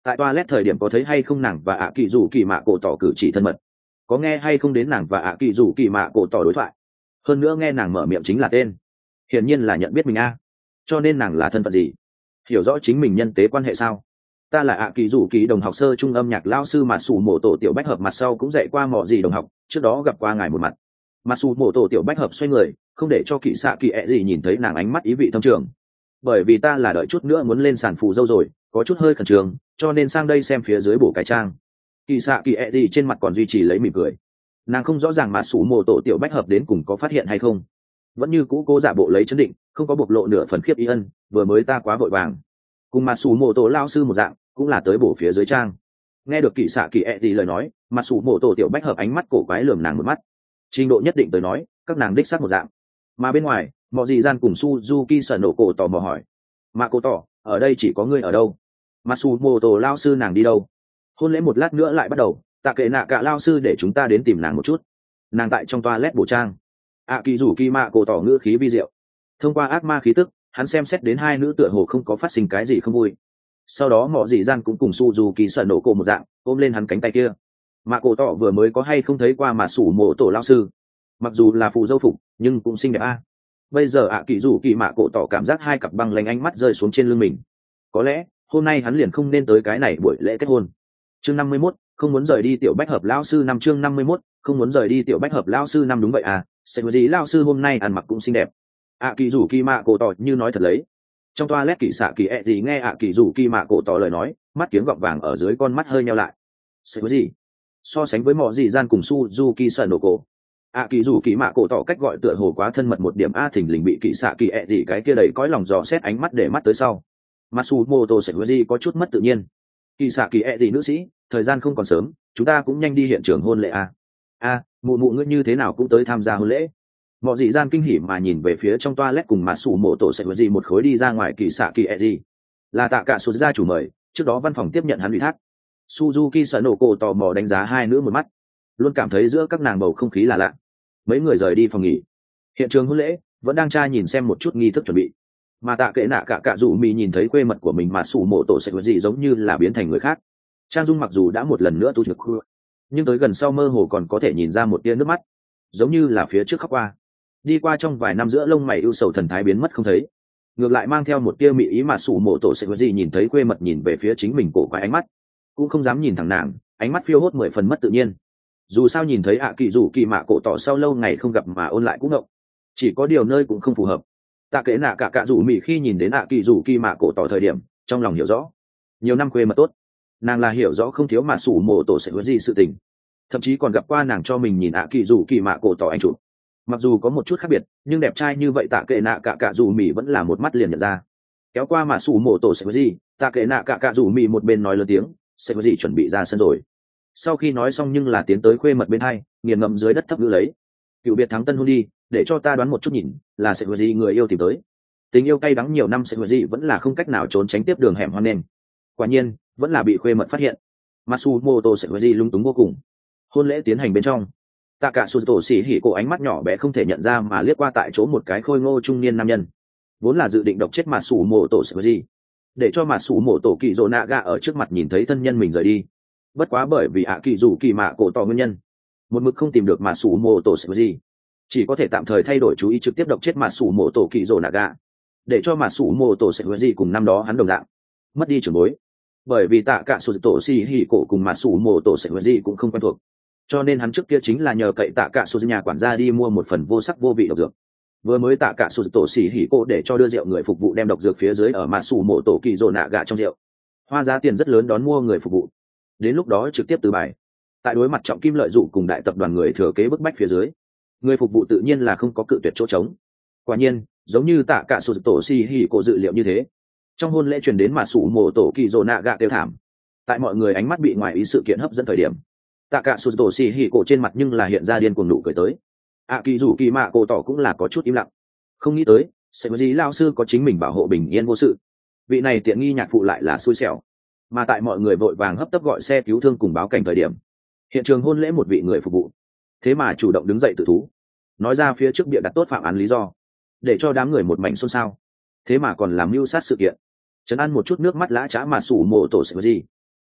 tại toilet thời điểm có thấy hay không nàng và ạ kỳ dù kỳ mạ cổ tỏ cử chỉ thân mật, có nghe hay không đến nàng và ạ kỳ dù kỳ mạ cổ tỏ đối thoại, hơn nữa nghe nàng mở miệng chính là tên, hiển nhiên là nhận biết mình a. Cho nên nàng là thân phận gì, hiểu rõ chính mình nhân tế quan hệ sao? Ta là ạ kỳ dù kỳ đồng học sơ trung âm nhạc lao sư mà sủ mổ tổ tiểu bách hợp mặt sau cũng dạy qua mọ gì đồng học, trước đó gặp qua ngài một mặt. Mà sủ mổ tổ tiểu bách hợp xoay người, không để cho kỳ xạ kỳ ẹ gì nhìn thấy nàng ánh mắt ý vị thâm trường. Bởi vì ta là đợi chút nữa muốn lên sàn phù dâu rồi, có chút hơi khẩn trương, cho nên sang đây xem phía dưới bổ cái trang. Kỳ xạ kỳ ẹ gì trên mặt còn duy trì lấy mỉm cười. Nàng không rõ ràng mà sủ mổ tổ tiểu bách hợp đến cùng có phát hiện hay không, vẫn như cũ cố giả bộ lấy chấn định, không có bộc lộ nửa phần khiếp ý ân, vừa mới ta quá vội vàng. Cùng mà sủ mổ tổ lao sư một dạng, cũng là tới bổ phía dưới trang. Nghe được kỳ xạ kỳ ẹ gì lời nói, mà sủ mổ tổ tiểu bách hợp ánh mắt cổ quái lườm nàng một mắt. Trình độ nhất định tới nói, các nàng đích xác một dạng. Mà bên ngoài, mọi gì gian cùng Suzuki sợ nổ cổ tò mò hỏi, mà cô tỏ ở đây chỉ có ngươi ở đâu? Mà sủ mổ tổ lao sư nàng đi đâu? Hôn lễ một lát nữa lại bắt đầu, tạ kệ nạ cả lao sư để chúng ta đến tìm nàng một chút. Nàng tại trong toilet bổ trang. ạ kỳ rủ kỳ mạ cổ tỏ ngữ khí vi diệu. Thông qua ác ma khí tức, hắn xem xét đến hai nữ tựa hồ không có phát sinh cái gì không vui. Sau đó mọ dị gian cũng cùng Suzuki sợ nổ cổ một dạng, ôm lên hắn cánh tay kia. Mạ cổ tỏ vừa mới có hay không thấy qua mà sủ mộ tổ lao sư, mặc dù là phù dâu phục nhưng cũng xinh đẹp a. Bây giờ ạ kỳ rủ kỳ mạ cổ tỏ cảm giác hai cặp băng lánh ánh mắt rơi xuống trên lưng mình. Có lẽ hôm nay hắn liền không nên tới cái này buổi lễ kết hôn. Chương năm mươi mốt, không muốn rời đi tiểu bách hợp lao sư năm. Chương năm mươi mốt, không muốn rời đi tiểu bách hợp lao sư năm. Đúng vậy à, sẽ có gì lao sư hôm nay ăn mặc cũng xinh đẹp. ạ kỳ rủ kỳ mạ cổ tỏ như nói thật lấy. Trong toilet kỳ xạ kỳ ẹ gì nghe ạ kỳ rủ kỳ mạ cổ tỏ lời nói, mắt kiếng gọng vàng ở dưới con mắt hơi nheo lại. Sẽ có gì? So sánh với mọi gì gian cùng Suzuki sợ nổ cổ, ạ kỳ rủ kỳ mạ cổ tỏ cách gọi tựa hồ quá thân mật một điểm a, thình lình bị kỳ xạ kỳ ẹ gì cái kia đầy cõi lòng dò xét ánh mắt để mắt tới sau. Matsumoto sẽ có gì có chút mất tự nhiên. Kỳ xạ kỳ ẹ gì nữ sĩ, thời gian không còn sớm, chúng ta cũng nhanh đi hiện trường hôn lễ a. A, mụ mụ ngươi như thế nào cũng tới tham gia hôn lễ? Mọi dị gian kinh hỉ mà nhìn về phía trong toilet cùng Matsumoto sẽ có gì một khối đi ra ngoài kỳ xạ kỳ ẹ gì. Là tạ cả số gia chủ mời, trước đó văn phòng tiếp nhận hắn ủy thác. Suzuki sợ nổ cổ tò mò đánh giá hai nữ một mắt, luôn cảm thấy giữa các nàng bầu không khí là lạ. Mấy người rời đi phòng nghỉ, hiện trường hôn lễ vẫn đang tra nhìn xem một chút nghi thức chuẩn bị, mà tạ kệ nạ cả cả dụ mì nhìn thấy quê mật của mình mà sủ mộ tổ sẽ có gì giống như là biến thành người khác. Trang dung mặc dù đã một lần nữa tu trực khua, nhưng tới gần sau mơ hồ còn có thể nhìn ra một tia nước mắt, giống như là phía trước khóc qua, đi qua trong vài năm giữa lông mày ưu sầu thần thái biến mất không thấy, ngược lại mang theo một tia mị ý mà sủ mộ tổ sẽ có gì nhìn thấy quê mật nhìn về phía chính mình cổ quái ánh mắt, cũng không dám nhìn thẳng nàng, ánh mắt phiêu hốt mười phần mất tự nhiên. Dù sao nhìn thấy ạ kỳ rủ kỳ mạ cổ tỏ sau lâu ngày không gặp mà ôn lại cũng ngộng, chỉ có điều nơi cũng không phù hợp. Tạ kệ nạ cả cả rủ mị khi nhìn đến ạ kỳ rủ kỳ mạ cổ tỏ thời điểm, trong lòng hiểu rõ, nhiều năm quê mật tốt, nàng là hiểu rõ không thiếu mà sủ mộ tổ sẽ có gì sự tình, thậm chí còn gặp qua nàng cho mình nhìn ạ kỳ rủ kỳ mạ cổ tỏ anh chụp. Mặc dù có một chút khác biệt, nhưng đẹp trai như vậy tạ kệ nạ cả cả rủ mị vẫn là một mắt liền nhận ra. Kéo qua mà sủ mộ tổ sẽ có gì, tạ kệ nạ cả cả rủ mị một bên nói lớn tiếng, sẽ có gì chuẩn bị ra sân rồi. Sau khi nói xong nhưng là tiến tới khuê mật bên hai, nghiền ngậm dưới đất thấp ngữ lấy, cựu biệt thắng tân hôn đi, để cho ta đoán một chút nhìn, là sẽ có gì người yêu tìm tới. Tình yêu cay đắng nhiều năm sẽ có gì vẫn là không cách nào trốn tránh tiếp đường hẻm hoang nền. Quả nhiên vẫn là bị khuê mật phát hiện. Matsumoto sẽ có gì lung túng vô cùng. Hôn lễ tiến hành bên trong, tạ cả sụt tổ xỉ hỉ cổ ánh mắt nhỏ bé không thể nhận ra mà liếc qua tại chỗ một cái khôi ngô trung niên nam nhân, vốn là dự định độc chết Matsumoto sẽ có gì, để cho Matsumoto kỳ dỗ nạ gạ ở trước mặt nhìn thấy thân nhân mình rời đi. Bất quá bởi vì ạ kỳ rủ kỳ mạ cổ tỏ nguyên nhân, một mực không tìm được mà sủ mộ tổ sẽ gì, chỉ có thể tạm thời thay đổi chú ý trực tiếp độc chết mà sủ mộ tổ kỳ rồ nạ gạ, để cho mà sủ mộ tổ sẽ gì cùng năm đó hắn đồng dạng mất đi trưởng bối. Bởi vì tạ cả sủ tổ xì hỉ cổ cùng mà sủ mộ tổ sẽ gì cũng không quen thuộc, cho nên hắn trước kia chính là nhờ cậy tạ cả sủ nhà quản gia đi mua một phần vô sắc vô vị độc dược. Vừa mới tạ cả sủ tổ xì hỉ cổ để cho đưa rượu người phục vụ đem độc dược phía dưới ở mà sủ mộ tổ kỳ rồ nạ gạ trong rượu, hoa giá tiền rất lớn đón mua người phục vụ, đến lúc đó trực tiếp từ bài. Tại đối mặt trọng kim lợi dụng cùng đại tập đoàn người thừa kế bức bách phía dưới, người phục vụ tự nhiên là không có cự tuyệt chỗ trống. Quả nhiên giống như tạ cả sụt tổ xì hỉ cổ dự liệu như thế, trong hôn lễ truyền đến mà sủ mổ tổ kỳ rồ nạ gạ tiêu thảm. Tại mọi người ánh mắt bị ngoài ý sự kiện hấp dẫn thời điểm, tạ cả sụt tổ xì hỉ cổ trên mặt nhưng là hiện ra điên cuồng nụ cười tới. ạ kỳ rủ kỳ mạ cổ tỏ cũng là có chút im lặng, không nghĩ tới sẽ có gì lao sư có chính mình bảo hộ bình yên vô sự, vị này tiện nghi nhạc phụ lại là xui xẻo. Mà tại mọi người vội vàng hấp tấp gọi xe cứu thương cùng báo cảnh thời điểm, hiện trường hôn lễ một vị người phục vụ thế mà chủ động đứng dậy tự thú, nói ra phía trước bịa đặt tốt phạm án lý do, để cho đám người một mảnh xôn xao, thế mà còn làm mưu sát sự kiện, trấn an một chút nước mắt lã chã mà sủ mộ tổ sẽ gì.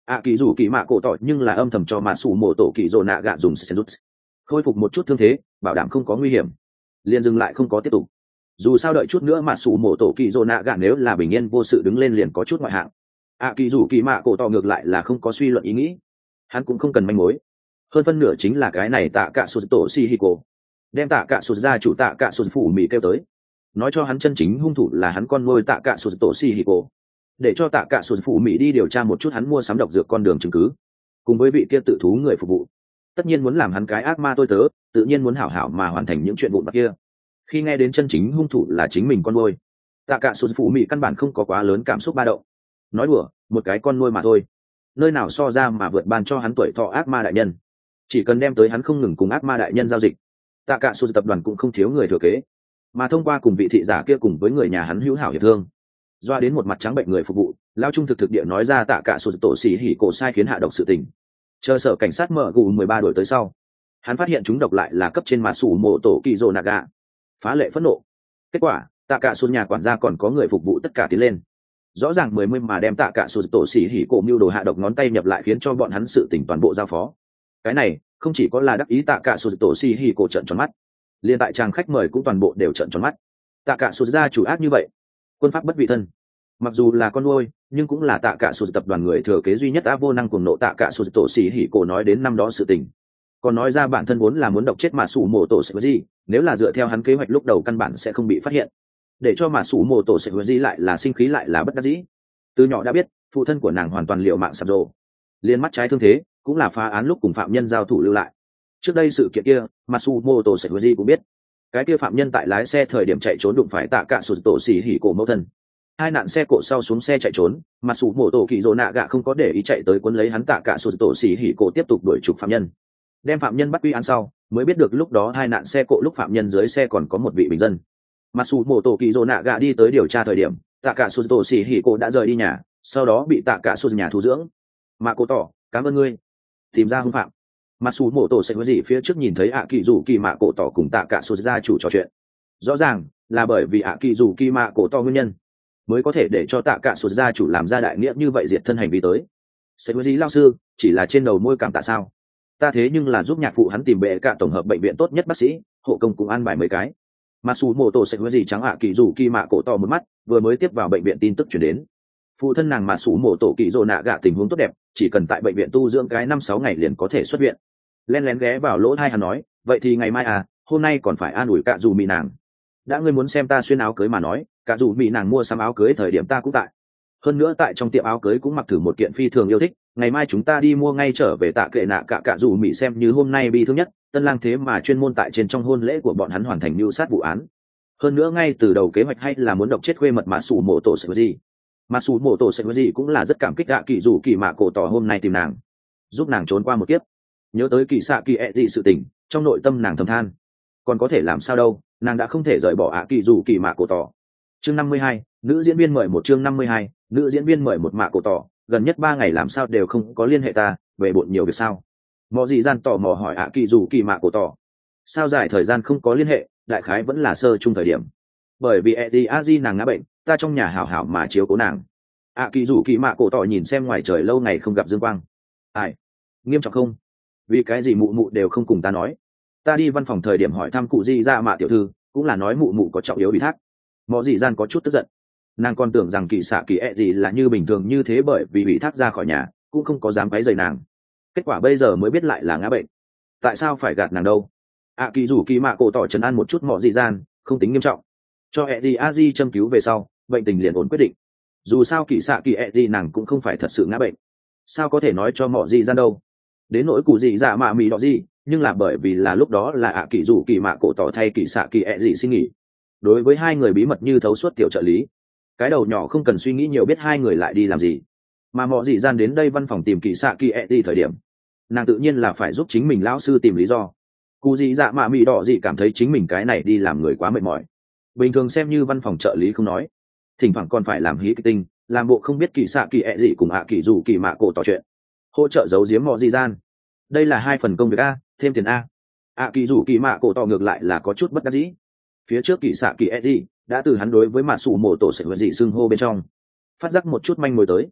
ạ kỳ rủ kỳ mạ cổ tỏ nhưng là âm thầm cho mạ sủ mổ tổ kỳ rồ nạ gạ dùng sen rút khôi phục một chút thương thế, bảo đảm không có nguy hiểm, liền dừng lại không có tiếp tục. Dù sao đợi chút nữa mà sủ mổ tổ kỳ rồ nạ gạ nếu là bình yên vô sự đứng lên liền có chút ngoại hạng. ạ kỳ rủ kỳ mạ cổ tỏ ngược lại là không có suy luận ý nghĩ, hắn cũng không cần manh mối, hơn phân nửa chính là cái này tạ cả sụt tổ si hi cô đem tạ cả sụt ra chủ tạ cả sụt phủ mỹ kêu tới, nói cho hắn chân chính hung thủ là hắn con nuôi tạ cả sụt tổ si hi cô, để cho tạ cả sụt phủ mỹ đi điều tra một chút hắn mua sắm độc dược con đường chứng cứ, cùng với vị kia tự thú người phục vụ. Tất nhiên muốn làm hắn cái ác ma tôi tớ, tự nhiên muốn hảo hảo mà hoàn thành những chuyện vụn vặt kia. Khi nghe đến chân chính hung thủ là chính mình con nuôi, tạ cả sụt phủ mỹ căn bản không có quá lớn cảm xúc ba động, nói đùa, một cái con nuôi mà thôi, nơi nào so ra mà vượt ban cho hắn tuổi thọ ác ma đại nhân. Chỉ cần đem tới hắn không ngừng cùng ác ma đại nhân giao dịch, tạ cả sụt tập đoàn cũng không thiếu người thừa kế, mà thông qua cùng vị thị giả kia cùng với người nhà hắn hữu hảo hiệp thương, doa đến một mặt trắng bệnh người phục vụ lao trung thực thực địa nói ra tạ cả sụt tổ xỉ hỉ cổ sai khiến hạ độc sự tình. Chờ sở cảnh sát mở gù mười ba đổi tới sau, hắn phát hiện chúng độc lại là cấp trên mà sủ mộ tổ kỳ rồ naga, phá lệ phẫn nộ. Kết quả tạ cả sụt nhà quản gia còn có người phục vụ tất cả tiến lên, rõ ràng mười mươi mà đem tạ cả sụt tổ xỉ hỉ cổ mưu đồ hạ độc ngón tay nhập lại, khiến cho bọn hắn sự tình toàn bộ giao phó. Cái này không chỉ có là đắc ý tạ cả sụt tổ xỉ hỉ cổ trợn tròn mắt, liên tại trang khách mời cũng toàn bộ đều trợn tròn mắt. Tạ cả sụt gia chủ ác như vậy, quân pháp bất vị thân, mặc dù là con nuôi nhưng cũng là tạ cả sụt tập đoàn người thừa kế duy nhất. Á vô năng cuồng nộ tạ cả sụt tổ xỉ hỉ cổ nói đến năm đó sự tình, còn nói ra bản thân vốn là muốn độc chết mà sủ mộ tổ sẽ gì, nếu là dựa theo hắn kế hoạch lúc đầu căn bản sẽ không bị phát hiện, để cho mà sủ mộ tổ sẽ gì lại là sinh khí lại là bất đắc dĩ. Từ nhỏ đã biết phụ thân của nàng hoàn toàn liệu mạng sập rồ, liên mắt trái thương thế cũng là phá án lúc cùng phạm nhân giao thủ lưu lại. Trước đây sự kiện kia mà sủ mộ tổ sẽ gì cũng biết, cái kia phạm nhân tại lái xe thời điểm chạy trốn đụng phải tạ cả sụt tổ xỉ hỉ cổ mẫu thân, hai nạn xe cộ sau xuống xe chạy trốn, mà sủ mộ tổ kỳ rồ nạ gạ không có để ý chạy tới cuốn lấy hắn tạ cả sụt tổ xỉ hỉ cổ tiếp tục đuổi trục phạm nhân, đem phạm nhân bắt quy án sau mới biết được lúc đó hai nạn xe cộ lúc phạm nhân dưới xe còn có một vị bình dân. Mà sủ mộ tổ kỳ rồ nạ gạ đi tới điều tra thời điểm, tạ cả sụt tổ xỉ hỉ cổ đã rời đi nhà, sau đó bị tạ cả sụt nhà thu dưỡng. Mà cô tỏ cảm ơn ngươi tìm ra hung phạm. Mà sủ mộ tổ sẽ có gì phía trước nhìn thấy ạ kỳ dù kỳ mạ cổ tỏ cùng tạ cả sụt gia chủ trò chuyện, rõ ràng là bởi vì ạ kỳ dù kỳ mạ cổ tỏ nguyên nhân mới có thể để cho tạ cả sụt gia chủ làm ra đại nghĩa như vậy diệt thân hành vi tới. Sẽ có gì lao sư chỉ là trên đầu môi cảm tạ sao? Ta thế nhưng là giúp nhạc phụ hắn tìm bệ cả tổng hợp bệnh viện tốt nhất bác sĩ, hộ công cũng an bài mấy cái. Mà sủ mộ tổ sẽ có gì trắng ạ kỳ dù kỳ mạ cổ tỏ một mắt, vừa mới tiếp vào bệnh viện tin tức chuyển đến, phụ thân nàng mà sủ mộ tổ kỳ rồ nạ gạ tình huống tốt đẹp, chỉ cần tại bệnh viện tu dưỡng cái năm sáu ngày liền có thể xuất viện. Len lén ghé vào lỗ tai hắn nói, vậy thì ngày mai à, hôm nay còn phải an ủi cả dù mị nàng. Đã ngươi muốn xem ta xuyên áo cưới mà nói, cả dù mị nàng mua sắm áo cưới thời điểm ta cũng tại, hơn nữa tại trong tiệm áo cưới cũng mặc thử một kiện phi thường yêu thích, ngày mai chúng ta đi mua ngay trở về tạ kệ nạ cả cả dù mị xem như hôm nay bi thương nhất tân lang thế mà chuyên môn tại trên trong hôn lễ của bọn hắn hoàn thành mưu sát vụ án. Hơn nữa ngay từ đầu kế hoạch hay là muốn độc chết khuê mật mà sủ mộ tổ sẽ gì, mà sủ mộ tổ sẽ gì cũng là rất cảm kích ạ kỳ dù kỳ mạ cổ tỏ hôm nay tìm nàng, giúp nàng trốn qua một kiếp. Nhớ tới kỳ xạ kỳ ẹ gì sự tình, trong nội tâm nàng thầm than, còn có thể làm sao đâu, nàng đã không thể rời bỏ ạ kỳ dù kỳ mạ cổ tỏ. Chương năm mươi hai, nữ diễn viên mời một. Chương năm mươi hai, nữ diễn viên mời một. Mạ cổ tỏ gần nhất ba ngày làm sao đều không có liên hệ ta, về bộn nhiều việc sao? Mò gì gian tò mò hỏi ạ kỳ dù kỳ mạ cổ tỏ. Sao dài thời gian không có liên hệ, đại khái vẫn là sơ chung thời điểm, bởi vì Eddie Aji nàng ngã bệnh, ta trong nhà hảo hảo mà chiếu cố nàng. ạ kỳ dù kỳ mạ cổ tỏ nhìn xem ngoài trời lâu ngày không gặp dương quang. Ai? Nghiêm trọng không? Vì cái gì mụ mụ đều không cùng ta nói? Ta đi văn phòng thời điểm hỏi thăm cụ di ra mạ tiểu thư, cũng là nói mụ mụ có trọng yếu ủy thác. Mọ dị gian có chút tức giận, nàng còn tưởng rằng kỳ xạ kỳ ẹ gì là như bình thường như thế, bởi vì ủy thác ra khỏi nhà cũng không có dám quấy rầy nàng. Kết quả bây giờ mới biết lại là ngã bệnh. Tại sao phải gạt nàng đâu? ạ kỳ rủ kỳ mạ cổ tỏ trấn an một chút mọ dị gian, không tính nghiêm trọng, cho ẹ gì a di châm cứu về sau bệnh tình liền ổn quyết định. Dù sao kỳ xạ kỳ ẹ gì nàng cũng không phải thật sự ngã bệnh, sao có thể nói cho mọ dị gian đâu. Đến nỗi cụ dị dạ mạ mì đỏ gì, nhưng là bởi vì là lúc đó là ạ kỳ rủ kỳ mạ cổ tỏ thay kỳ xạ kỳ ẹ gì xin nghỉ. Đối với hai người bí mật như thấu suốt tiểu trợ lý, cái đầu nhỏ không cần suy nghĩ nhiều biết hai người lại đi làm gì. Mà mọ dị gian đến đây văn phòng tìm kỳ xạ kỳ ẹ gì thời điểm, nàng tự nhiên là phải giúp chính mình lão sư tìm lý do. Cụ dị dạ mạ mì đỏ gì cảm thấy chính mình cái này đi làm người quá mệt mỏi, bình thường xem như văn phòng trợ lý không nói, thỉnh thoảng còn phải làm hí kịch tinh, làm bộ không biết kỳ xạ kỳ ẹ gì cùng ạ kỳ rủ kỳ mạ cổ tỏ chuyện, hỗ trợ giấu giếm mọ dị gian. Đây là hai phần công việc a, thêm tiền a. ạ kỳ rủ kỳ mạ cổ tỏ ngược lại là có chút bất đắc dĩ. Phía trước kỳ xạ kỳ ẹ gì đã từ hắn đối với mạ sủ mổ tổ sẽ vật dị xưng hô bên trong phát giác một chút manh mối tới.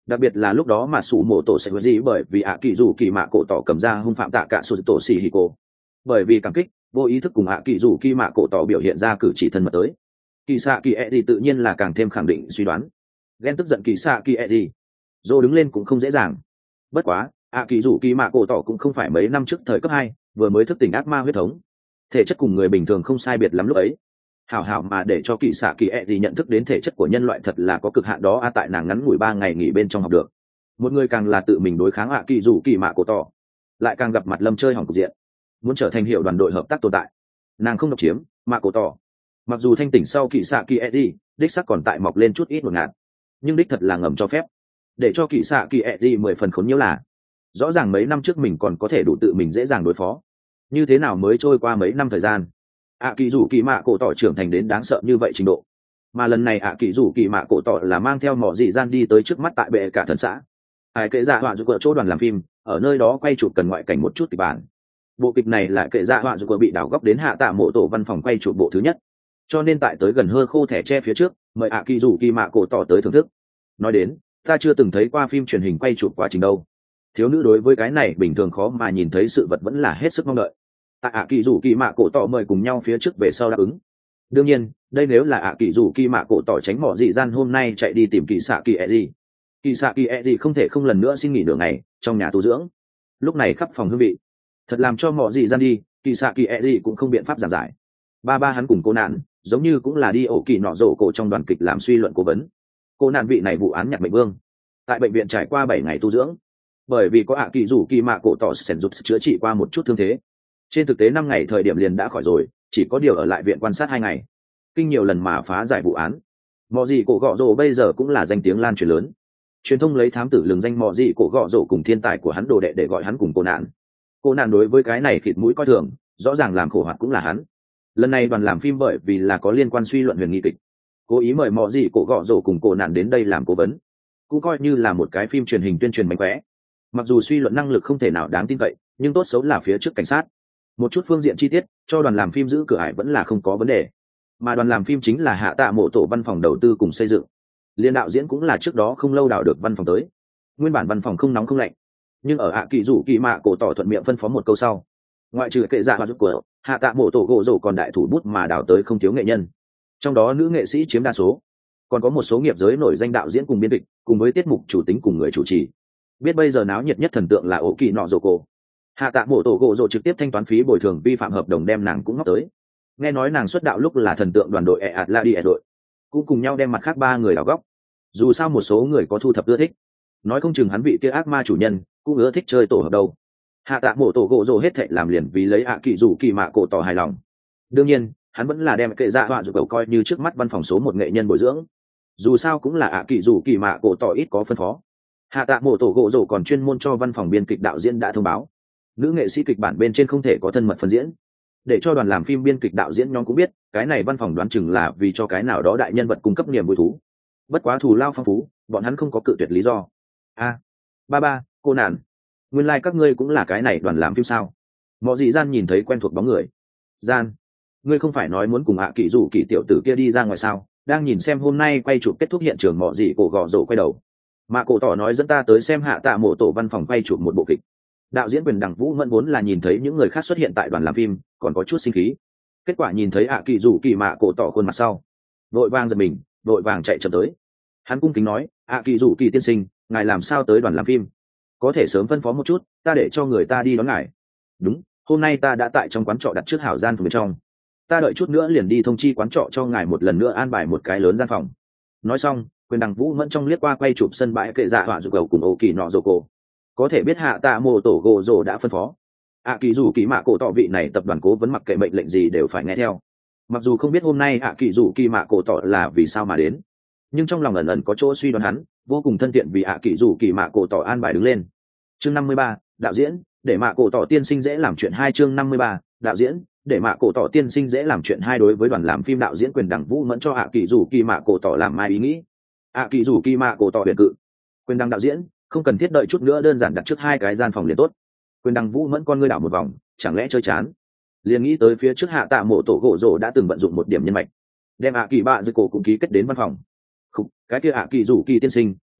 đặc biệt là lúc đó mà sủ mổ tổ sẽ gì bởi vì ạ kỳ dù kỳ mạ cổ tỏ cầm ra hung phạm tạ cả sụt tổ xì hì cổ, bởi vì cảm kích vô ý thức cùng ạ kỳ dù kỳ mạ cổ tỏ biểu hiện ra cử chỉ thân mật tới. Kỳ xạ kỳ e thì tự nhiên là càng thêm khẳng định suy đoán. Ghen tức giận kỳ xạ kỳ e gì dô đứng lên cũng không dễ dàng. Bất quá ạ kỳ dù kỳ mạ cổ tỏ cũng không phải mấy năm trước thời cấp hai vừa mới thức tỉnh ác ma huyết thống, thể chất cùng người bình thường không sai biệt lắm lúc ấy. Hảo hảo mà để cho kỳ xạ kỳ e gì nhận thức đến thể chất của nhân loại thật là có cực hạn đó a, tại nàng ngắn ngủi ba ngày nghỉ bên trong học được. Một người càng là tự mình đối kháng ạ kỳ dù kỳ mạ cổ tỏ, lại càng gặp mặt lâm chơi hỏng cục diện, muốn trở thành hiệu đoàn đội hợp tác tồn tại. Nàng không độc chiếm mạ cổ tỏ, mặc dù thanh tỉnh sau kỳ xạ kỳ e gì đích sắc còn tại mọc lên chút ít một ngạt, nhưng đích thật là ngầm cho phép để cho kỳ xạ kỳ e gì mười phần khốn nhiễu là rõ ràng mấy năm trước mình còn có thể đủ tự mình dễ dàng đối phó, như thế nào mới trôi qua mấy năm thời gian ạ kỳ dù kỳ mạ cổ tỏ trưởng thành đến đáng sợ như vậy trình độ. Mà lần này ạ kỳ dù kỳ mạ cổ tỏ là mang theo mỏ dị gian đi tới trước mắt tại bệ cả thần xã, ai kệ dạ họa dù cỡ chỗ đoàn làm phim ở nơi đó quay chụp cần ngoại cảnh một chút kịch bản. Bộ kịch này là kệ dạ họa dù cỡ bị đảo góc đến hạ tạ mộ tổ văn phòng quay chụp bộ thứ nhất, cho nên tại tới gần hơ khô thẻ tre phía trước mời ạ kỳ dù kỳ mạ cổ tỏ tới thưởng thức. Nói đến ta chưa từng thấy qua phim truyền hình quay chụp quá trình đâu, thiếu nữ đối với cái này bình thường khó mà nhìn thấy sự vật vẫn là hết sức mong đợi. Tại ạ kỳ dù kỳ mạ cổ tỏ mời cùng nhau phía trước về sau đáp ứng. Đương nhiên đây nếu là ạ kỳ dù kỳ mạ cổ tỏ tránh mỏ dị gian hôm nay chạy đi tìm kỳ xạ kỳ e gì, kỳ xạ kỳ e gì không thể không lần nữa xin nghỉ nửa ngày trong nhà tu dưỡng. Lúc này khắp phòng hương vị thật làm cho mỏ dị gian đi, kỳ xạ kỳ e gì cũng không biện pháp giảng giải. Ba ba hắn cùng cô nạn giống như cũng là đi ổ kỳ nọ rổ cổ trong đoàn kịch làm suy luận cố vấn. Cô nạn vị này vụ án nhặt mệnh vương, tại bệnh viện trải qua bảy ngày tu dưỡng, bởi vì có ạ kỳ dù kỳ mạ cổ tỏ sẻn rụt chữa trị qua một chút thương thế, trên thực tế năm ngày thời điểm liền đã khỏi rồi, chỉ có điều ở lại viện quan sát hai ngày, kinh nhiều lần mà phá giải vụ án. Mọ gì cổ gọ rồ bây giờ cũng là danh tiếng lan truyền lớn, truyền thông lấy thám tử lường danh mọ gì cổ gọ rồ cùng thiên tài của hắn đồ đệ để gọi hắn cùng cô nạn. Cô nạn đối với cái này khịt mũi coi thường, rõ ràng làm khổ hoạt cũng là hắn. Lần này đoàn làm phim bởi vì là có liên quan suy luận huyền nghi kịch, cố ý mời mọ gì cổ gọ rồ cùng cô nạn đến đây làm cố vấn, cũng coi như là một cái phim truyền hình tuyên truyền mánh khóe. Mặc dù suy luận năng lực không thể nào đáng tin cậy, nhưng tốt xấu là phía trước cảnh sát, một chút phương diện chi tiết cho đoàn làm phim giữ cửa ải vẫn là không có vấn đề. Mà đoàn làm phim chính là hạ tạ mộ tổ văn phòng đầu tư cùng xây dựng, liên đạo diễn cũng là trước đó không lâu đào được văn phòng tới. Nguyên bản văn phòng không nóng không lạnh, nhưng ở hạ kỳ rủ kỳ mạ cổ tỏ thuận miệng phân phó một câu sau, ngoại trừ kệ dạ và giúp của hạ tạ mộ tổ gỗ rổ còn đại thủ bút mà đào tới không thiếu nghệ nhân, trong đó nữ nghệ sĩ chiếm đa số, còn có một số nghiệp giới nổi danh đạo diễn cùng biên kịch cùng với tiết mục chủ tính cùng người chủ trì. Biết bây giờ náo nhiệt nhất thần tượng là ổ kỳ nọ rổ cổ, hạ tạ mộ tổ gỗ rổ trực tiếp thanh toán phí bồi thường vi phạm hợp đồng đem nàng cũng ngóc tới. Nghe nói nàng xuất đạo lúc là thần tượng đoàn đội e Atladi đội, cũng cùng nhau đem mặt khác ba người đào góc. Dù sao một số người có thu thập ưa thích, nói không chừng hắn vị kia ác ma chủ nhân cũng ưa thích chơi tổ hợp đâu. Hạ tạ mộ tổ gỗ rổ hết thệ làm liền vì lấy ạ kỳ rủ kỳ mạ cổ tỏ hài lòng. Đương nhiên hắn vẫn là đem kệ dạ họa dù cầu coi như trước mắt văn phòng số một nghệ nhân bồi dưỡng, dù sao cũng là ạ kỳ rủ kỳ mạ cổ tỏ ít có phân phó. Hạ tạ mộ tổ gỗ rổ còn chuyên môn cho văn phòng biên kịch đạo diễn đã thông báo, nữ nghệ sĩ kịch bản bên trên không thể có thân mật phân diễn, để cho đoàn làm phim biên kịch đạo diễn nhóm cũng biết cái này văn phòng đoán chừng là vì cho cái nào đó đại nhân vật cung cấp niềm vui thú. Bất quá thù lao phong phú, bọn hắn không có cự tuyệt lý do. A, à, ba ba, cô nạn, nguyên lai like các ngươi cũng là cái này đoàn làm phim sao? Mọ dị gian nhìn thấy quen thuộc bóng người. Gian, ngươi không phải nói muốn cùng ạ kỳ rủ kỳ tiểu tử kia đi ra ngoài sao? Đang nhìn xem hôm nay quay chụp kết thúc hiện trường mọ dị cổ gò rổ quay đầu. Mà cổ tỏ nói dẫn ta tới xem hạ tạ mộ tổ văn phòng quay chụp một bộ kịch. Đạo diễn Quyền Đằng Vũ Mẫn vốn là nhìn thấy những người khác xuất hiện tại đoàn làm phim còn có chút sinh khí, kết quả nhìn thấy ạ kỳ rủ kỳ mạ cổ tỏ khuôn mặt sau, vội vàng giật mình, vội vàng chạy chậm tới. Hắn cung kính nói, ạ kỳ rủ kỳ tiên sinh, ngài làm sao tới đoàn làm phim? Có thể sớm phân phó một chút, ta để cho người ta đi đón ngài. Đúng, hôm nay ta đã tại trong quán trọ đặt trước hảo gian phòng bên trong, ta đợi chút nữa liền đi thông chi quán trọ cho ngài một lần nữa an bài một cái lớn gian phòng. Nói xong, Quyền Đằng Vũ Mẫn trong liếc qua quay chụp sân bãi kệ dạ họa dù cầu cùng ổ kỳ nọ rồ cổ, có thể biết hạ tạ mộ tổ gỗ rồ đã phân phó ạ kỳ dù kỳ mạ cổ tỏ vị này tập đoàn cố vấn mặc kệ mệnh lệnh gì đều phải nghe theo. Mặc dù không biết hôm nay ạ kỳ dù kỳ mạ cổ tỏ là vì sao mà đến, nhưng trong lòng ẩn ẩn có chỗ suy đoán hắn vô cùng thân thiện vì ạ kỳ dù kỳ mạ cổ tỏ an bài đứng lên. Chương năm mươi ba, đạo diễn để mạ cổ tỏ tiên sinh dễ làm chuyện hai. Chương năm mươi ba, đạo diễn để mạ cổ tỏ tiên sinh dễ làm chuyện hai. Đối với đoàn làm phim, đạo diễn Quyền Đằng Vũ Mẫn cho ạ kỳ dù kỳ mạ cổ tỏ làm mai ý nghĩ. ạ kỳ dù kỳ mạ cổ tỏ biệt cự. Quyền Đằng đạo diễn không cần thiết đợi chút nữa, đơn giản đặt trước hai cái gian phòng liền tốt. Quyền Đằng Vũ Mẫn con ngươi đảo một vòng, chẳng lẽ chơi chán, liền nghĩ tới phía trước hạ tạ mộ tổ gỗ rồ đã từng vận dụng một điểm nhân mạch, đem ạ kỳ bạ dư cổ cũng ký kết đến văn phòng. Không, cái kia ạ kỳ rủ kỳ tiên sinh,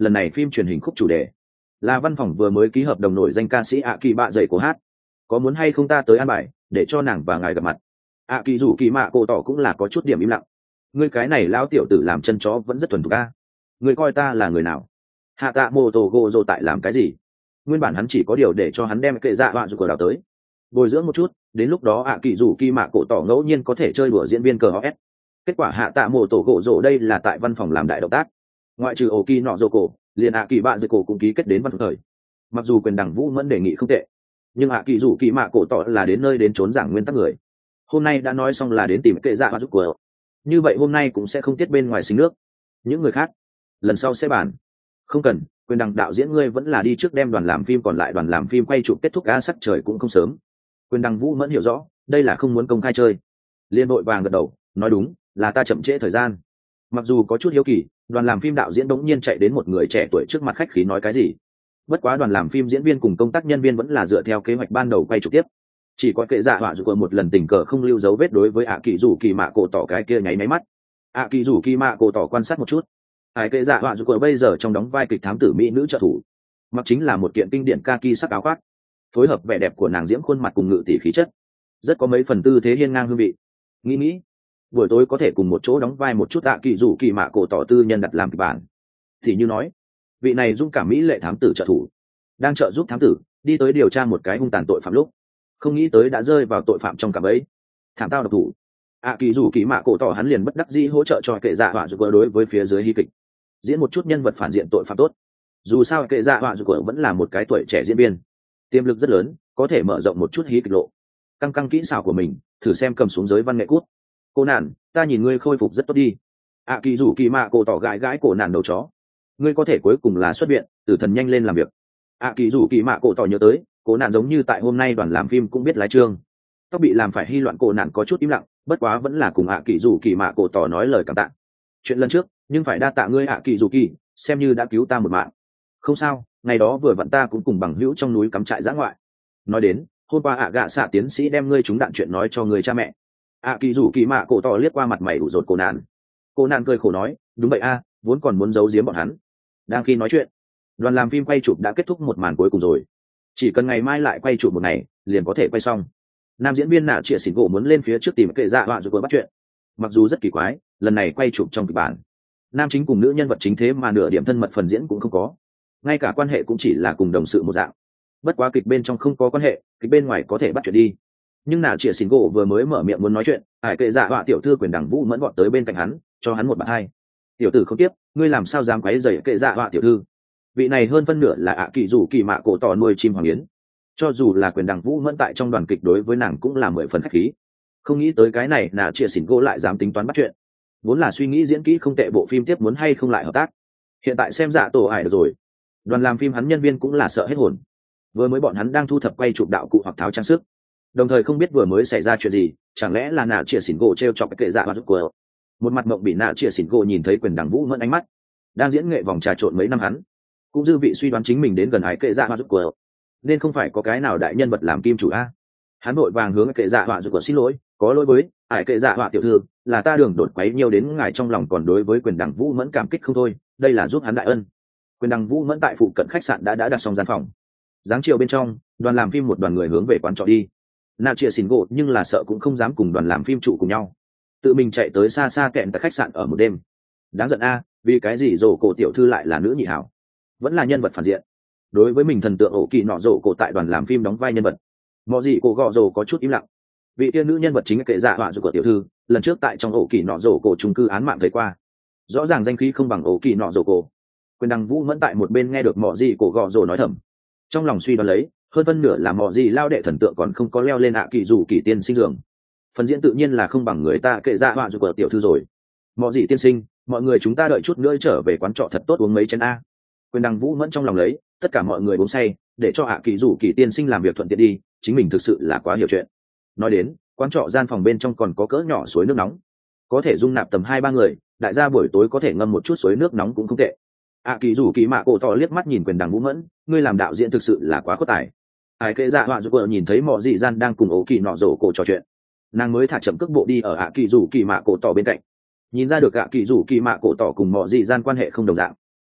lần này phim truyền hình khúc chủ đề là văn phòng vừa mới ký hợp đồng nổi danh ca sĩ ạ kỳ bạ dậy của hát, có muốn hay không ta tới an bài để cho nàng và ngài gặp mặt. ạ kỳ rủ kỳ mạ cổ tỏ cũng là có chút điểm im lặng. Ngươi cái này lão tiểu tử làm chân chó vẫn rất thuần thục a. Ngươi coi ta là người nào? Hạ tạ mô tô gô dô tại làm cái gì? Nguyên bản hắn chỉ có điều để cho hắn đem kệ dạ họa dù cờ đào tới bồi dưỡng một chút, đến lúc đó ạ kỳ rủ kỳ mạ cổ tỏ ngẫu nhiên có thể chơi đùa diễn viên cờ ho s. Kết quả hạ tạ mô tổ gỗ rộ đây là tại văn phòng làm đại động tác, ngoại trừ ổ kỳ nọ rộ cổ liền ạ kỳ bạ dây cổ cũng ký kết đến văn phòng thời. Mặc dù quyền đẳng vũ mẫn đề nghị không tệ, nhưng ạ kỳ rủ kỳ mạ cổ tỏ là đến nơi đến trốn giảng nguyên tắc người. Hôm nay đã nói xong là đến tìm kệ dạ họa giúp của, như vậy hôm nay cũng sẽ không tiết bên ngoài sinh nước. Những người khác lần sau sẽ bàn. Không cần, quyền đằng đạo diễn ngươi vẫn là đi trước đem đoàn làm phim còn lại đoàn làm phim quay chụp kết thúc, á sắc trời cũng không sớm. Quyền đằng vũ mẫn hiểu rõ đây là không muốn công khai chơi, liên đội vàng gật đầu nói đúng, là ta chậm trễ thời gian. Mặc dù có chút hiếu kỳ đoàn làm phim đạo diễn đống nhiên chạy đến một người trẻ tuổi trước mặt khách khí nói cái gì, bất quá đoàn làm phim diễn viên cùng công tác nhân viên vẫn là dựa theo kế hoạch ban đầu quay chụp tiếp. Chỉ có kệ dạ họa dù một lần tình cờ không lưu dấu vết đối với ạ kỳ rủ kỳ mạ cổ tỏ cái kia nháy máy mắt. ạ kỳ rủ kỳ mạ cổ tỏ quan sát một chút, ai kệ dạ họa dù của bây giờ trong đóng vai kịch thám tử mỹ nữ trợ thủ, mặc chính là một kiện kinh điển kaki sắc áo khoác, phối hợp vẻ đẹp của nàng diễm khuôn mặt cùng ngự tỷ khí chất, rất có mấy phần tư thế hiên ngang hương vị. Nghĩ nghĩ buổi tối có thể cùng một chỗ đóng vai một chút ạ kỳ rủ kỳ mạ cổ tỏ tư nhân đặt làm kịch bản. Thì như nói vị này dung cảm mỹ lệ thám tử trợ thủ đang trợ giúp thám tử đi tới điều tra một cái hung tàn tội phạm, lúc không nghĩ tới đã rơi vào tội phạm trong cạm bẫy thảm tao độc thủ. ạ kỳ rủ kỳ mạ cổ tỏ hắn liền bất đắc dĩ hỗ trợ cho kệ dạ họa dù của đối với phía dưới hí kịch diễn một chút nhân vật phản diện tội phạm tốt. Dù sao kệ dạ họa dù của vẫn là một cái tuổi trẻ diễn viên, tiềm lực rất lớn, có thể mở rộng một chút hí kịch lộ. Căng căng kỹ xảo của mình thử xem cầm xuống giới văn nghệ cút. Cô nản, ta nhìn ngươi khôi phục rất tốt đi. ạ kỳ rủ kỳ mạ cổ tỏ gãi gãi cổ nản đầu chó, ngươi có thể cuối cùng là xuất viện, tử thần nhanh lên làm việc. ạ kỳ rủ kỳ mạ cổ tỏ nhớ tới cổ nạn giống như tại hôm nay đoàn làm phim cũng biết lái trương, tóc bị làm phải hy loạn, cổ nạn có chút im lặng, bất quá vẫn là cùng ạ kỳ rủ kỳ mạ cổ tỏ nói lời cảm tạ. Chuyện lần trước nhưng phải đa tạ ngươi ạ kỳ rủ kỳ, xem như đã cứu ta một mạng. Không sao, ngày đó vừa vặn ta cũng cùng bằng hữu trong núi cắm trại dã ngoại. Nói đến hôm qua ạ gạ xạ tiến sĩ đem ngươi trúng đạn chuyện nói cho người cha mẹ. ạ kỳ rủ kỳ mạ cổ tỏ liếc qua mặt mày đủ rột cổ nạn. Cổ nạn cười khổ nói đúng vậy a, vốn còn muốn giấu giếm bọn hắn. Đang khi nói chuyện đoàn làm phim quay chụp đã kết thúc một màn cuối cùng rồi, chỉ cần ngày mai lại quay chụp một ngày liền có thể quay xong. Nam diễn viên nạ chĩa xỉn gỗ muốn lên phía trước tìm kệ dạ họa rồi bắt chuyện. Mặc dù rất kỳ quái, lần này quay chụp trong kịch bản nam chính cùng nữ nhân vật chính thế mà nửa điểm thân mật phần diễn cũng không có, ngay cả quan hệ cũng chỉ là cùng đồng sự một dạng. Bất quá kịch bên trong không có quan hệ, kịch bên ngoài có thể bắt chuyện đi. Nhưng nạ chĩa xỉn gỗ vừa mới mở miệng muốn nói chuyện, hải kệ dạ họa tiểu thư quyền đẳng vũ mẫn gọn tới bên cạnh hắn cho hắn một bạn hai. Tiểu tử không tiếp, ngươi làm sao dám quấy rầy kệ dạ họa tiểu thư? Vị này hơn phân nửa là ạ kỳ rủ kỳ mạ cổ tỏ nuôi chim hoàng yến, cho dù là quyền đằng vũ mẫn tại trong đoàn kịch đối với nàng cũng là mười phần khách khí. Không nghĩ tới cái này nà chia xỉn gỗ lại dám tính toán bắt chuyện, vốn là suy nghĩ diễn kỹ không tệ, bộ phim tiếp muốn hay không lại hợp tác, hiện tại xem dạ tổ ải được rồi. Đoàn làm phim hắn nhân viên cũng là sợ hết hồn, vừa mới bọn hắn đang thu thập quay chụp đạo cụ hoặc tháo trang sức, đồng thời không biết vừa mới xảy ra chuyện gì, chẳng lẽ là nà chia xỉn gỗ t r e o chọc cái kệ dạ và giúp của. Một mặt mộng bị nà chia xỉn gỗ nhìn thấy quyền đằng vũ mẫn ánh mắt đang diễn nghệ vòng trà trộn mấy năm, hắn cũng dư vị suy đoán chính mình đến gần ái kệ dạ và giúp của, nên không phải có cái nào đại nhân vật làm kim chủ a. Hắn vội vàng hướng kệ dạ họa giúp của xin lỗi, có lỗi với ải kệ dạ họa tiểu thư, là ta đường đột quấy nhiều đến ngài, trong lòng còn đối với quyền đằng vũ mẫn cảm kích không thôi, đây là giúp hắn đại ân. Quyền đằng vũ mẫn tại phụ cận khách sạn đã đã đặt xong gian phòng. Giáng chiều bên trong, đoàn làm phim một đoàn người hướng về quán trọ đi. Nào chia xỉn gỗ nhưng là sợ cũng không dám cùng đoàn làm phim trụ cùng nhau, tự mình chạy tới xa xa kẹn tại khách sạn ở một đêm. Đáng giận a, vì cái gì rổ cổ tiểu thư lại là nữ nhị hảo, vẫn là nhân vật phản diện. Đối với mình thần tượng ổ kỳ nọ rổ cổ tại đoàn làm phim đóng vai nhân vật, mọi gì cổ gọ rổ có chút im lặng. Vị tiên nữ nhân vật chính kệ dạ họa rổ của tiểu thư, lần trước tại trong ổ kỳ nọ rổ cổ chung cư án mạng thấy qua, rõ ràng danh khí không bằng ổ kỳ nọ rổ cổ. Quyền đăng vũ mẫn tại một bên nghe được mọi gì cổ gọ rổ nói thầm, trong lòng suy đoán lấy hơn phân nửa là mọi gì lao đệ thần tượng còn không có leo lên ạ kỳ dù kỳ tiên sinh giường, phần diễn tự nhiên là không bằng người ta kệ dạ họa rổ của tiểu thư rồi. Mọi gì tiên sinh, mọi người chúng ta đợi chút nữa trở về quán trọ thật tốt uống mấy chén a. Quyền đăng vũ mẫn trong lòng lấy tất cả mọi người uống say, để cho ạ kỳ dù kỳ tiên sinh làm việc thuận tiện đi, chính mình thực sự là quá hiểu chuyện. Nói đến quán trọ gian phòng bên trong còn có cỡ nhỏ suối nước nóng, có thể dung nạp tầm hai ba người, đại gia buổi tối có thể ngâm một chút suối nước nóng cũng không tệ. ạ kỳ dù kỳ mạ cổ tỏ liếc mắt nhìn quyền đằng vũ mẫn, ngươi làm đạo diễn thực sự là quá có tài. Ai kệ dạ họa dù cổ nhìn thấy mọi dị gian đang cùng ổ kỳ nọ rổ cổ trò chuyện, nàng mới thả chậm cước bộ đi ở ạ kỳ dù kỳ mạ cổ tỏ bên cạnh, nhìn ra được ạ kỳ dù kỳ mạ cổ tỏ cùng mọi dị gian quan hệ không đồng dạng.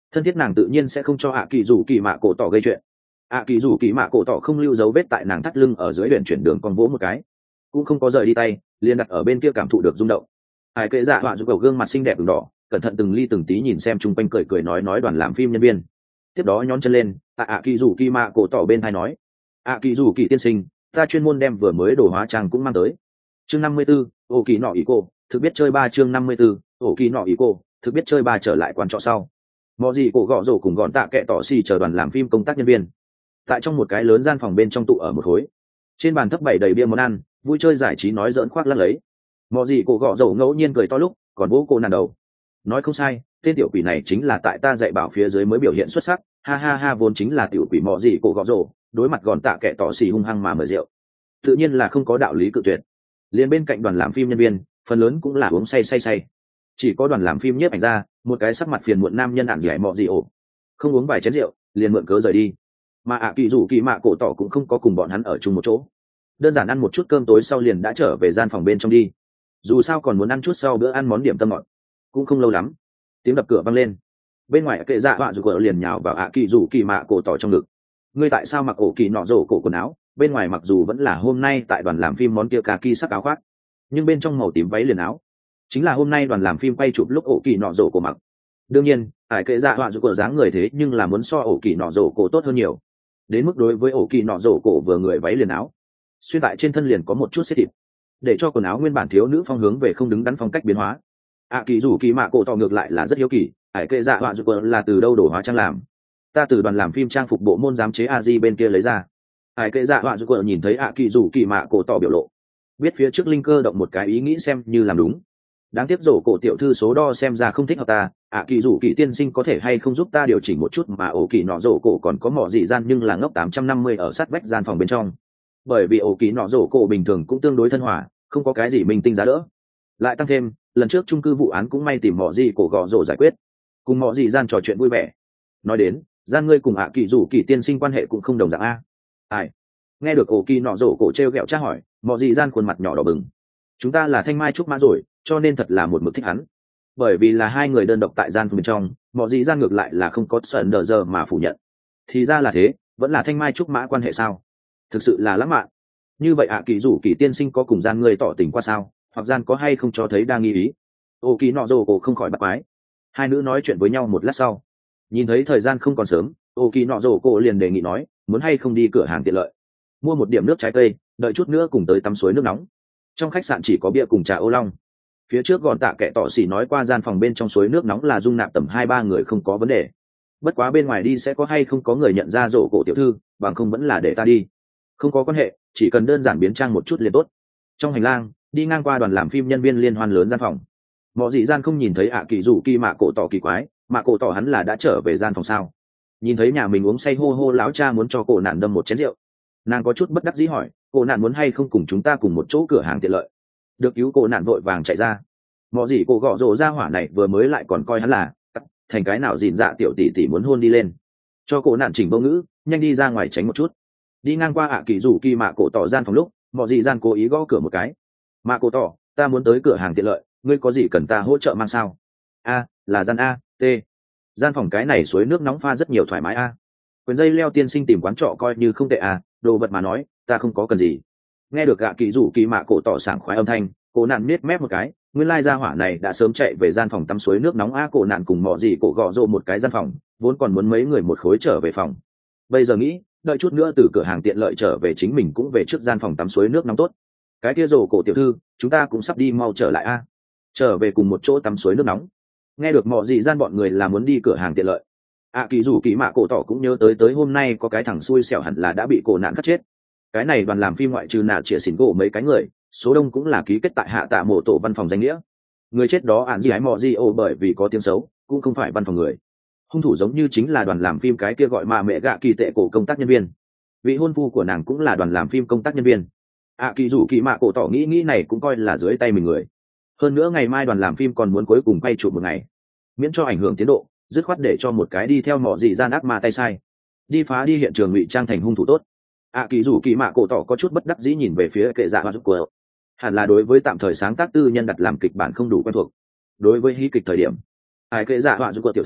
thân thiết nàng tự nhiên sẽ không cho ạ kỳ rủ kỳ mạ cổ tỏ gây chuyện. ạ kỳ rủ kỳ mạ cổ tỏ không lưu dấu vết tại nàng thắt lưng ở dưới huyện chuyển đường còn vỗ một cái, cũng không có rời đi tay, liền đặt ở bên kia cảm thụ được rung động. Hải kệ dạ họa rủ cầu gương mặt xinh đẹp đường đỏ, cẩn thận từng ly từng tí nhìn xem chung quanh cười cười nói nói đoàn làm phim nhân viên, tiếp đó nhón chân lên tại ạ kỳ rủ kỳ mạ cổ tỏ bên thai nói: ạ kỳ rủ kỳ tiên sinh, ta chuyên môn đem vừa mới đồ hóa trang cũng mang tới. Chương năm mươi 54, ổ kỳ nọ ý cô thực biết chơi ba. Chương năm mươi 54, ổ kỳ nọ ý cô thực biết chơi ba trở lại quán trọ sau. Mọi gì cổ gõ rổ cùng gọn tạ kệ tỏ xì chờ đoàn làm phim công tác nhân viên tại trong một cái lớn gian phòng bên trong tụ ở một khối, trên bàn thấp bày đầy bia món ăn, vui chơi giải trí nói dỡn khoác lắc lấy. Mọi gì cổ gõ rổ ngẫu nhiên cười to lúc còn vỗ cô nàng đầu, nói không sai, tên tiểu quỷ này chính là tại ta dạy bảo phía dưới mới biểu hiện xuất sắc, ha ha ha, vốn chính là tiểu quỷ. Mọi gì cổ gõ rổ đối mặt gọn tạ kệ tỏ xì hung hăng mà mời rượu, tự nhiên là không có đạo lý cự tuyệt. Liền bên cạnh đoàn làm phim nhân viên phần lớn cũng là uống say say say, chỉ có đoàn làm phim nhiếp ảnh ra một cái sắc mặt phiền muộn nam nhân ạn dẻ mọ gì ổ không uống vài chén rượu liền mượn cớ rời đi. Mà ạ kỳ rủ kỳ mạ cổ tỏ cũng không có cùng bọn hắn ở chung một chỗ, đơn giản ăn một chút cơm tối sau liền đã trở về gian phòng bên trong đi, dù sao còn muốn ăn chút sau bữa ăn món điểm tâm ngọt. Cũng không lâu lắm, tiếng đập cửa vang lên, bên ngoài kệ dạ họa rủ cửa liền nhào vào ạ kỳ rủ kỳ mạ cổ tỏ trong ngực. Ngươi tại sao mặc ổ kỳ nọ rổ cổ quần áo? Bên ngoài mặc dù vẫn là hôm nay tại đoàn làm phim món kia cà ki sắc áo khoác, nhưng bên trong màu tím váy liền áo chính là hôm nay đoàn làm phim quay chụp lúc ổ kỳ nọ rổ cổ mặc. Đương nhiên ải kệ dạ họa rủ cổ dáng người thế nhưng là muốn so ổ kỳ nọ rổ cổ tốt hơn nhiều, đến mức đối với ổ kỳ nọ rổ cổ vừa người váy liền áo xuyên tại trên thân liền có một chút xếp thịt, để cho quần áo nguyên bản thiếu nữ phong hướng về không đứng đắn phong cách biến hóa. ạ kỳ rủ kỳ mạ cổ tỏ ngược lại là rất hiếu kỳ, ải kệ dạ họa rủ cổ là từ đâu đổ hóa trang làm? Ta từ đoàn làm phim trang phục bộ môn giám chế a di bên kia lấy ra. Ải kệ dạ họa rủ cổ nhìn thấy ạ kỳ rủ kỳ mạ cổ tỏ biểu lộ, biết phía trước linh cơ động một cái ý nghĩ xem như làm đúng. Đáng tiếc rổ cổ tiểu thư số đo xem ra không thích hợp ta, ạ kỳ rủ kỳ tiên sinh có thể hay không giúp ta điều chỉnh một chút, mà ổ kỳ nọ rổ cổ còn có mỏ dị gian nhưng là ngốc tám trăm năm mươi ở sát vách gian phòng bên trong, bởi vì ổ kỳ nọ rổ cổ bình thường cũng tương đối thân hòa, không có cái gì minh tinh giá đỡ. Lại tăng thêm lần trước chung cư vụ án cũng may tìm mỏ dị cổ gò rổ giải quyết, cùng mỏ dị gian trò chuyện vui vẻ. Nói đến gian ngươi cùng ạ kỳ rủ kỳ tiên sinh quan hệ cũng không đồng dạng a. Ai? Nghe được ổ kỳ nọ rổ cổ treo gẹo tra hỏi, mỏ dị gian khuôn mặt nhỏ đỏ bừng. Chúng ta là thanh mai trúc mã rồi, cho nên thật là một mực thích hắn. Bởi vì là hai người đơn độc tại gian bên trong, mỏ dị gian ngược lại là không có sờn đờ giờ mà phủ nhận. Thì ra là thế, vẫn là thanh mai trúc mã quan hệ sao? Thực sự là lãng mạn. Như vậy ạ kỳ rủ kỳ tiên sinh có cùng gian ngươi tỏ tình qua sao, hoặc gian có hay không cho thấy đang nghi ý? Ổ kỳ nọ rổ cổ không khỏi bắt quái. Hai nữ nói chuyện với nhau một lát sau, nhìn thấy thời gian không còn sớm, ổ kỳ nọ rổ cổ liền đề nghị nói, muốn hay không đi cửa hàng tiện lợi mua một điểm nước trái cây, đợi chút nữa cùng tới tắm suối nước nóng. Trong khách sạn chỉ có bia cùng trà ô long. Phía trước gọn tạ kệ tỏ xỉ nói qua gian phòng bên trong suối nước nóng là dung nạp tầm hai ba người không có vấn đề, bất quá bên ngoài đi sẽ có hay không có người nhận ra rổ cổ tiểu thư, bằng không vẫn là để ta đi. Không có quan hệ, chỉ cần đơn giản biến trang một chút liền tốt. Trong hành lang đi ngang qua đoàn làm phim nhân viên liên hoan lớn gian phòng, mọi dị gian không nhìn thấy ạ kỳ rủ kỳ mạ cổ tỏ kỳ quái, mạ cổ tỏ hắn là đã trở về gian phòng sao? Nhìn thấy nhà mình uống say hô hô lão cha muốn cho cổ nạn đâm một chén rượu, nàng có chút bất đắc dĩ hỏi, cổ nạn muốn hay không cùng chúng ta cùng một chỗ cửa hàng tiện lợi? Được cứu cổ nạn vội vàng chạy ra. Mọi gì cổ gõ rổ ra hỏa này vừa mới lại còn coi hắn là thành cái nào dịn dạ tiểu tỷ tỷ muốn hôn đi lên, cho cổ nạn chỉnh vô ngữ, nhanh đi ra ngoài tránh một chút. Đi ngang qua ạ kỳ rủ kỳ mạ cổ tỏ gian phòng lúc, mọi gì gian cố ý gõ cửa một cái. Mạ cổ tỏ, ta muốn tới cửa hàng tiện lợi, ngươi có gì cần ta hỗ trợ mang sao? A là gian A T. Gian phòng cái này suối nước nóng pha rất nhiều thoải mái A. Quyền dây leo tiên sinh tìm quán trọ coi như không tệ A, đồ vật mà nói ta không có cần gì. Nghe được ạ kỳ rủ kỳ mạ cổ tỏ sảng khoái âm thanh, cổ nạn nết mép một cái, nguyên lai gia hỏa này đã sớm chạy về gian phòng tắm suối nước nóng. A cổ nạn cùng mọi gì cổ gõ rộ một cái gian phòng, vốn còn muốn mấy người một khối trở về phòng, bây giờ nghĩ đợi chút nữa từ cửa hàng tiện lợi trở về chính mình cũng về trước gian phòng tắm suối nước nóng tốt. Cái kia rổ cổ tiểu thư, chúng ta cũng sắp đi, mau trở lại A, trở về cùng một chỗ tắm suối nước nóng. Nghe được mọi gì gian bọn người là muốn đi cửa hàng tiện lợi, ạ kỳ rủ kỳ mạ cổ tỏ cũng nhớ tới tới hôm nay có cái thằng xui xẻo hẳn là đã bị cổ nạn cắt chết. Cái này đoàn làm phim ngoại trừ nào chĩa xỉn gỗ mấy cái người, số đông cũng là ký kết tại hạ tạ mộ tổ văn phòng danh nghĩa. Người chết đó ản gì ái mò gì ô bởi vì có tiếng xấu, cũng không phải văn phòng người. Hung thủ giống như chính là đoàn làm phim cái kia gọi mà mẹ gạ kỳ tệ cổ công tác nhân viên. Vị hôn phu của nàng cũng là đoàn làm phim công tác nhân viên. ạ kỳ rủ kỳ mạ cổ tỏ nghĩ nghĩ này cũng coi là dưới tay mình người. Hơn nữa ngày mai đoàn làm phim còn muốn cuối cùng quay chụp một ngày, miễn cho ảnh hưởng tiến độ, dứt khoát để cho một cái đi theo mỏ gì gian ác ma tay sai, đi phá đi hiện trường ngụy trang thành hung thủ tốt. ạ kỳ rủ kỳ mạ cổ tỏ có chút bất đắc dĩ nhìn về phía kệ dạ và giúp của hẳn là đối với tạm thời sáng tác tư nhân đặt làm kịch bản không đủ quen thuộc. Đối với hí kịch thời điểm, ai kệ dạ họa giúp của tiểu thư,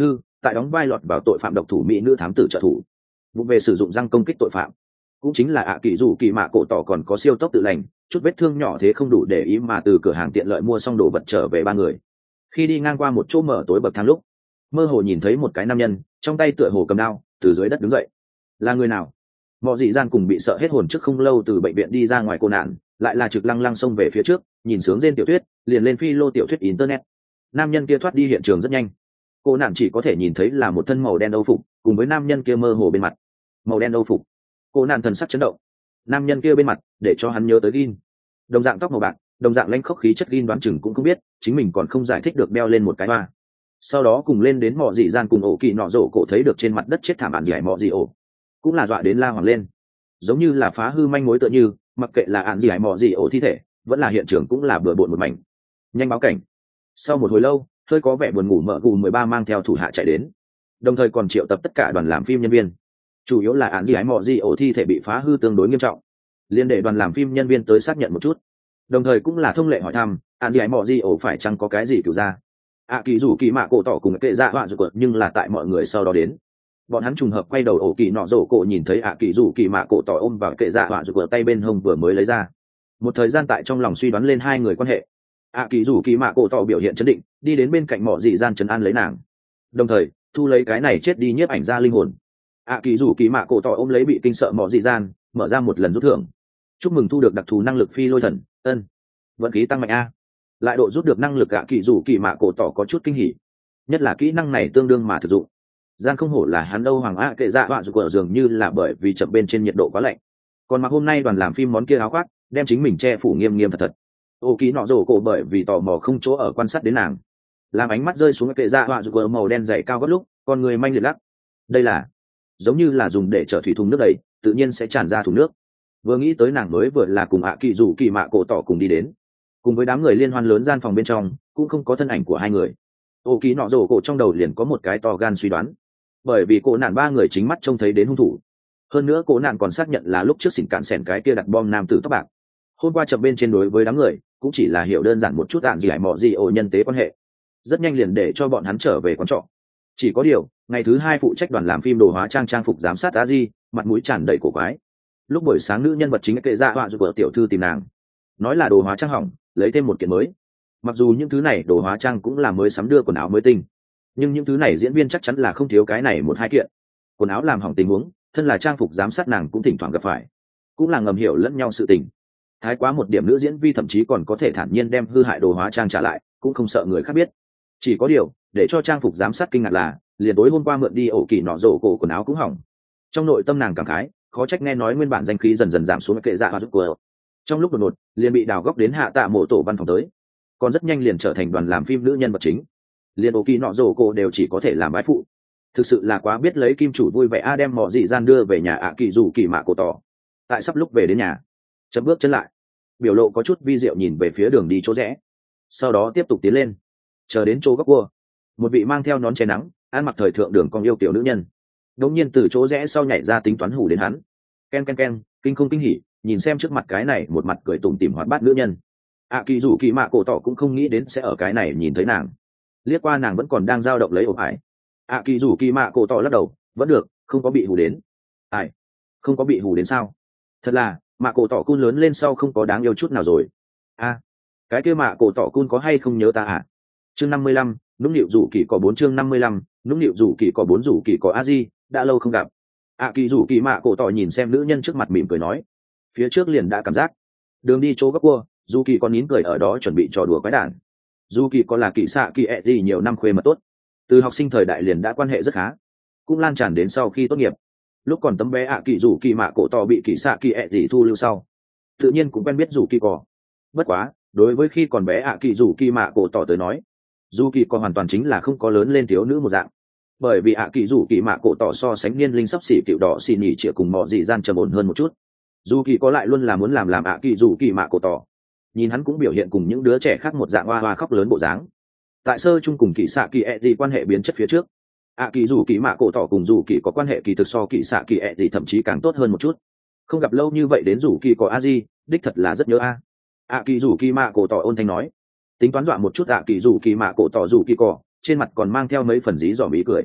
tại đóng vai lọt vào tội phạm độc thủ mỹ nữ thám tử trợ thủ, vụ về sử dụng răng công kích tội phạm, cũng chính là ạ kỳ dù kỳ mạ cổ tỏ còn có siêu tốc tự lành, chút vết thương nhỏ thế không đủ để ý mà từ cửa hàng tiện lợi mua xong đồ vật trở về ba người. Khi đi ngang qua một chỗ mở tối bậc thang lúc, mơ hồ nhìn thấy một cái nam nhân trong tay tựa hồ cầm đao từ dưới đất đứng dậy. Là người nào? Mọi dị gian cùng bị sợ hết hồn trước không lâu từ bệnh viện đi ra ngoài cô nạn, lại là trực lăng lăng xông về phía trước, nhìn sướng trên tiểu thuyết liền lên phi lô tiểu thuyết internet. Nam nhân kia thoát đi hiện trường rất nhanh, cô nạn chỉ có thể nhìn thấy là một thân màu đen âu phục cùng với nam nhân kia mơ hồ bên mặt. Màu đen âu phục, cô nạn thần sắc chấn động. Nam nhân kia bên mặt để cho hắn nhớ tới Gin, đồng dạng tóc màu bạc, đồng dạng lãnh khốc khí chất. Gin đoán chừng cũng không biết chính mình còn không giải thích được đeo lên một cái hoa. Sau đó cùng lên đến mọ dị gian cùng ổ kỳ nọ rổ cổ thấy được trên mặt đất chết thảm ạn dỉ mọ dị ổ, cũng là dọa đến la hoàng lên, giống như là phá hư manh mối tựa như, mặc kệ là ạn dỉ mọ dị ổ thi thể vẫn là hiện trường cũng là bừa bộn một mảnh. Nhanh báo cảnh. Sau một hồi lâu, hơi có vẻ buồn ngủ mợ gù mười ba mang theo thủ hạ chạy đến, đồng thời còn triệu tập tất cả đoàn làm phim nhân viên. Chủ yếu là ạn dỉ mọ dị ổ thi thể bị phá hư tương đối nghiêm trọng, liên để đoàn làm phim nhân viên tới xác nhận một chút, đồng thời cũng là thông lệ hỏi thăm ạn dỉ mọ dị ổ phải chăng có cái gì cửu ra. ạ kỳ rủ kỳ mạ cổ tỏ cùng kệ dạ họa rụt cột, nhưng là tại mọi người sau đó đến, bọn hắn trùng hợp quay đầu ổ kỳ nọ rổ cổ nhìn thấy ạ kỳ rủ kỳ mạ cổ tỏ ôm vào kệ dạ họa rụt cột tay bên hông vừa mới lấy ra. Một thời gian tại trong lòng suy đoán lên hai người quan hệ, ạ kỳ rủ kỳ mạ cổ tỏ biểu hiện chấn định, đi đến bên cạnh mỏ dị gian trấn an lấy nàng, đồng thời thu lấy cái này chết đi nhiếp ảnh ra linh hồn. ạ kỳ rủ kỳ mạ cổ tỏ ôm lấy bị kinh sợ mỏ dị gian, mở ra một lần rút thưởng, chúc mừng thu được đặc thù năng lực phi lôi thần. Ân, vận khí tăng mạnh a. Lại độ rút được năng lực ạ kỳ rủ kỳ mạ cổ tỏ có chút kinh hỉ, nhất là kỹ năng này tương đương mà thực dụng. Gian không hổ là hắn đâu hoàng a kệ dạ họa rụt dường như là bởi vì chậm bên trên nhiệt độ quá lạnh, còn mặc hôm nay đoàn làm phim món kia áo khoác đem chính mình che phủ nghiêm nghiêm thật thật. Ô ký nọ rổ cổ bởi vì tò mò không chỗ ở quan sát đến nàng, làm ánh mắt rơi xuống kệ dạ họa rụt màu đen dày cao gấp lúc con người manh liệt lắc. Đây là giống như là dùng để chở thủy thùng nước đầy, tự nhiên sẽ tràn ra thùng nước. Vừa nghĩ tới nàng mới vừa là cùng ạ kỳ rủ kỳ mạ cổ tỏ cùng đi đến, cùng với đám người liên hoan lớn gian phòng bên trong cũng không có thân ảnh của hai người. Ô ký nọ rổ cổ trong đầu liền có một cái to gan suy đoán, bởi vì cổ nạn ba người chính mắt trông thấy đến hung thủ, hơn nữa cổ nạn còn xác nhận là lúc trước xỉn cạn sẻn cái kia đặt bom nam tử tóc bạc. Hôm qua chậm bên trên đối với đám người cũng chỉ là hiểu đơn giản một chút ạn gì hải mọ gì ổ nhân tế quan hệ, rất nhanh liền để cho bọn hắn trở về quán trọ. Chỉ có điều ngày thứ hai phụ trách đoàn làm phim đồ hóa trang trang phục giám sát a di mặt mũi tràn đầy cổ quái. Lúc buổi sáng nữ nhân vật chính kệ ra họa của tiểu thư tìm nàng, nói là đồ hóa trang hỏng, lấy thêm một kiện mới. Mặc dù những thứ này đồ hóa trang cũng là mới sắm đưa quần áo mới tinh, nhưng những thứ này diễn viên chắc chắn là không thiếu cái này một hai kiện. Quần áo làm hỏng tình huống, thân là trang phục giám sát nàng cũng thỉnh thoảng gặp phải, cũng là ngầm hiểu lẫn nhau sự tình. Thái quá một điểm nữ diễn viên thậm chí còn có thể thản nhiên đem hư hại đồ hóa trang trả lại, cũng không sợ người khác biết. Chỉ có điều để cho trang phục giám sát kinh ngạc là liền tối hôm qua mượn đi ổ kỳ nọ rổ cổ quần áo cũng hỏng. Trong nội tâm nàng cảm khái, khó trách nghe nói nguyên bản danh khí dần dần giảm xuống kệ dạ và giúp của. Trong lúc đột ngột liền bị đào góc đến hạ tạ mộ tổ văn phòng tới, còn rất nhanh liền trở thành đoàn làm phim nữ nhân vật chính. Liền ổ kỳ nọ rổ cổ đều chỉ có thể làm bái phụ, thực sự là quá biết lấy kim chủ vui vẻ a. Đem mỏ dị gian đưa về nhà ạ kỳ dù kỳ mạ cổ tỏ, tại sắp lúc về đến nhà chậm bước chân lại, biểu lộ có chút vi diệu nhìn về phía đường đi chỗ rẽ, sau đó tiếp tục tiến lên, chờ đến chỗ góc cua, một vị mang theo nón che nắng, ăn mặc thời thượng đường con yêu kiểu nữ nhân đống nhiên từ chỗ rẽ sau nhảy ra tính toán hủ đến hắn. Ken ken ken, kinh không kinh hỉ nhìn xem trước mặt cái này một mặt cười tủm tỉm hoạt bát nữ nhân. ạ kỳ dù kỳ mạ cổ tỏ cũng không nghĩ đến sẽ ở cái này nhìn thấy nàng, liếc qua nàng vẫn còn đang dao động lấy ổ ải. ạ kỳ dù kỳ mạ cổ tỏ lắc đầu, vẫn được, không có bị hù đến. Ai? Không có bị hù đến sao? Thật là mạ cổ tỏ cun lớn lên sau không có đáng yêu chút nào rồi. A, à, cái kia mạ cổ tỏ cun có hay không nhớ ta à? Chương năm mươi lăm, nũng nịu rủ kỳ có bốn. Chương năm mươi lăm, nũng nịu rủ kỳ có bốn. Rủ kỳ có a di, đã lâu không gặp. ạ kỳ rủ kỳ mạ cổ tỏ nhìn xem nữ nhân trước mặt mỉm cười nói, phía trước liền đã cảm giác đường đi chỗ gấp cua, dù kỳ còn nín cười ở đó chuẩn bị trò đùa quái đản. Dù kỳ có là kỳ xạ kỳ ẹ gì nhiều năm khuê mật tốt, từ học sinh thời đại liền đã quan hệ rất khá, cũng lan tràn đến sau khi tốt nghiệp. Lúc còn tấm bé ạ kỳ rủ kỳ mạ cổ tỏ bị kỳ xạ kỳ ẹ gì thu lưu sau, tự nhiên cũng quen biết rủ kỳ cỏ. Bất quá đối với khi còn bé ạ kỳ rủ kỳ mạ cổ tỏ tới nói, dù kỳ cỏ hoàn toàn chính là không có lớn lên thiếu nữ một dạng. Bởi vì ạ kỳ rủ kỳ mạ cổ tỏ so sánh niên linh sắp xỉ cựu đỏ xì nhỉ chĩa cùng mọi dị gian trầm ổn hơn một chút. Dù kỳ có lại luôn là muốn làm làm ạ kỳ rủ kỳ mạ cổ tỏ, nhìn hắn cũng biểu hiện cùng những đứa trẻ khác một dạng hoa hoa khóc lớn bộ dáng. Tại sơ chung cùng kỳ xạ kỳ ẹ gì quan hệ biến chất phía trước, ạ kỳ rủ kỳ mạ cổ tỏ cùng dù kỳ có quan hệ kỳ thực so kỳ xạ kỳ ẹ gì thậm chí càng tốt hơn một chút. Không gặp lâu như vậy đến rủ kỳ có a di, đích thật là rất nhớ a. ạ kỳ rủ kỳ mạ cổ tỏ ôn thanh nói, tính toán dọa một chút ạ kỳ rủ kỳ mạ cổ tỏ rủ kỳ cỏ, trên mặt còn mang theo mấy phần dí dỏm ý cười.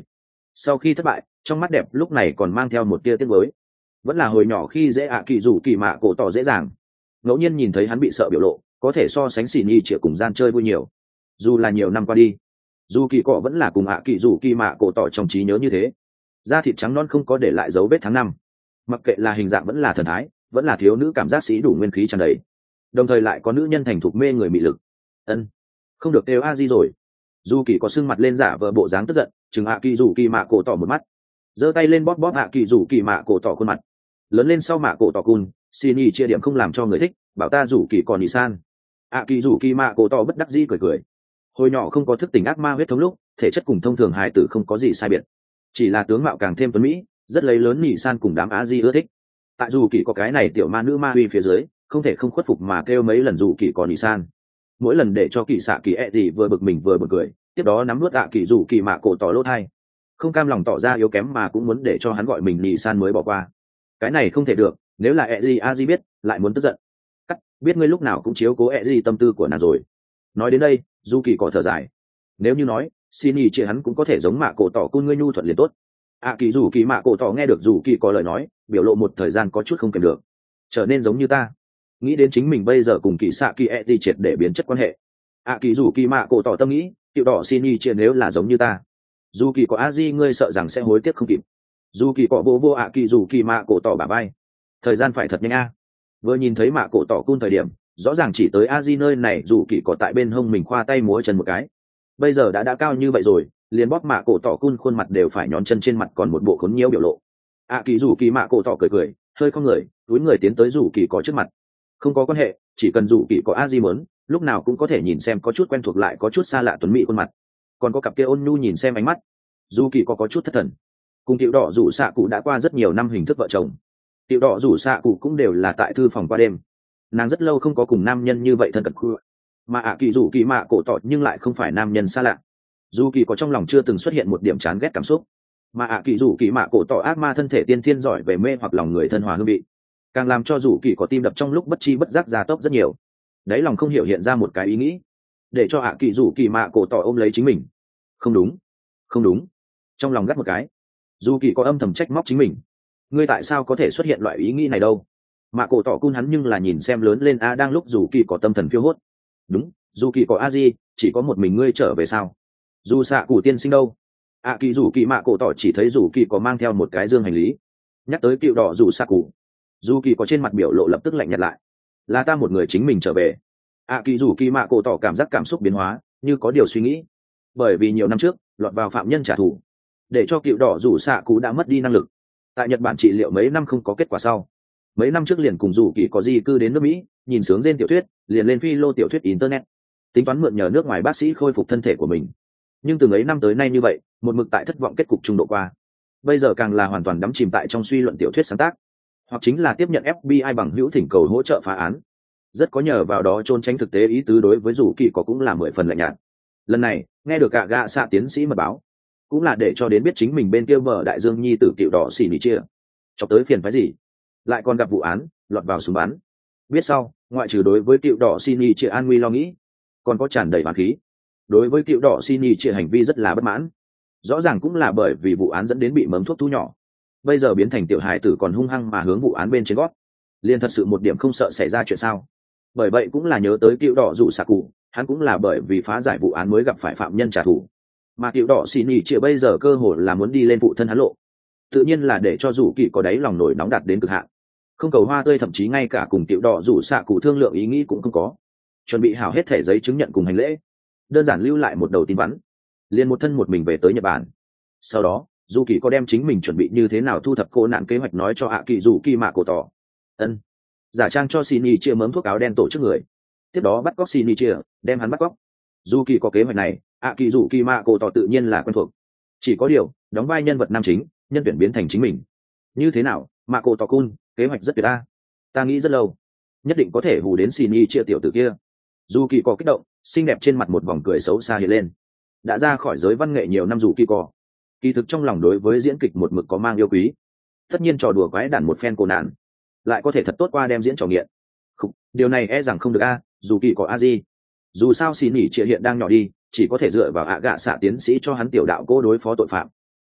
Sau khi thất bại, trong mắt đẹp lúc này còn mang theo một tia tiếc nuối. Vẫn là hồi nhỏ khi dễ ạ kỳ rủ kỳ mạ cổ tỏ dễ dàng, ngẫu nhiên nhìn thấy hắn bị sợ biểu lộ, có thể so sánh xì nhì chĩa cùng gian chơi vui nhiều. Dù là nhiều năm qua đi, dù kỳ cọ vẫn là cùng ạ kỳ rủ kỳ mạ cổ tỏ trong trí nhớ như thế. Da thịt trắng non không có để lại dấu vết tháng năm, mặc kệ là hình dạng vẫn là thần thái, vẫn là thiếu nữ cảm giác sĩ đủ nguyên khí tràn đầy, đồng thời lại có nữ nhân thành thục mê người mị lực. Ân, không được đều a di rồi. Dù kỳ có sưng mặt lên giả vờ bộ dáng tức giận, chừng ạ kỳ rủ kỳ mạ cổ tỏ một mắt, giơ tay lên bóp bóp ạ kỳ rủ kỳ mạ cổ tỏ khuôn mặt. Lớn lên sau mạ cổ tỏ cun, xin y chia điểm không làm cho người thích, bảo ta rủ kỳ còn nhị san. ạ kỳ rủ kỳ mạ cổ tỏ bất đắc dĩ cười cười. Hồi nhỏ không có thức tỉnh ác ma huyết thống lúc, thể chất cùng thông thường hài tử không có gì sai biệt, chỉ là tướng mạo càng thêm tuấn mỹ, rất lấy lớn nhị san cùng đám á di ưa thích. Tại dù kỳ có cái này tiểu ma nữ ma uy phía dưới, không thể không khuất phục mà kêu mấy lần dù kỳ còn nhị san. Mỗi lần để cho kỳ xạ kỳ ẹ gì vừa bực mình vừa bực cười, tiếp đó nắm nuốt ạ kỳ rủ kỳ mạ cổ tỏ lỗ thai, không cam lòng tỏ ra yếu kém mà cũng muốn để cho hắn gọi mình nhị san mới bỏ qua. Cái này không thể được, nếu là ẹ gì a di biết lại muốn tức giận. Cắt, biết ngươi lúc nào cũng chiếu cố ẹ gì tâm tư của nàng rồi. Nói đến đây, du kỳ có thở dài. Nếu như nói xin ý chị hắn cũng có thể giống mạ cổ tỏ cun ngươi nhu thuận liền tốt. ạ kỳ rủ kỳ mạ cổ tỏ nghe được dù kỳ có lời nói, biểu lộ một thời gian có chút không kèm được, trở nên giống như ta. Nghĩ đến chính mình bây giờ cùng kỳ xạ kỳ ẹ gì triệt để biến chất quan hệ, ạ kỳ rủ kỳ mạ cổ tỏ tâm nghĩ, tiểu đỏ xin ý chị nếu là giống như ta, dù kỳ có a di ngươi sợ rằng sẽ hối tiếc không kịp. Dù kỳ có vô vô ạ kỳ rủ kỳ mạ cổ tỏ bả vai, thời gian phải thật nhanh a. Vừa nhìn thấy mạ cổ tỏ cun thời điểm, rõ ràng chỉ tới a di nơi này, dù kỳ có tại bên hông mình khoa tay múa chân một cái. Bây giờ đã đã cao như vậy rồi, liền bóp mạ cổ tỏ cun khuôn mặt đều phải nhón chân trên mặt còn một bộ khốn nhiễu biểu lộ. ạ kỳ rủ kỳ mạ cổ tỏ cười cười, hơi không người túi người tiến tới rủ kỳ có trước mặt. Không có quan hệ, chỉ cần rủ kỳ có a di muốn, lúc nào cũng có thể nhìn xem có chút quen thuộc lại có chút xa lạ tuấn mỹ khuôn mặt, còn có cặp kia ôn nhu nhìn xem ánh mắt. Dù kỳ có có chút thất thần. Cùng tiểu đỏ rủ xạ cụ đã qua rất nhiều năm hình thức vợ chồng, tiểu đỏ rủ xạ cụ cũng đều là tại thư phòng qua đêm, nàng rất lâu không có cùng nam nhân như vậy thân cận khu. Mà ạ kỳ rủ kỳ mạ cổ tỏ nhưng lại không phải nam nhân xa lạ. Dù kỳ có trong lòng chưa từng xuất hiện một điểm chán ghét cảm xúc, mà ạ kỳ rủ kỳ mạ cổ tỏ ác ma thân thể tiên thiên giỏi về mê hoặc lòng người thân hòa hương vị, càng làm cho rủ kỳ có tim đập trong lúc bất chi bất giác gia tốc rất nhiều. Đấy lòng không hiểu hiện ra một cái ý nghĩ, để cho ạ kỳ rủ kỳ mạ cổ tỏ ôm lấy chính mình. Không đúng, không đúng. Trong lòng gắt một cái, dù kỳ có âm thầm trách móc chính mình, ngươi tại sao có thể xuất hiện loại ý nghĩ này đâu. Mạ cổ tỏ cun hắn nhưng là nhìn xem lớn lên a đang lúc dù kỳ có tâm thần phiêu hốt. Đúng, dù kỳ có a di, chỉ có một mình ngươi trở về sao? Dù xạ cụ tiên sinh đâu? ạ kỳ dù kỳ mạ cổ tỏ chỉ thấy dù kỳ có mang theo một cái dương hành lý. Nhắc tới cựu đỏ dù xạ cụ, dù kỳ có trên mặt biểu lộ lập tức lạnh nhạt lại. Là ta một người chính mình trở về. ạ kỳ dù kỳ mạ cổ tỏ cảm giác cảm xúc biến hóa, như có điều suy nghĩ. Bởi vì nhiều năm trước lọt vào phạm nhân trả thù, để cho cựu đỏ dù xạ cụ đã mất đi năng lực. Tại Nhật Bản trị liệu mấy năm không có kết quả sau, mấy năm trước liền cùng dù kỳ có di cư đến nước Mỹ, nhìn sướng trên tiểu thuyết, liền lên phi lô tiểu thuyết internet, tính toán mượn nhờ nước ngoài bác sĩ khôi phục thân thể của mình. Nhưng từ ấy năm tới nay như vậy, một mực tại thất vọng kết cục trung độ qua. Bây giờ càng là hoàn toàn đắm chìm tại trong suy luận tiểu thuyết sáng tác, hoặc chính là tiếp nhận ép bê i bằng hữu thỉnh cầu hỗ trợ phá án, rất có nhờ vào đó trốn tránh thực tế ý tứ đối với dù kỳ có cũng là mười phần lạnh nhạt. Lần này nghe được cả gạ xạ tiến sĩ mật báo, cũng là để cho đến biết chính mình bên kia vợ đại dương nhi tử tiểu đỏ xỉ nỉ chia chọc tới phiền phái gì, lại còn gặp vụ án lọt vào súng bắn. Biết sau, ngoại trừ đối với tiểu đỏ xỉ nỉ chia an nguy lo nghĩ, còn có tràn đầy oán khí. Đối với tiểu đỏ xỉ nỉ chia hành vi rất là bất mãn, rõ ràng cũng là bởi vì vụ án dẫn đến bị mớm thuốc thú nhỏ, bây giờ biến thành tiểu hài tử còn hung hăng mà hướng vụ án bên trên gót, liền thật sự một điểm không sợ xảy ra chuyện sao. Bởi vậy cũng là nhớ tới tiểu đỏ rủ xạ cụ, hắn cũng là bởi vì phá giải vụ án mới gặp phải phạm nhân trả thù, mà tiểu đỏ xì nỉ chia bây giờ cơ hội là muốn đi lên phụ thân hắn lộ, tự nhiên là để cho rủ kỳ có đáy lòng nổi nóng đạt đến cực hạn, không cầu hoa tươi, thậm chí ngay cả cùng tiểu đỏ rủ xạ cụ thương lượng ý nghĩ cũng không có, chuẩn bị hảo hết thẻ giấy chứng nhận cùng hành lễ, đơn giản lưu lại một đầu tin vắn, liền một thân một mình về tới Nhật Bản. Sau đó dù kỳ có đem chính mình chuẩn bị như thế nào thu thập cô nạn kế hoạch nói cho ạ kỳ dù kỳ mạ cổ tỏ. Ân, giả trang cho xin y chia mớm thuốc áo đen tổ chức người, tiếp đó bắt cóc xin y chia, đem hắn bắt cóc. Dù kỳ có kế hoạch này, ạ kỳ dù kỳ mạ cổ tỏ tự nhiên là quen thuộc, chỉ có điều đóng vai nhân vật nam chính, nhân tuyển biến thành chính mình. Như thế nào mạ cổ tỏ cun, kế hoạch rất tuyệt a, ta nghĩ rất lâu, nhất định có thể hù đến xin y chia tiểu tử kia. Dù kỳ có kích động, xinh đẹp trên mặt một vòng cười xấu xa hiện lên. Đã ra khỏi giới văn nghệ nhiều năm dù kỳ có, kỳ thực trong lòng đối với diễn kịch một mực có mang yêu quý. Tất nhiên trò đùa quái đản một phen cô nạn, lại có thể thật tốt qua đem diễn trò nghiện. Không, điều này e rằng không được a, dù kỳ có a gì. Dù sao xin nghỉ trịa hiện đang nhỏ đi, chỉ có thể dựa vào ạ gạ xạ tiến sĩ cho hắn tiểu đạo cô đối phó tội phạm.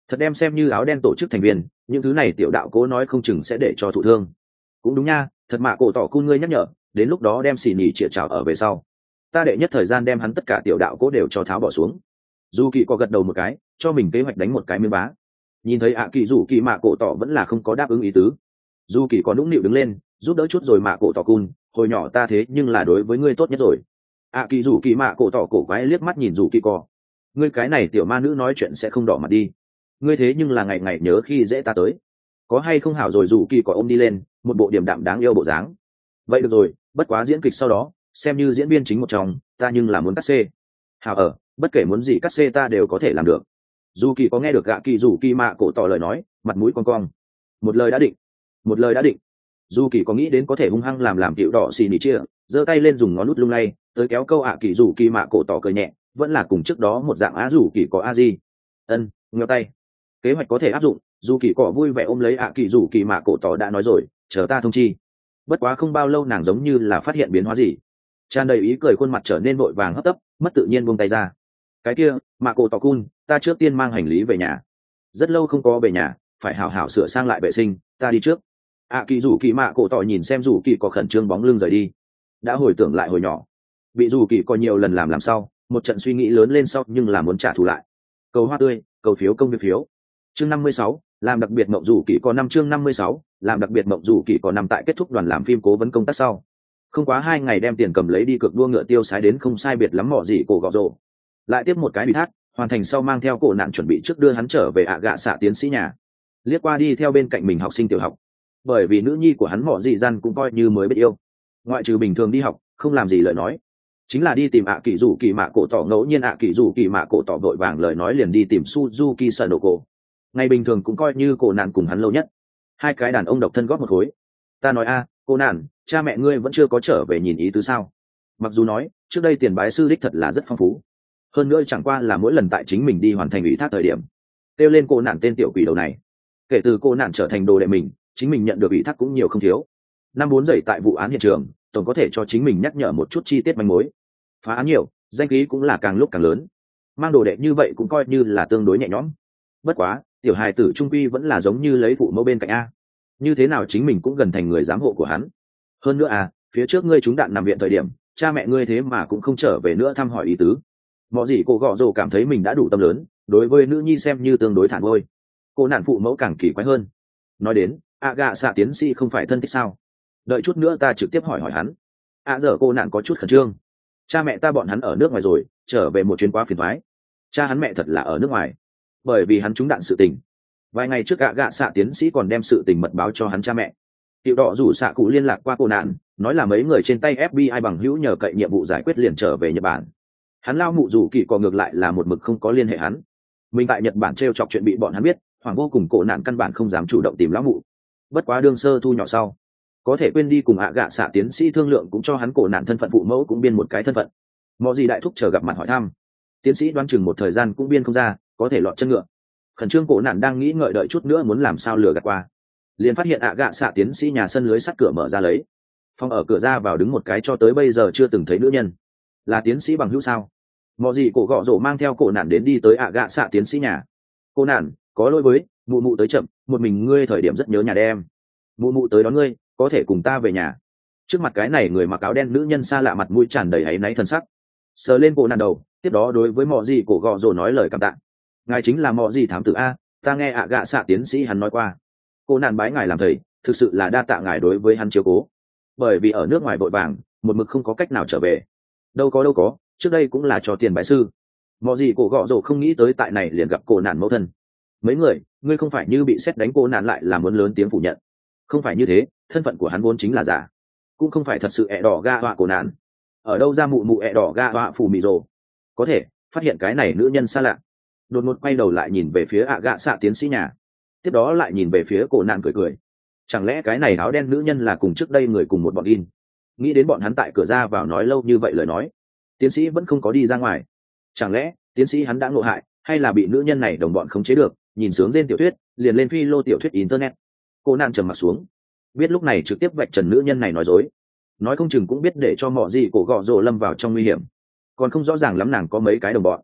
thật đem xem như áo đen tổ chức thành viên, những thứ này tiểu đạo cố nói không chừng sẽ để cho thụ thương. Cũng đúng nha, thật mạ cổ tỏ cun ngươi nhắc nhở, đến lúc đó đem xì nhì chĩa chảo ở về sau, ta đệ nhất thời gian đem hắn tất cả tiểu đạo cố đều cho tháo bỏ xuống. Dù kỳ có gật đầu một cái, cho mình kế hoạch đánh một cái miếng bá. Nhìn thấy ạ kỳ dù kỳ mạ cổ tỏ vẫn là không có đáp ứng ý tứ, dù kỳ có nũng nịu đứng lên giúp đỡ chút rồi mạ cổ tỏ cun, hồi nhỏ ta thế nhưng là đối với ngươi tốt nhất rồi. ạ kỳ dù kỳ mạ cổ tỏ cổ quái liếc mắt nhìn dù kỳ cò, ngươi cái này tiểu ma nữ nói chuyện sẽ không đỏ mặt đi, ngươi thế nhưng là ngày ngày nhớ khi dễ ta tới, có hay không hảo rồi. Dù kỳ cò ôm đi lên một bộ điểm đạm đáng yêu bộ dáng. Vậy được rồi, bất quá diễn kịch sau đó xem như diễn viên chính một trong, ta nhưng là muốn cắt xê. Hảo ở, bất kể muốn gì cắt xê ta đều có thể làm được. Dù kỳ có nghe được gạ kỳ dù kỳ mạ cổ tỏ lời nói, mặt mũi con cong. Một lời đã định, một lời đã định. Dù kỳ có nghĩ đến có thể hung hăng làm làm tiểu đỏ xì nỉ chia, giơ tay lên dùng ngón nút lung lay tới kéo câu ạ kỳ dù kỳ mạ cổ tỏ cười nhẹ, vẫn là cùng trước đó một dạng á dù kỳ có a di. Ân, ngheo tay. Kế hoạch có thể áp dụng. Dù kỳ cỏ vui vẻ ôm lấy ạ kỳ dù kỳ mạ cổ tỏ đã nói rồi, chờ ta thông chi. Bất quá không bao lâu nàng giống như là phát hiện biến hóa gì, tràn đầy ý cười khuôn mặt trở nên vội vàng hấp tấp, mất tự nhiên buông tay ra. Cái kia mạ cổ tỏ cun, ta trước tiên mang hành lý về nhà, rất lâu không có về nhà, phải hảo hảo sửa sang lại vệ sinh, ta đi trước. ạ kỳ dù kỳ mạ cổ tỏ nhìn xem dù kỳ có khẩn trương bóng lưng rời đi, đã hồi tưởng lại hồi nhỏ bị dù kỳ có nhiều lần làm làm sao, một trận suy nghĩ lớn lên sau nhưng là muốn trả thù lại. Cầu hoa tươi, cầu phiếu công việc phiếu. Chương năm mươi sáu, làm đặc biệt mộng dù kỳ có năm. Chương năm mươi sáu, làm đặc biệt mộng dù kỳ có năm. Tại kết thúc đoàn làm phim cố vấn công tác sau, không quá hai ngày đem tiền cầm lấy đi cược đua ngựa tiêu sái đến không sai biệt lắm mỏ gì cổ gọ rồ, lại tiếp một cái ủy thác hoàn thành sau mang theo cổ nạn chuẩn bị trước đưa hắn trở về ạ gạ xạ tiến sĩ nhà. Liếc qua đi theo bên cạnh mình học sinh tiểu học, bởi vì nữ nhi của hắn mỏ dị gian cũng coi như mới biết yêu, ngoại trừ bình thường đi học không làm gì lời nói, chính là đi tìm ạ kỳ dù kỳ mạ cổ tỏ. Ngẫu nhiên ạ kỳ dù kỳ mạ cổ tỏ vội vàng lời nói liền đi tìm Suzuki Sanoko. Ngày bình thường cũng coi như cổ nạn cùng hắn lâu nhất, hai cái đàn ông độc thân góp một khối. Ta nói a, cô nạn, cha mẹ ngươi vẫn chưa có trở về nhìn ý tứ sao? Mặc dù nói trước đây tiền bái sư đích thật là rất phong phú, hơn nữa chẳng qua là mỗi lần tại chính mình đi hoàn thành ủy thác thời điểm kêu lên cô nạn tên tiểu quỷ đầu này. Kể từ cô nạn trở thành đồ đệ mình, chính mình nhận được ủy thác cũng nhiều không thiếu. Năm bốn dậy tại vụ án hiện trường, tổng có thể cho chính mình nhắc nhở một chút chi tiết manh mối. Phá án nhiều, danh khí cũng là càng lúc càng lớn. Mang đồ đệ như vậy cũng coi như là tương đối nhẹ nhõm. Bất quá tiểu hài tử trung quy vẫn là giống như lấy phụ mẫu bên cạnh a, như thế nào chính mình cũng gần thành người giám hộ của hắn. Hơn nữa à, phía trước ngươi trúng đạn nằm viện thời điểm, cha mẹ ngươi thế mà cũng không trở về nữa thăm hỏi ý tứ. Mọi gì cô gọ rồ cảm thấy mình đã đủ tâm lớn, đối với nữ nhi xem như tương đối thản vôi. Cô nạn phụ mẫu càng kỳ quái hơn. Nói đến ạ gạ xạ tiến sĩ không phải thân thích sao? Đợi chút nữa ta trực tiếp hỏi hỏi hắn. À giờ cô nạn có chút khẩn trương. Cha mẹ ta bọn hắn ở nước ngoài rồi, trở về một chuyến quá phiền thoái. Cha hắn mẹ thật là ở nước ngoài, bởi vì hắn trúng đạn sự tình. Vài ngày trước ạ gạ xạ tiến sĩ còn đem sự tình mật báo cho hắn cha mẹ. Tiểu đỏ rủ xạ cụ liên lạc qua cô nạn, nói là mấy người trên tay ép bi ai bằng hữu nhờ cậy nhiệm vụ giải quyết liền trở về Nhật Bản. Hắn lao mụ rủ kỳ còn ngược lại là một mực không có liên hệ hắn. Mình tại Nhật Bản trêu chọc chuyện bị bọn hắn biết, hoảng vô cùng, cổ nạn căn bản không dám chủ động tìm lão mụ. Bất quá đương sơ thu nhỏ sau, có thể quên đi cùng ạ gạ xạ tiến sĩ thương lượng, cũng cho hắn cổ nạn thân phận phụ mẫu cũng biên một cái thân phận. Mọi gì đại thúc chờ gặp mặt hỏi thăm, tiến sĩ đoán chừng một thời gian cũng biên không ra, có thể lọt chân ngựa. Khẩn trương cổ nạn đang nghĩ ngợi đợi chút nữa muốn làm sao lừa gạt qua, liền phát hiện ạ gạ xạ tiến sĩ nhà sân lưới sắt cửa mở ra, lấy phòng ở cửa ra vào đứng một cái cho tới bây giờ chưa từng thấy nữ nhân. Là tiến sĩ bằng hữu sao? Mọi gì cổ gọ rổ mang theo cổ nạn đến đi tới ạ gạ xạ tiến sĩ nhà. Cô nạn, có lỗi với mụ mụ tới chậm, một mình ngươi thời điểm rất nhớ nhà đem, mụ mụ tới đón ngươi, có thể cùng ta về nhà. Trước mặt cái này người mặc áo đen nữ nhân xa lạ mặt mũi tràn đầy áy náy thân sắc, sờ lên cổ nạn đầu, tiếp đó đối với mọi gì cổ gọ rổ nói lời cảm tạ. Ngài chính là mọi gì thám tử a, ta nghe ạ gạ xạ tiến sĩ hắn nói qua. Cô nạn bái ngài làm thầy, thực sự là đa tạ ngài đối với hắn chiếu cố, bởi vì ở nước ngoài vội vàng một mực không có cách nào trở về. Đâu có đâu có, trước đây cũng là cho tiền bái sư. Mọi gì cổ gọ rổ không nghĩ tới tại này liền gặp cô nạn mẫu thân. Mấy người, ngươi không phải như bị xét đánh, cô nạn lại là muốn lớn tiếng phủ nhận. Không phải như thế, thân phận của hắn vốn chính là giả, cũng không phải thật sự ẹ đỏ ga họa cổ nạn. Ở đâu ra mụ mụ ẹ đỏ ga họa phù mì rồ? Có thể phát hiện cái này nữ nhân xa lạ, đột ngột quay đầu lại nhìn về phía ạ gạ xạ tiến sĩ nhà, tiếp đó lại nhìn về phía cổ nạn cười cười. Chẳng lẽ cái này áo đen nữ nhân là cùng trước đây người cùng một bọn in? Nghĩ đến bọn hắn tại cửa ra vào nói lâu như vậy lời nói, tiến sĩ vẫn không có đi ra ngoài. Chẳng lẽ tiến sĩ hắn đã ngộ hại, hay là bị nữ nhân này đồng bọn khống chế được, nhìn sướng trên tiểu thuyết liền lên phi lô tiểu thuyết internet? Cô nạn trầm mặt xuống, biết lúc này trực tiếp vạch trần nữ nhân này nói dối, nói không chừng cũng biết để cho mọi gì cổ gọ rồ lâm vào trong nguy hiểm. Còn không rõ ràng lắm nàng có mấy cái đồng bọn.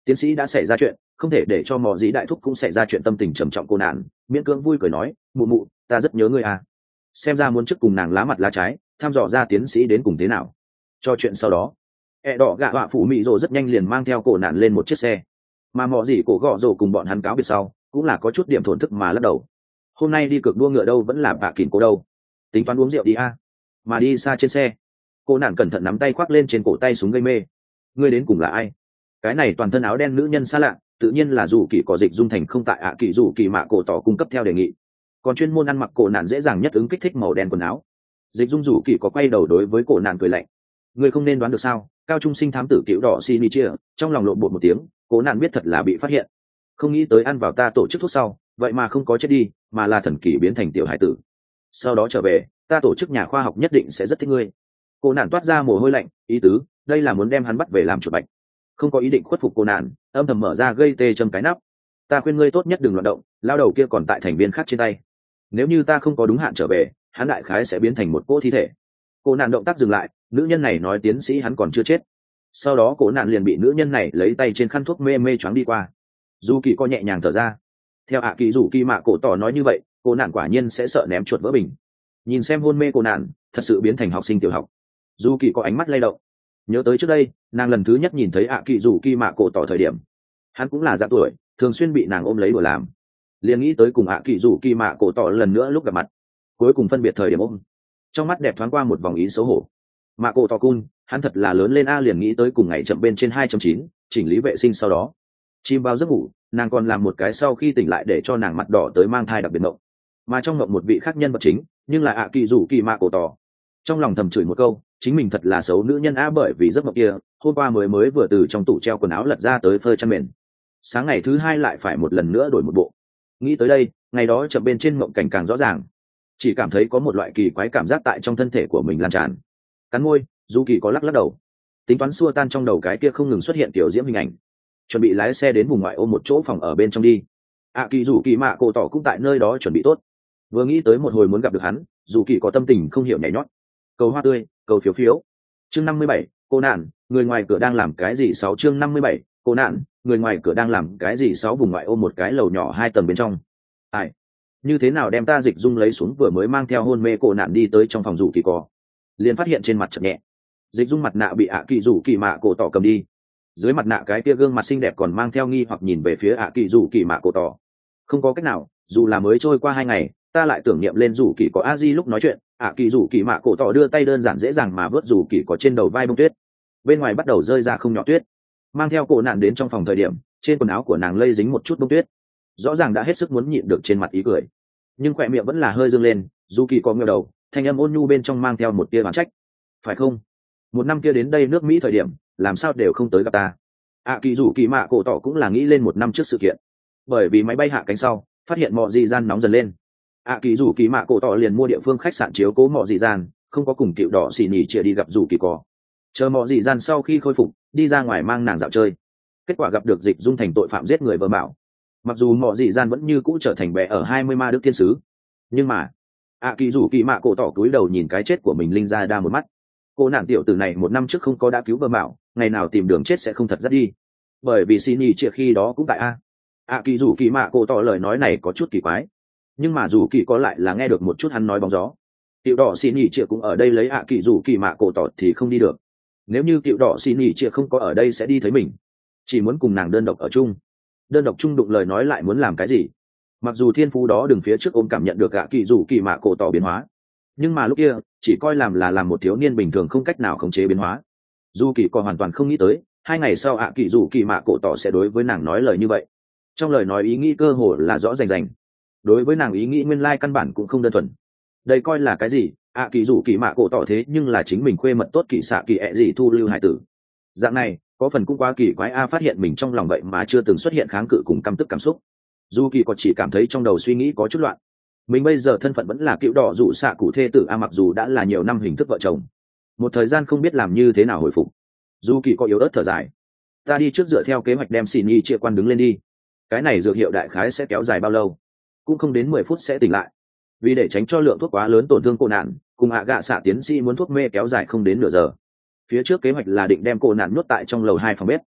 tiến sĩ đã xảy ra chuyện, không thể để cho mò dĩ đại thúc cũng xảy ra chuyện. Tâm tình trầm trọng cô nạn miễn cưỡng vui cười nói, mụ mụ ta rất nhớ ngươi à. Xem ra muốn trước cùng nàng lá mặt lá trái thăm dò ra tiến sĩ đến cùng thế nào. Cho chuyện sau đó ẹ đỏ gạ họa phủ mỹ rồ rất nhanh liền mang theo cổ nạn lên một chiếc xe, mà mò dĩ cổ gọ rồ cùng bọn hắn cáo biệt sau cũng là có chút điểm thổn thức mà lắc đầu. Hôm nay đi cược đua ngựa đâu vẫn là bạ kỉn cô đâu, tính toán uống rượu đi a. Mà đi xa trên xe cô nạn cẩn thận nắm tay khoác lên trên cổ tay súng gây mê. Ngươi đến cùng là ai? Cái này toàn thân áo đen nữ nhân xa lạ tự nhiên là dù kỳ có dịch dung thành không tại ạ à kỳ dù kỳ mạ cổ tỏ cung cấp theo đề nghị, còn chuyên môn ăn mặc cổ nạn dễ dàng nhất ứng kích thích màu đen quần áo. Dịch dung dù kỳ có quay đầu đối với cổ nạn cười lạnh, ngươi không nên đoán được sao? Cao trung sinh thám tử cựu đỏ xin chia trong lòng lộn bột một tiếng. Cổ nạn biết thật là bị phát hiện, không nghĩ tới ăn vào ta tổ chức thuốc sau vậy mà không có chết đi mà là thần kỳ biến thành tiểu hải tử. Sau đó trở về ta tổ chức nhà khoa học nhất định sẽ rất thích ngươi. Cổ nạn toát ra mồ hôi lạnh, ý tứ đây là muốn đem hắn bắt về làm chuột bạch. Không có ý định khuất phục cô nạn, âm thầm mở ra gây tê châm cái nắp. Ta khuyên ngươi tốt nhất đừng loạn động, lao đầu kia còn tại thành viên khác trên tay, nếu như ta không có đúng hạn trở về hắn đại khái sẽ biến thành một cỗ thi thể. Cô nạn động tác dừng lại, nữ nhân này nói tiến sĩ hắn còn chưa chết. Sau đó cô nạn liền bị nữ nhân này lấy tay trên khăn thuốc mê mê choáng đi qua. Du kỳ co nhẹ nhàng thở ra. Theo ạ kỳ rủ kỳ mạ cổ tỏ nói như vậy cô nạn quả nhiên sẽ sợ ném chuột vỡ bình. Nhìn xem hôn mê cô nạn thật sự biến thành học sinh tiểu học. Du kỳ có ánh mắt lay động, nhớ tới trước đây nàng lần thứ nhất nhìn thấy ạ kỳ rủ kỳ mạ cổ tỏ thời điểm hắn cũng là dạng tuổi, thường xuyên bị nàng ôm lấy đùa làm. Liền nghĩ tới cùng ạ kỳ rủ kỳ mạ cổ tỏ lần nữa lúc gặp mặt, cuối cùng phân biệt thời điểm ôm, trong mắt đẹp thoáng qua một vòng ý xấu hổ. Mạ cổ tỏ cun hắn thật là lớn lên a. Liền nghĩ tới cùng ngày chậm bên trên hai chín chỉnh lý vệ sinh sau đó chim bao giấc ngủ, nàng còn làm một cái sau khi tỉnh lại để cho nàng mặt đỏ tới mang thai đặc biệt mộng, mà trong mộng một vị khác nhân vật chính nhưng là ạ kỳ rủ kỳ mạ cổ tỏ. Trong lòng thầm chửi một câu chính mình thật là xấu nữ nhân a, bởi vì giấc mộng kia hôm qua mới mới vừa từ trong tủ treo quần áo lật ra tới phơi chăn mền, sáng ngày thứ hai lại phải một lần nữa đổi một bộ. Nghĩ tới đây ngày đó chậm bên trên mộng cảnh càng rõ ràng, chỉ cảm thấy có một loại kỳ quái cảm giác tại trong thân thể của mình lan tràn. Cắn môi du kỳ có lắc lắc đầu, tính toán xua tan trong đầu cái kia không ngừng xuất hiện tiểu diễm hình ảnh, chuẩn bị lái xe đến vùng ngoại ô một chỗ phòng ở bên trong đi. ạ kỳ rủ kỳ mạ cổ tỏ cũng tại nơi đó chuẩn bị tốt. Vừa nghĩ tới một hồi muốn gặp được hắn, dù kỳ có tâm tình không hiểu nhảy nhót. Cầu hoa tươi, cầu phiếu phiếu. Chương năm mươi bảy, cô nạn, người ngoài cửa đang làm cái gì? Sáu chương năm mươi bảy, cô nạn, người ngoài cửa đang làm cái gì? Sáu vùng ngoại ô một cái lầu nhỏ hai tầng bên trong. Ai, như thế nào đem ta dịch dung lấy xuống? Vừa mới mang theo hôn mê cô nạn đi tới trong phòng rủ kỳ cò, liền phát hiện trên mặt chợt nhẹ, dịch dung mặt nạ bị ạ kỳ rủ kỳ mạ cổ tỏ cầm đi. Dưới mặt nạ cái kia gương mặt xinh đẹp còn mang theo nghi hoặc nhìn về phía ạ kỳ rủ kỳ mạ cổ tỏ. Không có cách nào, dù là mới trôi qua hai ngày ta lại tưởng niệm lên rủ kỳ có a di lúc nói chuyện. ạ kỳ rủ kỳ mạ cổ tỏ đưa tay đơn giản dễ dàng mà vớt rủ kỳ có trên đầu vai bông tuyết, bên ngoài bắt đầu rơi ra không nhỏ tuyết. Mang theo cổ nạn đến trong phòng thời điểm trên quần áo của nàng lây dính một chút bông tuyết, rõ ràng đã hết sức muốn nhịn được trên mặt ý cười, nhưng khỏe miệng vẫn là hơi dương lên. Rủ kỳ có ngẩng đầu, thanh âm ôn nhu bên trong mang theo một tia oán trách, phải không, một năm kia đến đây nước Mỹ thời điểm làm sao đều không tới gặp ta. ạ kỳ rủ kỳ mạ cổ tỏ cũng là nghĩ lên một năm trước sự kiện, bởi vì máy bay hạ cánh sau phát hiện mọi dị gian nóng dần lên. ạ kỳ rủ kỳ mạ cổ tỏ liền mua địa phương khách sạn chiếu cố mọi dị gian, không có cùng cựu đỏ xì nhì chia đi gặp rủ kỳ cỏ. Chờ mọi dị gian sau khi khôi phục đi ra ngoài mang nàng dạo chơi, kết quả gặp được dịch dung thành tội phạm giết người vợ bảo. Mặc dù mọi dị gian vẫn như cũ trở thành bé ở hai mươi ma đức thiên sứ, nhưng mà ạ kỳ rủ kỳ mạ cổ tỏ cúi đầu nhìn cái chết của mình linh ra đa một mắt. Cô nàng tiểu tử này một năm trước không có đã cứu vợ bảo, ngày nào tìm đường chết sẽ không thật dắt đi, bởi vì xì nhì chia khi đó cũng tại a. ạ kỳ rủ kỳ mạ cổ tỏ lời nói này có chút kỳ quái, nhưng mà dù kỳ có lại là nghe được một chút hắn nói bóng gió. Cựu đỏ xì nhì chia cũng ở đây lấy ạ kỳ rủ kỳ mạ cổ tỏ thì không đi được. Nếu như cựu đỏ xì nhì chia không có ở đây sẽ đi thấy mình, chỉ muốn cùng nàng đơn độc ở chung. Đơn độc chung đụng lời nói lại muốn làm cái gì? Mặc dù thiên phú đó đừng phía trước ôm cảm nhận được ạ kỳ rủ kỳ mạ cổ tỏ biến hóa, nhưng mà lúc kia chỉ coi làm là làm một thiếu niên bình thường không cách nào khống chế biến hóa. Dù kỳ còn hoàn toàn không nghĩ tới hai ngày sau ạ kỳ rủ kỳ mạ cổ tỏ sẽ đối với nàng nói lời như vậy. Trong lời nói ý nghĩ cơ hồ là rõ rành rành, đối với nàng ý nghĩ nguyên lai căn bản cũng không đơn thuần. Đây coi là cái gì? ạ kỳ rủ kỳ mạ cổ tỏ thế nhưng là chính mình khuê mật tốt kỳ xạ kỳ ẹ gì thu lưu hải tử. Dạng này có phần cũng quá kỳ quái a. Phát hiện mình trong lòng vậy mà chưa từng xuất hiện kháng cự cùng căm tức cảm xúc, dù kỳ còn chỉ cảm thấy trong đầu suy nghĩ có chút loạn. Mình bây giờ thân phận vẫn là cựu đỏ dụ xạ cụ thê tử a, mặc dù đã là nhiều năm hình thức vợ chồng, một thời gian không biết làm như thế nào hồi phục. Dù kỳ có yếu ớt thở dài, ta đi trước dựa theo kế hoạch đem xì nhi chia quan đứng lên đi. Cái này dược hiệu đại khái sẽ kéo dài bao lâu? Cũng không đến mười phút sẽ tỉnh lại. Vì để tránh cho lượng thuốc quá lớn tổn thương cô nạn, cùng hạ gạ xạ tiến sĩ muốn thuốc mê kéo dài không đến nửa giờ. Phía trước kế hoạch là định đem cô nạn nhốt tại trong lầu hai phòng bếp,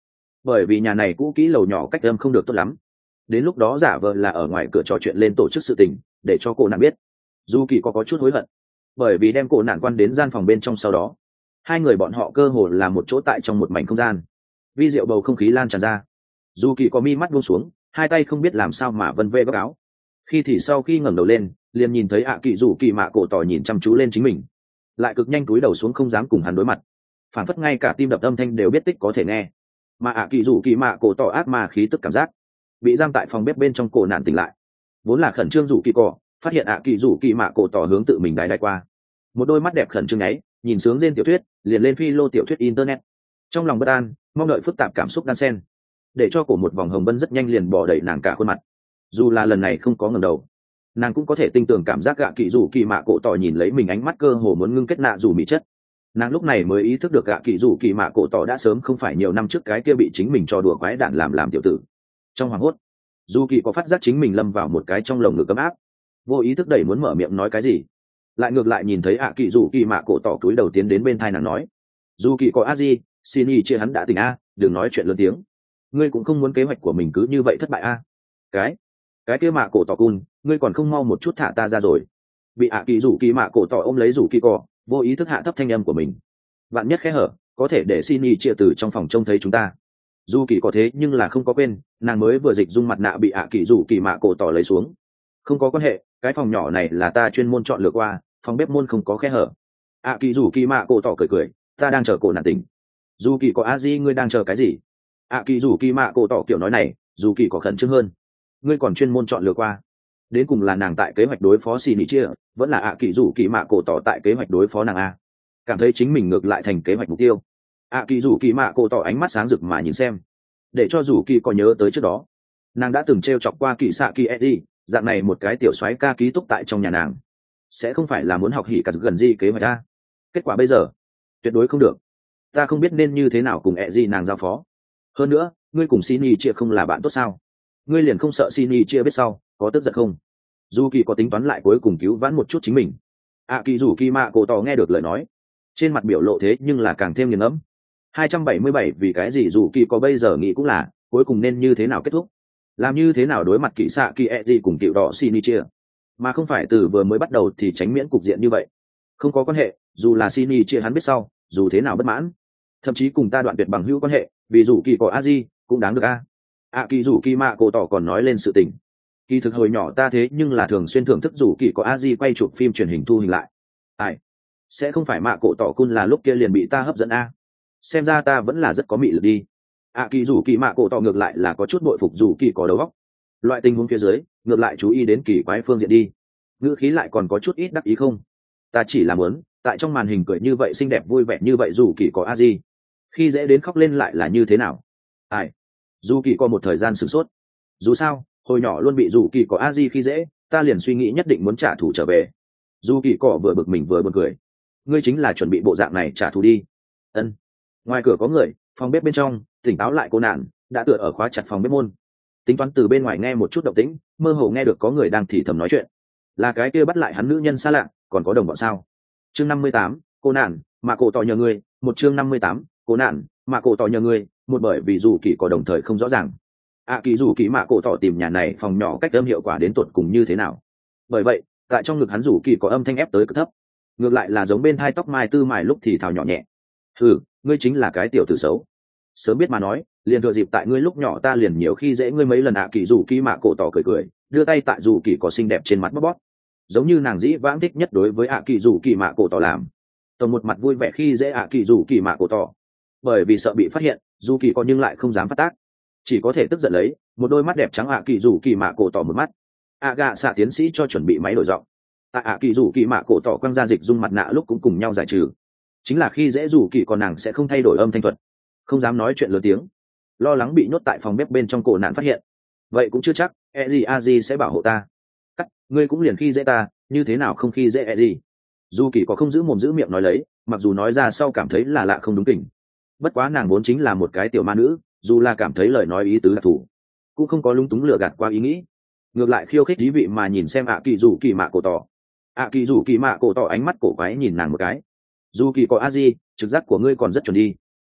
bởi vì nhà này cũ kỹ lầu nhỏ cách âm không được tốt lắm. Đến lúc đó giả vờ là ở ngoài cửa trò chuyện lên tổ chức sự tình, để cho cô nạn biết. Dù kỳ có có chút hối hận, bởi vì đem cô nạn quan đến gian phòng bên trong sau đó, hai người bọn họ cơ hồ là một chỗ tại trong một mảnh không gian, vi diệu bầu không khí lan tràn ra. Dù kỳ có mi mắt buông xuống, hai tay không biết làm sao mà vân vê góc áo. Khi thì sau khi ngẩng đầu lên, liền nhìn thấy ạ kỳ dù kỳ mạ cổ tỏ nhìn chăm chú lên chính mình, lại cực nhanh cúi đầu xuống không dám cùng hắn đối mặt, phản phất ngay cả tim đập âm thanh đều biết tích có thể nghe. Mà ạ kỳ dù kỳ mạ cổ tỏ ác ma khí tức cảm giác bị giam tại phòng bếp bên trong cổ nạn tỉnh lại, vốn là khẩn trương rủ kỳ cỏ phát hiện ạ kỳ rủ kỳ mạ cổ tỏ hướng tự mình đái đái qua, một đôi mắt đẹp khẩn trương ấy nhìn sướng trên tiểu thuyết liền lên phi lô tiểu thuyết internet, trong lòng bất an mong đợi phức tạp cảm xúc đan xen, để cho cổ một vòng hồng bân rất nhanh liền bỏ đẩy nàng cả khuôn mặt. Dù là lần này không có ngẩng đầu, nàng cũng có thể tinh tường cảm giác gạ kỳ rủ kỳ mạ cổ tỏ nhìn lấy mình ánh mắt cơ hồ muốn ngưng kết nạ dù mỹ chất. Nàng lúc này mới ý thức được gạ kỳ rủ kỳ mạ cổ tỏ đã sớm không phải nhiều năm trước cái kia bị chính mình cho đùa quái đản làm làm tiểu tử. Trong hoàng hốt, dù kỳ có phát giác chính mình lâm vào một cái trong lồng ngực ấm áp, vô ý thức đẩy muốn mở miệng nói cái gì, lại ngược lại nhìn thấy ạ kỳ rủ kỳ mạ cổ tỏ túi đầu tiến đến bên thai nàng nói: dù kỳ có a gì, xin y chia hắn đã tỉnh a, đừng nói chuyện lớn tiếng, ngươi cũng không muốn kế hoạch của mình cứ như vậy thất bại a. cái cái kia mạ cổ tỏ cun, ngươi còn không mau một chút thả ta ra rồi. Bị ạ kỳ rủ kỳ mạ cổ tỏ ôm lấy rủ kỳ cỏ, vô ý thức hạ thấp thanh âm của mình. Bạn nhất khẽ hở, có thể để xin y chia từ trong phòng trông thấy chúng ta. Dù kỳ có thế nhưng là không có quên, nàng mới vừa dịch dung mặt nạ bị ạ kỳ rủ kỳ mạ cổ tỏ lấy xuống. Không có quan hệ, cái phòng nhỏ này là ta chuyên môn chọn lựa qua, phòng bếp môn không có khe hở. ạ kỳ rủ kỳ mạ cổ tỏ cười cười, ta đang chờ cổ nạn tỉnh. Dù kỳ có a di, ngươi đang chờ cái gì? ạ kỳ rủ kỳ mạ cổ tỏ kiểu nói này, dù kỳ có khẩn trương hơn. Ngươi còn chuyên môn chọn lựa qua, đến cùng là nàng tại kế hoạch đối phó xì nỉ chia, vẫn là ạ kỳ rủ kỳ mạ cổ tỏ tại kế hoạch đối phó nàng a? Cảm thấy chính mình ngược lại thành kế hoạch mục tiêu. ạ kỳ rủ kỳ mạ cổ tỏ ánh mắt sáng rực mà nhìn xem, để cho rủ kỳ có nhớ tới trước đó nàng đã từng t r e o chọc qua kỳ xạ kỳ eddie, dạng này một cái tiểu soái ca ký túc tại trong nhà nàng, sẽ không phải là muốn học hỉ cả gần gì kế hoạch a? Kết quả bây giờ tuyệt đối không được, ta không biết nên như thế nào cùng eddie nàng giao phó. Hơn nữa, ngươi cùng xin y chia không là bạn tốt sao? Ngươi liền không sợ xin y chia biết sau có tức giận không? Dù kỳ có tính toán lại cuối cùng cứu vãn một chút chính mình. ạ kỳ rủ kỳ mạ cổ tỏ nghe được lời nói, trên mặt biểu lộ thế nhưng là càng thêm nghiền ngẫm. hai trăm bảy mươi bảy vì cái gì dù kỳ có bây giờ nghĩ cũng là cuối cùng nên như thế nào kết thúc, làm như thế nào đối mặt kỳ xạ kỳ e gì cùng tiểu đỏ Shinichia, mà không phải từ vừa mới bắt đầu thì tránh miễn cục diện như vậy. Không có quan hệ, dù là Shinichia hắn biết sau dù thế nào bất mãn, thậm chí cùng ta đoạn tuyệt bằng hữu quan hệ, vì dù kỳ có a di cũng đáng được a. ạ kỳ dù kỳ mạ cổ tỏ còn nói lên sự tình, kỳ thực hồi nhỏ ta thế nhưng là thường xuyên thưởng thức dù kỳ có a di quay chụp phim truyền hình thu hình lại. Ai, sẽ không phải mạ cổ tỏ cun là lúc kia liền bị ta hấp dẫn a? Xem ra ta vẫn là rất có mị lực đi. ạ kỳ dù kỳ mạ cổ tỏ ngược lại là có chút bội phục dù kỳ có đầu óc, loại tình huống phía dưới ngược lại chú ý đến kỳ quái phương diện đi, ngữ khí lại còn có chút ít đắc ý không. Ta chỉ là muốn tại trong màn hình cười như vậy xinh đẹp vui vẻ như vậy dù kỳ có a di, khi dễ đến khóc lên lại là như thế nào? Ai, dù kỳ có một thời gian sửng sốt, dù sao hồi nhỏ luôn bị dù kỳ có a di khi dễ, ta liền suy nghĩ nhất định muốn trả thù trở về. Dù kỳ cỏ vừa bực mình vừa buồn cười, ngươi chính là chuẩn bị bộ dạng này trả thù đi. Ân. Ngoài cửa có người, phòng bếp bên trong tỉnh táo lại cô nạn đã tựa ở khóa chặt phòng bếp môn, tính toán từ bên ngoài nghe một chút động tĩnh, mơ hồ nghe được có người đang thì thầm nói chuyện. Là cái kia bắt lại hắn nữ nhân xa lạ, còn có đồng bọn sao? Chương năm mươi tám, cô nạn mà cổ tỏ nhờ ngươi. Một chương năm mươi tám, cô nạn mà cổ tỏ nhờ ngươi. Một bởi vì dù kỳ có đồng thời không rõ ràng ạ kỳ dù kỳ mạ cổ tỏ tìm nhà này phòng nhỏ cách âm hiệu quả đến tột cùng như thế nào. Bởi vậy tại trong ngực hắn dù kỳ có âm thanh ép tới cực thấp, ngược lại là giống bên hai tóc mai tư mài lúc thì thào nhỏ nhẹ: ừ, ngươi chính là cái tiểu tử xấu, sớm biết mà nói liền thừa dịp tại ngươi lúc nhỏ ta liền nhiều khi dễ ngươi mấy lần. ạ kỳ dù kỳ mạ cổ tỏ cười cười, đưa tay tại dù kỳ có xinh đẹp trên mặt bóp bóp, giống như nàng dĩ vãng thích nhất đối với ạ kỳ dù kỳ mạ cổ tỏ làm. Tổng một mặt vui vẻ khi dễ ạ kỳ dù kỳ mạ cổ tỏ, bởi vì sợ bị phát hiện dù kỳ có nhưng lại không dám phát tác, chỉ có thể tức giận lấy một đôi mắt đẹp trắng ạ kỳ dù kỳ mạ cổ tỏ một mắt. ạ gạ xạ tiến sĩ cho chuẩn bị máy đổi giọng, tại ạ kỳ dù kỳ mạ cổ tỏ quăng ra dịch dung mặt nạ lúc cũng cùng nhau giải trừ, chính là khi dễ dù kỳ còn nàng sẽ không thay đổi âm thanh thuật, không dám nói chuyện lớn tiếng, lo lắng bị nhốt tại phòng bếp bên trong cổ nạn phát hiện. Vậy cũng chưa chắc e gì a di sẽ bảo hộ ta. Cắt, ngươi cũng liền khi dễ ta, như thế nào không khi dễ e gì? Dù kỳ có không giữ mồm giữ miệng nói lấy, mặc dù nói ra sau cảm thấy là lạ không đúng kỉnh, bất quá nàng vốn chính là một cái tiểu ma nữ, dù là cảm thấy lời nói ý tứ đặc thù cũng không có lung túng lừa gạt qua ý nghĩ, ngược lại khiêu khích thí vị mà nhìn xem ạ kỳ dù kỳ mạ cổ tỏ. ạ kỳ dù kỳ mạ cổ tỏ ánh mắt cổ quái nhìn nàng một cái. Dù kỳ có a di, trực giác của ngươi còn rất chuẩn đi.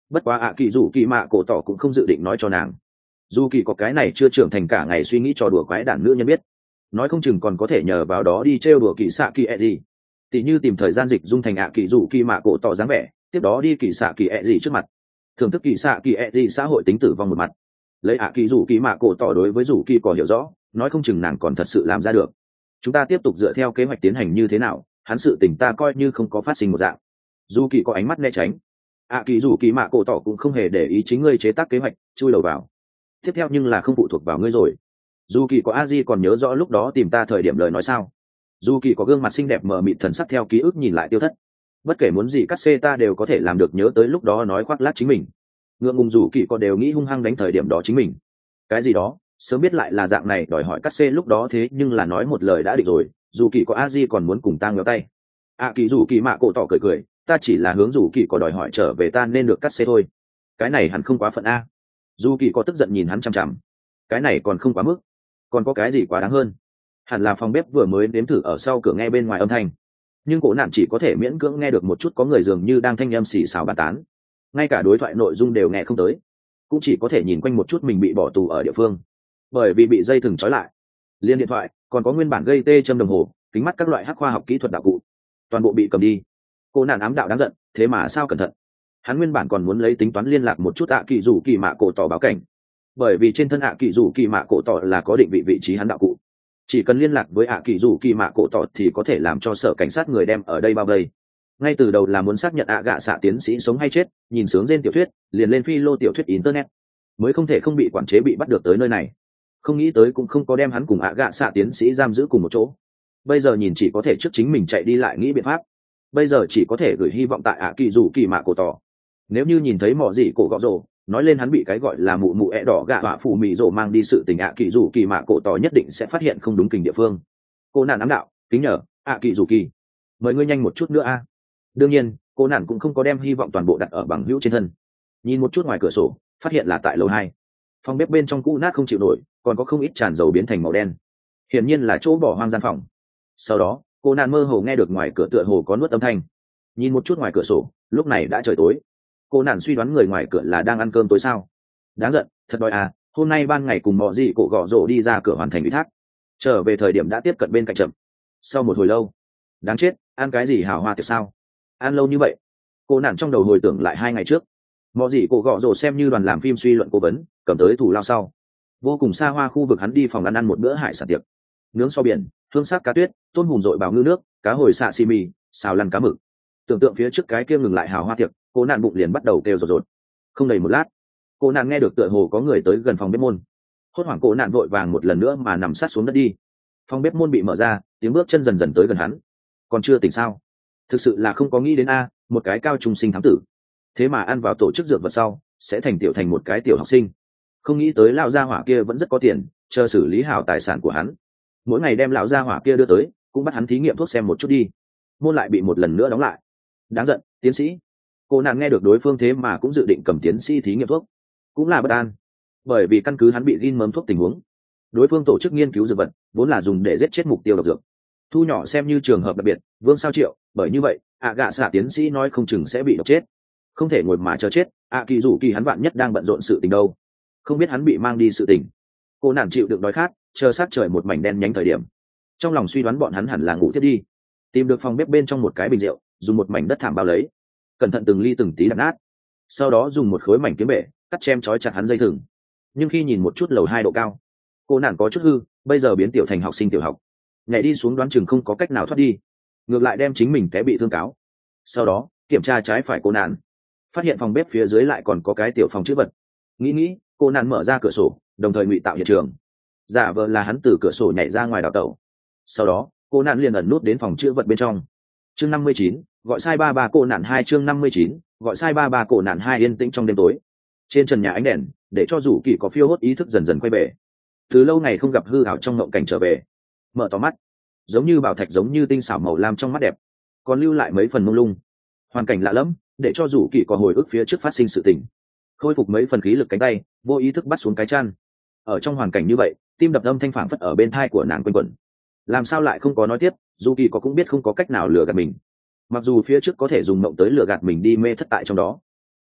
bất quá ạ kỳ dù kỳ mạ cổ tỏ cũng không dự định nói cho nàng. Dù kỳ có cái này chưa trưởng thành cả ngày suy nghĩ trò đùa quái đản nữ nhân biết, nói không chừng còn có thể nhờ vào đó đi trêu đùa kỳ xạ kỳ ẹ gì, tỉ như tìm thời gian dịch dung thành ạ kỳ dù kỳ mạ cổ tỏ dáng vẻ, tiếp đó đi kỳ xạ kỳ ẹ gì trước mặt thưởng thức kỳ xạ kỳ ẹ gì xã hội tính tử vong một mặt. Lấy ạ kỳ dù kỳ mạ cổ tỏ đối với dù kỳ có hiểu rõ, nói không chừng nàng còn thật sự làm ra được. Chúng ta tiếp tục dựa theo kế hoạch tiến hành như thế nào, hắn sự tình ta coi như không có phát sinh một dạng. Dù kỳ có ánh mắt né tránh. ạ kỳ dù kỳ mạ cổ tỏ cũng không hề để ý chính ngươi chế tác kế hoạch, chui đầu vào. Tiếp theo nhưng là không phụ thuộc vào ngươi rồi. Dù kỳ có a di còn nhớ rõ lúc đó tìm ta thời điểm lời nói sao? Dù kỳ có gương mặt xinh đẹp mờ mịt thần sắc theo ký ức nhìn lại tiêu thất. Bất kể muốn gì cắt xê ta đều có thể làm được nhớ tới lúc đó nói khoác lác chính mình. Ngượng ngùng dù kỳ có đều nghĩ hung hăng đánh thời điểm đó chính mình. Cái gì đó, sớm biết lại là dạng này đòi hỏi cắt xê lúc đó thế nhưng là nói một lời đã định rồi, dù kỳ có a di còn muốn cùng ta ngéo tay. ạ kỳ dù kỳ mạ cổ tỏ cười cười, ta chỉ là hướng dù kỳ có đòi hỏi trở về ta nên được cắt xê thôi. Cái này hẳn không quá phận a. Dù kỳ có tức giận nhìn hắn chằm chằm. Cái này còn không quá mức, còn có cái gì quá đáng hơn? Hẳn là phòng bếp vừa mới đếm thử ở sau cửa nghe bên ngoài âm thanh, nhưng cổ nạn chỉ có thể miễn cưỡng nghe được một chút, có người dường như đang thanh âm xì xào bàn tán, ngay cả đối thoại nội dung đều nghe không tới, cũng chỉ có thể nhìn quanh một chút mình bị bỏ tù ở địa phương, bởi vì bị dây thừng trói lại, liên điện thoại, còn có nguyên bản gây tê châm đồng hồ, kính mắt các loại hắc khoa học kỹ thuật đạo cụ, toàn bộ bị cầm đi. Cô nạn ám đạo đáng giận, thế mà sao cẩn thận. Hắn nguyên bản còn muốn lấy tính toán liên lạc một chút ạ kỳ dù kỳ mạ cổ tỏ báo cảnh, bởi vì trên thân ạ kỳ dù kỳ mạ cổ tỏ là có định vị vị trí hắn đạo cụ, chỉ cần liên lạc với ạ kỳ dù kỳ mạ cổ tỏ thì có thể làm cho sở cảnh sát người đem ở đây bao vây. Ngay từ đầu là muốn xác nhận ạ gạ xạ tiến sĩ sống hay chết, nhìn sướng trên tiểu thuyết liền lên phi lô tiểu thuyết internet, mới không thể không bị quản chế bị bắt được tới nơi này. Không nghĩ tới cũng không có đem hắn cùng ạ gạ xạ tiến sĩ giam giữ cùng một chỗ. Bây giờ nhìn chỉ có thể trước chính mình chạy đi lại nghĩ biện pháp. Bây giờ chỉ có thể gửi hy vọng tại ạ kỳ dù kỳ mạ cổ tỏ. Nếu như nhìn thấy mỏ gì cổ gọ rồ nói lên hắn bị cái gọi là mụ mụ ẹ đỏ gạ họa phù mì rồ mang đi sự tình ạ kỳ dù kỳ mạ cổ tỏ nhất định sẽ phát hiện không đúng kình địa phương. Cô nạn ám đạo, kính nhờ ạ kỳ dù kỳ, mời ngươi nhanh một chút nữa a. Đương nhiên cô nạn cũng không có đem hy vọng toàn bộ đặt ở bằng hữu trên thân. Nhìn một chút ngoài cửa sổ, phát hiện là tại lầu hai, phòng bếp bên trong cũ nát không chịu nổi, còn có không ít tràn dầu biến thành màu đen, hiển nhiên là chỗ bỏ hoang gian phòng. Sau đó cô nạn mơ hồ nghe được ngoài cửa tựa hồ có nuốt âm thanh. Nhìn một chút ngoài cửa sổ, lúc này đã trời tối. Cô nạn suy đoán người ngoài cửa là đang ăn cơm tối sao. Đáng giận, thật đói à, hôm nay ban ngày cùng mọi gì cổ gõ rổ đi ra cửa hoàn thành ủy thác, trở về thời điểm đã tiếp cận bên cạnh chậm. Sau một hồi lâu, đáng chết, ăn cái gì hào hoa tiệc sao, ăn lâu như vậy. Cô nạn trong đầu hồi tưởng lại hai ngày trước, mọi gì cổ gõ rổ xem như đoàn làm phim suy luận cố vấn cầm tới thủ lao sau, vô cùng xa hoa khu vực hắn đi phòng ăn ăn một bữa hải sản tiệc, nướng so biển, hương sắc cá tuyết, tôm hùm dội bào ngư nước, cá hồi xạ xì mì, xào lăn cá mực. Tưởng tượng phía trước cái kia ngừng lại hào hoa tiệc, cô nạn bụng liền bắt đầu kêu rột rột. Không đầy một lát, cô nạn nghe được tựa hồ có người tới gần phòng bếp môn. Hốt hoảng cô nạn vội vàng một lần nữa mà nằm sát xuống đất đi. Phòng bếp môn bị mở ra, tiếng bước chân dần dần tới gần hắn. Còn chưa tỉnh sao? Thực sự là không có nghĩ đến a, một cái cao trung sinh thám tử, thế mà ăn vào tổ chức dược vật sau sẽ thành tiểu thành một cái tiểu học sinh. Không nghĩ tới lão gia hỏa kia vẫn rất có tiền, chờ xử lý hảo tài sản của hắn. Mỗi ngày đem lão gia hỏa kia đưa tới, cũng bắt hắn thí nghiệm thuốc xem một chút đi. Môn lại bị một lần nữa đóng lại. Đáng giận, tiến sĩ. Cô nạn nghe được đối phương thế mà cũng dự định cầm tiến sĩ thí nghiệm thuốc, cũng là bất an, bởi vì căn cứ hắn bị gin mớm thuốc tình huống, đối phương tổ chức nghiên cứu dược vật vốn là dùng để giết chết mục tiêu độc dược, thu nhỏ xem như trường hợp đặc biệt vương sao triệu, bởi như vậy ạ gạ xạ tiến sĩ nói không chừng sẽ bị độc chết, không thể ngồi mà chờ chết. ạ kỳ dù kỳ hắn vạn nhất đang bận rộn sự tình đâu, không biết hắn bị mang đi sự tình. Cô nản chịu đựng đói khát, chờ sát trời một mảnh đen nhánh thời điểm, trong lòng suy đoán bọn hắn hẳn là ngủ thiết đi, tìm được phòng bếp bên trong một cái bình rượu, dùng một mảnh đất thảm bao lấy, cẩn thận từng ly từng tí đập nát, sau đó dùng một khối mảnh kiếm bể cắt chém trói chặt hắn dây thừng. Nhưng khi nhìn một chút lầu hai độ cao, cô nản có chút hư, bây giờ biến tiểu thành học sinh tiểu học, nhảy đi xuống đoán chừng không có cách nào thoát đi, ngược lại đem chính mình té bị thương cáo. Sau đó kiểm tra trái phải cô nản, phát hiện phòng bếp phía dưới lại còn có cái tiểu phòng chữ vật. Nghĩ nghĩ, cô nản mở ra cửa sổ, đồng thời ngụy tạo hiện trường, giả vờ là hắn từ cửa sổ nhảy ra ngoài đào tẩu. Sau đó cô nản liền ẩn nút đến phòng chữ vật bên trong. Chương năm mươi chín, gọi sai ba ba cô nạn hai. Chương năm mươi chín, gọi sai ba ba cô nạn hai. Yên tĩnh trong đêm tối, trên trần nhà ánh đèn để cho rủ kỳ có phiêu hốt ý thức dần dần quay về, từ lâu ngày không gặp hư hảo trong ngộng cảnh trở về. Mở to mắt, giống như bảo thạch, giống như tinh xảo màu lam trong mắt đẹp, còn lưu lại mấy phần mông lung. Hoàn cảnh lạ lẫm để cho rủ kỳ có hồi ức phía trước phát sinh sự tình, khôi phục mấy phần khí lực cánh tay, vô ý thức bắt xuống cái chăn. Ở trong hoàn cảnh như vậy, tim đập âm thanh phảng phất ở bên thai của nàng quanh quẩn. Làm sao lại không có nói tiếp, dù kỳ có cũng biết không có cách nào lừa gạt mình, mặc dù phía trước có thể dùng mộng tới lừa gạt mình đi mê thất tại trong đó,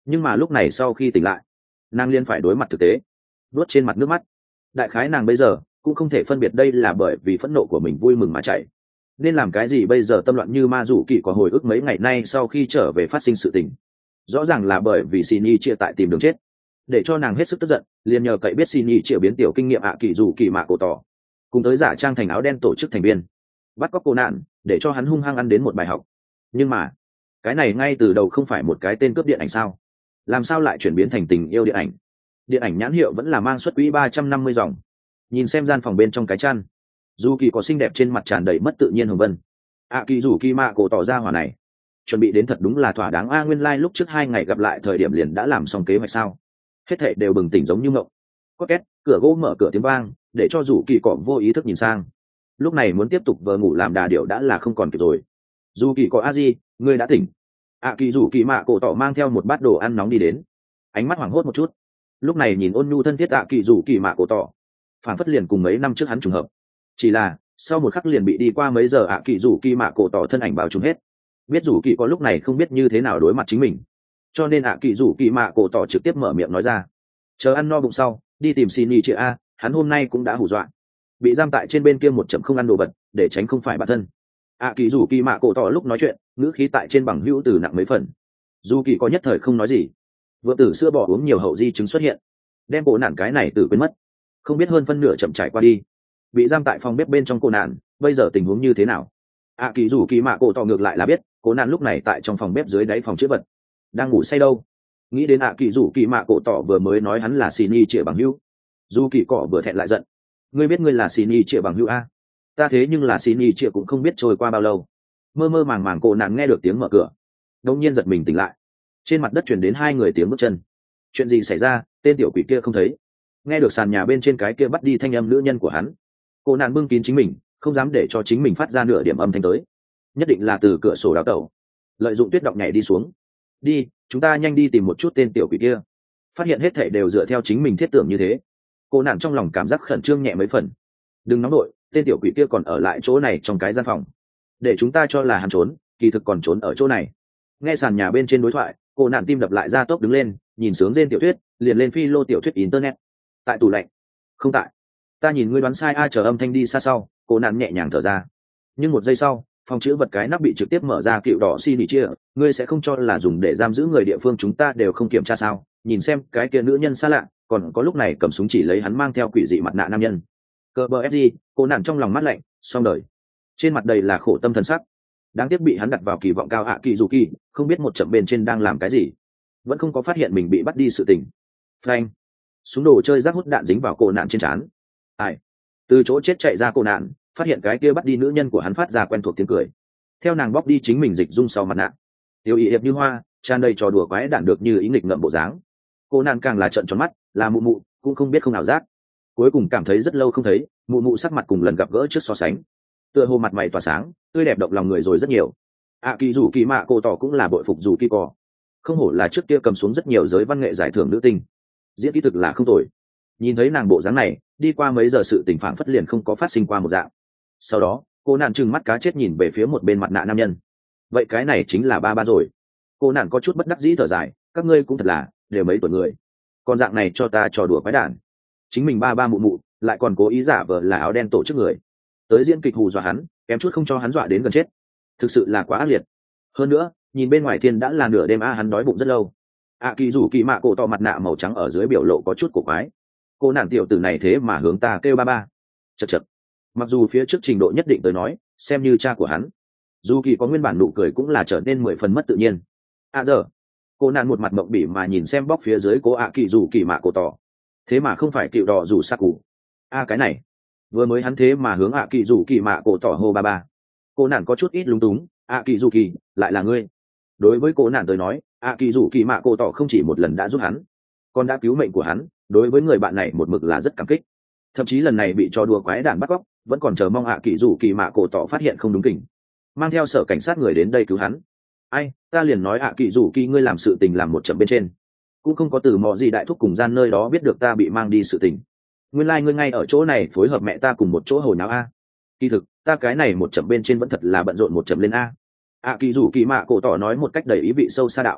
nhưng mà lúc này sau khi tỉnh lại nàng liên phải đối mặt thực tế, nuốt trên mặt nước mắt. Đại khái nàng bây giờ cũng không thể phân biệt đây là bởi vì phẫn nộ của mình vui mừng mà chạy, nên làm cái gì bây giờ tâm loạn như ma rủ kỳ có hồi ức mấy ngày nay sau khi trở về phát sinh sự tình. Rõ ràng là bởi vì xin y chia tại tìm đường chết, để cho nàng hết sức tức giận, liền nhờ cậy biết xin y chia biến tiểu kinh nghiệm ạ kỳ dù kỳ mạ cổ tỏ cùng tới giả trang thành áo đen tổ chức thành viên bắt cóc cô nạn, để cho hắn hung hăng ăn đến một bài học. Nhưng mà cái này ngay từ đầu không phải một cái tên cướp điện ảnh sao, làm sao lại chuyển biến thành tình yêu điện ảnh? Điện ảnh nhãn hiệu vẫn là mang xuất quỹ ba trăm năm mươi dòng. Nhìn xem gian phòng bên trong cái chăn, dù kỳ có xinh đẹp trên mặt tràn đầy mất tự nhiên hồng vân. ạ kỳ dù kỳ mạ cổ tỏ ra hỏa này chuẩn bị đến thật đúng là thỏa đáng. A nguyên lai lúc trước hai ngày gặp lại thời điểm liền đã làm xong kế hoạch sao? Hết thảy đều bừng tỉnh giống như ngộng. Có két, cửa gỗ mở cửa tiếng vang, để cho dù kỳ cọ vô ý thức nhìn sang. Lúc này muốn tiếp tục vờ ngủ làm đà điệu đã là không còn kịp rồi. Dù kỳ có a di, ngươi đã tỉnh. ạ kỳ dù kỳ mạ cổ tỏ mang theo một bát đồ ăn nóng đi đến, ánh mắt hoảng hốt một chút. Lúc này nhìn ôn nhu thân thiết ạ kỳ dù kỳ mạ cổ tỏ, phản phất liền cùng mấy năm trước hắn trùng hợp. Chỉ là sau một khắc liền bị đi qua mấy giờ ạ kỳ dù kỳ mạ cổ tỏ thân ảnh bao trùm hết. Biết dù kỳ có lúc này không biết như thế nào đối mặt chính mình, cho nên ạ kỳ dù kỳ mạ cổ tỏ trực tiếp mở miệng nói ra, chờ ăn no bụng sau đi tìm xin y chị a, hắn hôm nay cũng đã hù dọa bị giam tại trên bên kia một chậm không ăn đồ vật để tránh không phải bản thân. ạ kỳ dù kỳ mạ cổ tỏ lúc nói chuyện ngữ khí tại trên bằng hữu từ nặng mấy phần. Dù kỳ có nhất thời không nói gì, vợ tử sữa bò uống nhiều hậu di chứng xuất hiện, đem bộ nạn cái này từ quên mất. Không biết hơn phân nửa chậm trải qua đi, bị giam tại phòng bếp bên trong cô nạn bây giờ tình huống như thế nào? ạ kỳ dù kỳ mạ cổ tỏ ngược lại là biết cô nạn lúc này tại trong phòng bếp dưới đáy phòng chữa vật đang ngủ say đâu. Nghĩ đến ạ kỳ dù kỳ mạ cổ tỏ vừa mới nói hắn là xin y chĩa bằng hữu, dù kỳ cỏ vừa thẹn lại giận. Ngươi biết ngươi là xin y chĩa bằng hữu a? Ta thế nhưng là xin y chĩa cũng không biết trôi qua bao lâu. Mơ mơ màng màng cô nạn nghe được tiếng mở cửa, đột nhiên giật mình tỉnh lại. Trên mặt đất truyền đến hai người tiếng bước chân. Chuyện gì xảy ra? Tên tiểu quỷ kia không thấy. Nghe được sàn nhà bên trên cái kia bắt đi thanh âm nữ nhân của hắn, cô nạn bưng kín chính mình, không dám để cho chính mình phát ra nửa điểm âm thanh tới. Nhất định là từ cửa sổ đào tẩu, lợi dụng tuyết động nhảy đi xuống. Đi, chúng ta nhanh đi tìm một chút tên tiểu quỷ kia. Phát hiện hết thảy đều dựa theo chính mình thiết tưởng như thế, cô nạn trong lòng cảm giác khẩn trương nhẹ mấy phần. Đừng nóng đội, tên tiểu quỷ kia còn ở lại chỗ này trong cái gian phòng, để chúng ta cho là hắn trốn, kỳ thực còn trốn ở chỗ này. Nghe sàn nhà bên trên đối thoại, cô nạn tim đập lại ra tốc đứng lên, nhìn sướng trên tiểu thuyết, liền lên phi lô tiểu thuyết internet. Tại tủ lạnh. Không tại. Ta nhìn ngươi đoán sai. A chờ âm thanh đi xa sau, cô nạn nhẹ nhàng thở ra. Nhưng một giây sau, phòng chữ vật cái nắp bị trực tiếp mở ra. Cựu đỏ xin đi chia, ngươi sẽ không cho là dùng để giam giữ người địa phương chúng ta đều không kiểm tra sao? Nhìn xem cái kia nữ nhân xa lạ, còn có lúc này cầm súng chỉ lấy hắn mang theo quỷ dị mặt nạ nam nhân. Cơ bờ ép giê, cô nạn trong lòng mát lạnh, xong đời. Trên mặt đầy là khổ tâm thần sắc. Đáng tiếc bị hắn đặt vào kỳ vọng cao. Hạ kỳ dù kỳ không biết một chậm bên trên đang làm cái gì, vẫn không có phát hiện mình bị bắt đi sự tình. Frank, súng đồ chơi rác hút đạn dính vào cô nạn trên trán. Ai? Từ chỗ chết chạy ra cô nạn, phát hiện cái kia bắt đi nữ nhân của hắn phát ra quen thuộc tiếng cười. Theo nàng bóc đi chính mình dịch dung sau mặt nạ, tiêu y hiệp như hoa, tràn đầy trò đùa quái đản được như ý nghịch ngợm bộ dáng. Cô nạn càng là trợn tròn mắt, là mụ mụ cũng không biết không nào giác. Cuối cùng cảm thấy rất lâu không thấy, mụ mụ sắc mặt cùng lần gặp gỡ trước so sánh, tựa hồ mặt mày tỏa sáng, tươi đẹp động lòng người rồi rất nhiều. ạ kỳ dù kỳ mạ cô tỏ cũng là bội phục dù kỳ cò, không hổ là trước kia cầm xuống rất nhiều giới văn nghệ giải thưởng nữ tinh, diễn kỹ thực là không tồi. Nhìn thấy nàng bộ dáng này, đi qua mấy giờ sự tình phản phất liền không có phát sinh qua một dạng. Sau đó cô nạn trừng mắt cá chết nhìn về phía một bên mặt nạ nam nhân. Vậy cái này chính là ba ba rồi. Cô nạn có chút bất đắc dĩ thở dài, các ngươi cũng thật là đều mấy tuổi người, còn dạng này cho ta trò đùa quái đản. Chính mình ba ba mụ mụ lại còn cố ý giả vờ là áo đen tổ chức người tới diễn kịch hù dọa hắn, kém chút không cho hắn dọa đến gần chết. Thực sự là quá ác liệt. Hơn nữa nhìn bên ngoài thiên đã là nửa đêm. A hắn đói bụng rất lâu. ạ kỳ rủ kỳ mạ cổ tỏ mặt nạ màu trắng ở dưới biểu lộ có chút cổ quái. Cô nàng tiểu tử này thế mà hướng ta kêu ba ba. Chật chật. Mặc dù phía trước trình độ nhất định tới nói xem như cha của hắn, dù kỳ có nguyên bản nụ cười cũng là trở nên mười phần mất tự nhiên. À giờ cô nàng một mặt mộng bỉ mà nhìn xem bóc phía dưới cô ạ kỳ rủ kỳ mạ cổ tỏ, thế mà không phải cựu đỏ rủ sa cụ. A cái này vừa mới hắn thế mà hướng ạ kỳ rủ kỳ mạ cổ tỏ hô ba ba. Cô nàng có chút ít lúng túng. ạ kỳ rủ kỳ lại là ngươi. Đối với cô nàng tới nói, ạ kỳ rủ kỳ mạ cổ tỏ không chỉ một lần đã giúp hắn, còn đã cứu mệnh của hắn. Đối với người bạn này một mực là rất cảm kích, thậm chí lần này bị cho đùa quái đản bắt cóc vẫn còn chờ mong ạ kỳ rủ kỳ mạ cổ tỏ phát hiện không đúng kỉnh, mang theo sở cảnh sát người đến đây cứu hắn. Ai, ta liền nói ạ kỳ rủ kỳ ngươi làm sự tình làm một chậm bên trên, cũng không có từ mò gì đại thúc cùng gian nơi đó biết được ta bị mang đi sự tình. Nguyên lai like ngươi ngay ở chỗ này phối hợp mẹ ta cùng một chỗ hồi náo a. Kỳ thực ta cái này một chậm bên trên vẫn thật là bận rộn một chậm lên a. ạ kỳ rủ kỳ mạ cổ tỏ nói một cách đầy ý vị sâu xa đạo.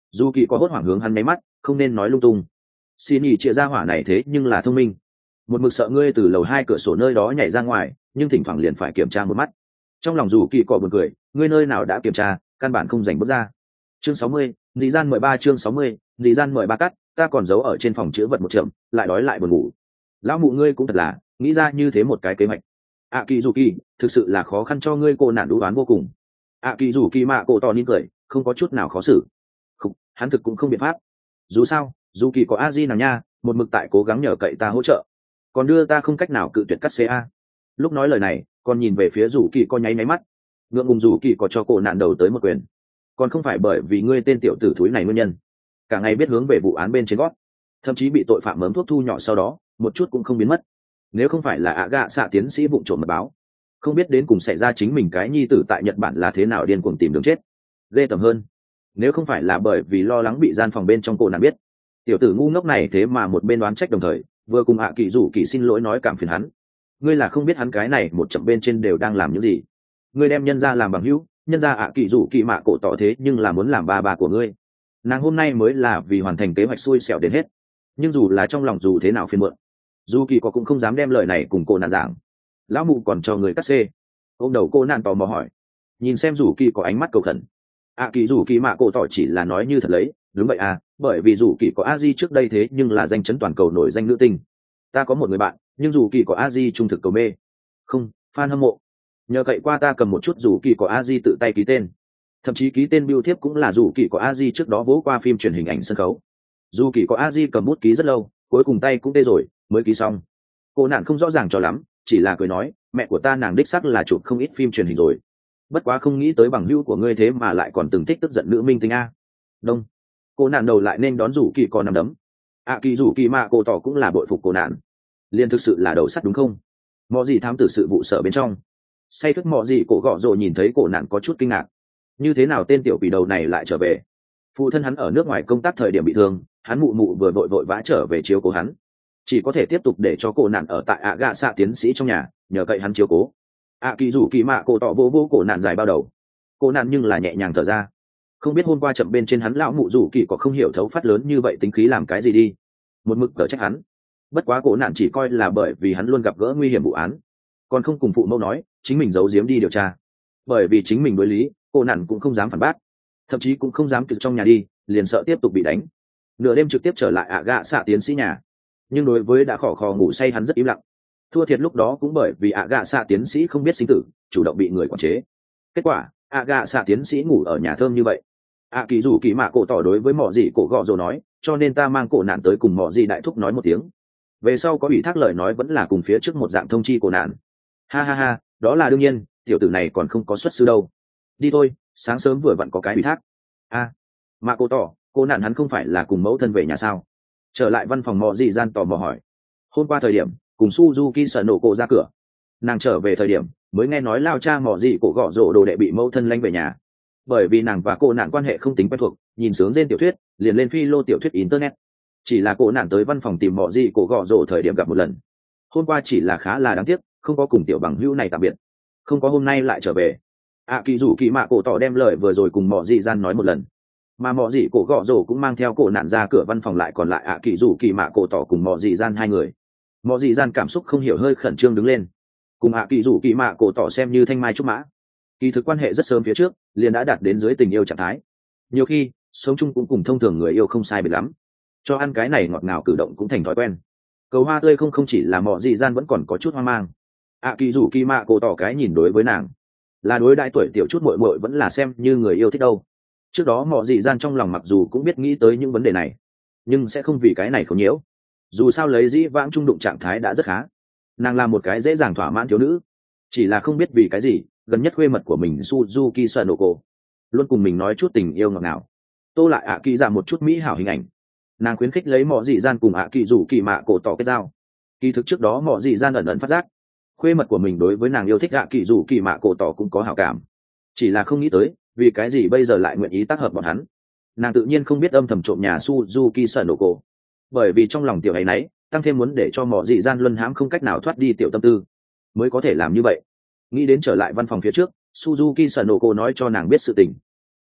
dù kỳ có hốt hoảng hướng hắn máy mắt, không nên nói lung tung. Xin ý chia ra hỏa này thế nhưng là thông minh, một mực sợ ngươi từ lầu hai cửa sổ nơi đó nhảy ra ngoài, nhưng thỉnh thoảng liền phải kiểm tra một mắt. Trong lòng dù kỳ cọ buồn cười, ngươi nơi nào đã kiểm tra, căn bản không dành bước ra. Chương sáu mươi, dị gian mười ba chương sáu mươi, dị gian mười ba cắt, ta còn giấu ở trên phòng chứa vật một chậm, lại đói lại buồn ngủ. Lão mụ ngươi cũng thật là, nghĩ ra như thế một cái kế hoạch. À kỳ dù kỳ, thực sự là khó khăn cho ngươi, cô nạn đú đoán vô cùng. À kỳ dù kỳ mạ cổ to nín cười, không có chút nào khó xử. Không, hắn thực cũng không biện pháp. Dù sao, dù kỳ có a di nào nha, một mực tại cố gắng nhờ cậy ta hỗ trợ, còn đưa ta không cách nào cự tuyệt cắt ca. Lúc nói lời này, còn nhìn về phía dù kỳ có nháy máy mắt, ngượng ngùng dù kỳ có cho cổ nạn đầu tới một quyền, còn không phải bởi vì ngươi tên tiểu tử thúi này nguyên nhân, cả ngày biết hướng về vụ án bên trên gót, thậm chí bị tội phạm mớm thuốc thu nhỏ sau đó một chút cũng không biến mất. Nếu không phải là ạ gạ xạ tiến sĩ vụng trộm mật báo, không biết đến cùng xảy ra chính mình cái nhi tử tại Nhật Bản là thế nào điên cuồng tìm đường chết. Ghê tởm hơn, nếu không phải là bởi vì lo lắng bị gian phòng bên trong cổ nạn biết, tiểu tử ngu ngốc này thế mà một bên đoán trách đồng thời vừa cùng ạ kỳ rủ kỳ xin lỗi nói cảm phiền hắn. Ngươi là không biết hắn cái này một chậm bên trên đều đang làm những gì. Ngươi đem nhân ra làm bằng hữu, nhân ra ạ kỳ rủ kỳ mạ cổ tỏ thế nhưng là muốn làm ba bà của ngươi. Nàng hôm nay mới là vì hoàn thành kế hoạch xui xẻo đến hết, nhưng dù là trong lòng dù thế nào phiền muộn, dù kỳ có cũng không dám đem lời này cùng cô nạn giảng. Lão mụ còn cho người cắt xê. Ôm đầu cô nạn tò mò hỏi, nhìn xem dù kỳ có ánh mắt cầu khẩn. ạ kỳ rủ kỳ mạ cổ tỏ chỉ là nói như thật lấy, đúng vậy à, bởi vì dù kỳ có a di trước đây thế nhưng là danh chấn toàn cầu nổi danh nữ tinh. Ta có một người bạn, nhưng dù kỳ có a di trung thực cầu mê, không fan hâm mộ, nhờ cậy qua ta cầm một chút dù kỳ có a di tự tay ký tên, thậm chí ký tên bưu thiếp cũng là dù kỳ có a di trước đó vỗ qua phim truyền hình ảnh sân khấu. Dù kỳ có a di cầm bút ký rất lâu, cuối cùng tay cũng tê rồi mới ký xong. Cô nạn không rõ ràng cho lắm, chỉ là cười nói, mẹ của ta nàng đích sắc là chụp không ít phim truyền hình rồi, bất quá không nghĩ tới bằng hữu của ngươi thế mà lại còn từng thích tức giận nữ minh tinh a. Đông. Cô nạn đầu lại nên đón rủ kỳ có nằm đấm. ạ kỳ rủ kỳ mạ cổ tỏ cũng là bội phục cô nạn, liền thực sự là đầu sắt đúng không? Mọ gì thám tử sự vụ sở bên trong, say thức mọ gì cổ gọ rồi nhìn thấy cổ nạn có chút kinh ngạc, như thế nào tên tiểu quỷ đầu này lại trở về? Phụ thân hắn ở nước ngoài công tác thời điểm bị thương, hắn mụ mụ vừa vội vội vã trở về chiếu cố hắn, chỉ có thể tiếp tục để cho cổ nạn ở tại ạ gạ xạ tiến sĩ trong nhà, nhờ cậy hắn chiếu cố. ạ kỳ rủ kỳ mạ cổ tỏ vô vô cổ nạn dài bao đầu. Cổ nạn nhưng là nhẹ nhàng thở ra, không biết hôm qua chậm bên trên hắn lão mụ rủ kỳ có không hiểu thấu phát lớn như vậy tính khí làm cái gì đi, một mực cở trách hắn. Bất quá cổ nạn chỉ coi là bởi vì hắn luôn gặp gỡ nguy hiểm vụ án, còn không cùng phụ mẫu nói chính mình giấu giếm đi điều tra. Bởi vì chính mình đối lý, cổ nạn cũng không dám phản bác, thậm chí cũng không dám kịp trong nhà đi, liền sợ tiếp tục bị đánh. Nửa đêm trực tiếp trở lại ạ gạ xạ tiến sĩ nhà, nhưng đối với đã khò khò ngủ say hắn rất im lặng. Thua thiệt lúc đó cũng bởi vì ạ gạ xạ tiến sĩ không biết sinh tử, chủ động bị người quản chế. Kết quả ạ gạ xạ tiến sĩ ngủ ở nhà thơm như vậy. ạ kỳ rủ kỳ mạ cổ tỏ đối với mọ gì cổ gọ rồi nói, cho nên ta mang cổ nạn tới cùng mọ gì đại thúc nói một tiếng, về sau có ủy thác lời nói vẫn là cùng phía trước một dạng thông chi cổ nạn. Ha ha ha, đó là đương nhiên, tiểu tử này còn không có xuất sư đâu. Đi thôi, sáng sớm vừa vặn có cái ủy thác. A, à, mạ cổ tỏ, cô nạn hắn không phải là cùng mẫu thân về nhà sao? Trở lại văn phòng mọ gì gian tò mò hỏi. Hôm qua thời điểm cùng Suzuki sợ nổ cổ ra cửa, nàng trở về thời điểm mới nghe nói lao cha mọ gì cổ gọ rổ đồ đệ bị mẫu thân lanh về nhà. Bởi vì nàng và cô nạn quan hệ không tính quen thuộc, nhìn sướng trên tiểu thuyết liền lên phi lô tiểu thuyết internet. Chỉ là cô nạn tới văn phòng tìm mọ gì cổ gọ rổ thời điểm gặp một lần, hôm qua chỉ là khá là đáng tiếc, không có cùng tiểu bằng hữu này tạm biệt, không có hôm nay lại trở về. ạ kỳ rủ kỳ mạ cổ tỏ đem lời vừa rồi cùng mọ gì gian nói một lần, mà mọ gì cổ gọ rổ cũng mang theo cổ nạn ra cửa văn phòng, lại còn lại ạ kỳ rủ kỳ mạ cổ tỏ cùng mọ gì gian hai người. Mọ gì gian cảm xúc không hiểu hơi khẩn trương đứng lên, cùng ạ kỳ rủ kỳ mạ cổ tỏ xem như thanh mai trúc mã, kỳ thực quan hệ rất sớm phía trước liền đã đạt đến dưới tình yêu trạng thái. Nhiều khi sống chung cũng cùng thông thường người yêu không sai biệt lắm, cho ăn cái này ngọt ngào cử động cũng thành thói quen. Cầu hoa tươi không không chỉ là mọ gì gian vẫn còn có chút hoang mang. ạ kỳ rủ kỳ mạ cổ tỏ cái nhìn đối với nàng là đối đại tuổi tiểu chút muội muội vẫn là xem như người yêu thích đâu. Trước đó mọ gì gian trong lòng mặc dù cũng biết nghĩ tới những vấn đề này, nhưng sẽ không vì cái này không nhiễu. Dù sao lấy dĩ vãng trung đụng trạng thái đã rất khá, nàng là một cái dễ dàng thỏa mãn thiếu nữ, chỉ là không biết vì cái gì gần nhất khuê mật của mình Suzuki Sanoko luôn cùng mình nói chút tình yêu ngọt ngào, tô lại ạ kỳ ra một chút mỹ hảo hình ảnh. Nàng khuyến khích lấy mọ dị gian cùng ạ kỳ rủ kỳ mạ cổ tỏ kết giao. Kỳ thực trước đó mọ dị gian ẩn ẩn phát giác khuê mật của mình đối với nàng yêu thích ạ kỳ rủ kỳ mạ cổ tỏ cũng có hảo cảm, chỉ là không nghĩ tới vì cái gì bây giờ lại nguyện ý tác hợp bọn hắn. Nàng tự nhiên không biết âm thầm trộm nhà Suzuki Sanoko, bởi vì trong lòng tiểu ấy nấy tăng thêm muốn để cho mọ dị gian luân hãm không cách nào thoát đi tiểu tâm tư, mới có thể làm như vậy. Nghĩ đến trở lại văn phòng phía trước, Suzuki Sanoko nói cho nàng biết sự tình.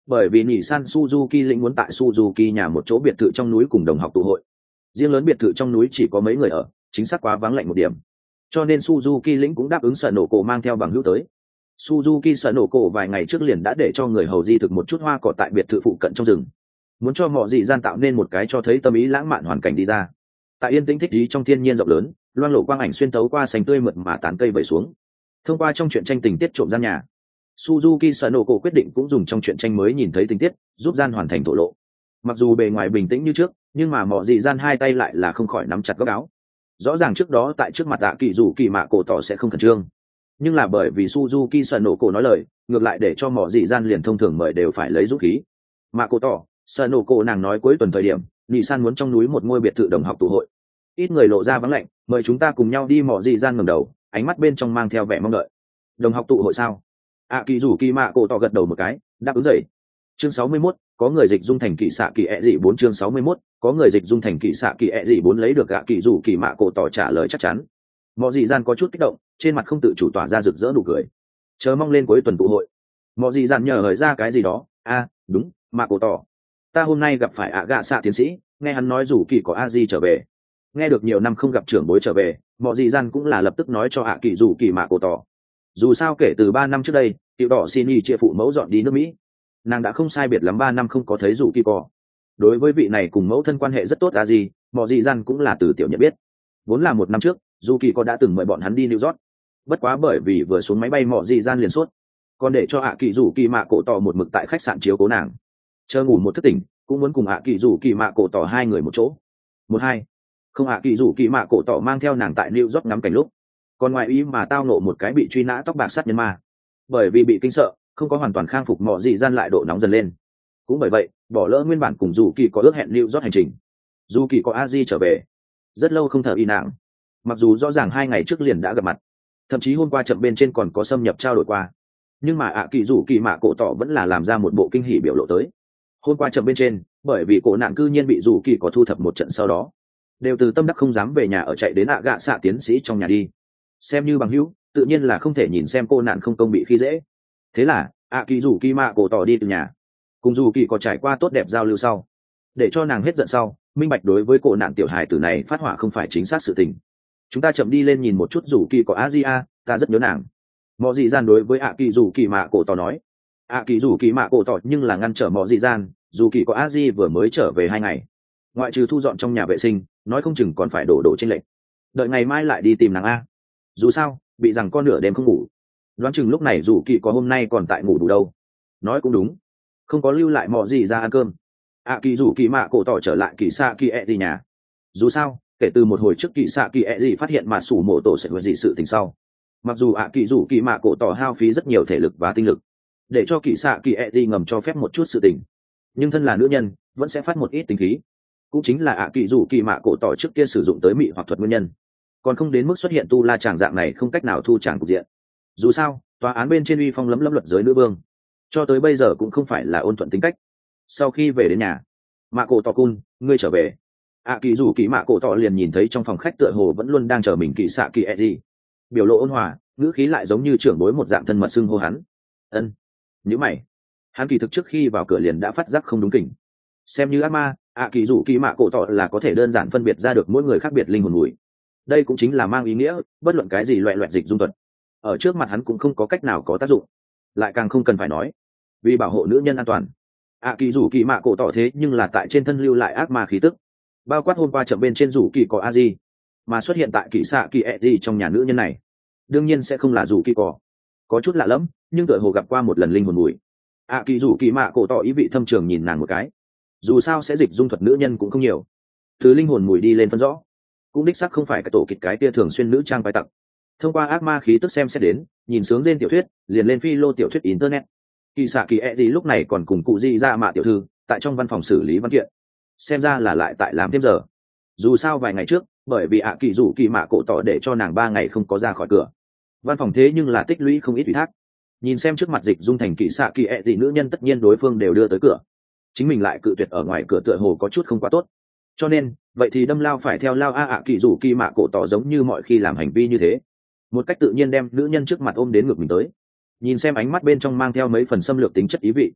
bởi vì nhị san Suzuki lĩnh muốn tại Suzuki nhà một chỗ biệt thự trong núi cùng đồng học tụ hội. Riêng lớn biệt thự trong núi chỉ có mấy người ở, chính xác quá vắng lạnh một điểm, cho nên Suzuki lĩnh cũng đáp ứng sợ nổ cổ mang theo bằng hữu tới. Suzuki sợ nổ cổ vài ngày trước liền đã để cho người hầu di thực một chút hoa cỏ tại biệt thự phụ cận trong rừng, muốn cho mọi dị gian tạo nên một cái cho thấy tâm ý lãng mạn hoàn cảnh đi ra. Tại yên tĩnh thích ý trong thiên nhiên rộng lớn, loang lộ quang ảnh xuyên tấu qua xanh tươi mượt mà tán cây vẩy xuống. Thông qua trong truyện tranh tình tiết trộm gian nhà, Suzuki sợ nổ cổ quyết định cũng dùng trong truyện tranh mới nhìn thấy tình tiết, giúp gian hoàn thành thổ lộ. Mặc dù bề ngoài bình tĩnh như trước, nhưng mà mọi dị gian hai tay lại là không khỏi nắm chặt góc áo. Rõ ràng trước đó tại trước mặt tạ kỳ dù kỳ mạ cổ tỏ sẽ không khẩn trương, nhưng là bởi vì Suzuki sợ nổ cổ nói lời, ngược lại để cho mọi dị gian liền thông thường mời đều phải lấy dũng khí. Mạ cổ tỏ, sợ nổ cổ nàng nói cuối tuần thời điểm, nhị san muốn trong núi một ngôi biệt thự đồng học tụ hội, ít người lộ ra vắng lạnh, mời chúng ta cùng nhau đi. Mọi dị gian ngẩng đầu, ánh mắt bên trong mang theo vẻ mong đợi. Đồng học tụ hội sao? ạ kỳ rủ kỳ mạ cổ tỏ gật đầu một cái, đáp ứng dậy. Chương sáu mươi mốt, có người dịch dung thành kỳ xạ kỳ ẹ dị bốn. Chương sáu mươi mốt, có người dịch dung thành kỳ xạ kỳ ẹ dị bốn. Lấy được ạ kỳ rủ kỳ mạ cổ tỏ trả lời chắc chắn. Mọi dị gian có chút kích động, trên mặt không tự chủ tỏa ra rực rỡ nụ cười, chờ mong lên cuối tuần tụ hội. Mọi dị gian nhờ hời ra cái gì đó. A, à, đúng, mạ cổ tỏ, ta hôm nay gặp phải ạ gạ xạ tiến sĩ, nghe hắn nói rủ kỳ có a di trở về. Nghe được nhiều năm không gặp trưởng bối trở về, mọi dị gian cũng là lập tức nói cho ạ kỳ rủ kỳ mạ cổ tỏ. Dù sao kể từ ba năm trước đây, tiểu đỏ xin y chia phụ mẫu dọn đi nước Mỹ, nàng đã không sai biệt lắm ba năm không có thấy rủ kỳ cỏ. Đối với vị này cùng mẫu thân quan hệ rất tốt a gì, mọi dị gian cũng là từ tiểu nhận biết. Vốn là một năm trước, dù kỳ có đã từng mời bọn hắn đi New York, bất quá bởi vì vừa xuống máy bay mọi dị gian liền sốt, còn để cho ạ kỳ rủ kỳ mạ cổ tỏ một mực tại khách sạn chiếu cố nàng, chờ ngủ một thức tỉnh cũng muốn cùng ạ kỳ rủ kỳ mạ cổ tỏ hai người một chỗ. Một hai không, ạ kỳ rủ kỳ mạ cổ tỏ mang theo nàng tại New York ngắm cảnh lúc, còn ngoài ý mà tao nộ một cái bị truy nã tóc bạc sát nhân ma. Bởi vì bị kinh sợ, không có hoàn toàn khang phục, mọi dị gian lại độ nóng dần lên. Cũng bởi vậy, bỏ lỡ nguyên bản cùng dù kỳ có ước hẹn New York hành trình. Dù kỳ có a di trở về, rất lâu không thở y nạng. Mặc dù rõ ràng hai ngày trước liền đã gặp mặt, thậm chí hôm qua chậm bên trên còn có xâm nhập trao đổi qua, nhưng mà ạ kỳ dù kỳ mạ cổ tỏ vẫn là làm ra một bộ kinh hỉ biểu lộ tới. Hôm qua chậm bên trên, bởi vì cổ nạn cư nhiên bị dù kỳ có thu thập một trận, sau đó đều từ tâm đắc không dám về nhà ở, chạy đến ạ gạ xạ tiến sĩ trong nhà đi xem như bằng hữu, tự nhiên là không thể nhìn xem cô nạn không công bị khi dễ. Thế là ạ kỳ dù kỳ mạ cổ tỏ đi từ nhà, cùng dù kỳ có trải qua tốt đẹp giao lưu sau, để cho nàng hết giận sau, minh bạch đối với cổ nạn tiểu hài tử này phát hỏa không phải chính xác sự tình. Chúng ta chậm đi lên nhìn một chút dù kỳ có a di a, ta rất nhớ nàng. Mọi dị gian đối với ạ kỳ dù kỳ mạ cổ tỏ nói. ạ kỳ dù kỳ mạ cổ tỏ nhưng là ngăn trở mọi dị gian, dù kỳ có a di vừa mới trở về hai ngày, ngoại trừ thu dọn trong nhà vệ sinh, nói không chừng còn phải đổ đổ trên lệnh, đợi ngày mai lại đi tìm nàng a. Dù sao bị rằng con nửa đêm không ngủ, đoán chừng lúc này dù kỳ có hôm nay còn tại ngủ đủ đâu. Nói cũng đúng, không có lưu lại mọi gì ra ăn cơm. ạ kỳ dù kỳ mạ cổ tỏ trở lại kỳ xạ kỳ ẹ gì nhà. Dù sao kể từ một hồi trước kỳ xạ kỳ ẹ gì phát hiện mà sủ mộ tổ sẽ huệ gì sự tình sau, mặc dù ạ kỳ dù kỳ mạ cổ tỏ hao phí rất nhiều thể lực và tinh lực để cho kỳ xạ kỳ ẹ gì ngầm cho phép một chút sự tình, nhưng thân là nữ nhân vẫn sẽ phát một ít tính khí. Cũng chính là ạ kỳ dù kỳ mạ cổ tỏ trước kia sử dụng tới mị hoặc thuật nguyên nhân, còn không đến mức xuất hiện tu la tràng dạng này không cách nào thu tràng cục diện. Dù sao tòa án bên trên uy phong lấm lấm luật giới nữ vương cho tới bây giờ cũng không phải là ôn thuận tính cách. Sau khi về đến nhà, mạ cổ tỏ cun, ngươi trở về. ạ kỳ dù kỳ mạ cổ tỏ liền nhìn thấy trong phòng khách tựa hồ vẫn luôn đang chờ mình kỳ xạ kỳ ẹ gì, biểu lộ ôn hòa, ngữ khí lại giống như trưởng bối một dạng thân mật xưng hô hắn. Ân. Nhữ mày, hắn kỳ thực trước khi vào cửa liền đã phát giác không đúng kỉnh. Xem như ác ma, ạ kỳ dù kỳ mạ cổ tỏ là có thể đơn giản phân biệt ra được mỗi người khác biệt linh hồn mùi. Đây cũng chính là mang ý nghĩa bất luận cái gì loại loại dịch dung thuật ở trước mặt hắn cũng không có cách nào có tác dụng, lại càng không cần phải nói vì bảo hộ nữ nhân an toàn. ạ kỳ dù kỳ mạ cổ tỏ thế nhưng là tại trên thân lưu lại ác ma khí tức, bao quát hôm qua chậm bên trên rủ kỳ có a di mà xuất hiện tại kỳ xạ kỳ ẹ di trong nhà nữ nhân này, đương nhiên sẽ không là rủ kỳ có. Có chút lạ lẫm, nhưng tựa hồ gặp qua một lần linh hồn mùi. ạ kỳ dù kỳ mạ cổ tỏ ý vị thâm trường nhìn nàng một cái. Dù sao sẽ dịch dung thuật nữ nhân cũng không nhiều, từ linh hồn mùi đi lên phân rõ, cũng đích xác không phải cái tổ kịch cái tia thường xuyên nữ trang vai tặng. Thông qua ác ma khí tức xem xét đến, nhìn sướng trên tiểu thuyết liền lên phi lô tiểu thuyết internet. Kỳ xạ kỳ ẹ gì lúc này còn cùng cụ di ra mạ tiểu thư tại trong văn phòng xử lý văn kiện, xem ra là lại tại làm thêm giờ. Dù sao vài ngày trước bởi vì ạ kỳ rủ kỳ mạ cổ tỏ để cho nàng ba ngày không có ra khỏi cửa, văn phòng thế nhưng là tích lũy không ít ủy thác. Nhìn xem trước mặt dịch dung thành kỳ xạ kỳ ẹ gì nữ nhân, tất nhiên đối phương đều đưa tới cửa, chính mình lại cự tuyệt ở ngoài cửa tựa hồ có chút không quá tốt. Cho nên vậy thì đâm lao phải theo lao a. ạ kỳ rủ kỳ mạ cổ tỏ giống như mọi khi làm hành vi như thế, một cách tự nhiên đem nữ nhân trước mặt ôm đến ngực mình tới, nhìn xem ánh mắt bên trong mang theo mấy phần xâm lược tính chất ý vị.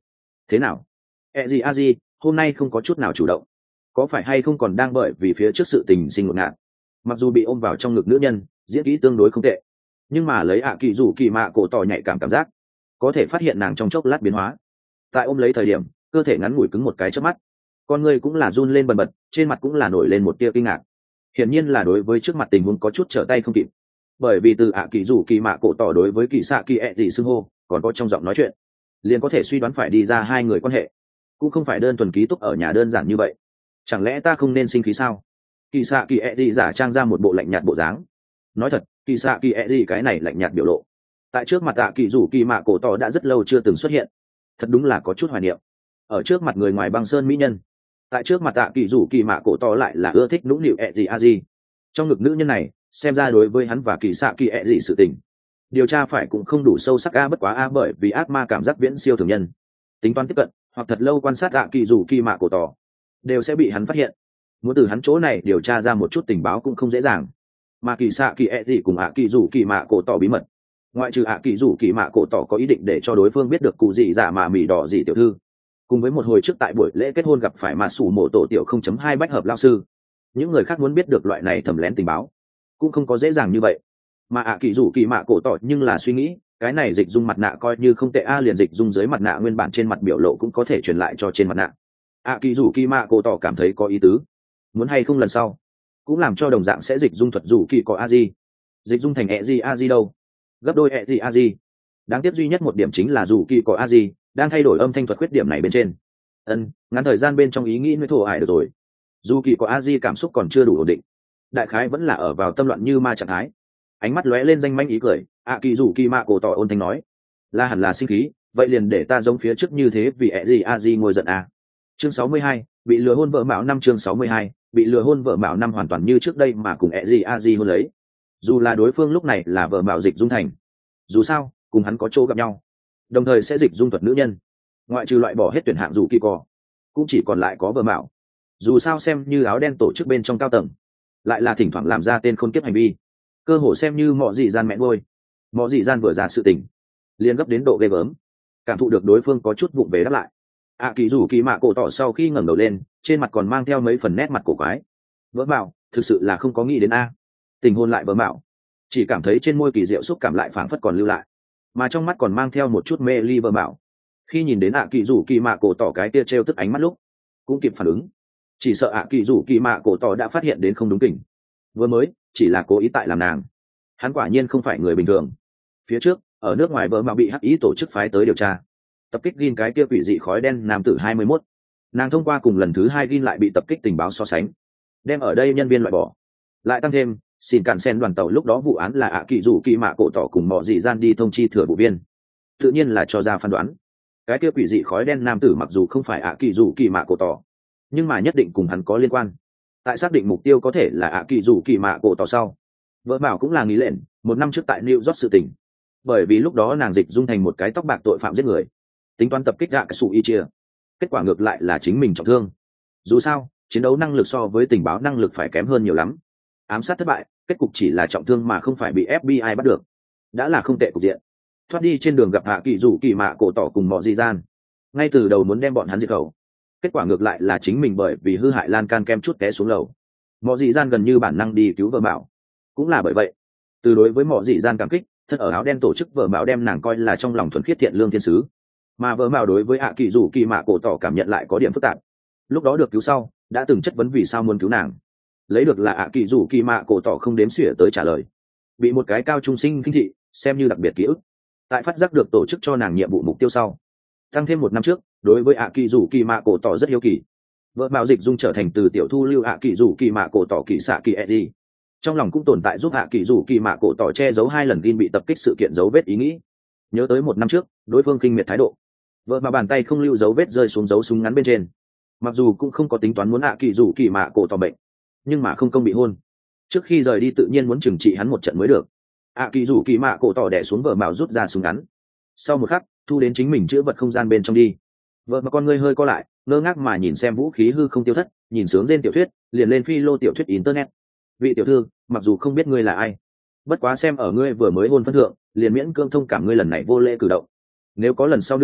Thế nào? E gì a gì, hôm nay không có chút nào chủ động, có phải hay không còn đang bởi vì phía trước sự tình sinh ngột ngạt? Mặc dù bị ôm vào trong ngực nữ nhân, diễn kỹ tương đối không tệ, nhưng mà lấy ạ kỳ rủ kỳ mạ cổ tỏ nhạy cảm cảm giác, có thể phát hiện nàng trong chốc lát biến hóa. Tại ôm lấy thời điểm, cơ thể ngắn ngủi cứng một cái chớp mắt, con người cũng là run lên bần bật, trên mặt cũng là nổi lên một tia kinh ngạc. Hiển nhiên là đối với trước mặt tình huống có chút trở tay không kịp, bởi vì từ ạ kỳ rủ kỳ mạ cổ tỏ đối với kỳ xạ kỳ ẹ gì xưng hô, còn có trong giọng nói chuyện, liền có thể suy đoán phải đi ra hai người quan hệ, cũng không phải đơn thuần ký túc ở nhà đơn giản như vậy. Chẳng lẽ ta không nên sinh khí sao? Kỳ xạ kỳ ẹ gì giả trang ra một bộ lạnh nhạt bộ dáng. Nói thật, kỳ xạ kỳ ẹ gì cái này lạnh nhạt biểu lộ, tại trước mặt ạ kỳ rủ kỳ mạ cổ tỏ đã rất lâu chưa từng xuất hiện, thật đúng là có chút hoài niệm. Ở trước mặt người ngoài băng sơn mỹ nhân, tại trước mặt ạ kỳ rủ kỳ mạ cổ tỏ lại là ưa thích nũng nịu ẹ gì a gì. Trong ngực nữ nhân này, xem ra đối với hắn và kỳ xạ kỳ ẹ gì sự tình điều tra phải cũng không đủ sâu sắc a, bất quá a bởi vì ác ma cảm giác viễn siêu thường nhân, tính toán tiếp cận hoặc thật lâu quan sát ạ kỳ rủ kỳ mạ cổ tỏ đều sẽ bị hắn phát hiện. Muốn từ hắn chỗ này điều tra ra một chút tình báo cũng không dễ dàng, mà kỳ xạ kỳ ẹ gì cùng ạ kỳ rủ kỳ mạ cổ tỏ bí mật, ngoại trừ ạ kỳ rủ kỳ mạ cổ tỏ có ý định để cho đối phương biết được cụ gì giả mà mỉ đỏ gì tiểu thư, cùng với một hồi trước tại buổi lễ kết hôn gặp phải mà sủ mổ tổ tiểu không chấm hai bách hợp lao sư, những người khác muốn biết được loại này thầm lén tình báo cũng không có dễ dàng như vậy. Mà ạ kỳ rủ kỳ mạ cổ tỏ nhưng là suy nghĩ cái này dịch dung mặt nạ coi như không tệ a, liền dịch dung dưới mặt nạ nguyên bản trên mặt biểu lộ cũng có thể truyền lại cho trên mặt nạ. ạ kỳ rủ kỳ mạ cổ tỏ cảm thấy có ý tứ, muốn hay không lần sau cũng làm cho đồng dạng sẽ dịch dung thuật rủ kỳ có a di dịch dung thành e gì a di đâu, gấp đôi e gì a di. Đáng tiếc duy nhất một điểm chính là rủ kỳ có a di đang thay đổi âm thanh thuật khuyết điểm này bên trên. Ân, ngắn thời gian bên trong ý nghĩ mới thổ ải được rồi. Dù kỳ có a di cảm xúc còn chưa đủ ổn định, đại khái vẫn là ở vào tâm loạn như ma trạng thái. Ánh mắt lóe lên danh manh ý cười, ạ kỳ rủ kỳ mạ cổ tỏ ôn thanh nói, là hẳn là sinh khí, vậy liền để ta giống phía trước như thế vì ẹ gì a di ngồi giận à. Chương sáu mươi hai, bị lừa hôn vợ mạo năm. Chương sáu mươi hai, bị lừa hôn vợ mạo năm, hoàn toàn như trước đây mà cùng ẹ gì a di hôn lấy. Dù là đối phương lúc này là vợ mạo dịch dung thành, dù sao cùng hắn có chỗ gặp nhau, đồng thời sẽ dịch dung thuật nữ nhân, ngoại trừ loại bỏ hết tuyển hạng rủ kỳ cò, cũng chỉ còn lại có vợ mạo. Dù sao xem như áo đen tổ chức bên trong cao tầng, lại là thỉnh thoảng làm ra tên khôn kiếp hành vi, cơ hồ xem như mọi dị gian mẹ ngôi. Mọi dị gian vừa ra sự tình liền gấp đến độ ghê gớm, cảm thụ được đối phương có chút vụng về đáp lại. ạ kỳ rủ kỳ mạ cổ tỏ sau khi ngẩng đầu lên, trên mặt còn mang theo mấy phần nét mặt cổ quái. Vỡ mạo, thực sự là không có nghĩ đến a. Tình hôn lại vỡ mạo, chỉ cảm thấy trên môi kỳ diệu xúc cảm lại phảng phất còn lưu lại, mà trong mắt còn mang theo một chút mê ly vỡ mạo. Khi nhìn đến ạ kỳ rủ kỳ mạ cổ tỏ cái tia trêu tức ánh mắt lúc, cũng kịp phản ứng, chỉ sợ ạ kỳ rủ kỳ mạ cổ tỏ đã phát hiện đến không đúng kỉnh, vừa mới chỉ là cố ý tại làm nàng. Hắn quả nhiên không phải người bình thường. Phía trước ở nước ngoài vợ mạo bị hắc ý tổ chức phái tới điều tra, tập kích gin cái kia quỷ dị khói đen nam tử hai mươi mốt, nàng thông qua cùng lần thứ hai gin lại bị tập kích tình báo so sánh, đem ở đây nhân viên loại bỏ, lại tăng thêm xin cản sen đoàn tàu lúc đó vụ án là ạ kỳ rủ kỳ mạ cổ tỏ cùng mọi dị gian đi thông chi thừa vụ viên, tự nhiên là cho ra phán đoán cái kia quỷ dị khói đen nam tử mặc dù không phải ạ kỳ rủ kỳ mạ cổ tỏ, nhưng mà nhất định cùng hắn có liên quan. Tại xác định mục tiêu có thể là ạ kỳ rủ kỳ mạ cổ tỏ sau, vợ bảo cũng là nghĩ lệnh một năm trước tại New York sự tình, bởi vì lúc đó nàng dịch dung thành một cái tóc bạc tội phạm giết người, tính toán tập kích gạ su y chia, kết quả ngược lại là chính mình trọng thương. Dù sao chiến đấu năng lực so với tình báo năng lực phải kém hơn nhiều lắm, ám sát thất bại, kết cục chỉ là trọng thương mà không phải bị ép bê i bắt được, đã là không tệ cục diện. Thoát đi trên đường gặp hạ kỳ rủ kỳ mạ cổ tỏ cùng mọi di gian, ngay từ đầu muốn đem bọn hắn diệt khẩu, kết quả ngược lại là chính mình bởi vì hư hại lan can kem chút té xuống lầu. Mọi dị gian gần như bản năng đi cứu vợ mạo, cũng là bởi vậy từ đối với mọi dị gian cảm kích, thân ở áo đen tổ chức vợ mạo đem nàng coi là trong lòng thuần khiết thiện lương thiên sứ, mà vợ mạo đối với ạ kỳ rủ kỳ mạ cổ tỏ cảm nhận lại có điểm phức tạp. Lúc đó được cứu sau đã từng chất vấn vì sao muốn cứu nàng, lấy được là ạ kỳ rủ kỳ mạ cổ tỏ không đếm xỉa tới trả lời, bị một cái cao trung sinh khinh thị xem như đặc biệt ký ức. Tại phát giác được tổ chức cho nàng nhiệm vụ mục tiêu sau, tăng thêm một năm trước đối với ạ kỳ rủ kỳ mạ cổ tỏ rất hiếu kỳ, vợ mạo dịch dung trở thành từ tiểu thu lưu ạ kỳ rủ kỳ mạ cổ tỏ kỳ xạ kỳ eddie, trong lòng cũng tồn tại giúp ạ kỳ rủ kỳ mạ cổ tỏ che giấu hai lần tin bị tập kích sự kiện dấu vết ý nghĩ. Nhớ tới một năm trước đối phương kinh miệt thái độ, vợ mà bàn tay không lưu dấu vết rơi xuống dấu súng ngắn bên trên, mặc dù cũng không có tính toán muốn ạ kỳ rủ kỳ mạ cổ tỏ bệnh, nhưng mà không công bị hôn, trước khi rời đi tự nhiên muốn trừng trị hắn một trận mới được. ạ kỳ rủ kỳ mạ cổ tỏ đẻ xuống vợ mạo rút ra súng ngắn, sau một khắc thu đến chính mình chữa vật không gian bên trong đi. Vợ mà con ngươi hơi co lại, ngơ ngác mà nhìn xem vũ khí hư không tiêu thất, nhìn sướng trên tiểu thuyết liền lên phi lô tiểu thuyết internet. Vị tiểu thư, mặc dù không biết ngươi là ai, bất quá xem ở ngươi vừa mới hôn phân thượng, liền miễn cương thông cảm ngươi lần này vô lễ cử động, nếu có lần sau nữa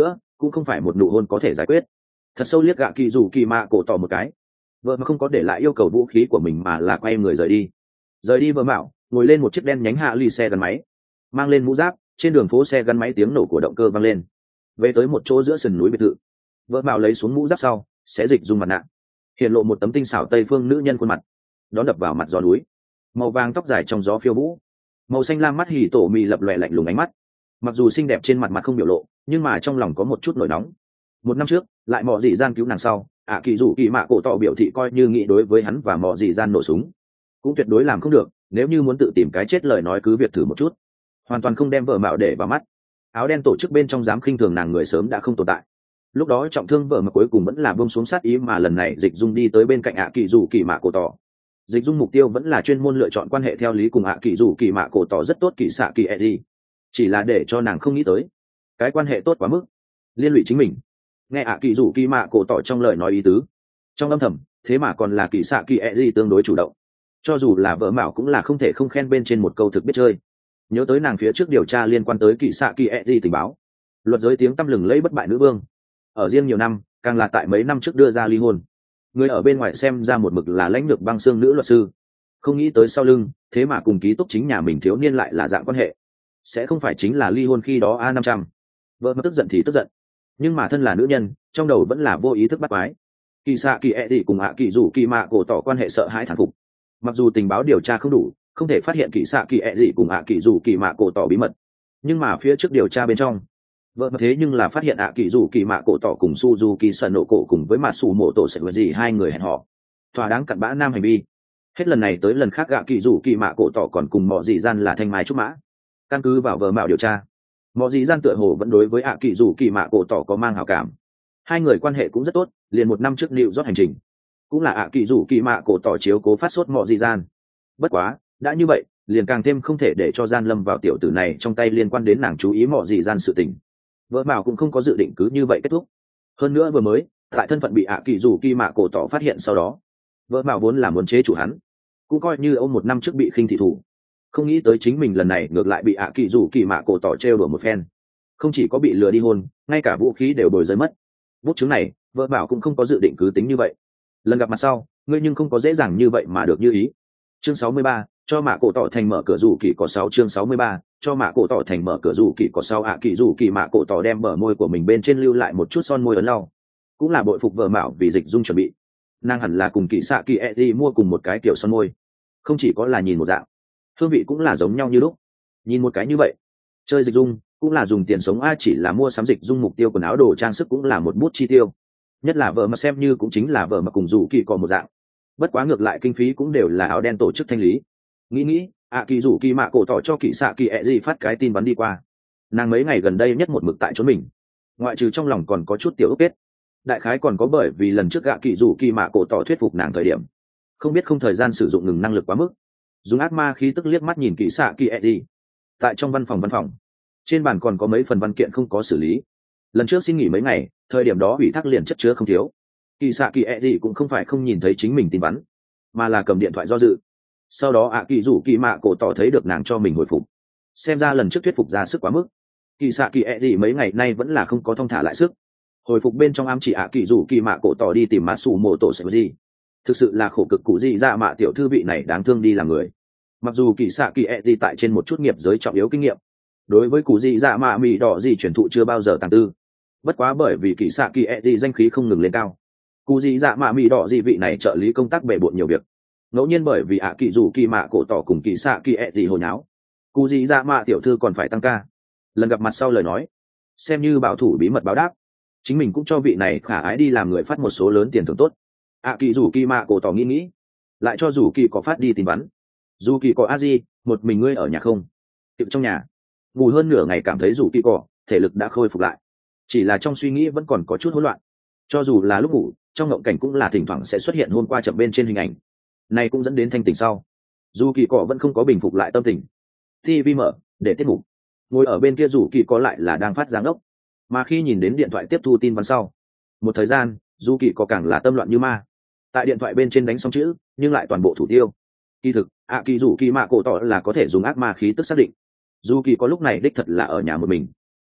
cũng không phải một nụ hôn có thể giải quyết. Thật sâu liếc gạ kỳ dù kỳ mạ cổ tỏ một cái, vợ mà không có để lại yêu cầu vũ khí của mình mà là quay người rời đi. Rời đi vợ mạo ngồi lên một chiếc đen nhánh hạ ly xe gắn máy, mang lên mũ giáp, trên đường phố xe gắn máy tiếng nổ của động cơ vang lên. Về tới một chỗ giữa sườn núi biệt thự, vợ mạo lấy xuống mũ giáp sau sẽ dịch dung mặt nạ, hiện lộ một tấm tinh xảo tây phương nữ nhân khuôn mặt, đón đập vào mặt gió núi. Màu vàng tóc dài trong gió phiêu vũ, màu xanh lam mắt hì tổ mì lập lòe lạnh lùng ánh mắt. Mặc dù xinh đẹp trên mặt mặt không biểu lộ, nhưng mà trong lòng có một chút nổi nóng. Một năm trước lại mò dị gian cứu nàng sau, ạ kỳ dù kỳ mạ cổ tỏ biểu thị coi như nghĩ đối với hắn và mò dị gian nổ súng cũng tuyệt đối làm không được. Nếu như muốn tự tìm cái chết lời nói cứ việc thử một chút, hoàn toàn không đem vợ mạo để vào mắt. Áo đen tổ chức bên trong dám khinh thường nàng người sớm đã không tồn tại. Lúc đó trọng thương vợ mà cuối cùng vẫn là buông xuống sát ý, mà lần này dịch dung đi tới bên cạnh ạ kỳ dù kỳ mạ cổ tỏ. Dịch dung mục tiêu vẫn là chuyên môn lựa chọn quan hệ theo lý cùng ạ kỳ dù kỳ mạ cổ tỏ rất tốt kỳ xạ kỳ e gì, chỉ là để cho nàng không nghĩ tới cái quan hệ tốt quá mức liên lụy chính mình. Nghe ạ kỳ dù kỳ mạ cổ tỏ trong lời nói ý tứ, trong âm thầm thế mà còn là kỳ xạ kỳ e gì tương đối chủ động. Cho dù là vợ mạo cũng là không thể không khen bên trên một câu thực biết chơi. Nhớ tới nàng phía trước điều tra liên quan tới kỳ xạ kỳ e gì tình báo, luật giới tiếng tăm lừng lẫy bất bại nữ vương, ở riêng nhiều năm càng là tại mấy năm trước đưa ra ly hôn. Người ở bên ngoài xem ra một mực là lãnh lược băng xương nữ luật sư, không nghĩ tới sau lưng thế mà cùng ký túc chính nhà mình thiếu niên lại là dạng quan hệ. Sẽ không phải chính là ly hôn khi đó a năm trăm. Vợ mà tức giận thì tức giận, nhưng mà thân là nữ nhân trong đầu vẫn là vô ý thức bắt quái. Kỳ xạ kỳ e đi cùng hạ kỳ rủ kỳ mạ cổ tỏ quan hệ sợ hãi thản phục. Mặc dù tình báo điều tra không đủ, không thể phát hiện kỳ xạ kỳ e gì cùng hạ kỳ rủ kỳ mạ cổ tỏ bí mật, nhưng mà phía trước điều tra bên trong vợ mà thế nhưng là phát hiện hạ kỳ rủ kỳ mạ cổ tỏ cùng Suzuki Sơn nổ cổ cùng với mặt sủ mộ tổ sẽ gì hai người hẹn họ, thỏa đáng cặn bã nam hành vi. Hết lần này tới lần khác gạ kỳ rủ kỳ mạ cổ tỏ còn cùng mọ dị gian là thanh mai trúc mã. Căn cứ vào vợ mạo điều tra, mọ dị gian tựa hồ vẫn đối với hạ kỳ rủ kỳ mạ cổ tỏ có mang hảo cảm, hai người quan hệ cũng rất tốt. Liền một năm trước New York hành trình cũng là hạ kỳ rủ kỳ mạ cổ tỏ chiếu cố phát sốt mọ dị gian. Bất quá đã như vậy liền càng thêm không thể để cho gian lâm vào tiểu tử này trong tay liên quan đến nàng chú ý mọ dị gian sự tình. Vợ mạo cũng không có dự định cứ như vậy kết thúc. Hơn nữa vừa mới tại thân phận bị ạ kỳ dù kỳ mạ cổ tỏ phát hiện sau đó, vợ mạo vốn là muốn chế chủ hắn, cũng coi như ông một năm trước bị khinh thị thủ, không nghĩ tới chính mình lần này ngược lại bị ạ kỳ dù kỳ mạ cổ tỏ trêu đùa một phen. Không chỉ có bị lừa đi hôn, ngay cả vũ khí đều bồi rơi mất. Bút chứng này vợ mạo cũng không có dự định cứ tính như vậy. Lần gặp mặt sau ngươi nhưng không có dễ dàng như vậy mà được như ý. Chương sáu mươi ba, cho mạ cổ tỏ thành mở cửa rủ kỳ có sáu. Chương sáu mươi ba, cho mạ cổ tỏ thành mở cửa rủ kỳ có sáu. ạ kỳ rủ kỳ mạ cổ tỏ đem bờ môi của mình bên trên lưu lại một chút son môi ấn lau, cũng là bội phục vợ mạo vì dịch dung chuẩn bị. Nàng hẳn là cùng kỳ xạ kỳ e đi mua cùng một cái kiểu son môi, không chỉ có là nhìn một dạng, hương vị cũng là giống nhau như lúc. Nhìn một cái như vậy, chơi dịch dung cũng là dùng tiền sống a, chỉ là mua sắm dịch dung mục tiêu quần áo đồ trang sức cũng là một bút chi tiêu. Nhất là vợ mà xem như cũng chính là vợ mà cùng rủ kỳ có một dạng. Bất quá ngược lại kinh phí cũng đều là áo đen tổ chức thanh lý. Nghĩ nghĩ ạ kỳ rủ kỳ mạ cổ tỏ cho kỳ xạ kỳ e gì phát cái tin bắn đi qua. Nàng mấy ngày gần đây nhất một mực tại chỗ mình, ngoại trừ trong lòng còn có chút tiểu ước kết. Đại khái còn có bởi vì lần trước gạ kỳ rủ kỳ mạ cổ tỏ thuyết phục nàng thời điểm không biết không thời gian sử dụng ngừng năng lực quá mức, dùng ác ma khí tức liếc mắt nhìn kỳ xạ kỳ e gì. Tại trong văn phòng văn phòng trên bàn còn có mấy phần văn kiện không có xử lý, lần trước xin nghỉ mấy ngày, thời điểm đó ủy thác liền chất chứa không thiếu. Kỳ xạ kỳ e gì cũng không phải không nhìn thấy chính mình tin bắn, mà là cầm điện thoại do dự. Sau đó ạ kỳ rủ kỳ mạ cổ tỏ thấy được nàng cho mình hồi phục, xem ra lần trước thuyết phục ra sức quá mức. Kỳ xạ kỳ e gì mấy ngày nay vẫn là không có thong thả lại sức. Hồi phục bên trong ám chỉ ạ kỳ rủ kỳ mạ cổ tỏ đi tìm mã sủ mộ tổ sẽ gì, thực sự là khổ cực cụ gì ra mạ tiểu thư vị này đáng thương đi làm người. Mặc dù kỳ xạ kỳ e gì tại trên một chút nghiệp giới trọng yếu kinh nghiệm, đối với cụ gì ra mạ mì đỏ gì truyền thụ chưa bao giờ tàng tư. Bất quá bởi vì kỳ xạ kỳ e gì danh khí không ngừng lên cao, cụ gì dạ mạ mì đỏ gì vị này trợ lý công tác bề bộn nhiều việc. Ngẫu nhiên bởi vì ạ kỳ rủ kỳ mạ cổ tỏ cùng kỳ xạ kỳ e gì hồi nháo, cụ gì dạ mạ tiểu thư còn phải tăng ca. Lần gặp mặt sau lời nói xem như bảo thủ bí mật báo đáp, chính mình cũng cho vị này khả ái đi làm người phát một số lớn tiền thưởng tốt. ạ kỳ rủ kỳ mạ cổ tỏ nghĩ nghĩ, lại cho rủ kỳ có phát đi tìm bắn. Dù kỳ có a di, một mình ngươi ở nhà không? Tiệm trong nhà ngủ hơn nửa ngày, cảm thấy rủ kỳ cỏ thể lực đã khôi phục lại, chỉ là trong suy nghĩ vẫn còn có chút hỗn loạn. Cho dù là lúc ngủ, trong ngộng cảnh cũng là thỉnh thoảng sẽ xuất hiện hôm qua chậm bên trên hình ảnh này, cũng dẫn đến thanh tỉnh sau dù kỳ cỏ vẫn không có bình phục lại tâm tình. ti vi mở để tiết mục, ngồi ở bên kia rủ kỳ có lại là đang phát giáng ốc, mà khi nhìn đến điện thoại tiếp thu tin vắn sau một thời gian, dù kỳ có càng là tâm loạn như ma. Tại điện thoại bên trên đánh xong chữ nhưng lại toàn bộ thủ tiêu. Kỳ thực ạ kỳ rủ kỳ mạ cổ tỏ là có thể dùng ác ma khí tức xác định dù kỳ có lúc này đích thật là ở nhà một mình.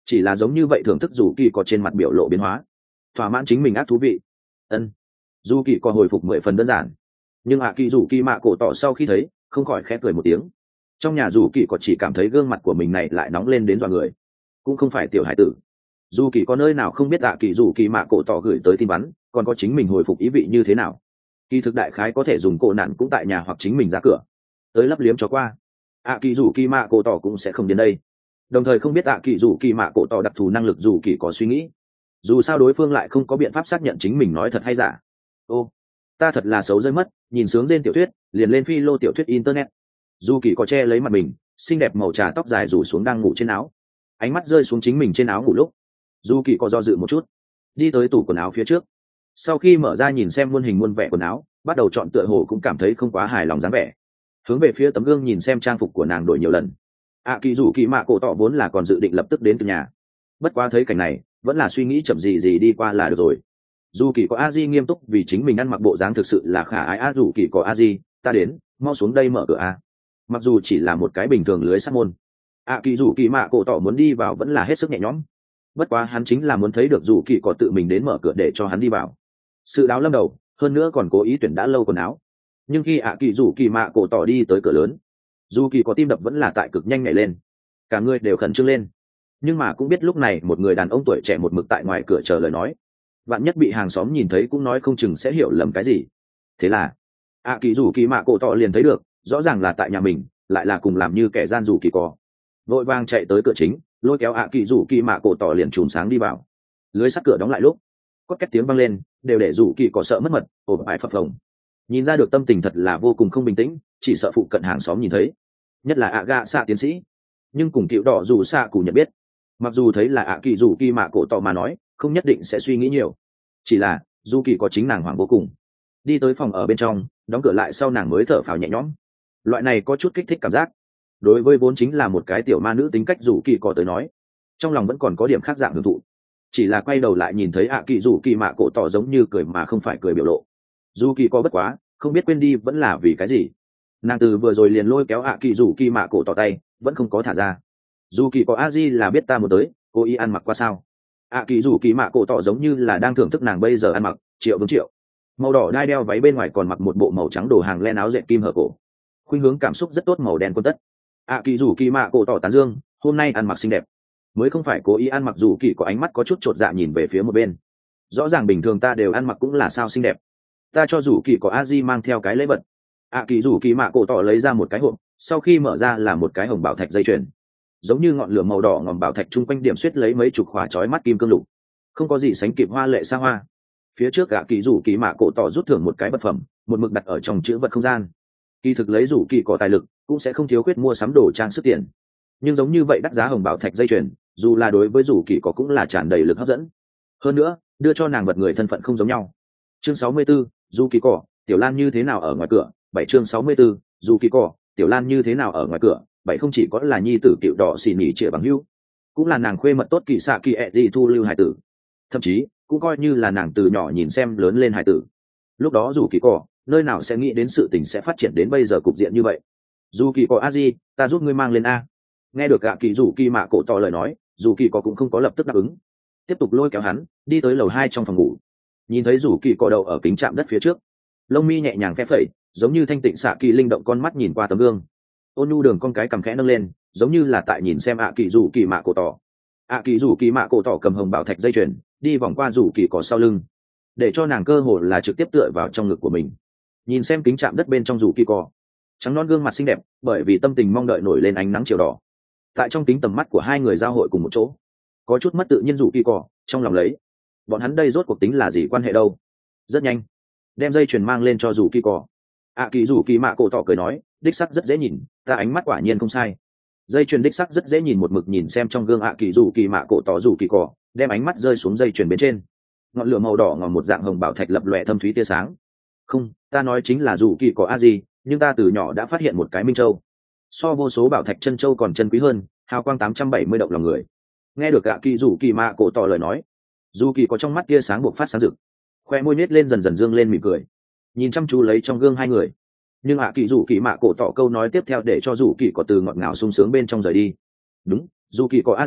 chỉ là giống như vậy thưởng thức dù kỳ có trên mặt biểu lộ biến hóa, thỏa mãn chính mình ác thú vị. Ân, dù kỳ có hồi phục mười phần đơn giản, nhưng ạ kỳ dù kỳ mạ cổ tỏ sau khi thấy không khỏi khẽ cười một tiếng. Trong nhà dù kỳ có chỉ cảm thấy gương mặt của mình này lại nóng lên đến dọa người, cũng không phải tiểu hải tử. Dù kỳ có nơi nào không biết ạ kỳ dù kỳ mạ cổ tỏ gửi tới tin vắn còn có chính mình hồi phục ý vị như thế nào. Kỳ thực đại khái có thể dùng cổ nạn cũng tại nhà hoặc chính mình ra cửa tới lấp liếm cho qua. ạ kỳ dù kỳ mạ cổ tỏ cũng sẽ không đến đây, đồng thời không biết ạ kỳ dù kỳ mạ cổ tỏ đặc thù năng lực dù kỳ có suy nghĩ, dù sao đối phương lại không có biện pháp xác nhận chính mình nói thật hay giả. Ô, ta thật là xấu rơi mất, nhìn sướng trên tiểu thuyết liền lên phi lô tiểu thuyết internet. Dù kỳ có che lấy mặt mình xinh đẹp màu trà tóc dài rủ xuống đang ngủ trên áo, ánh mắt rơi xuống chính mình trên áo ngủ lúc dù kỳ có do dự một chút, đi tới tủ quần áo phía trước, sau khi mở ra nhìn xem muôn hình muôn vẻ quần áo, bắt đầu chọn tựa hồ cũng cảm thấy không quá hài lòng dáng vẻ, hướng về phía tấm gương nhìn xem trang phục của nàng đổi nhiều lần. ạ kỳ dù kỳ mạ cổ tỏ vốn là còn dự định lập tức đến từ nhà, bất quá thấy cảnh này vẫn là suy nghĩ chậm gì gì đi qua là được rồi. Dù kỳ có a di nghiêm túc vì chính mình ăn mặc bộ dáng thực sự là khả ái. A dù kỳ có a di, ta đến, mau xuống đây mở cửa a. Mặc dù chỉ là một cái bình thường lưới sắt môn, ạ kỳ dù kỳ mạ cổ tỏ muốn đi vào vẫn là hết sức nhẹ nhõm, bất quá hắn chính là muốn thấy được dù kỳ có tự mình đến mở cửa để cho hắn đi vào. Sự đáo lâm đầu, hơn nữa còn cố ý tuyển đã lâu quần áo. Nhưng khi ạ kỳ dù kỳ mạ cổ tỏ đi tới cửa lớn, dù kỳ có tim đập vẫn là tại cực nhanh nhảy lên, cả người đều khẩn trương lên. Nhưng mà cũng biết lúc này một người đàn ông tuổi trẻ một mực tại ngoài cửa chờ lời nói, vạn nhất bị hàng xóm nhìn thấy cũng nói không chừng sẽ hiểu lầm cái gì. Thế là ạ kỳ dù kỳ mạ cổ tỏ liền thấy được rõ ràng là tại nhà mình, lại là cùng làm như kẻ gian dù kỳ có, vội vàng chạy tới cửa chính, lôi kéo ạ kỳ dù kỳ mạ cổ tỏ liền chùm sáng đi vào. Lưới sắt cửa đóng lại lúc có két tiếng vang lên, đều để dù kỳ có sợ mất mật ồ bại phập phồng. Nhìn ra được tâm tình thật là vô cùng không bình tĩnh, chỉ sợ phụ cận hàng xóm nhìn thấy, nhất là ạ gạ xạ tiến sĩ. Nhưng cùng tiểu đỏ dù xạ cụ nhận biết, mặc dù thấy là ạ kỳ dù kỳ mạ cổ tỏ mà nói không nhất định sẽ suy nghĩ nhiều, chỉ là dù kỳ có chính nàng hoảng vô cùng. Đi tới phòng ở bên trong, đóng cửa lại sau nàng mới thở phào nhẹ nhõm. Loại này có chút kích thích cảm giác, đối với vốn chính là một cái tiểu ma nữ tính cách dù kỳ có tới nói, trong lòng vẫn còn có điểm khác dạng hưởng thụ. Chỉ là quay đầu lại nhìn thấy ạ kỳ dù kỳ mạ cổ tỏ giống như cười mà không phải cười biểu lộ, dù kỳ có bất quá không biết quên đi vẫn là vì cái gì, nàng từ vừa rồi liền lôi kéo ạ kỳ dù kỳ mạ cổ tỏ tay vẫn không có thả ra. Dù kỳ có a di là biết ta muốn tới, cô ý ăn mặc qua sao? ạ kỳ dù kỳ mạ cổ tỏ giống như là đang thưởng thức nàng bây giờ ăn mặc. Triệu vương triệu, màu đỏ đai đeo váy bên ngoài còn mặc một bộ màu trắng đồ hàng len áo dệt kim hở cổ, khuynh hướng cảm xúc rất tốt màu đen quân tất. ạ kỳ dù kỳ mạ cổ tỏ tán dương, hôm nay ăn mặc xinh đẹp, mới không phải cố ý ăn mặc. Dù kỳ có ánh mắt có chút chột dạ nhìn về phía một bên, rõ ràng bình thường ta đều ăn mặc cũng là sao xinh đẹp, ta cho dù kỳ có a di mang theo cái lễ vật. ạ kỳ dù kỳ mạ cổ tỏ lấy ra một cái hộp, sau khi mở ra là một cái hồng bảo thạch dây chuyền, giống như ngọn lửa màu đỏ ngòm bảo thạch chung quanh điểm xuyết lấy mấy chục khỏa chói mắt kim cương lục, không có gì sánh kịp hoa lệ xa hoa. Phía trước ạ kỳ dù kỳ mạ cổ tỏ rút thưởng một cái vật phẩm, một mực đặt ở trong chữ vật không gian. Kỳ thực lấy dù kỳ có tài lực cũng sẽ không thiếu khuyết mua sắm đồ trang sức tiền, nhưng giống như vậy đắt giá hồng bảo thạch dây chuyền, dù là đối với dù kỳ có cũng là tràn đầy lực hấp dẫn. Hơn nữa đưa cho nàng vật người thân phận không giống nhau. Chương sáu mươi 44, dù kỳ cỏ tiểu lan như thế nào ở ngoài cửa. Bảy chương sáu mươi 44, dù kỳ cỏ tiểu lan như thế nào ở ngoài cửa. Bảy không chỉ có là nhi tử tiểu đỏ xì nỉ trịa bằng hưu, cũng là nàng khuê mật tốt kỳ xạ kỳ ẹ gì thu lưu hải tử, thậm chí cũng coi như là nàng từ nhỏ nhìn xem lớn lên hải tử. Lúc đó dù kỳ cỏ nơi nào sẽ nghĩ đến sự tình sẽ phát triển đến bây giờ cục diện như vậy. Dù kỳ cỏ a di, ta giúp ngươi mang lên a. Nghe được gạ kỳ dù kỳ mạ cổ tỏ lời nói, dù kỳ cỏ cũng không có lập tức đáp ứng, tiếp tục lôi kéo hắn đi tới lầu hai trong phòng ngủ. Nhìn thấy dù kỳ cỏ đầu ở kính chạm đất phía trước, lông mi nhẹ nhàng phe phẩy, giống như thanh tịnh xạ kỳ linh động con mắt nhìn qua tấm gương. Ôn nhu đường con cái cầm khẽ nâng lên, giống như là tại nhìn xem ạ kỳ dù kỳ mạ cổ tỏ. ạ kỳ dù kỳ mạ cổ tỏ cầm hồng bảo thạch dây chuyền đi vòng qua dù kỳ cỏ sau lưng, để cho nàng cơ hồ là trực tiếp tựa vào trong ngực của mình. Nhìn xem kính chạm đất bên trong dù kỳ cỏ, trắng non gương mặt xinh đẹp bởi vì tâm tình mong đợi nổi lên ánh nắng chiều đỏ. Tại trong kính tầm mắt của hai người giao hội cùng một chỗ, có chút mất tự nhiên dù kỳ cỏ trong lòng lấy, bọn hắn đây rốt cuộc tính là gì quan hệ đâu. Rất nhanh đem dây chuyền mang lên cho dù kỳ cỏ. ạ kỳ dù kỳ mạ cổ tỏ cười nói, đích sắc rất dễ nhìn, ta ánh mắt quả nhiên không sai. Dây chuyền đích sắc rất dễ nhìn. Một mực nhìn xem trong gương ạ kỳ dù kỳ mạ cổ tỏ dù kỳ cỏ đem ánh mắt rơi xuống dây chuyền bên trên, ngọn lửa màu đỏ ngòm một dạng hồng bảo thạch lập lòe thâm thúy tia sáng. Không, ta nói chính là dù kỳ cỏ a gì, nhưng ta từ nhỏ đã phát hiện một cái minh châu, so vô số bảo thạch chân châu còn chân quý hơn, hào quang tám trăm bảy mươi động lòng người. Nghe được ạ kỳ dù kỳ mạ cổ tỏ lời nói, dù kỳ có trong mắt tia sáng buộc phát sáng rực, khoe môi nết lên dần dần dương lên mỉm cười, nhìn chăm chú lấy trong gương hai người. Nhưng ạ kỳ dù kỳ mạ cổ tỏ câu nói tiếp theo để cho dù kỳ có từ ngọt ngào sung sướng bên trong rời đi. Đúng, dù kỳ có a di,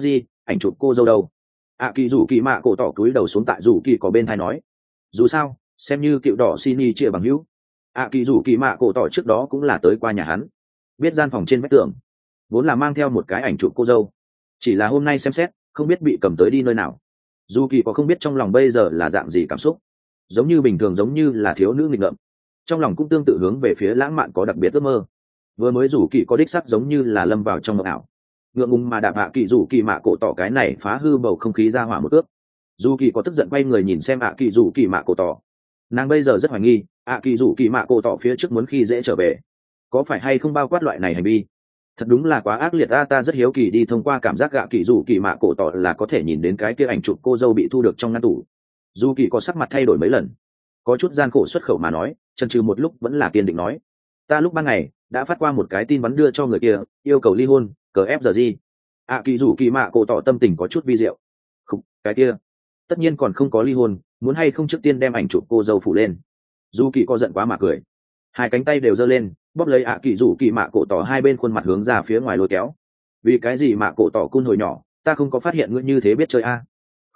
ảnh chụp cô dâu đâu? ạ kỳ rủ kỳ mạ cổ tỏ cúi đầu xuống tại rủ kỳ có bên thai nói. Dù sao xem như cựu đỏ xin y chia bằng hữu, ạ kỳ rủ kỳ mạ cổ tỏ trước đó cũng là tới qua nhà hắn, biết gian phòng trên vách tường vốn là mang theo một cái ảnh chụp cô dâu, chỉ là hôm nay xem xét không biết bị cầm tới đi nơi nào. Dù kỳ có không biết trong lòng bây giờ là dạng gì cảm xúc, giống như bình thường giống như là thiếu nữ nghịch ngợm, trong lòng cũng tương tự hướng về phía lãng mạn có đặc biệt ước mơ. Vừa mới rủ kỳ có đích sắc giống như là lâm vào trong mộng ảo, ngượng ngùng mà đạp hạ kỳ rủ kỳ mạ cổ tỏ cái này phá hư bầu không khí ra hỏa một ước. Dù kỳ có tức giận quay người nhìn xem hạ kỳ rủ kỳ mạ cổ tỏ, nàng bây giờ rất hoài nghi hạ kỳ rủ kỳ mạ cổ tỏ phía trước muốn khi dễ trở về có phải hay không bao quát loại này hành vi. Thật đúng là quá ác liệt. ta ta rất hiếu kỳ đi thông qua cảm giác gạ kỳ rủ kỳ mạ cổ tỏ là có thể nhìn đến cái kia ảnh chụp cô dâu bị thu được trong ngăn tủ. Dù kỳ có sắc mặt thay đổi mấy lần, có chút gian khổ xuất khẩu mà nói, chần chừ một lúc vẫn là kiên định nói, ta lúc ban ngày đã phát qua một cái tin vắn đưa cho người kia yêu cầu ly hôn, cờ ép giờ gì. ạ kỳ rủ kỳ mạ cổ tỏ tâm tình có chút vi diệu. Không, cái kia tất nhiên còn không có ly hôn, muốn hay không trước tiên đem ảnh chụp cô dâu phủ lên. Dù kỳ có giận quá mà cười, hai cánh tay đều giơ lên bóp lấy ạ kỳ rủ kỳ mạ cổ tỏ hai bên khuôn mặt hướng ra phía ngoài lôi kéo. Vì cái gì mạ cổ tỏ cun hồi nhỏ, ta không có phát hiện ngươi như thế biết chơi a? À?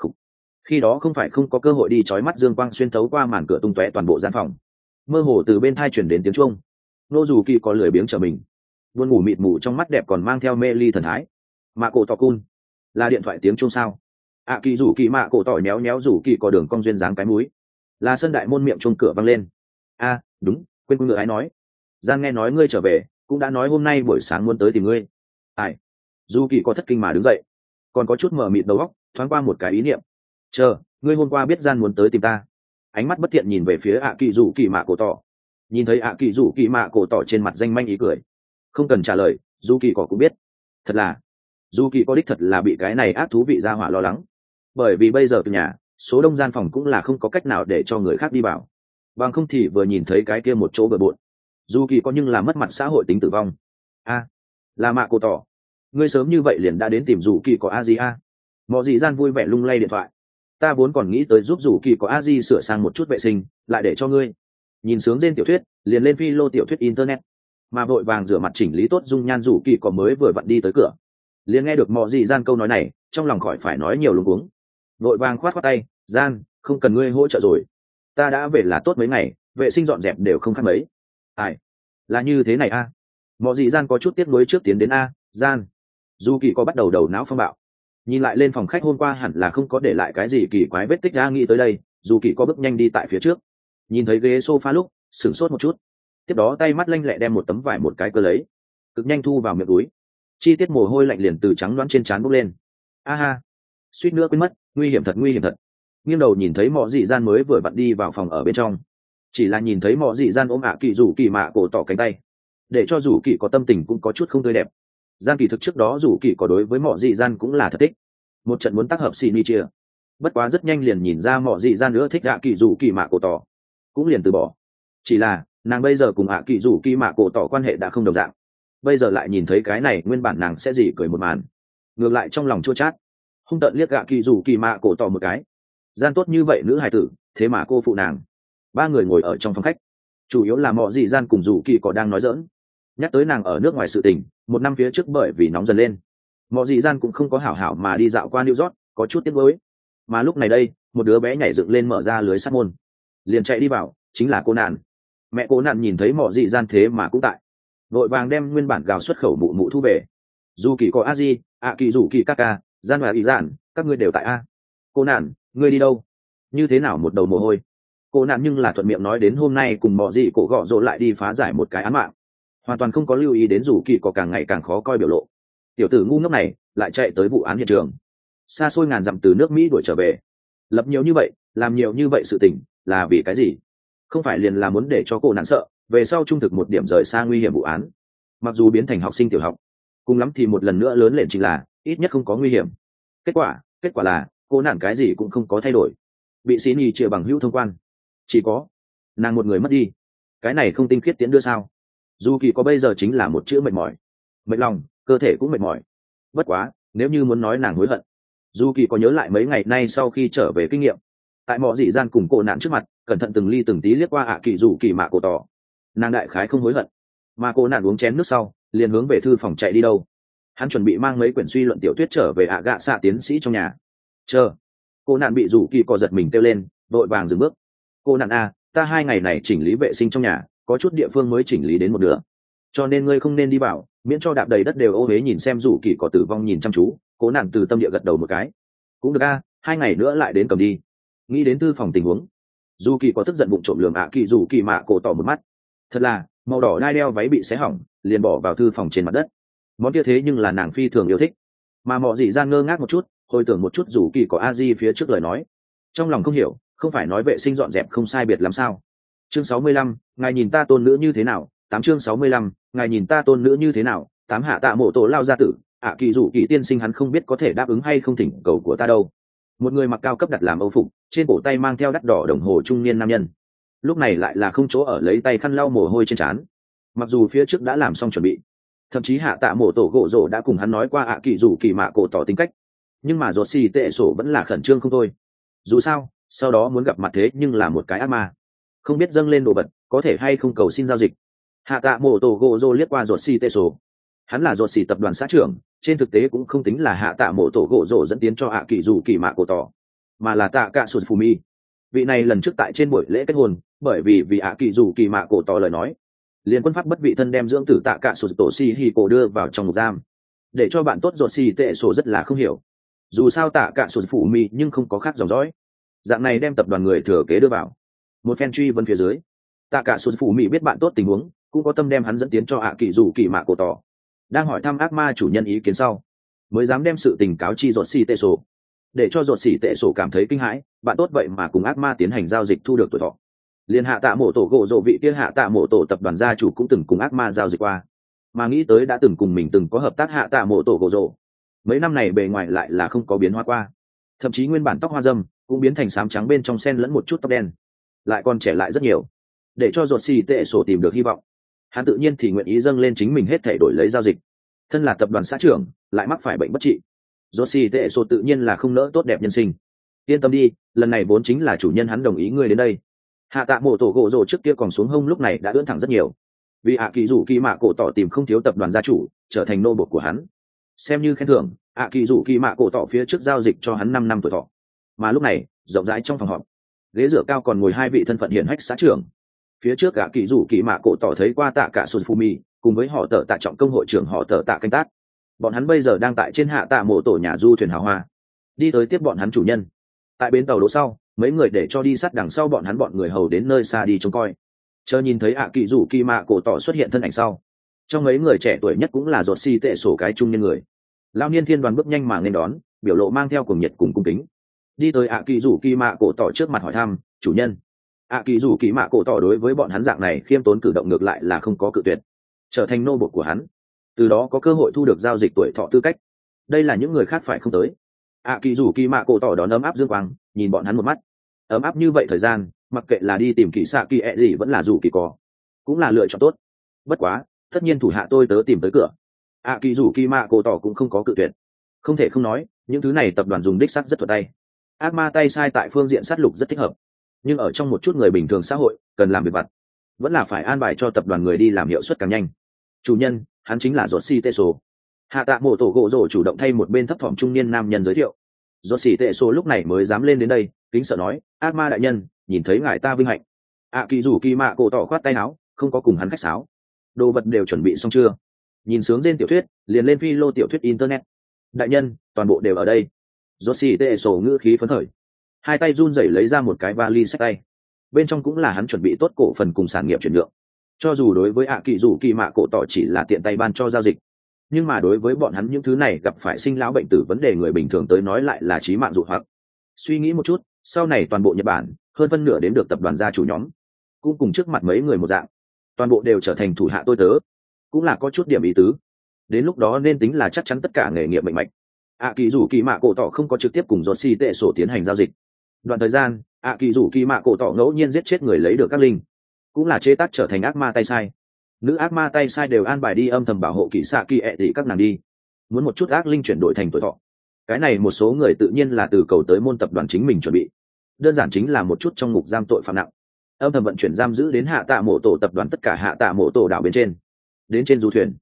Khi đó không phải không có cơ hội đi trói mắt dương quang xuyên thấu qua màn cửa tung tóe toàn bộ gian phòng, mơ hồ từ bên thai chuyển đến tiếng chuông. Nô dù kỳ có lười biếng trở mình, buồn ngủ mịt mù trong mắt đẹp còn mang theo mê ly thần thái. Mạ cổ tỏ cun là điện thoại tiếng chuông sao? ạ kỳ rủ kỳ mạ cổ tỏ méo méo rủ kỳ có đường cong duyên dáng cái múi, là sân đại môn miệng chuông cửa văng lên. A đúng, quên quên ngựa ái nói, gian nghe nói ngươi trở về, cũng đã nói hôm nay buổi sáng muốn tới tìm ngươi. Ai? Dù kỳ có thất kinh mà đứng dậy, còn có chút mờ mịt đầu óc thoáng qua một cái ý niệm. Chờ, ngươi hôm qua biết gian muốn tới tìm ta? Ánh mắt bất thiện nhìn về phía ạ kỳ rủ kỳ mạ cổ tỏ, nhìn thấy ạ kỳ rủ kỳ mạ cổ tỏ trên mặt danh manh ý cười, không cần trả lời, dù kỳ có cũng biết. Thật là, dù kỳ có đích thật là bị cái này ác thú vị ra hỏa lo lắng, bởi vì bây giờ từ nhà số đông gian phòng cũng là không có cách nào để cho người khác đi vào, bằng không thì vừa nhìn thấy cái kia một chỗ bừa bộn, dù kỳ có nhưng là mất mặt xã hội tính tử vong. A, là mạ cổ tỏ, ngươi sớm như vậy liền đã đến tìm dù kỳ có a gì a? Mọi gì gian vui vẻ lung lay điện thoại, ta vốn còn nghĩ tới giúp dù kỳ có a di sửa sang một chút vệ sinh lại để cho ngươi nhìn sướng trên tiểu thuyết, liền lên phi lô tiểu thuyết internet, mà vội vàng rửa mặt chỉnh lý tốt dung nhan dù kỳ có mới vừa vặn đi tới cửa, liền nghe được mọi gì gian câu nói này, trong lòng khỏi phải nói nhiều luống cuống, vội vàng khoát khoát tay, gian không cần ngươi hỗ trợ rồi, ta đã về là tốt mấy ngày, vệ sinh dọn dẹp đều không khác mấy. Ai, là như thế này a? À? Mọi gì gian có chút tiếc nuối trước tiến đến a. Gian, dù kỳ có bắt đầu đầu não phong bạo, nhìn lại lên phòng khách hôm qua hẳn là không có để lại cái gì kỳ quái vết tích. Ra nghĩ tới đây, dù kỳ có bước nhanh đi tại phía trước, nhìn thấy ghế sofa lúc sửng sốt một chút, tiếp đó tay mắt lanh lẹ đem một tấm vải một cái cơ lấy, cực nhanh thu vào miệng túi, chi tiết mồ hôi lạnh liền từ trắng đoán trên trán bốc lên. A ha, suýt nữa quên mất, nguy hiểm thật, nguy hiểm thật. Nghiêng đầu nhìn thấy mọi dị gian mới vừa vặn đi vào phòng ở bên trong, chỉ là nhìn thấy mọi dị gian ôm ạ kỳ rủ kỳ mạ cổ tỏ cánh tay, để cho rủ kỳ có tâm tình cũng có chút không tươi đẹp. Gian kỳ thực trước đó rủ kỳ có đối với mọi dị gian cũng là thật thích, một trận muốn tác hợp xì ni chia, bất quá rất nhanh liền nhìn ra mọi dị gian nữa thích ạ kỳ rủ kỳ mạ cổ tỏ, cũng liền từ bỏ. Chỉ là nàng bây giờ cùng ạ kỳ rủ kỳ mạ cổ tỏ quan hệ đã không đồng dạng, bây giờ lại nhìn thấy cái này nguyên bản nàng sẽ gì cười một màn, ngược lại trong lòng chua chát, hung tợn liếc ạ kỳ rủ kỳ mạ cổ tỏ một cái. Gian tốt như vậy nữ hài tử, thế mà cô phụ nàng. Ba người ngồi ở trong phòng khách, chủ yếu là mọi dị gian cùng rủ kỳ có đang nói dỡn, nhắc tới nàng ở nước ngoài sự tình một năm phía trước, bởi vì nóng dần lên, mọi dị gian cũng không có hảo hảo mà đi dạo qua New York, có chút tiếc nuối. Mà lúc này đây, một đứa bé nhảy dựng lên mở ra lưới sắt môn, liền chạy đi vào, chính là cô nạn. Mẹ cô nạn nhìn thấy mọi dị gian thế mà cũng tại, vội vàng đem nguyên bản gào xuất khẩu mụ mụ thu về. Dù kỳ có a di, ạ kỳ rủ kỳ ca ca, gian và ý giản, các ngươi đều tại a. Cô nạn, ngươi đi đâu? Như thế nào một đầu mồ hôi? Cô nạn nhưng là thuận miệng nói đến hôm nay cùng mọi dị cổ gọ rỗ lại đi phá giải một cái án mạng, hoàn toàn không có lưu ý đến dù kỳ có càng ngày càng khó coi biểu lộ. Tiểu tử ngu ngốc này lại chạy tới vụ án hiện trường, xa xôi ngàn dặm từ nước Mỹ đuổi trở về, lập nhiều như vậy, làm nhiều như vậy sự tình, là vì cái gì? Không phải liền là muốn để cho cô nạn sợ, về sau trung thực một điểm rời xa nguy hiểm vụ án. Mặc dù biến thành học sinh tiểu học, cùng lắm thì một lần nữa lớn lên, chỉ là ít nhất không có nguy hiểm. Kết quả, kết quả là cô nạn cái gì cũng không có thay đổi, bị xí nhì chia bằng hữu thông quan, chỉ có nàng một người mất đi. Cái này không tinh khiết tiến đưa sao? Dù kỳ có bây giờ chính là một chữ mệt mỏi, mệt lòng, cơ thể cũng mệt mỏi. Bất quá nếu như muốn nói nàng hối hận, dù kỳ có nhớ lại mấy ngày nay sau khi trở về kinh nghiệm, tại mọi dị gian cùng cô nạn trước mặt cẩn thận từng ly từng tí liếc qua ạ kỳ dù kỳ mạ cổ tỏ, nàng đại khái không hối hận. Mà cô nạn uống chén nước sau liền hướng về thư phòng chạy đi đâu. hắn chuẩn bị mang mấy quyển suy luận tiểu thuyết trở về ạ gạ xạ tiến sĩ trong nhà. Chờ. Cô nạn bị rủ kỳ cò giật mình kêu lên, vội vàng dừng bước. Cô nạn a, ta hai ngày này chỉnh lý vệ sinh trong nhà, có chút địa phương mới chỉnh lý đến một nửa, cho nên ngươi không nên đi vào, miễn cho đạp đầy đất đều ô huế. Nhìn xem rủ kỳ cò tử vong nhìn chăm chú, cố nạn từ tâm địa gật đầu một cái. Cũng được a, hai ngày nữa lại đến cầm đi. Nghĩ đến thư phòng tình huống, dù kỳ có tức giận bụng trộm lường ạ kỳ dù kỳ mạ cổ tỏ một mắt. Thật là màu đỏ đai đeo váy bị xé hỏng, liền bỏ vào thư phòng trên mặt đất. Món kia thế nhưng là nàng phi thường yêu thích. Mà mọi dị gian ngơ ngác một chút, hồi tưởng một chút dù kỳ có a di phía trước lời nói, trong lòng không hiểu, không phải nói vệ sinh dọn dẹp không sai biệt làm sao. Chương sáu mươi lăm, ngài nhìn ta tôn nữ như thế nào. Tám chương sáu mươi lăm, ngài nhìn ta tôn nữ như thế nào. Tám hạ tạ mộ tổ lao gia tử, ạ kỳ dù kỳ tiên sinh hắn không biết có thể đáp ứng hay không thỉnh cầu của ta đâu. Một người mặc cao cấp đặt làm âu phục, trên cổ tay mang theo đắt đỏ đồng hồ trung niên nam nhân, lúc này lại là không chỗ ở lấy tay khăn lau mồ hôi trên trán. Mặc dù phía trước đã làm xong chuẩn bị, thậm chí hạ tạ mộ tổ gỗ rổ đã cùng hắn nói qua ạ kỳ dù kỳ mạ cổ tỏ tính cách, nhưng mà ruột xì tệ sổ vẫn là khẩn trương không thôi. Dù sao sau đó muốn gặp mặt thế nhưng là một cái ác ma, không biết dâng lên đồ vật có thể hay không cầu xin giao dịch. Hạ tạ mộ tổ gỗ rổ liếc qua ruột xì tệ sổ, hắn là ruột xì tập đoàn xã trưởng, trên thực tế cũng không tính là hạ tạ mộ tổ gỗ rổ dẫn tiến cho ạ kỳ dù kỳ mạ cổ tỏ, mà là tạ cả sụt phù mi. Vị này lần trước tại trên buổi lễ kết hôn, bởi vì vì ạ kỳ dù kỳ mạ cổ tỏ lời nói, liền quân pháp bất vị thân đem dưỡng tử tạ cả sụt tổ si hi cổ đưa vào trong ngục giam, để cho bạn tốt ruột xì tệ sổ rất là không hiểu. Dù sao tạ cả sụt phù mi nhưng không có khác dòng dõi, dạng này đem tập đoàn người thừa kế đưa vào, một phen truy vấn phía dưới, tạ cả sụt phù mi biết bạn tốt tình huống, cũng có tâm đem hắn dẫn tiến cho ạ kỳ dù kỳ mạ cổ tỏ. Đang hỏi thăm ác ma chủ nhân ý kiến sau, mới dám đem sự tình cáo chi ruột xì tệ sổ, để cho ruột xì tệ sổ cảm thấy kinh hãi. Bạn tốt vậy mà cùng ác ma tiến hành giao dịch thu được tuổi thọ. Liên hạ tạ mộ tổ gỗ rộ vị kia hạ tạ mộ tổ tập đoàn gia chủ cũng từng cùng ác ma giao dịch qua, mà nghĩ tới đã từng cùng mình từng có hợp tác hạ tạ mộ tổ gỗ rộ, mấy năm này bề ngoài lại là không có biến hóa qua, thậm chí nguyên bản tóc hoa dâm cũng biến thành xám trắng bên trong sen lẫn một chút tóc đen, lại còn trẻ lại rất nhiều. Để cho ruột xì tệ sổ tìm được hy vọng, hắn tự nhiên thì nguyện ý dâng lên chính mình hết thể đổi lấy giao dịch. Thân là tập đoàn xã trưởng lại mắc phải bệnh bất trị, ruột xì tệ sổ tự nhiên là không nỡ tốt đẹp nhân sinh. Yên tâm đi, lần này vốn chính là chủ nhân hắn đồng ý ngươi đến đây. Hạ tạ mộ tổ gỗ rồ trước kia còn xuống hông lúc này đã ưỡn thẳng rất nhiều, vì ạ kỳ dù kỳ mạ cổ tỏ tìm không thiếu tập đoàn gia chủ trở thành nô bộc của hắn, xem như khen thưởng. ạ kỳ dù kỳ mạ cổ tỏ phía trước giao dịch cho hắn năm năm tuổi thọ, mà lúc này rộng rãi trong phòng họp, ghế dựa cao còn ngồi hai vị thân phận hiển hách xã trưởng. Phía trước ạ kỳ dù kỳ mạ cổ tỏ thấy qua tạ cả sùn phù mi cùng với họ tờ tạ trọng công hội trưởng họ tờ tạ canh tác, bọn hắn bây giờ đang tại trên hạ tạ mộ tổ nhà du thuyền hào hoa, đi tới tiếp bọn hắn chủ nhân. Tại bến tàu đỗ sau, mấy người để cho đi sát đằng sau bọn hắn, bọn người hầu đến nơi xa đi trông coi. Chờ nhìn thấy ạ kỳ rủ kỳ mạ cổ tỏ xuất hiện thân ảnh sau, trong mấy người trẻ tuổi nhất cũng là ruột xì tệ sổ cái trung nhân người, lao niên thiên đoàn bước nhanh mà nên đón, biểu lộ mang theo cuồng nhiệt cùng cung kính, đi tới ạ kỳ rủ kỳ mạ cổ tỏ trước mặt hỏi thăm chủ nhân. ạ kỳ rủ kỳ mạ cổ tỏ đối với bọn hắn dạng này khiêm tốn cử động ngược lại là không có cự tuyệt, trở thành nô bộc của hắn, từ đó có cơ hội thu được giao dịch tuổi thọ tư cách. Đây là những người khác phải không tới. ạ kỳ rủ kỳ mạ cổ tỏ đón ấm áp dương quang, nhìn bọn hắn một mắt. Ấm áp như vậy thời gian, mặc kệ là đi tìm kỳ xạ kỳ ẹ gì vẫn là rủ kỳ cò, cũng là lựa chọn tốt. Bất quá tất nhiên thủ hạ tôi tớ tìm tới cửa, ạ kỳ rủ kỳ mạ cổ tỏ cũng không có cự tuyệt. Không thể không nói, những thứ này tập đoàn dùng đích sắc rất thuật tay. Ác ma tay sai tại phương diện sát lục rất thích hợp, nhưng ở trong một chút người bình thường xã hội cần làm việc vặt, vẫn là phải an bài cho tập đoàn người đi làm hiệu suất càng nhanh. Chủ nhân, hắn chính là ruột xì tê sổ. Hạ tạ mộ tổ gỗ rổ chủ động thay một bên thấp thỏm trung niên nam nhân giới thiệu. Ruột xì tê sổ lúc này mới dám lên đến đây, kính sợ nói, ác ma đại nhân, nhìn thấy ngài ta vinh hạnh. ạ kỳ rủ kỳ mạ cổ tỏ khoát tay áo, không có cùng hắn khách sáo. Đồ vật đều chuẩn bị xong chưa? Nhìn sướng trên tiểu thuyết liền lên phi lô tiểu thuyết internet. Đại nhân, toàn bộ đều ở đây. Ruột xì tê sổ ngữ khí phấn khởi, hai tay run rẩy lấy ra một cái vali xách tay, bên trong cũng là hắn chuẩn bị tốt cổ phần cùng sản nghiệp chuyển nhượng. Cho dù đối với ạ kỳ rủ kỳ mạ cổ tỏ chỉ là tiện tay ban cho giao dịch, nhưng mà đối với bọn hắn những thứ này gặp phải sinh lão bệnh tử vấn đề người bình thường tới nói lại là chí mạng dụ hoặc. Suy nghĩ một chút, sau này toàn bộ Nhật Bản hơn phân nửa đến được tập đoàn gia chủ nhóm, cũng cùng trước mặt mấy người một dạng, toàn bộ đều trở thành thủ hạ tôi tớ, cũng là có chút điểm ý tứ. Đến lúc đó nên tính là chắc chắn tất cả nghề nghiệp bệnh mạch. ạ kỳ rủ kỳ mạ cổ tỏ không có trực tiếp cùng dột xì tệ sổ tiến hành giao dịch. Đoạn thời gian, ạ kỳ rủ kỳ mạ cổ tỏ ngẫu nhiên giết chết người lấy được các linh, cũng là chế tác trở thành ác ma tay sai. Nữ ác ma tay sai đều an bài đi âm thầm bảo hộ kỳ xạ kỳ ẹ thì các nàng đi, muốn một chút ác linh chuyển đổi thành tuổi thọ. Cái này một số người tự nhiên là từ cầu tới môn tập đoàn chính mình chuẩn bị, đơn giản chính là một chút trong ngục giam tội phạm nặng, âm thầm vận chuyển giam giữ đến hạ tạ mộ tổ tập đoàn tất cả hạ tạ mộ tổ đảo bên trên. Đến trên du thuyền,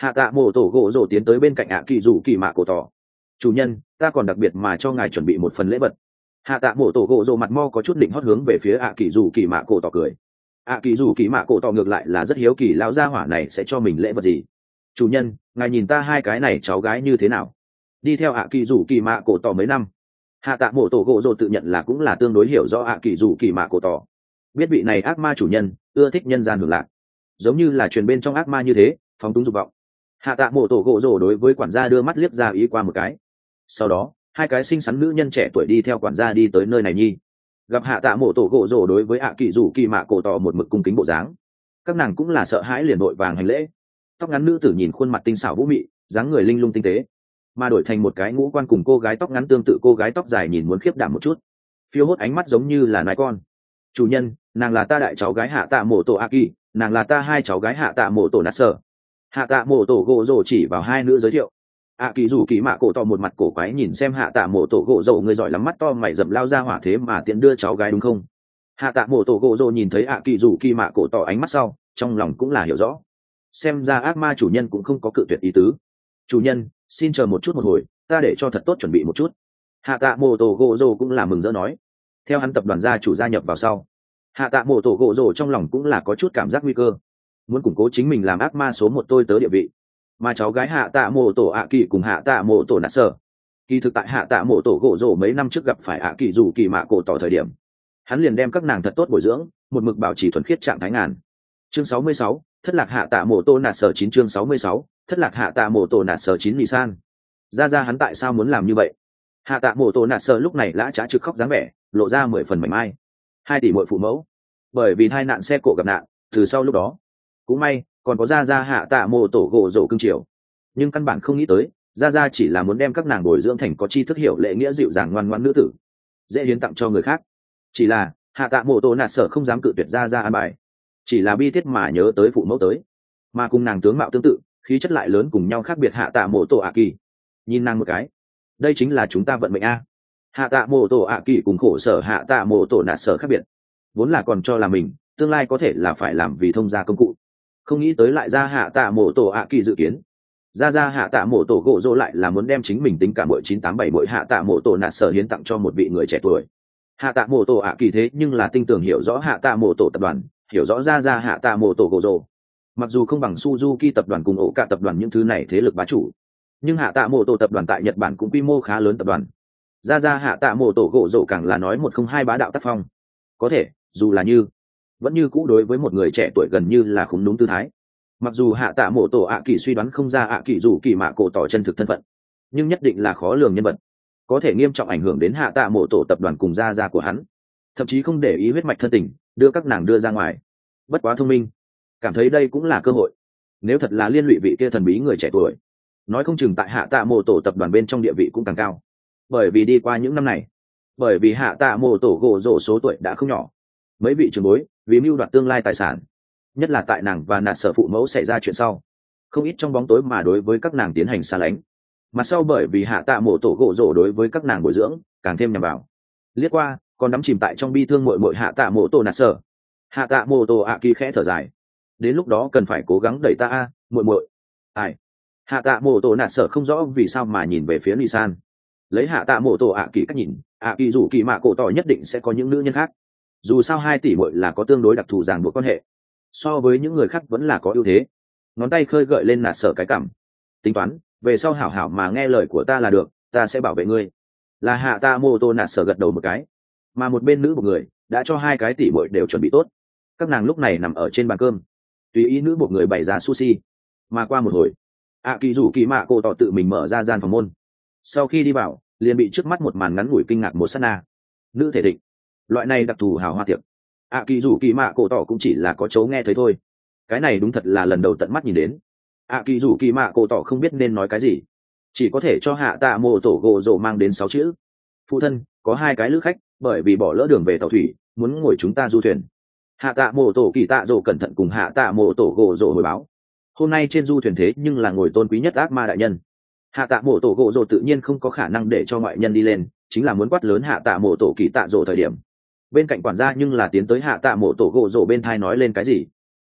Hạ tạ mổ tổ gỗ rồ tiến tới bên cạnh ạ kỳ rủ kỳ mạ cổ tỏ. Chủ nhân, ta còn đặc biệt mà cho ngài chuẩn bị một phần lễ vật. Hạ tạ mổ tổ gỗ rồ mặt mo có chút định hót hướng về phía ạ kỳ rủ kỳ mạ cổ tỏ cười. ạ kỳ rủ kỳ mạ cổ tỏ ngược lại là rất hiếu kỳ lão gia hỏa này sẽ cho mình lễ vật gì. Chủ nhân, ngài nhìn ta hai cái này cháu gái như thế nào? Đi theo ạ kỳ rủ kỳ mạ cổ tỏ mấy năm, hạ tạ mổ tổ gỗ rồ tự nhận là cũng là tương đối hiểu rõ ạ kỳ rủ kỳ mạ cổ tỏ. Biết vị này ác ma chủ nhân ưa thích nhân gian hưởng lạc, giống như là truyền bên trong ác ma như thế, phóng túng dục vọng. Hạ tạ mổ tổ gỗ rồ đối với quản gia đưa mắt liếc ra ý qua một cái. Sau đó hai cái xinh xắn nữ nhân trẻ tuổi đi theo quản gia đi tới nơi này nhi. Gặp hạ tạ mổ tổ gỗ rồ đối với ạ kỳ rủ kỳ mạ cổ tỏ một mực cung kính bộ dáng, các nàng cũng là sợ hãi liền đội vàng hành lễ. Tóc ngắn nữ tử nhìn khuôn mặt tinh xảo vũ mị, dáng người linh lung tinh tế, mà đổi thành một cái ngũ quan cùng cô gái tóc ngắn tương tự cô gái tóc dài nhìn muốn khiếp đảm một chút, phiêu hốt ánh mắt giống như là nai con. Chủ nhân, nàng là ta đại cháu gái hạ tạ mổ tổ a kỳ, nàng là ta hai cháu gái hạ tạ mổ tổ nát sở. Hạ tạ mổ tổ gỗ rồ chỉ vào hai nữ giới thiệu. A kỳ rủ kỳ mạ cổ tỏ một mặt cổ quái nhìn xem hạ tạ mổ tổ gỗ rồ, người giỏi lắm, mắt to mày rậm lao ra hỏa thế mà tiện đưa cháu gái đúng không? Hạ tạ mổ tổ gỗ rồ nhìn thấy A kỳ rủ kỳ mạ cổ tỏ ánh mắt sau, trong lòng cũng là hiểu rõ, xem ra ác ma chủ nhân cũng không có cự tuyệt ý tứ. Chủ nhân, xin chờ một chút một hồi, ta để cho thật tốt chuẩn bị một chút. Hạ tạ mổ tổ gỗ rồ cũng là mừng rỡ nói. Theo hắn tập đoàn gia chủ gia nhập vào sau, hạ tạ mổ tổ gỗ rồ trong lòng cũng là có chút cảm giác nguy cơ, muốn củng cố chính mình làm ác ma số một tôi tớ địa vị. Mà cháu gái hạ tạ mổ tổ ạ kỳ cùng hạ tạ mổ tổ nạt sở, kỳ thực tại hạ tạ mổ tổ gỗ rồ mấy năm trước gặp phải ạ kỳ dù kỳ mạ cổ tỏ thời điểm, hắn liền đem các nàng thật tốt bồi dưỡng, một mực bảo trì thuần khiết trạng thái ngàn. Chương sáu mươi sáu, thất lạc hạ tạ mổ tô nạt sở chín. Chương sáu mươi sáu, thất lạc hạ tạ mổ tổ nạt sở chín. Lì san ra ra hắn tại sao muốn làm như vậy? Hạ tạ mổ tổ nạt sở lúc này lã trá trực khóc dáng vẻ, lộ ra mười phần mảnh mai. Hai tỷ muội phụ mẫu bởi vì hai nạn xe cộ gặp nạn, từ sau lúc đó cũng may còn có ra ra hạ tạ mổ tổ gỗ rồ cưng chiều, nhưng căn bản không nghĩ tới ra ra chỉ là muốn đem các nàng bồi dưỡng thành có tri thức hiểu lễ nghĩa dịu dàng ngoan ngoãn nữ tử, dễ hiến tặng cho người khác. Chỉ là hạ tạ mổ tổ nạt sở không dám cự tuyệt ra ra an bài, chỉ là bi thiết mà nhớ tới phụ mẫu tới, mà cùng nàng tướng mạo tương tự, khí chất lại lớn cùng nhau khác biệt hạ tạ mổ tổ ạ kỳ. Nhìn nàng một cái, đây chính là chúng ta vận mệnh a. Hạ tạ mổ tổ ạ kỳ cùng khổ sở hạ tạ mổ tổ nạt sở khác biệt, vốn là còn cho là mình tương lai có thể là phải làm vì thông gia công cụ, không nghĩ tới lại ra hạ tạ mổ tổ ạ kỳ dự kiến. ra ra hạ tạ mổ tổ gỗ rỗ lại là muốn đem chính mình tính cả mỗi chín tám bảy mỗi hạ tạ mổ tổ nạt sở hiến tặng cho một vị người trẻ tuổi. Hạ tạ mổ tổ ạ kỳ thế nhưng là tinh tường hiểu rõ hạ tạ mổ tổ tập đoàn, hiểu rõ ra ra hạ tạ mổ tổ gỗ rỗ. Mặc dù không bằng Suzuki tập đoàn cùng ổ cả tập đoàn những thứ này thế lực bá chủ, nhưng hạ tạ mổ tổ tập đoàn tại Nhật Bản cũng quy mô khá lớn tập đoàn. ra ra hạ tạ mổ tổ gỗ rỗ càng là nói một không hai bá đạo tác phong, có thể dù là như vẫn như cũ đối với một người trẻ tuổi gần như là không đúng tư thái. Mặc dù hạ tạ mổ tổ ạ kỳ suy đoán không ra ạ kỳ dù kỳ mạ cổ tỏ chân thực thân phận, nhưng nhất định là khó lường nhân vật, có thể nghiêm trọng ảnh hưởng đến hạ tạ mổ tổ tập đoàn cùng gia gia của hắn, thậm chí không để ý huyết mạch thân tình đưa các nàng đưa ra ngoài. Bất quá thông minh, cảm thấy đây cũng là cơ hội. Nếu thật là liên lụy vị kia thần bí người trẻ tuổi, nói không chừng tại hạ tạ mổ tổ tập đoàn bên trong địa vị cũng càng cao. Bởi vì đi qua những năm này, bởi vì hạ tạ mổ tổ gỗ rỗ số tuổi đã không nhỏ, mấy vị trưởng bối vì mưu đoạt tương lai tài sản, nhất là tại nàng và nạt sở phụ mẫu xảy ra chuyện sau, không ít trong bóng tối mà đối với các nàng tiến hành xa lánh. Mặt sau bởi vì hạ tạ mổ tổ gỗ rỗ đối với các nàng bồi dưỡng càng thêm nhằm vào, liếc qua còn đắm chìm tại trong bi thương mội mội hạ tạ mổ tổ nạt sở. Hạ tạ mổ tổ ạ kỳ khẽ thở dài, đến lúc đó cần phải cố gắng đẩy ta a muội muội. Ai? Hạ tạ mổ tổ nạt sở không rõ vì sao mà nhìn về phía Lì san. Lấy hạ tạ mổ tổ ạ kỳ cách nhìn, ạ kỳ dù kỳ mạ cổ tỏ nhất định sẽ có những nữ nhân khác. Dù sao hai tỷ muội là có tương đối đặc thù ràng buộc quan hệ, so với những người khác vẫn là có ưu thế. Ngón tay khơi gợi lên nạt sở cái cảm, tính toán về sau hảo hảo mà nghe lời của ta là được, ta sẽ bảo vệ ngươi. Là hạ tạ mổ tổ nạt sở gật đầu một cái, mà một bên nữ một người đã cho hai cái tỷ muội đều chuẩn bị tốt. Các nàng lúc này nằm ở trên bàn cơm, tùy ý nữ một người bày ra sushi. Mà qua một hồi, ạ kỳ dù kỳ mạ cổ tỏ tự mình mở ra gian phòng môn. Sau khi đi vào, liền bị trước mắt một màn ngắn ngủi kinh ngạc một sát na. Nữ thể thịnh, loại này đặc thù hào hoa tiệc, ạ kỳ dù kỳ mạ cổ tỏ cũng chỉ là có chấu nghe thấy thôi. Cái này đúng thật là lần đầu tận mắt nhìn đến. ạ kỳ dù kỳ mạ cổ tỏ không biết nên nói cái gì, chỉ có thể cho hạ tạ mổ tổ gỗ rồ mang đến sáu chữ: phụ thân, có hai cái lữ khách bởi vì bỏ lỡ đường về tàu thủy, muốn ngồi chúng ta du thuyền. Hạ tạ mổ tổ kỳ tạ rồ cẩn thận cùng hạ tạ mổ tổ gỗ rồ hồi báo, hôm nay trên du thuyền thế nhưng là ngồi tôn quý nhất ác ma đại nhân. Hạ tạ mổ tổ gỗ rồ tự nhiên không có khả năng để cho ngoại nhân đi lên, chính là muốn quát lớn hạ tạ mổ tổ kỳ tạ rồ thời điểm, bên cạnh quản gia nhưng là tiến tới hạ tạ mổ tổ gỗ rồ bên thai nói lên cái gì.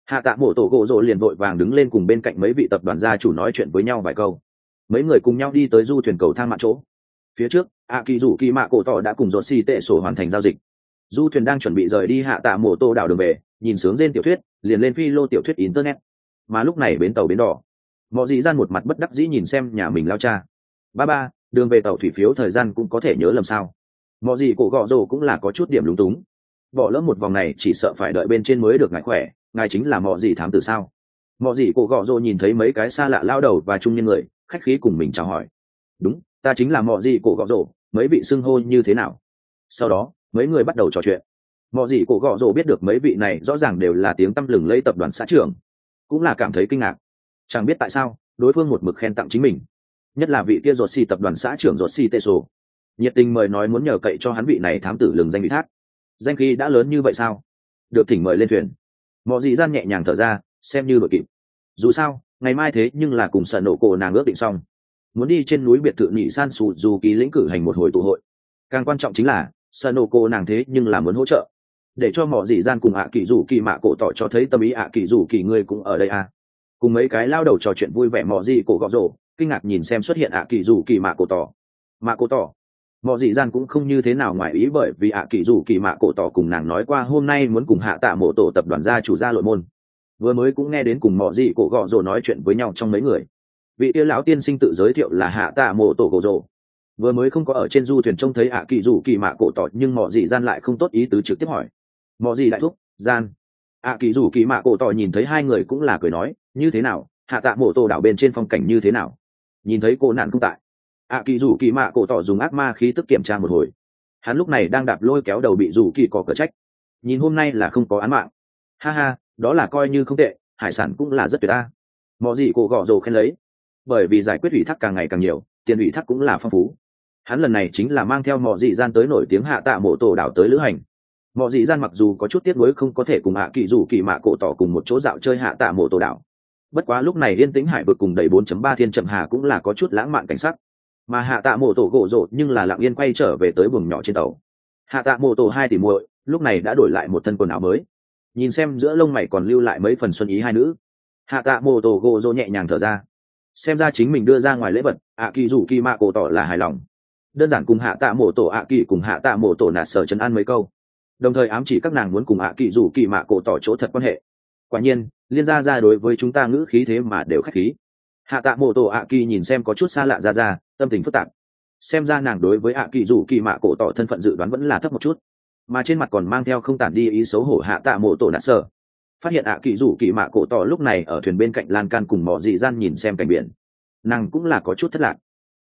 Hạ tạ mổ tổ gỗ rồ liền vội vàng đứng lên cùng bên cạnh mấy vị tập đoàn gia chủ nói chuyện với nhau vài câu. Mấy người cùng nhau đi tới du thuyền cầu thang mạn chỗ. Phía trước ạ kỳ rủ kỳ mạ cổ tỏ đã cùng dột xì tệ sổ hoàn thành giao dịch. Du thuyền đang chuẩn bị rời đi hạ tạ mổ tô đảo đường về, nhìn sướng trên tiểu thuyết liền lên phi lô tiểu thuyết internet. Mà lúc này bến tàu bến đỏ, mọi dị gian một mặt bất đắc dĩ nhìn xem nhà mình lao cha. Ba ba, đường về tàu thủy phiếu thời gian cũng có thể nhớ lầm sao? Mọi dị cổ gọ rồ cũng là có chút điểm lúng túng. Bỏ lỡ một vòng này chỉ sợ phải đợi bên trên mới được ngài khỏe, ngài chính là mọi dị thám tử sao? Mọi dị cổ gọ rồ nhìn thấy mấy cái xa lạ lao đầu và trung niên người, khách khí cùng mình chào hỏi. Đúng, ta chính là mọi dị cổ gọ rồ, mấy vị xưng hô như thế nào? Sau đó mấy người bắt đầu trò chuyện. Mọi dị cổ gọ rồ biết được mấy vị này rõ ràng đều là tiếng tăm lừng lẫy tập đoàn xã trưởng, cũng là cảm thấy kinh ngạc. Chẳng biết tại sao đối phương một mực khen tặng chính mình, nhất là vị kia ruột xì tập đoàn xã trưởng ruột xì tê sổ, nhiệt tình mời nói muốn nhờ cậy cho hắn vị này thám tử lừng danh vị thác. Danh khí đã lớn như vậy sao? Được thỉnh mời lên thuyền. Mọi dị gian nhẹ nhàng thở ra, xem như đội kịp. Dù sao ngày mai thế nhưng là cùng sợ nổ cổ nàng ước định xong, muốn đi trên núi biệt thự nhị san sù dù ký lĩnh cử hành một hồi tụ hội. Càng quan trọng chính là sợ nổ cổ nàng thế nhưng là muốn hỗ trợ, để cho mọi dị gian cùng ạ kỳ rủ kỳ mạ cổ tỏ cho thấy tâm ý. ạ kỳ rủ kỳ ngươi cũng ở đây à? Cùng mấy cái lao đầu trò chuyện vui vẻ, mọi dị cổ gọ rồ kinh ngạc nhìn xem xuất hiện ạ kỳ rủ kỳ mạ cổ tỏ. Mạ cổ tỏ, mọi dị gian cũng không như thế nào ngoài ý, bởi vì ạ kỳ rủ kỳ mạ cổ tỏ cùng nàng nói qua hôm nay muốn cùng hạ tạ mộ tổ tập đoàn gia chủ gia nội môn. Vừa mới cũng nghe đến cùng mọi dị cổ gọ rồ nói chuyện với nhau trong mấy người, vị kia lão tiên sinh tự giới thiệu là hạ tạ mộ tổ cổ rồ. Vừa mới không có ở trên du thuyền trông thấy ạ kỳ rủ kỳ mạ cổ tỏ, nhưng mọi dị gian lại không tốt ý tứ trực tiếp hỏi. Mọi dị đại thúc gian. ạ kỳ rủ kỳ mạ cổ tỏ nhìn thấy hai người cũng là cười nói, như thế nào, hạ tạ mộ tổ đảo bên trên phong cảnh như thế nào? Nhìn thấy cô nạn không tại, ạ kỳ rủ kỳ mạ cổ tỏ dùng ác ma khí tức kiểm tra một hồi. Hắn lúc này đang đạp lôi kéo đầu bị rủ kỳ có cờ trách, nhìn hôm nay là không có án mạng. Ha ha, đó là coi như không tệ, hải sản cũng là rất tuyệt ta. Mọi gì cổ gọ rồ khen lấy, bởi vì giải quyết ủy thác càng ngày càng nhiều, tiền ủy thác cũng là phong phú. Hắn lần này chính là mang theo mọi dị gian tới nổi tiếng hạ tạ mộ tổ đảo tới lữ hành. Mọi dị gian mặc dù có chút tiếc nuối không có thể cùng ạ kỳ rủ kỳ mạ cổ tỏ cùng một chỗ dạo chơi hạ tạ mộ tổ đảo, bất quá lúc này yên tĩnh hải vực cùng đầy bốn chấm ba thiên chậm hà cũng là có chút lãng mạn cảnh sắc. Mà hạ tạ mộ tổ gỗ rộ nhưng là lặng yên quay trở về tới buồng nhỏ trên tàu. Hạ tạ mộ tổ hai tỷ muội lúc này đã đổi lại một thân quần áo mới, nhìn xem giữa lông mày còn lưu lại mấy phần xuân ý hai nữ, hạ tạ mộ tổ gỗ rộ nhẹ nhàng thở ra. Xem ra chính mình đưa ra ngoài lễ vật ạ kỳ rủ kỳ mạ cổ tỏ là hài lòng, đơn giản cùng hạ tạ mộ tổ ạ kỳ cùng hạ tạ mộ tổ nạt sở trấn an mấy câu, đồng thời ám chỉ các nàng muốn cùng ạ kỳ rủ kỳ mạ cổ tỏ chỗ thật quan hệ. Quả nhiên liên gia ra đối với chúng ta ngữ khí thế mà đều khách khí. Hạ tạ mộ tổ ạ kỳ nhìn xem có chút xa lạ ra ra, tâm tình phức tạp. Xem ra nàng đối với ạ kỳ rủ kỳ mạ cổ tỏ thân phận dự đoán vẫn là thấp một chút, mà trên mặt còn mang theo không tản đi ý xấu hổ. Hạ tạ mộ tổ nạt sở phát hiện ạ kỳ rủ kỳ mạ cổ tỏ lúc này ở thuyền bên cạnh lan can cùng mỏ dị gian nhìn xem cảnh biển, nàng cũng là có chút thất lạc.